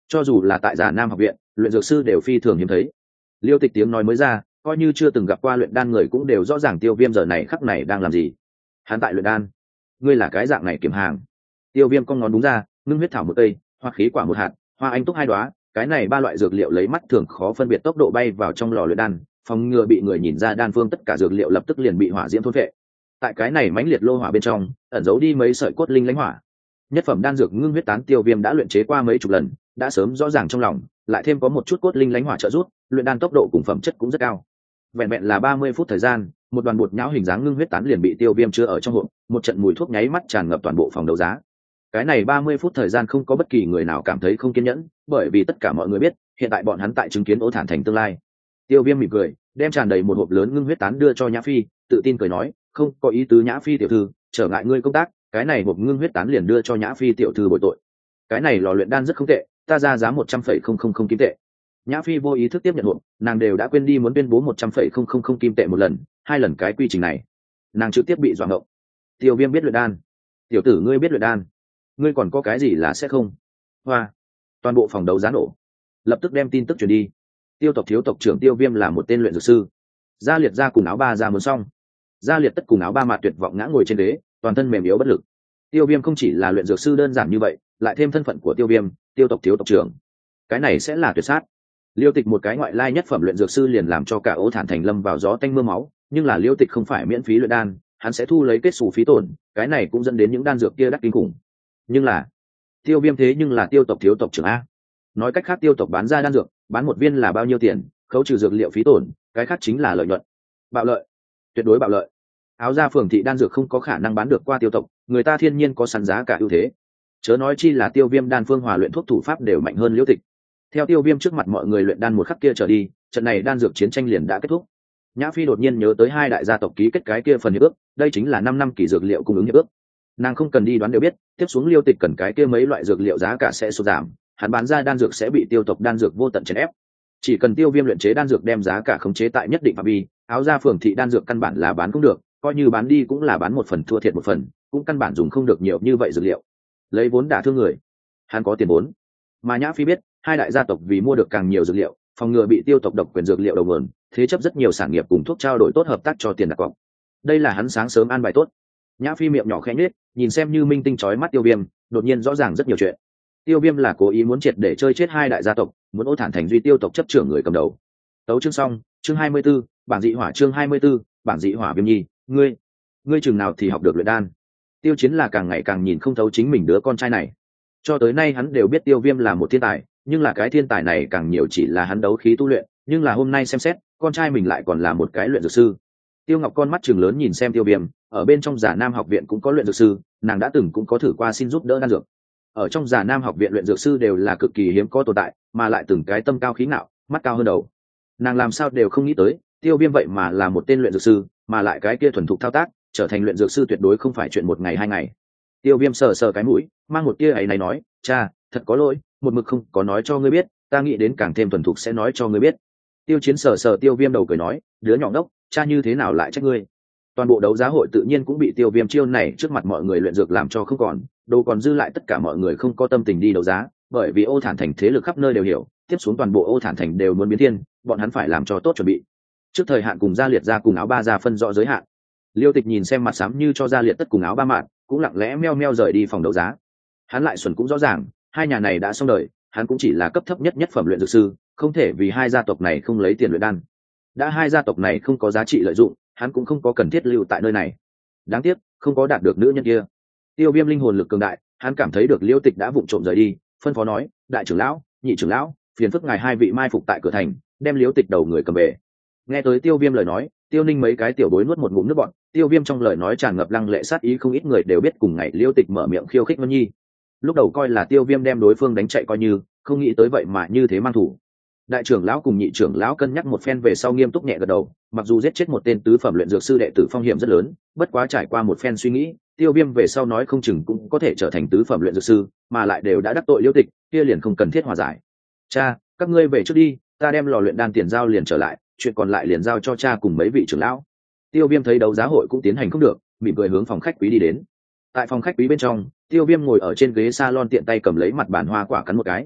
cho dù là tại Già Nam học viện, luyện dược sư đều phi thường hiếm thấy. Liêu Tịch tiếng nói mới ra, coi như chưa từng gặp qua luyện đan người cũng đều rõ ràng Tiêu Viêm giờ này khắc này đang làm gì. Hắn tại luyện đan. Ngươi là cái dạng này kiểm hàng. Tiêu Viêm cong ngón đúng ra, ngưng huyết thảo một cây, hoa khí quả một hạt, hoa anh túc hai đóa, cái này ba loại dược liệu lấy mắt thường khó phân biệt tốc độ bay vào trong lò luyện đan, phòng ngừa bị người nhìn ra đan phương tất cả dược liệu lập tức liền bị hỏa diễm thôn phệ. Tại cái này mãnh liệt lô hỏa bên trong, ẩn giấu đi mấy sợi cốt linh lãnh hỏa. Nhất phẩm đan dược ngưng huyết tán Tiêu Viêm đã luyện chế qua mấy chục lần, đã sớm rõ ràng trong lòng, lại thêm có một chút cốt linh lãnh hỏa trợ giúp, luyện đan tốc độ cùng phẩm chất cũng rất cao. Vẹn vẹn là ba mươi phút thời gian, một đoàn bột nhão hình dáng ngưng huyết tán liền bị Tiêu Viêm chứa ở trong hộp, một trận mùi thuốc nháy mắt tràn ngập toàn bộ phòng đấu giá. Cái này ba mươi phút thời gian không có bất kỳ người nào cảm thấy không kiên nhẫn, bởi vì tất cả mọi người biết, hiện tại bọn hắn tại chứng kiến Ô Thản Thành tương lai. Tiêu Viêm mỉm cười, đem tràn đầy một hộp lớn ngưng huyết tán đưa cho Nhã Phi, tự tin cười nói, "Không, có ý tứ Nhã Phi tiểu thư, trở ngại ngươi công tác, cái này hộp ngưng huyết tán liền đưa cho Nhã Phi tiểu thư bồi tội. Cái này lò luyện đan rất không tệ, ta ra giá một trăm phẩy không không không kim tệ." Nhã Phi vô ý thức tiếp nhận hộp, nàng đều đã quên đi muốn tuyên bố một trăm phẩy không không không kim tệ một lần, hai lần cái quy trình này, nàng trực tiếp bị dọa ngộng. Tiêu Viêm biết luyện đan. Tiểu tử ngươi biết luyện đan, ngươi còn có cái gì là sẽ không? Hoa! Toàn bộ phòng đấu giá nổ, lập tức đem tin tức truyền đi. Tiêu tộc thiếu tộc trưởng Tiêu Viêm là một tên luyện dược sư. Gia Liệt ra cùng áo ba ra muốn xong. Gia Liệt tất cùng áo ba mặt tuyệt vọng ngã ngồi trên ghế, toàn thân mềm yếu bất lực. Tiêu Viêm không chỉ là luyện dược sư đơn giản như vậy, lại thêm thân phận của Tiêu Viêm, Tiêu tộc thiếu tộc trưởng. Cái này sẽ là tuyệt sát. Liêu Tịch một cái ngoại lai nhất phẩm luyện dược sư liền làm cho cả Ô Thản Thành lâm vào gió tanh mưa máu, nhưng là Liêu Tịch không phải miễn phí luyện đan, hắn sẽ thu lấy kết xù phí tổn, cái này cũng dẫn đến những đan dược kia đắt kinh khủng. Nhưng là Tiêu Viêm thế nhưng là Tiêu tộc thiếu tộc trưởng a. Nói cách khác Tiêu tộc bán ra đan dược, bán một viên là bao nhiêu tiền, khấu trừ dược liệu phí tổn, cái khác chính là lợi nhuận. Bạo lợi, tuyệt đối bạo lợi. Áo gia phường thị đan dược không có khả năng bán được qua Tiêu tộc, người ta thiên nhiên có sẵn giá cả ưu thế. Chớ nói chi là Tiêu Viêm đan phương hòa luyện thuốc thủ pháp đều mạnh hơn Liêu Tịch. Theo Tiêu Viêm trước mặt mọi người luyện đan một khắc kia trở đi, trận này đan dược chiến tranh liền đã kết thúc. Nhã Phi đột nhiên nhớ tới hai đại gia tộc ký kết cái kia phần hiệp ước, đây chính là năm năm kỳ dược liệu cung ứng hiệp ước. Nàng không cần đi đoán đều biết, tiếp xuống Liêu Tịch cần cái kia mấy loại dược liệu giá cả sẽ sụt giảm, hắn bán ra đan dược sẽ bị Tiêu tộc đan dược vô tận chèn ép. Chỉ cần Tiêu Viêm luyện chế đan dược đem giá cả khống chế tại nhất định phạm vi, áo gia phường thị đan dược căn bản là bán cũng được, coi như bán đi cũng là bán một phần thua thiệt một phần, cũng căn bản dùng không được nhiều như vậy dược liệu. Lấy vốn đả thương người, hắn có tiền vốn. Mà Nhã Phi biết, hai đại gia tộc vì mua được càng nhiều dược liệu, phòng ngừa bị Tiêu tộc độc quyền dược liệu đầu nguồn, thế chấp rất nhiều sản nghiệp cùng thuốc trao đổi tốt hợp tác cho tiền đặt cọc. Đây là hắn sáng sớm an bài tốt. Nhã Phi miệng nhỏ khẽ nhếch, nhìn xem như minh tinh chói mắt Tiêu Viêm, đột nhiên rõ ràng rất nhiều chuyện. Tiêu Viêm là cố ý muốn triệt để chơi chết hai đại gia tộc, muốn Ô Thản Thành duy Tiêu tộc chấp trưởng người cầm đầu. Tấu chương xong, chương hai mươi 24, bảng dị hỏa chương hai mươi 24, bảng dị hỏa Viêm Nhi, ngươi, ngươi chừng nào thì học được luyện đan? Tiêu Chiến là càng ngày càng nhìn không thấu chính mình đứa con trai này. Cho tới nay hắn đều biết Tiêu Viêm là một thiên tài, nhưng là cái thiên tài này càng nhiều chỉ là hắn đấu khí tu luyện, nhưng là hôm nay xem xét, con trai mình lại còn là một cái luyện dược sư. Tiêu Ngọc con mắt trừng lớn nhìn xem Tiêu Viêm, ở bên trong Già Nam học viện cũng có luyện dược sư, nàng đã từng cũng có thử qua xin giúp đỡ đan dược. Ở trong Già Nam học viện luyện dược sư đều là cực kỳ hiếm có tồn tại, mà lại từng cái tâm cao khí ngạo, mắt cao hơn đầu. Nàng làm sao đều không nghĩ tới, Tiêu Viêm vậy mà là một tên luyện dược sư, mà lại cái kia thuần thục thao tác, trở thành luyện dược sư tuyệt đối không phải chuyện một ngày hai ngày. Tiêu Viêm sờ sờ cái mũi, mang một tia ấy này nói, "Cha, thật có lỗi, một mực không có nói cho ngươi biết, ta nghĩ đến càng thêm thuần thục sẽ nói cho ngươi biết." Tiêu Chiến sờ sờ Tiêu Viêm đầu cười nói, "Đứa nhỏ ngốc, cha như thế nào lại trách ngươi?" Toàn bộ đấu giá hội tự nhiên cũng bị Tiêu Viêm chiêu này trước mặt mọi người luyện dược làm cho không còn, đồ còn dư lại tất cả mọi người không có tâm tình đi đấu giá, bởi vì Ô Thản Thành thế lực khắp nơi đều hiểu, tiếp xuống toàn bộ Ô Thản Thành đều muốn biến thiên, bọn hắn phải làm cho tốt chuẩn bị. Trước thời hạn cùng Gia Liệt ra cùng áo ba ra phân rõ giới hạn. Liêu Tịch nhìn xem mặt xám như cho Gia Liệt tất cùng áo ba mạn, cũng lặng lẽ meo meo rời đi phòng đấu giá. Hắn lại xuẩn cũng rõ ràng, hai nhà này đã xong đời, hắn cũng chỉ là cấp thấp nhất nhất phẩm luyện dược sư, không thể vì hai gia tộc này không lấy tiền luyện đan. Đã hai gia tộc này không có giá trị lợi dụng, hắn cũng không có cần thiết lưu tại nơi này. Đáng tiếc, không có đạt được nữ nhân kia. Tiêu Viêm linh hồn lực cường đại, hắn cảm thấy được Liêu Tịch đã vụng trộm rời đi, phân phó nói, "Đại trưởng lão, nhị trưởng lão, phiền phức ngài hai vị mai phục tại cửa thành, đem Liêu Tịch đầu người cầm về." Nghe tới Tiêu Viêm lời nói, Tiêu Ninh mấy cái tiểu bối nuốt một ngụm nước bọt, Tiêu Viêm trong lời nói tràn ngập lăng lệ sát ý, không ít người đều biết cùng ngày Liêu Tịch mở miệng khiêu khích Vân Nhi. Lúc đầu coi là Tiêu Viêm đem đối phương đánh chạy coi như, không nghĩ tới vậy mà như thế mang thủ. Đại trưởng lão cùng nhị trưởng lão cân nhắc một phen về sau nghiêm túc nhẹ gật đầu, mặc dù giết chết một tên tứ phẩm luyện dược sư đệ tử phong hiểm rất lớn, bất quá trải qua một phen suy nghĩ, Tiêu Viêm về sau nói không chừng cũng có thể trở thành tứ phẩm luyện dược sư, mà lại đều đã đắc tội Liêu Tịch, kia liền không cần thiết hòa giải. "Cha, các ngươi về trước đi, ta đem lò luyện đan tiền giao liền trở lại, chuyện còn lại liền giao cho cha cùng mấy vị trưởng lão." Tiêu Viêm thấy đấu giá hội cũng tiến hành không được, mỉm cười hướng phòng khách quý đi đến. Tại phòng khách quý bên trong, Tiêu Viêm ngồi ở trên ghế salon tiện tay cầm lấy mặt bàn hoa quả cắn một cái.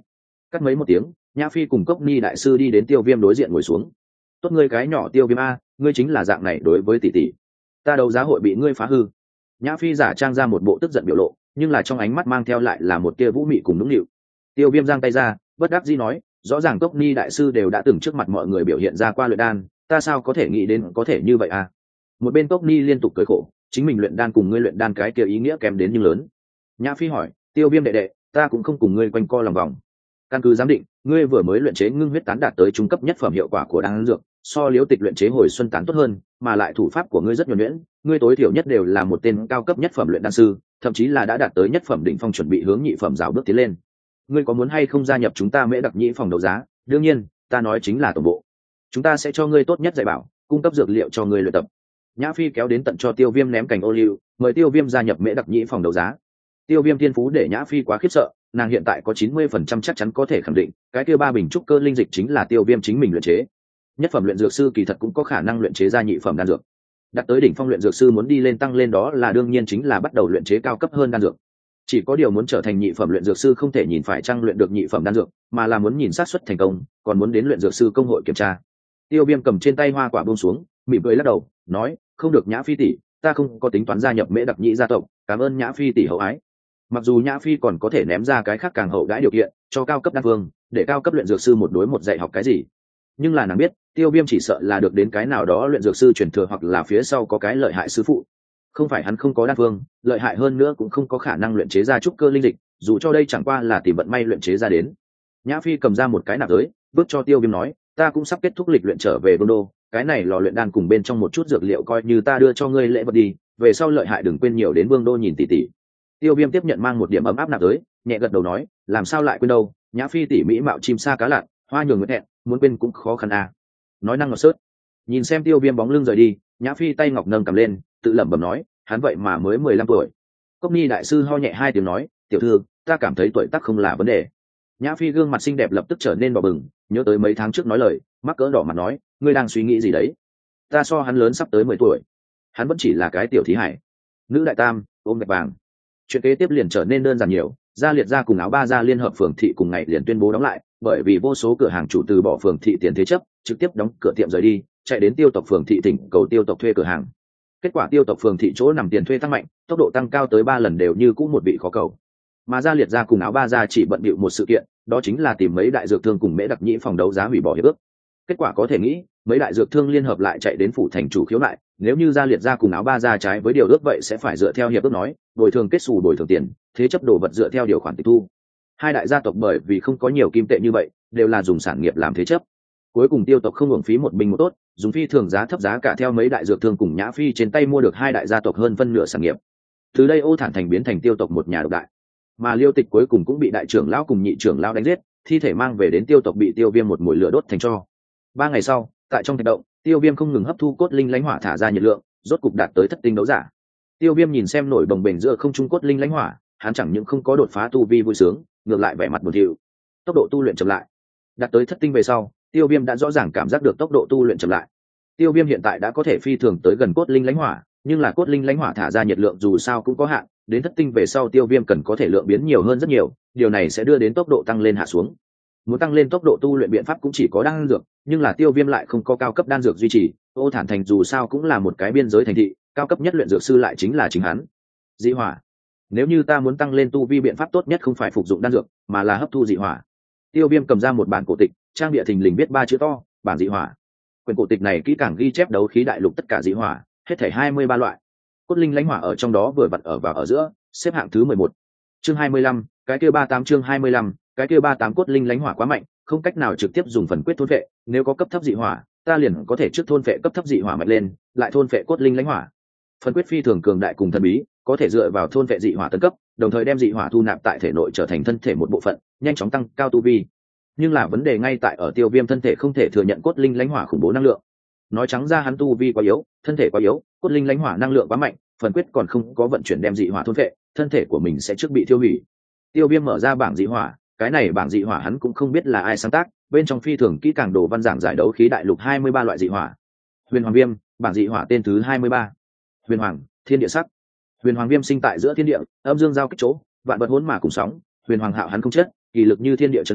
Cắt mấy một tiếng, Nhã Phi cùng Cốc Ni đại sư đi đến Tiêu Viêm đối diện ngồi xuống. Tốt ngươi cái nhỏ Tiêu Viêm a, ngươi chính là dạng này đối với tỷ tỷ. Ta đấu giá hội bị ngươi phá hư. Nhã Phi giả trang ra một bộ tức giận biểu lộ, nhưng là trong ánh mắt mang theo lại là một tia vũ mị cùng nũng nịu. Tiêu Viêm giang tay ra, bất đắc dĩ nói, rõ ràng Cốc Ni đại sư đều đã từng trước mặt mọi người biểu hiện ra qua luyện đan, ta sao có thể nghĩ đến có thể như vậy à? Một bên Cốc Ni liên tục cười khổ, chính mình luyện đan cùng ngươi luyện đan cái kia ý nghĩa kém đến như lớn. Nhã Phi hỏi, Tiêu Viêm đệ đệ, ta cũng không cùng ngươi quanh co lòng vòng. Căn cứ giám định, ngươi vừa mới luyện chế ngưng huyết tán đạt tới trung cấp nhất phẩm hiệu quả của đan dược, so Liễu Tịch luyện chế hồi xuân tán tốt hơn, mà lại thủ pháp của ngươi rất nhuần nhuyễn, ngươi tối thiểu nhất đều là một tên cao cấp nhất phẩm luyện đan sư, thậm chí là đã đạt tới nhất phẩm đỉnh phong chuẩn bị hướng nhị phẩm rào bước tiến lên. Ngươi có muốn hay không gia nhập chúng ta Mễ Đặc Nhĩ phòng đấu giá? Đương nhiên, ta nói chính là tổng bộ. Chúng ta sẽ cho ngươi tốt nhất dạy bảo, cung cấp dược liệu cho ngươi luyện tập. Nhã Phi kéo đến tận cho Tiêu Viêm ném cành ô liu, mời Tiêu Viêm gia nhập Mễ Đặc Nhĩ phòng đấu giá. Tiêu Viêm thiên phú để Nhã Phi quá khiếp sợ, nàng hiện tại có chín mươi phần trăm chắc chắn có thể khẳng định, cái kia ba bình trúc cơ linh dịch chính là Tiêu Viêm chính mình luyện chế. Nhất phẩm luyện dược sư kỳ thật cũng có khả năng luyện chế ra nhị phẩm đan dược. Đạt tới đỉnh phong luyện dược sư muốn đi lên tăng lên đó là đương nhiên chính là bắt đầu luyện chế cao cấp hơn đan dược. Chỉ có điều muốn trở thành nhị phẩm luyện dược sư không thể nhìn phải chăng luyện được nhị phẩm đan dược, mà là muốn nhìn xác suất thành công, còn muốn đến luyện dược sư công hội kiểm tra. Tiêu Viêm cầm trên tay hoa quả buông xuống, mỉm cười lắc đầu, nói, không được Nhã Phi tỷ, ta không có tính toán gia nhập Mễ Đặc Nhĩ gia tộc, cảm ơn Nhã Phi tỷ hậu ái. Mặc dù Nhã Phi còn có thể ném ra cái khác càng hậu đãi điều kiện cho cao cấp đan vương, để cao cấp luyện dược sư một đối một dạy học cái gì, nhưng là nàng biết Tiêu Viêm chỉ sợ là được đến cái nào đó luyện dược sư truyền thừa, hoặc là phía sau có cái lợi hại sư phụ. Không phải hắn không có đan vương, lợi hại hơn nữa cũng không có khả năng luyện chế ra trúc cơ linh dịch, dù cho đây chẳng qua là tìm vận may luyện chế ra đến. Nhã Phi cầm ra một cái nạp giới, bước cho Tiêu Viêm nói, ta cũng sắp kết thúc lịch luyện trở về Vương đô, cái này lò luyện đan cùng bên trong một chút dược liệu coi như ta đưa cho ngươi lễ vật đi, về sau lợi hại đừng quên nhiều đến Vương đô nhìn tỉ tỉ. Tiêu Viêm tiếp nhận mang một điểm ấm áp nạp giới, nhẹ gật đầu nói, làm sao lại quên đâu, Nhã Phi tỷ mỹ mạo chim sa cá lặn, hoa nhường nguyệt hẹn, muốn quên cũng khó khăn à. Nói năng ngọt sớt. Nhìn xem Tiêu Viêm bóng lưng rời đi, Nhã Phi tay ngọc nâng cầm lên, tự lẩm bẩm nói, hắn vậy mà mới mười lăm tuổi. Cốc Ni đại sư ho nhẹ hai tiếng nói, tiểu thư, ta cảm thấy tuổi tác không là vấn đề. Nhã Phi gương mặt xinh đẹp lập tức trở nên đỏ bừng, nhớ tới mấy tháng trước nói lời, mắc cỡ đỏ mặt nói, ngươi đang suy nghĩ gì đấy? Ta so hắn lớn sắp tới mười tuổi, hắn vẫn chỉ là cái tiểu thí hải. Nữ đại tam, ôm gạch vàng. Chuyện kế tiếp liền trở nên đơn giản nhiều, Gia Liệt gia cùng Áo Ba gia liên hợp phường thị cùng ngày liền tuyên bố đóng lại, bởi vì vô số cửa hàng chủ từ bỏ phường thị tiền thế chấp, trực tiếp đóng cửa tiệm rời đi, chạy đến Tiêu tộc phường thị tỉnh cầu Tiêu tộc thuê cửa hàng. Kết quả Tiêu tộc phường thị chỗ nằm tiền thuê tăng mạnh, tốc độ tăng cao tới ba lần đều như cũ một vị khó cầu. Mà Gia Liệt gia cùng Áo Ba gia chỉ bận bịu một sự kiện, đó chính là tìm mấy đại dược thương cùng Mễ Đặc Nhĩ phòng đấu giá hủy bỏ hiệp ước. Kết quả có thể nghĩ, mấy đại dược thương liên hợp lại chạy đến phủ thành chủ khiếu nại, nếu như Gia Liệt gia cùng Áo Ba gia trái với điều ước vậy sẽ phải dựa theo hiệp ước nói, bồi thường kết xù bồi thường tiền, thế chấp đồ vật dựa theo điều khoản tịch thu. Hai đại gia tộc bởi vì không có nhiều kim tệ như vậy, đều là dùng sản nghiệp làm thế chấp. Cuối cùng Tiêu tộc không hưởng phí một bình một tốt, dùng phi thường giá thấp giá cả theo mấy đại dược thương cùng Nhã Phi trên tay mua được hai đại gia tộc hơn phân nửa sản nghiệp. Từ đây Ô Thản thành biến thành Tiêu tộc một nhà độc đại. Mà Liêu Tịch cuối cùng cũng bị đại trưởng lão cùng nhị trưởng lão đánh giết, thi thể mang về đến Tiêu tộc bị Tiêu Viêm một mồi lửa đốt thành tro. Ba ngày sau, tại trong thạch động, Tiêu Viêm không ngừng hấp thu cốt linh lãnh hỏa thả ra nhiệt lượng, rốt cục đạt tới thất tinh đấu giả. Tiêu Viêm nhìn xem nổi bồng bềnh giữa không trung cốt linh lãnh hỏa, hắn chẳng những không có đột phá tu vi vui sướng, ngược lại vẻ mặt buồn thiu. Tốc độ tu luyện chậm lại. Đạt tới thất tinh về sau, Tiêu Viêm đã rõ ràng cảm giác được tốc độ tu luyện chậm lại. Tiêu Viêm hiện tại đã có thể phi thường tới gần cốt linh lãnh hỏa, nhưng là cốt linh lãnh hỏa thả ra nhiệt lượng dù sao cũng có hạn, đến thất tinh về sau Tiêu Viêm cần có thể lượng biến nhiều hơn rất nhiều, điều này sẽ đưa đến tốc độ tăng lên hạ xuống. Muốn tăng lên tốc độ tu luyện biện pháp cũng chỉ có đan dược, nhưng là Tiêu Viêm lại không có cao cấp đan dược duy trì, Ô Thản thành dù sao cũng là một cái biên giới thành thị, cao cấp nhất luyện dược sư lại chính là chính hắn. Dị hỏa. Nếu như ta muốn tăng lên tu vi biện pháp tốt nhất không phải phục dụng đan dược, mà là hấp thu dị hỏa. Tiêu Viêm cầm ra một bản cổ tịch, trang địa thình lình viết ba chữ to, bản dị hỏa. Quyển cổ tịch này kỹ càng ghi chép đấu khí đại lục tất cả dị hỏa, hết thảy hai mươi ba loại. Cốt linh lãnh hỏa ở trong đó vừa vặn ở vào ở giữa, xếp hạng thứ mười một. Chương hai mươi lăm, cái kia ba mươi tám chương hai mươi lăm, cái kia ba mươi tám cốt linh lãnh hỏa quá mạnh, không cách nào trực tiếp dùng phần quyết thôn phệ, nếu có cấp thấp dị hỏa, ta liền có thể trước thôn phệ cấp thấp dị hỏa mạnh lên, lại thôn phệ cốt linh lãnh hỏa. Phần quyết phi thường cường đại cùng thần bí, có thể dựa vào thôn phệ dị hỏa tấn cấp, đồng thời đem dị hỏa thu nạp tại thể nội trở thành thân thể một bộ phận, nhanh chóng tăng cao tu vi. Nhưng là vấn đề ngay tại ở Tiêu Viêm thân thể không thể thừa nhận cốt linh lãnh hỏa khủng bố năng lượng. Nói trắng ra hắn tu vi quá yếu, thân thể quá yếu, cốt linh lãnh hỏa năng lượng quá mạnh, phần quyết còn không có vận chuyển đem dị hỏa thôn phệ, thân thể của mình sẽ trước bị tiêu hủy. Tiêu Viêm mở ra bảng dị hỏa, cái này bảng dị hỏa hắn cũng không biết là ai sáng tác, bên trong phi thường kỹ càng đồ văn giảng giải đấu khí đại lục hai mươi ba loại dị hỏa. Huyền Hoàng Viêm, bảng dị hỏa tên thứ hai mươi ba. Huyền Hoàng, thiên địa sắc. Huyền Hoàng Viêm sinh tại giữa thiên địa, âm dương giao kích chỗ, vạn vật hỗn mà cùng sóng, Huyền Hoàng Hạo hắn không chết, kỳ lực như thiên địa trấn áp,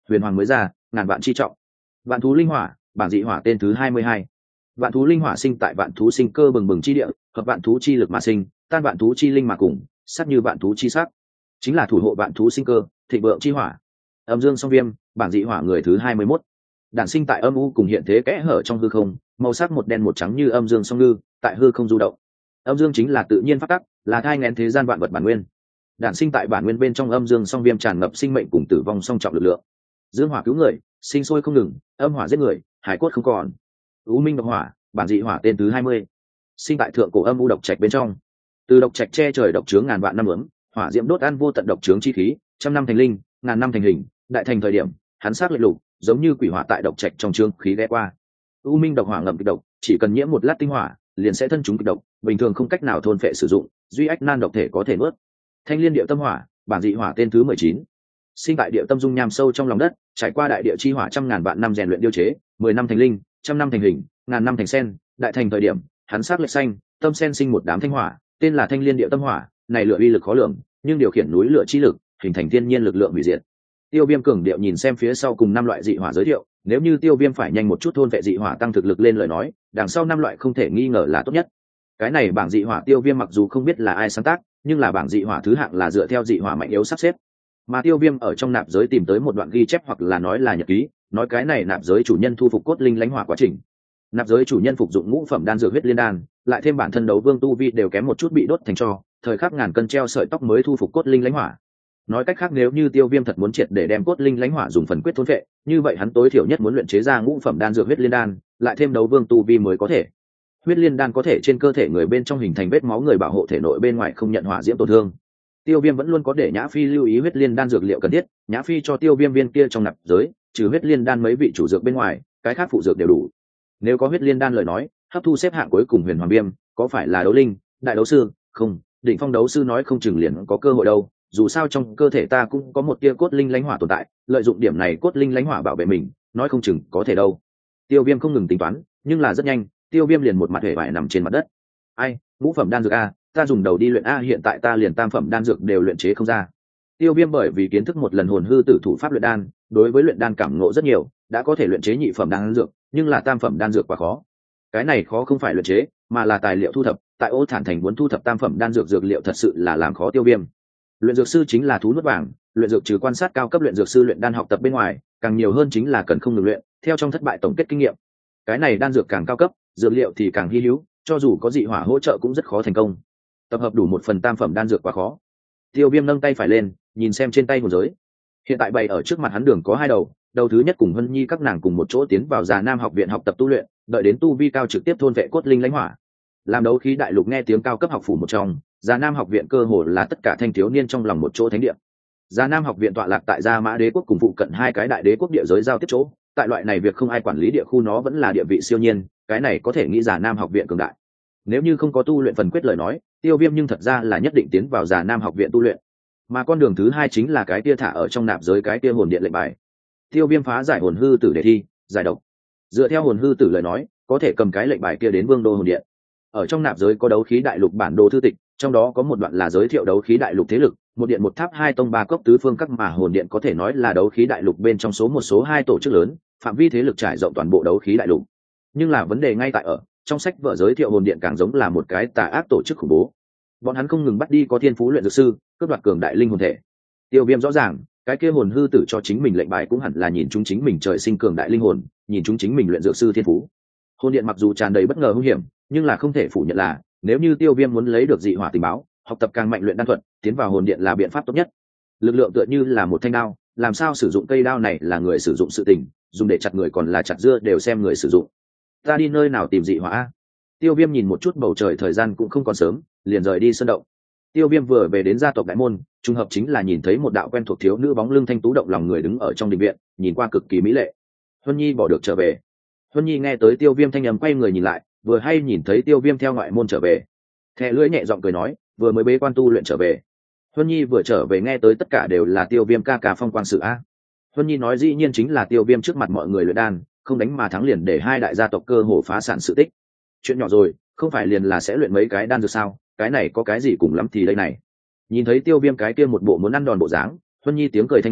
huyền hoàng mới ra, ngàn vạn chi trọng. Vạn thú linh hỏa, bảng dị hỏa tên thứ hai mươi hai. Vạn thú linh hỏa sinh tại vạn thú sinh cơ bừng bừng chi địa, hợp vạn thú chi lực mà sinh, tan vạn thú chi linh mà cùng, sắc như vạn thú chi sắc, chính là thủ hộ vạn thú sinh cơ, thịnh vượng chi hỏa. Âm dương song viêm, bảng dị hỏa người thứ hai mươi mốt. Đản sinh tại âm u cùng hiện thế kẽ hở trong hư không, màu sắc một đen một trắng như âm dương song ngư, tại hư không du động. Âm dương chính là tự nhiên pháp tắc, là thai nghén thế gian vạn vật bản nguyên. Đản sinh tại bản nguyên bên trong âm dương song viêm tràn ngập sinh mệnh cùng tử vong song trọng lực lượng. Dương hỏa cứu người, sinh sôi không ngừng, âm hỏa giết người, hải cốt không còn. U minh độc hỏa, bản dị hỏa tên thứ hai mươi. Sinh tại thượng cổ âm u độc trạch bên trong. Từ độc trạch che trời độc chướng ngàn vạn năm ấm, hỏa diễm đốt ăn vô tận độc chướng chi khí, trăm năm thành linh, ngàn năm thành hình, đại thành thời điểm, hắn sắc lệ lục, giống như quỷ hỏa tại độc trạch trong trướng khí ghé qua. U minh độc hỏa ngầm kịch độc, chỉ cần nhiễm một lát tinh hỏa, liền sẽ thân chúng kịch độc, bình thường không cách nào thôn phệ sử dụng, duy ách nan độc thể có thể nuốt. Thanh liên điệu tâm hỏa, bản dị hỏa tên thứ mười chín. Sinh tại điệu tâm dung nham sâu trong lòng đất, trải qua đại địa chi hỏa trăm ngàn vạn năm rèn luyện điêu chế, mười năm thành linh, trăm năm thành hình, ngàn năm thành sen, đại thành thời điểm, hắn sắc lệ xanh, tâm sen sinh một đám thanh hỏa, tên là thanh liên điệu tâm hỏa, này lửa uy lực khó lường, nhưng điều khiển núi lửa chi lực, hình thành thiên nhiên lực lượng hủy diệt. Tiêu Viêm cường điệu nhìn xem phía sau cùng năm loại dị hỏa giới thiệu, nếu như Tiêu Viêm phải nhanh một chút thôn vệ dị hỏa tăng thực lực lên lời nói, đằng sau năm loại không thể nghi ngờ là tốt nhất. Cái này bảng dị hỏa Tiêu Viêm mặc dù không biết là ai sáng tác, nhưng là bảng dị hỏa thứ hạng là dựa theo dị hỏa mạnh yếu sắp xếp. Mà Tiêu Viêm ở trong nạp giới tìm tới một đoạn ghi chép hoặc là nói là nhật ký, nói cái này nạp giới chủ nhân thu phục cốt linh lãnh hỏa quá trình. Nạp giới chủ nhân phục dụng ngũ phẩm đan dược huyết liên đan, lại thêm bản thân đấu vương tu vi đều kém một chút bị đốt thành tro, thời khắc ngàn cân treo sợi tóc mới thu phục cốt linh lãnh hỏa. Nói cách khác nếu như Tiêu Viêm thật muốn triệt để đem cốt linh lãnh hỏa dùng phần quyết thôn vệ, như vậy hắn tối thiểu nhất muốn luyện chế ra ngũ phẩm đan dược huyết liên đan, lại thêm đấu vương tu vi mới có thể. Huyết liên đan có thể trên cơ thể người bên trong hình thành vết máu người bảo hộ thể nội bên ngoài không nhận hỏa diễm tổn thương. Tiêu Viêm vẫn luôn có để Nhã Phi lưu ý huyết liên đan dược liệu cần thiết, Nhã Phi cho Tiêu Viêm viên kia trong nạp giới, trừ huyết liên đan mấy vị chủ dược bên ngoài, cái khác phụ dược đều đủ. Nếu có huyết liên đan lời nói, hấp thu xếp hạng cuối cùng Huyền Hoàng Viêm, có phải là đấu linh, đại đấu sư, không, đỉnh phong đấu sư nói không chừng liền có cơ hội đâu, dù sao trong cơ thể ta cũng có một tia cốt linh lãnh hỏa tồn tại, lợi dụng điểm này cốt linh lãnh hỏa bảo vệ mình, nói không chừng có thể đâu. Tiêu Viêm không ngừng tính toán, nhưng là rất nhanh, Tiêu Viêm liền một mặt hề bại nằm trên mặt đất. Ai, ngũ phẩm đan dược a, ta dùng đầu đi luyện a, hiện tại ta liền tam phẩm đan dược đều luyện chế không ra. Tiêu Viêm bởi vì kiến thức một lần hồn hư tử thủ pháp luyện đan, đối với luyện đan cảm ngộ rất nhiều, đã có thể luyện chế nhị phẩm đan dược, nhưng là tam phẩm đan dược quá khó. Cái này khó không phải luyện chế, mà là tài liệu thu thập, tại Ô Thản Thành muốn thu thập tam phẩm đan dược dược liệu thật sự là làm khó Tiêu Viêm. Luyện dược sư chính là thú nuốt vàng, luyện dược trừ quan sát cao cấp luyện dược sư luyện đan học tập bên ngoài, càng nhiều hơn chính là cần không ngừng luyện, theo trong thất bại tổng kết kinh nghiệm. Cái này đan dược càng cao cấp, dược liệu thì càng hi hữu, cho dù có dị hỏa hỗ trợ cũng rất khó thành công. Tập hợp đủ một phần tam phẩm đan dược quá khó. Tiêu Viêm nâng tay phải lên, nhìn xem trên tay hồn giới. Hiện tại bày ở trước mặt hắn đường có hai đầu, đầu thứ nhất cùng Hân Nhi các nàng cùng một chỗ tiến vào Già Nam học viện học tập tu luyện, đợi đến tu vi cao trực tiếp thôn vệ cốt linh lãnh hỏa. Làm đấu khí đại lục nghe tiếng cao cấp học phủ một trong, Già Nam học viện cơ hồ là tất cả thanh thiếu niên trong lòng một chỗ thánh địa. Già Nam học viện tọa lạc tại Gia Mã Đế quốc cùng phụ cận hai cái đại đế quốc địa giới giao tiếp chỗ, tại loại này việc không ai quản lý địa khu nó vẫn là địa vị siêu nhiên, cái này có thể nghĩ Già Nam học viện cường đại. Nếu như không có tu luyện phần quyết lời nói, Tiêu Viêm nhưng thật ra là nhất định tiến vào Già Nam học viện tu luyện. Mà con đường thứ hai chính là cái kia thả ở trong nạp giới cái kia hồn điện lệnh bài. Tiêu Viêm phá giải hồn hư tử để thi, giải độc. Dựa theo hồn hư tử lời nói, có thể cầm cái lệnh bài kia đến Vương đô hồn điện. Ở trong nạp giới có đấu khí đại lục bản đồ thư tịch, trong đó có một đoạn là giới thiệu đấu khí đại lục thế lực, một điện một tháp hai tông ba cốc tứ phương các mà hồn điện có thể nói là đấu khí đại lục bên trong số một số hai tổ chức lớn, phạm vi thế lực trải rộng toàn bộ đấu khí đại lục. Nhưng là vấn đề ngay tại ở, trong sách vở giới thiệu hồn điện càng giống là một cái tà ác tổ chức khủng bố. Bọn hắn không ngừng bắt đi có thiên phú luyện dược sư, cướp đoạt cường đại linh hồn thể. Tiêu Viêm rõ ràng, cái kia hồn hư tử cho chính mình lệnh bài cũng hẳn là nhìn chúng chính mình trời sinh cường đại linh hồn, nhìn chúng chính mình luyện dược sư thiên phú. Hồn điện mặc dù tràn đầy bất ngờ hung hiểm, nhưng là không thể phủ nhận là, nếu như Tiêu Viêm muốn lấy được dị hỏa tình báo, học tập càng mạnh luyện đan thuật, tiến vào hồn điện là biện pháp tốt nhất. Lực lượng tựa như là một thanh đao, làm sao sử dụng cây đao này là người sử dụng sự tình, dùng để chặt người còn là chặt dưa đều xem người sử dụng. Ta đi nơi nào tìm dị hỏa? Tiêu Viêm nhìn một chút bầu trời, thời gian cũng không còn sớm, liền rời đi sơn động. Tiêu Viêm vừa về đến gia tộc đại môn, trùng hợp chính là nhìn thấy một đạo quen thuộc thiếu nữ bóng lưng thanh tú động lòng người đứng ở trong đình viện, nhìn qua cực kỳ mỹ lệ. Huân Nhi bỏ được trở về. Huân Nhi nghe tới Tiêu Viêm thanh âm quay người nhìn lại, vừa hay nhìn thấy Tiêu Viêm theo ngoại môn trở về. Thẻ lưỡi nhẹ giọng cười nói, vừa mới bế quan tu luyện trở về. Huân Nhi vừa trở về nghe tới tất cả đều là Tiêu Viêm ca ca phong quan sự a. Huân Nhi nói dĩ nhiên chính là Tiêu Viêm trước mặt mọi người luyện đan, không đánh mà thắng liền để hai đại gia tộc cơ hồ phá sản sự tích. Chuyện nhỏ rồi, không phải liền là sẽ luyện mấy cái đan dược sao, cái này có cái gì cùng lắm thì đây này. Nhìn thấy Tiêu Viêm cái kia một bộ muốn ăn đòn bộ dáng, Huân Nhi tiếng cười thanh linh,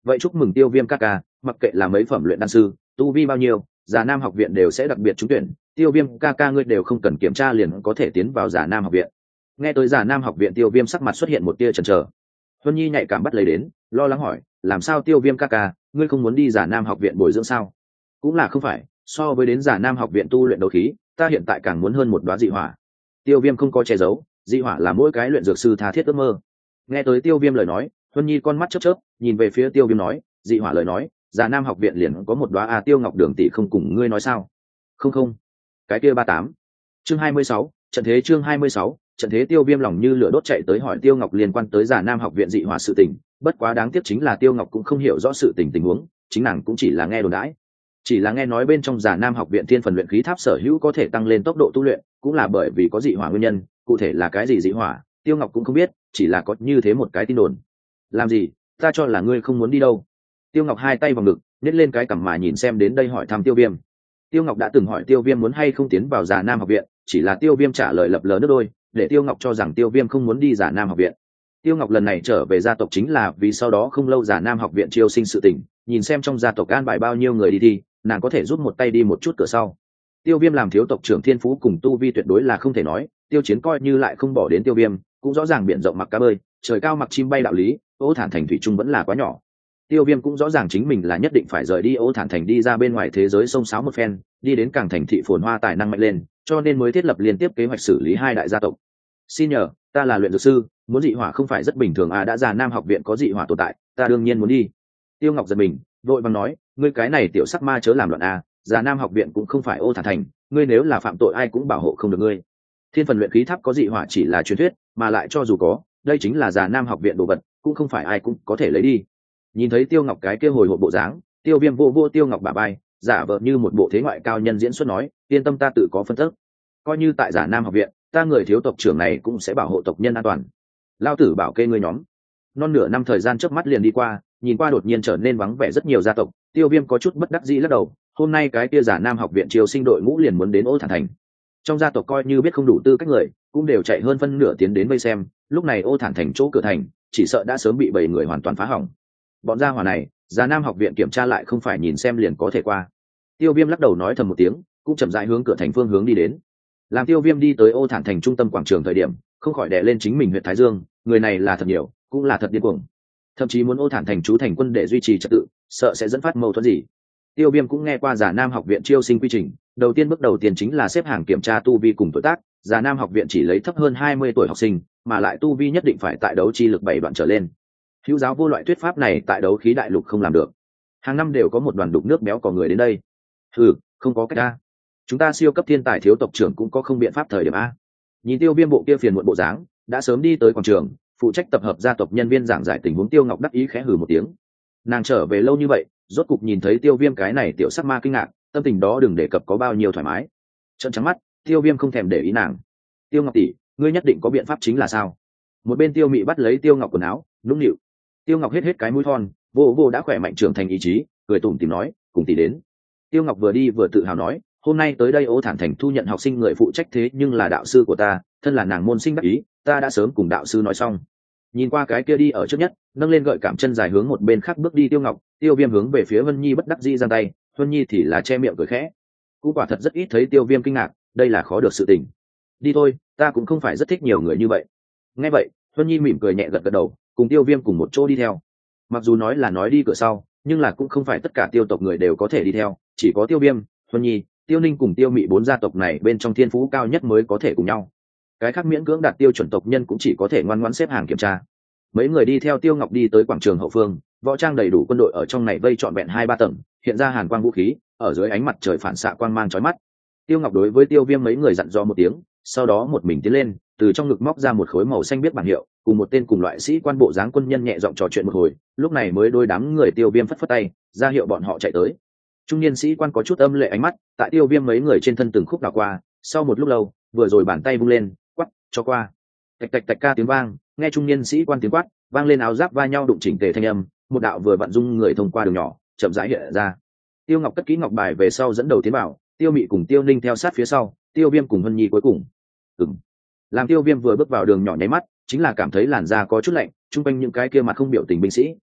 vậy chúc mừng Tiêu Viêm ca ca, mặc kệ là mấy phẩm luyện đan sư, tu vi bao nhiêu, Già Nam học viện đều sẽ đặc biệt trúng tuyển, Tiêu Viêm ca ca ngươi đều không cần kiểm tra liền có thể tiến vào Già Nam học viện. Nghe tới Già Nam học viện, Tiêu Viêm sắc mặt xuất hiện một tia chần chờ. Huân Nhi nhạy cảm bắt lấy đến, lo lắng hỏi, làm sao Tiêu Viêm ca ca, ngươi không muốn đi Già Nam học viện bồi dưỡng sao? Cũng là không phải, so với đến Già Nam học viện tu luyện đấu khí, ta hiện tại càng muốn hơn một đóa dị hỏa. Tiêu Viêm không có che giấu, dị hỏa là mỗi cái luyện dược sư tha thiết ước mơ. Nghe tới Tiêu Viêm lời nói, Huân Nhi con mắt chớp chớp, nhìn về phía Tiêu Viêm nói, dị hỏa lời nói, Già Nam học viện liền có một đóa a Tiêu Ngọc Đường tỷ không cùng ngươi nói sao? Không không, cái kia ba tám. Chương hai mươi sáu, trận thế chương hai mươi sáu, trận thế. Tiêu Viêm lòng như lửa đốt chạy tới hỏi Tiêu Ngọc liên quan tới Già Nam học viện dị hỏa sự tình, bất quá đáng tiếc chính là Tiêu Ngọc cũng không hiểu rõ sự tình tình huống, chính nàng cũng chỉ là nghe đồn đãi. Chỉ là nghe nói bên trong Già Nam học viện thiên phần luyện khí tháp sở hữu có thể tăng lên tốc độ tu luyện, cũng là bởi vì có dị hỏa nguyên nhân, cụ thể là cái gì dị hỏa, Tiêu Ngọc cũng không biết, chỉ là có như thế một cái tin đồn. Làm gì, ta cho là ngươi không muốn đi đâu. Tiêu Ngọc hai tay vào ngực, nhét lên cái cằm mà nhìn xem đến đây hỏi thăm Tiêu Viêm. Tiêu Ngọc đã từng hỏi Tiêu Viêm muốn hay không tiến vào Già Nam học viện, chỉ là Tiêu Viêm trả lời lập lờ nước đôi, để Tiêu Ngọc cho rằng Tiêu Viêm không muốn đi Già Nam học viện. Tiêu Ngọc lần này trở về gia tộc chính là vì sau đó không lâu Già Nam học viện chiêu sinh sự tình, nhìn xem trong gia tộc an bài bao nhiêu người đi thi, nàng có thể giúp một tay đi một chút cửa sau. Tiêu Viêm làm thiếu tộc trưởng thiên phú cùng tu vi tuyệt đối là không thể nói, Tiêu Chiến coi như lại không bỏ đến Tiêu Viêm, cũng rõ ràng biển rộng mặc cá bơi, trời cao mặc chim bay đạo lý, Ô Thản Thành thủy chung vẫn là quá nhỏ. Tiêu Viêm cũng rõ ràng chính mình là nhất định phải rời đi Ô Thản Thành đi ra bên ngoài thế giới sông sáo một phen, đi đến càng thành thị phồn hoa tài năng mạnh lên, cho nên mới thiết lập liên tiếp kế hoạch xử lý hai đại gia tộc. Xin nhờ, ta là luyện dược sư, muốn dị hỏa không phải rất bình thường à, đã Già Nam học viện có dị hỏa tồn tại, ta đương nhiên muốn đi. Tiêu Ngọc giật mình, vội vàng nói, ngươi cái này tiểu sắc ma chớ làm loạn à, Già Nam học viện cũng không phải Ô Thản Thành, ngươi nếu là phạm tội ai cũng bảo hộ không được ngươi. Thiên phần luyện khí tháp có dị hỏa chỉ là truyền thuyết, mà lại cho dù có, đây chính là Già Nam học viện đồ vật, cũng không phải ai cũng có thể lấy đi. Nhìn thấy Tiêu Ngọc cái kia hồi hộp bộ dáng, Tiêu Viêm vô vô Tiêu Ngọc bả vai, giả vờ như một bộ thế ngoại cao nhân diễn xuất nói, yên tâm ta tự có phân tích, coi như tại Già Nam học viện, ta người thiếu tộc trưởng này cũng sẽ bảo hộ tộc nhân an toàn. Lao tử bảo kê ngươi nhóm. Non nửa năm thời gian trước mắt liền đi qua, nhìn qua đột nhiên trở nên vắng vẻ rất nhiều gia tộc, Tiêu Viêm có chút bất đắc dĩ lắc đầu, hôm nay cái kia Già Nam học viện triều sinh đội ngũ liền muốn đến Ô Thản Thành. Trong gia tộc coi như biết không đủ tư cách người, cũng đều chạy hơn phân nửa tiến đến vây xem, lúc này Ô Thản Thành chỗ cửa thành, chỉ sợ đã sớm bị bảy người hoàn toàn phá hỏng. Bọn gia hỏa này, Già Nam học viện kiểm tra lại không phải nhìn xem liền có thể qua. Tiêu Viêm lắc đầu nói thầm một tiếng, cũng chậm rãi hướng cửa thành phương hướng đi đến. Làm Tiêu Viêm đi tới Ô Thản Thành trung tâm quảng trường thời điểm, không khỏi đè lên chính mình huyện Thái Dương, người này là thật nhiều, cũng là thật điên cuồng. Thậm chí muốn Ô Thản Thành chú thành quân để duy trì trật tự, sợ sẽ dẫn phát mâu thuẫn gì. Tiêu Viêm cũng nghe qua Già Nam học viện chiêu sinh quy trình, đầu tiên bước đầu tiên chính là xếp hàng kiểm tra tu vi cùng tuổi tác, Già Nam học viện chỉ lấy thấp hơn hai mươi tuổi học sinh, mà lại tu vi nhất định phải tại đấu chi lực bảy đoạn trở lên. Hữu giáo vô loại thuyết pháp này tại đấu khí đại lục không làm được. Hàng năm đều có một đoàn đục nước béo cò người đến đây. Ừ, không có cách a. Chúng ta siêu cấp thiên tài thiếu tộc trưởng cũng có không biện pháp thời điểm a. Nhìn Tiêu Viêm bộ kia phiền muộn bộ dáng, đã sớm đi tới quảng trường, phụ trách tập hợp gia tộc nhân viên giảng giải tình huống Tiêu Ngọc đắc ý khẽ hừ một tiếng. Nàng trở về lâu như vậy, rốt cục nhìn thấy Tiêu Viêm cái này tiểu sắc ma kinh ngạc, tâm tình đó đừng đề cập có bao nhiêu thoải mái. Trợn trắng mắt, Tiêu Viêm không thèm để ý nàng. Tiêu Ngọc tỷ, ngươi nhất định có biện pháp chính là sao? Một bên Tiêu Mị bắt lấy Tiêu Ngọc quần áo, nũng nịu. Tiêu Ngọc hết hết cái mũi thon, vô vô đã khỏe mạnh trưởng thành ý chí, cười tủm tỉm nói, cùng tỷ đến. Tiêu Ngọc vừa đi vừa tự hào nói, hôm nay tới đây Ô Thản Thành thu nhận học sinh người phụ trách thế nhưng là đạo sư của ta, thân là nàng môn sinh đắc ý, ta đã sớm cùng đạo sư nói xong. Nhìn qua cái kia đi ở trước nhất, nâng lên gợi cảm chân dài hướng một bên khác bước đi Tiêu Ngọc, Tiêu Viêm hướng về phía Vân Nhi bất đắc dĩ giang tay, Vân Nhi thì là che miệng cười khẽ. Cũng quả thật rất ít thấy Tiêu Viêm kinh ngạc, đây là khó được sự tình. Đi thôi, ta cũng không phải rất thích nhiều người như vậy. Nghe vậy, Vân Nhi mỉm cười nhẹ gật gật đầu, cùng Tiêu Viêm cùng một chỗ đi theo. Mặc dù nói là nói đi cửa sau, nhưng là cũng không phải tất cả tiêu tộc người đều có thể đi theo, chỉ có Tiêu Viêm, Vân Nhi, Tiêu Ninh cùng Tiêu Mị bốn gia tộc này bên trong thiên phú cao nhất mới có thể cùng nhau. Cái khác miễn cưỡng đạt tiêu chuẩn tộc nhân cũng chỉ có thể ngoan ngoãn xếp hàng kiểm tra. Mấy người đi theo Tiêu Ngọc đi tới quảng trường hậu phương, võ trang đầy đủ quân đội ở trong này vây trọn vẹn hai ba tầng, hiện ra hàn quang vũ khí, ở dưới ánh mặt trời phản xạ quang mang chói mắt. Tiêu Ngọc đối với Tiêu Viêm mấy người dặn dò một tiếng, sau đó một mình tiến lên, từ trong ngực móc ra một khối màu xanh biết bảng hiệu, cùng một tên cùng loại sĩ quan bộ dáng quân nhân nhẹ giọng trò chuyện một hồi, lúc này mới đôi đám người Tiêu Viêm phất phất tay, ra hiệu bọn họ chạy tới. Trung niên sĩ quan có chút âm lệ ánh mắt, tại Tiêu Viêm mấy người trên thân từng khúc đảo qua, sau một lúc lâu, vừa rồi bàn tay vung lên, quắc, cho qua. Tạch tạch tạch ca tiếng vang, nghe trung niên sĩ quan tiếng quát, vang lên áo giáp va nhau đụng chỉnh tề thanh âm, một đạo vừa vặn dung người thông qua đường nhỏ, chậm rãi hiện ra. Tiêu Ngọc cất kỹ ngọc bài về sau dẫn đầu tiến vào, Tiêu Mị cùng Tiêu Ninh theo sát phía sau, Tiêu Viêm cùng Vân Nhi cuối cùng. Ừm. Làm Tiêu Viêm vừa bước vào đường nhỏ nháy mắt, chính là cảm thấy làn da có chút lạnh, trung quanh những cái kia mặt không biểu tình binh sĩ,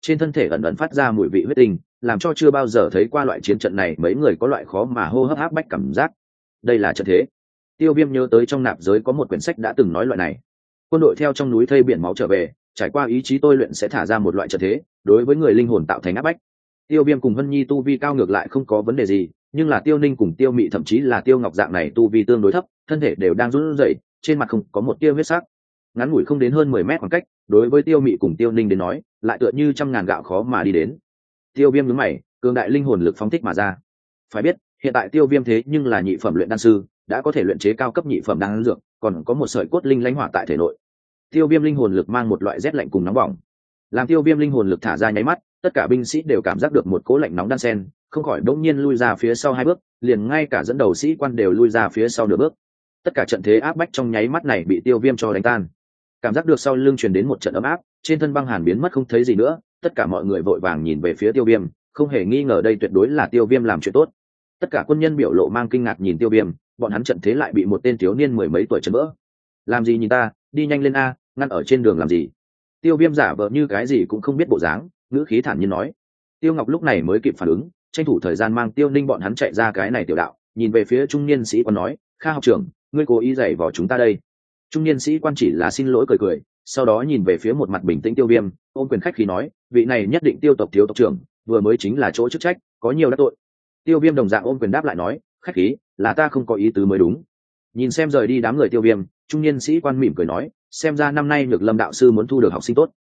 trên thân thể ẩn ẩn phát ra mùi vị huyết tinh, làm cho chưa bao giờ thấy qua loại chiến trận này mấy người có loại khó mà hô hấp áp bách cảm giác. Đây là trận thế. Tiêu Viêm nhớ tới trong nạp giới có một quyển sách đã từng nói loại này. Quân đội theo trong núi thây biển máu trở về, trải qua ý chí tôi luyện sẽ thả ra một loại trận thế, đối với người linh hồn tạo thành áp bách. Tiêu Viêm cùng Vân Nhi tu vi cao ngược lại không có vấn đề gì, nhưng là Tiêu Ninh cùng Tiêu Mị thậm chí là Tiêu Ngọc dạng này tu vi tương đối thấp, thân thể đều đang run rẩy, trên mặt không có một tia huyết sắc. Ngắn ngủi không đến hơn mười mét khoảng cách, đối với Tiêu Mị cùng Tiêu Ninh đến nói, lại tựa như trăm ngàn gạo khó mà đi đến. Tiêu Viêm nhướng mày, cường đại linh hồn lực phóng thích mà ra. Phải biết, hiện tại Tiêu Viêm thế nhưng là nhị phẩm luyện đan sư, đã có thể luyện chế cao cấp nhị phẩm đan dược, còn có một sợi cốt linh lãnh hỏa tại thể nội. Tiêu Viêm linh hồn lực mang một loại rét lạnh cùng nóng bỏng. Làm Tiêu Viêm linh hồn lực thả ra nháy mắt, tất cả binh sĩ đều cảm giác được một cỗ lạnh nóng đan sen, không khỏi đột nhiên lui ra phía sau hai bước, liền ngay cả dẫn đầu sĩ quan đều lui ra phía sau nửa bước. Tất cả trận thế áp bách trong nháy mắt này bị Tiêu Viêm cho đánh tan. Cảm giác được sau lưng truyền đến một trận ấm áp, trên thân băng hàn biến mất không thấy gì nữa, tất cả mọi người vội vàng nhìn về phía Tiêu Viêm, không hề nghi ngờ đây tuyệt đối là Tiêu Viêm làm chuyện tốt. Tất cả quân nhân biểu lộ mang kinh ngạc nhìn Tiêu Viêm, bọn hắn trận thế lại bị một tên thiếu niên mười mấy tuổi chấn vỡ. Làm gì nhìn ta, đi nhanh lên a, ngăn ở trên đường làm gì? Tiêu Viêm giả vờ như cái gì cũng không biết bộ dáng, ngữ khí thản nhiên nói. Tiêu Ngọc lúc này mới kịp phản ứng, tranh thủ thời gian mang Tiêu Ninh bọn hắn chạy ra cái này tiểu đạo, nhìn về phía trung niên sĩ quan nói, Kha học trưởng, ngươi cố ý giày vò chúng ta đây. Trung niên sĩ quan chỉ là xin lỗi cười cười, sau đó nhìn về phía một mặt bình tĩnh Tiêu Viêm, ôm quyền khách khí nói, vị này nhất định Tiêu tộc thiếu tộc trưởng, vừa mới chính là chỗ chức trách, có nhiều đắc tội. Tiêu Viêm đồng dạng ôm quyền đáp lại nói, khách khí, là ta không có ý tứ mới đúng. Nhìn xem rời đi đám người Tiêu Viêm, trung niên sĩ quan mỉm cười nói, xem ra năm nay Nhược Lâm đạo sư muốn thu được học sinh tốt.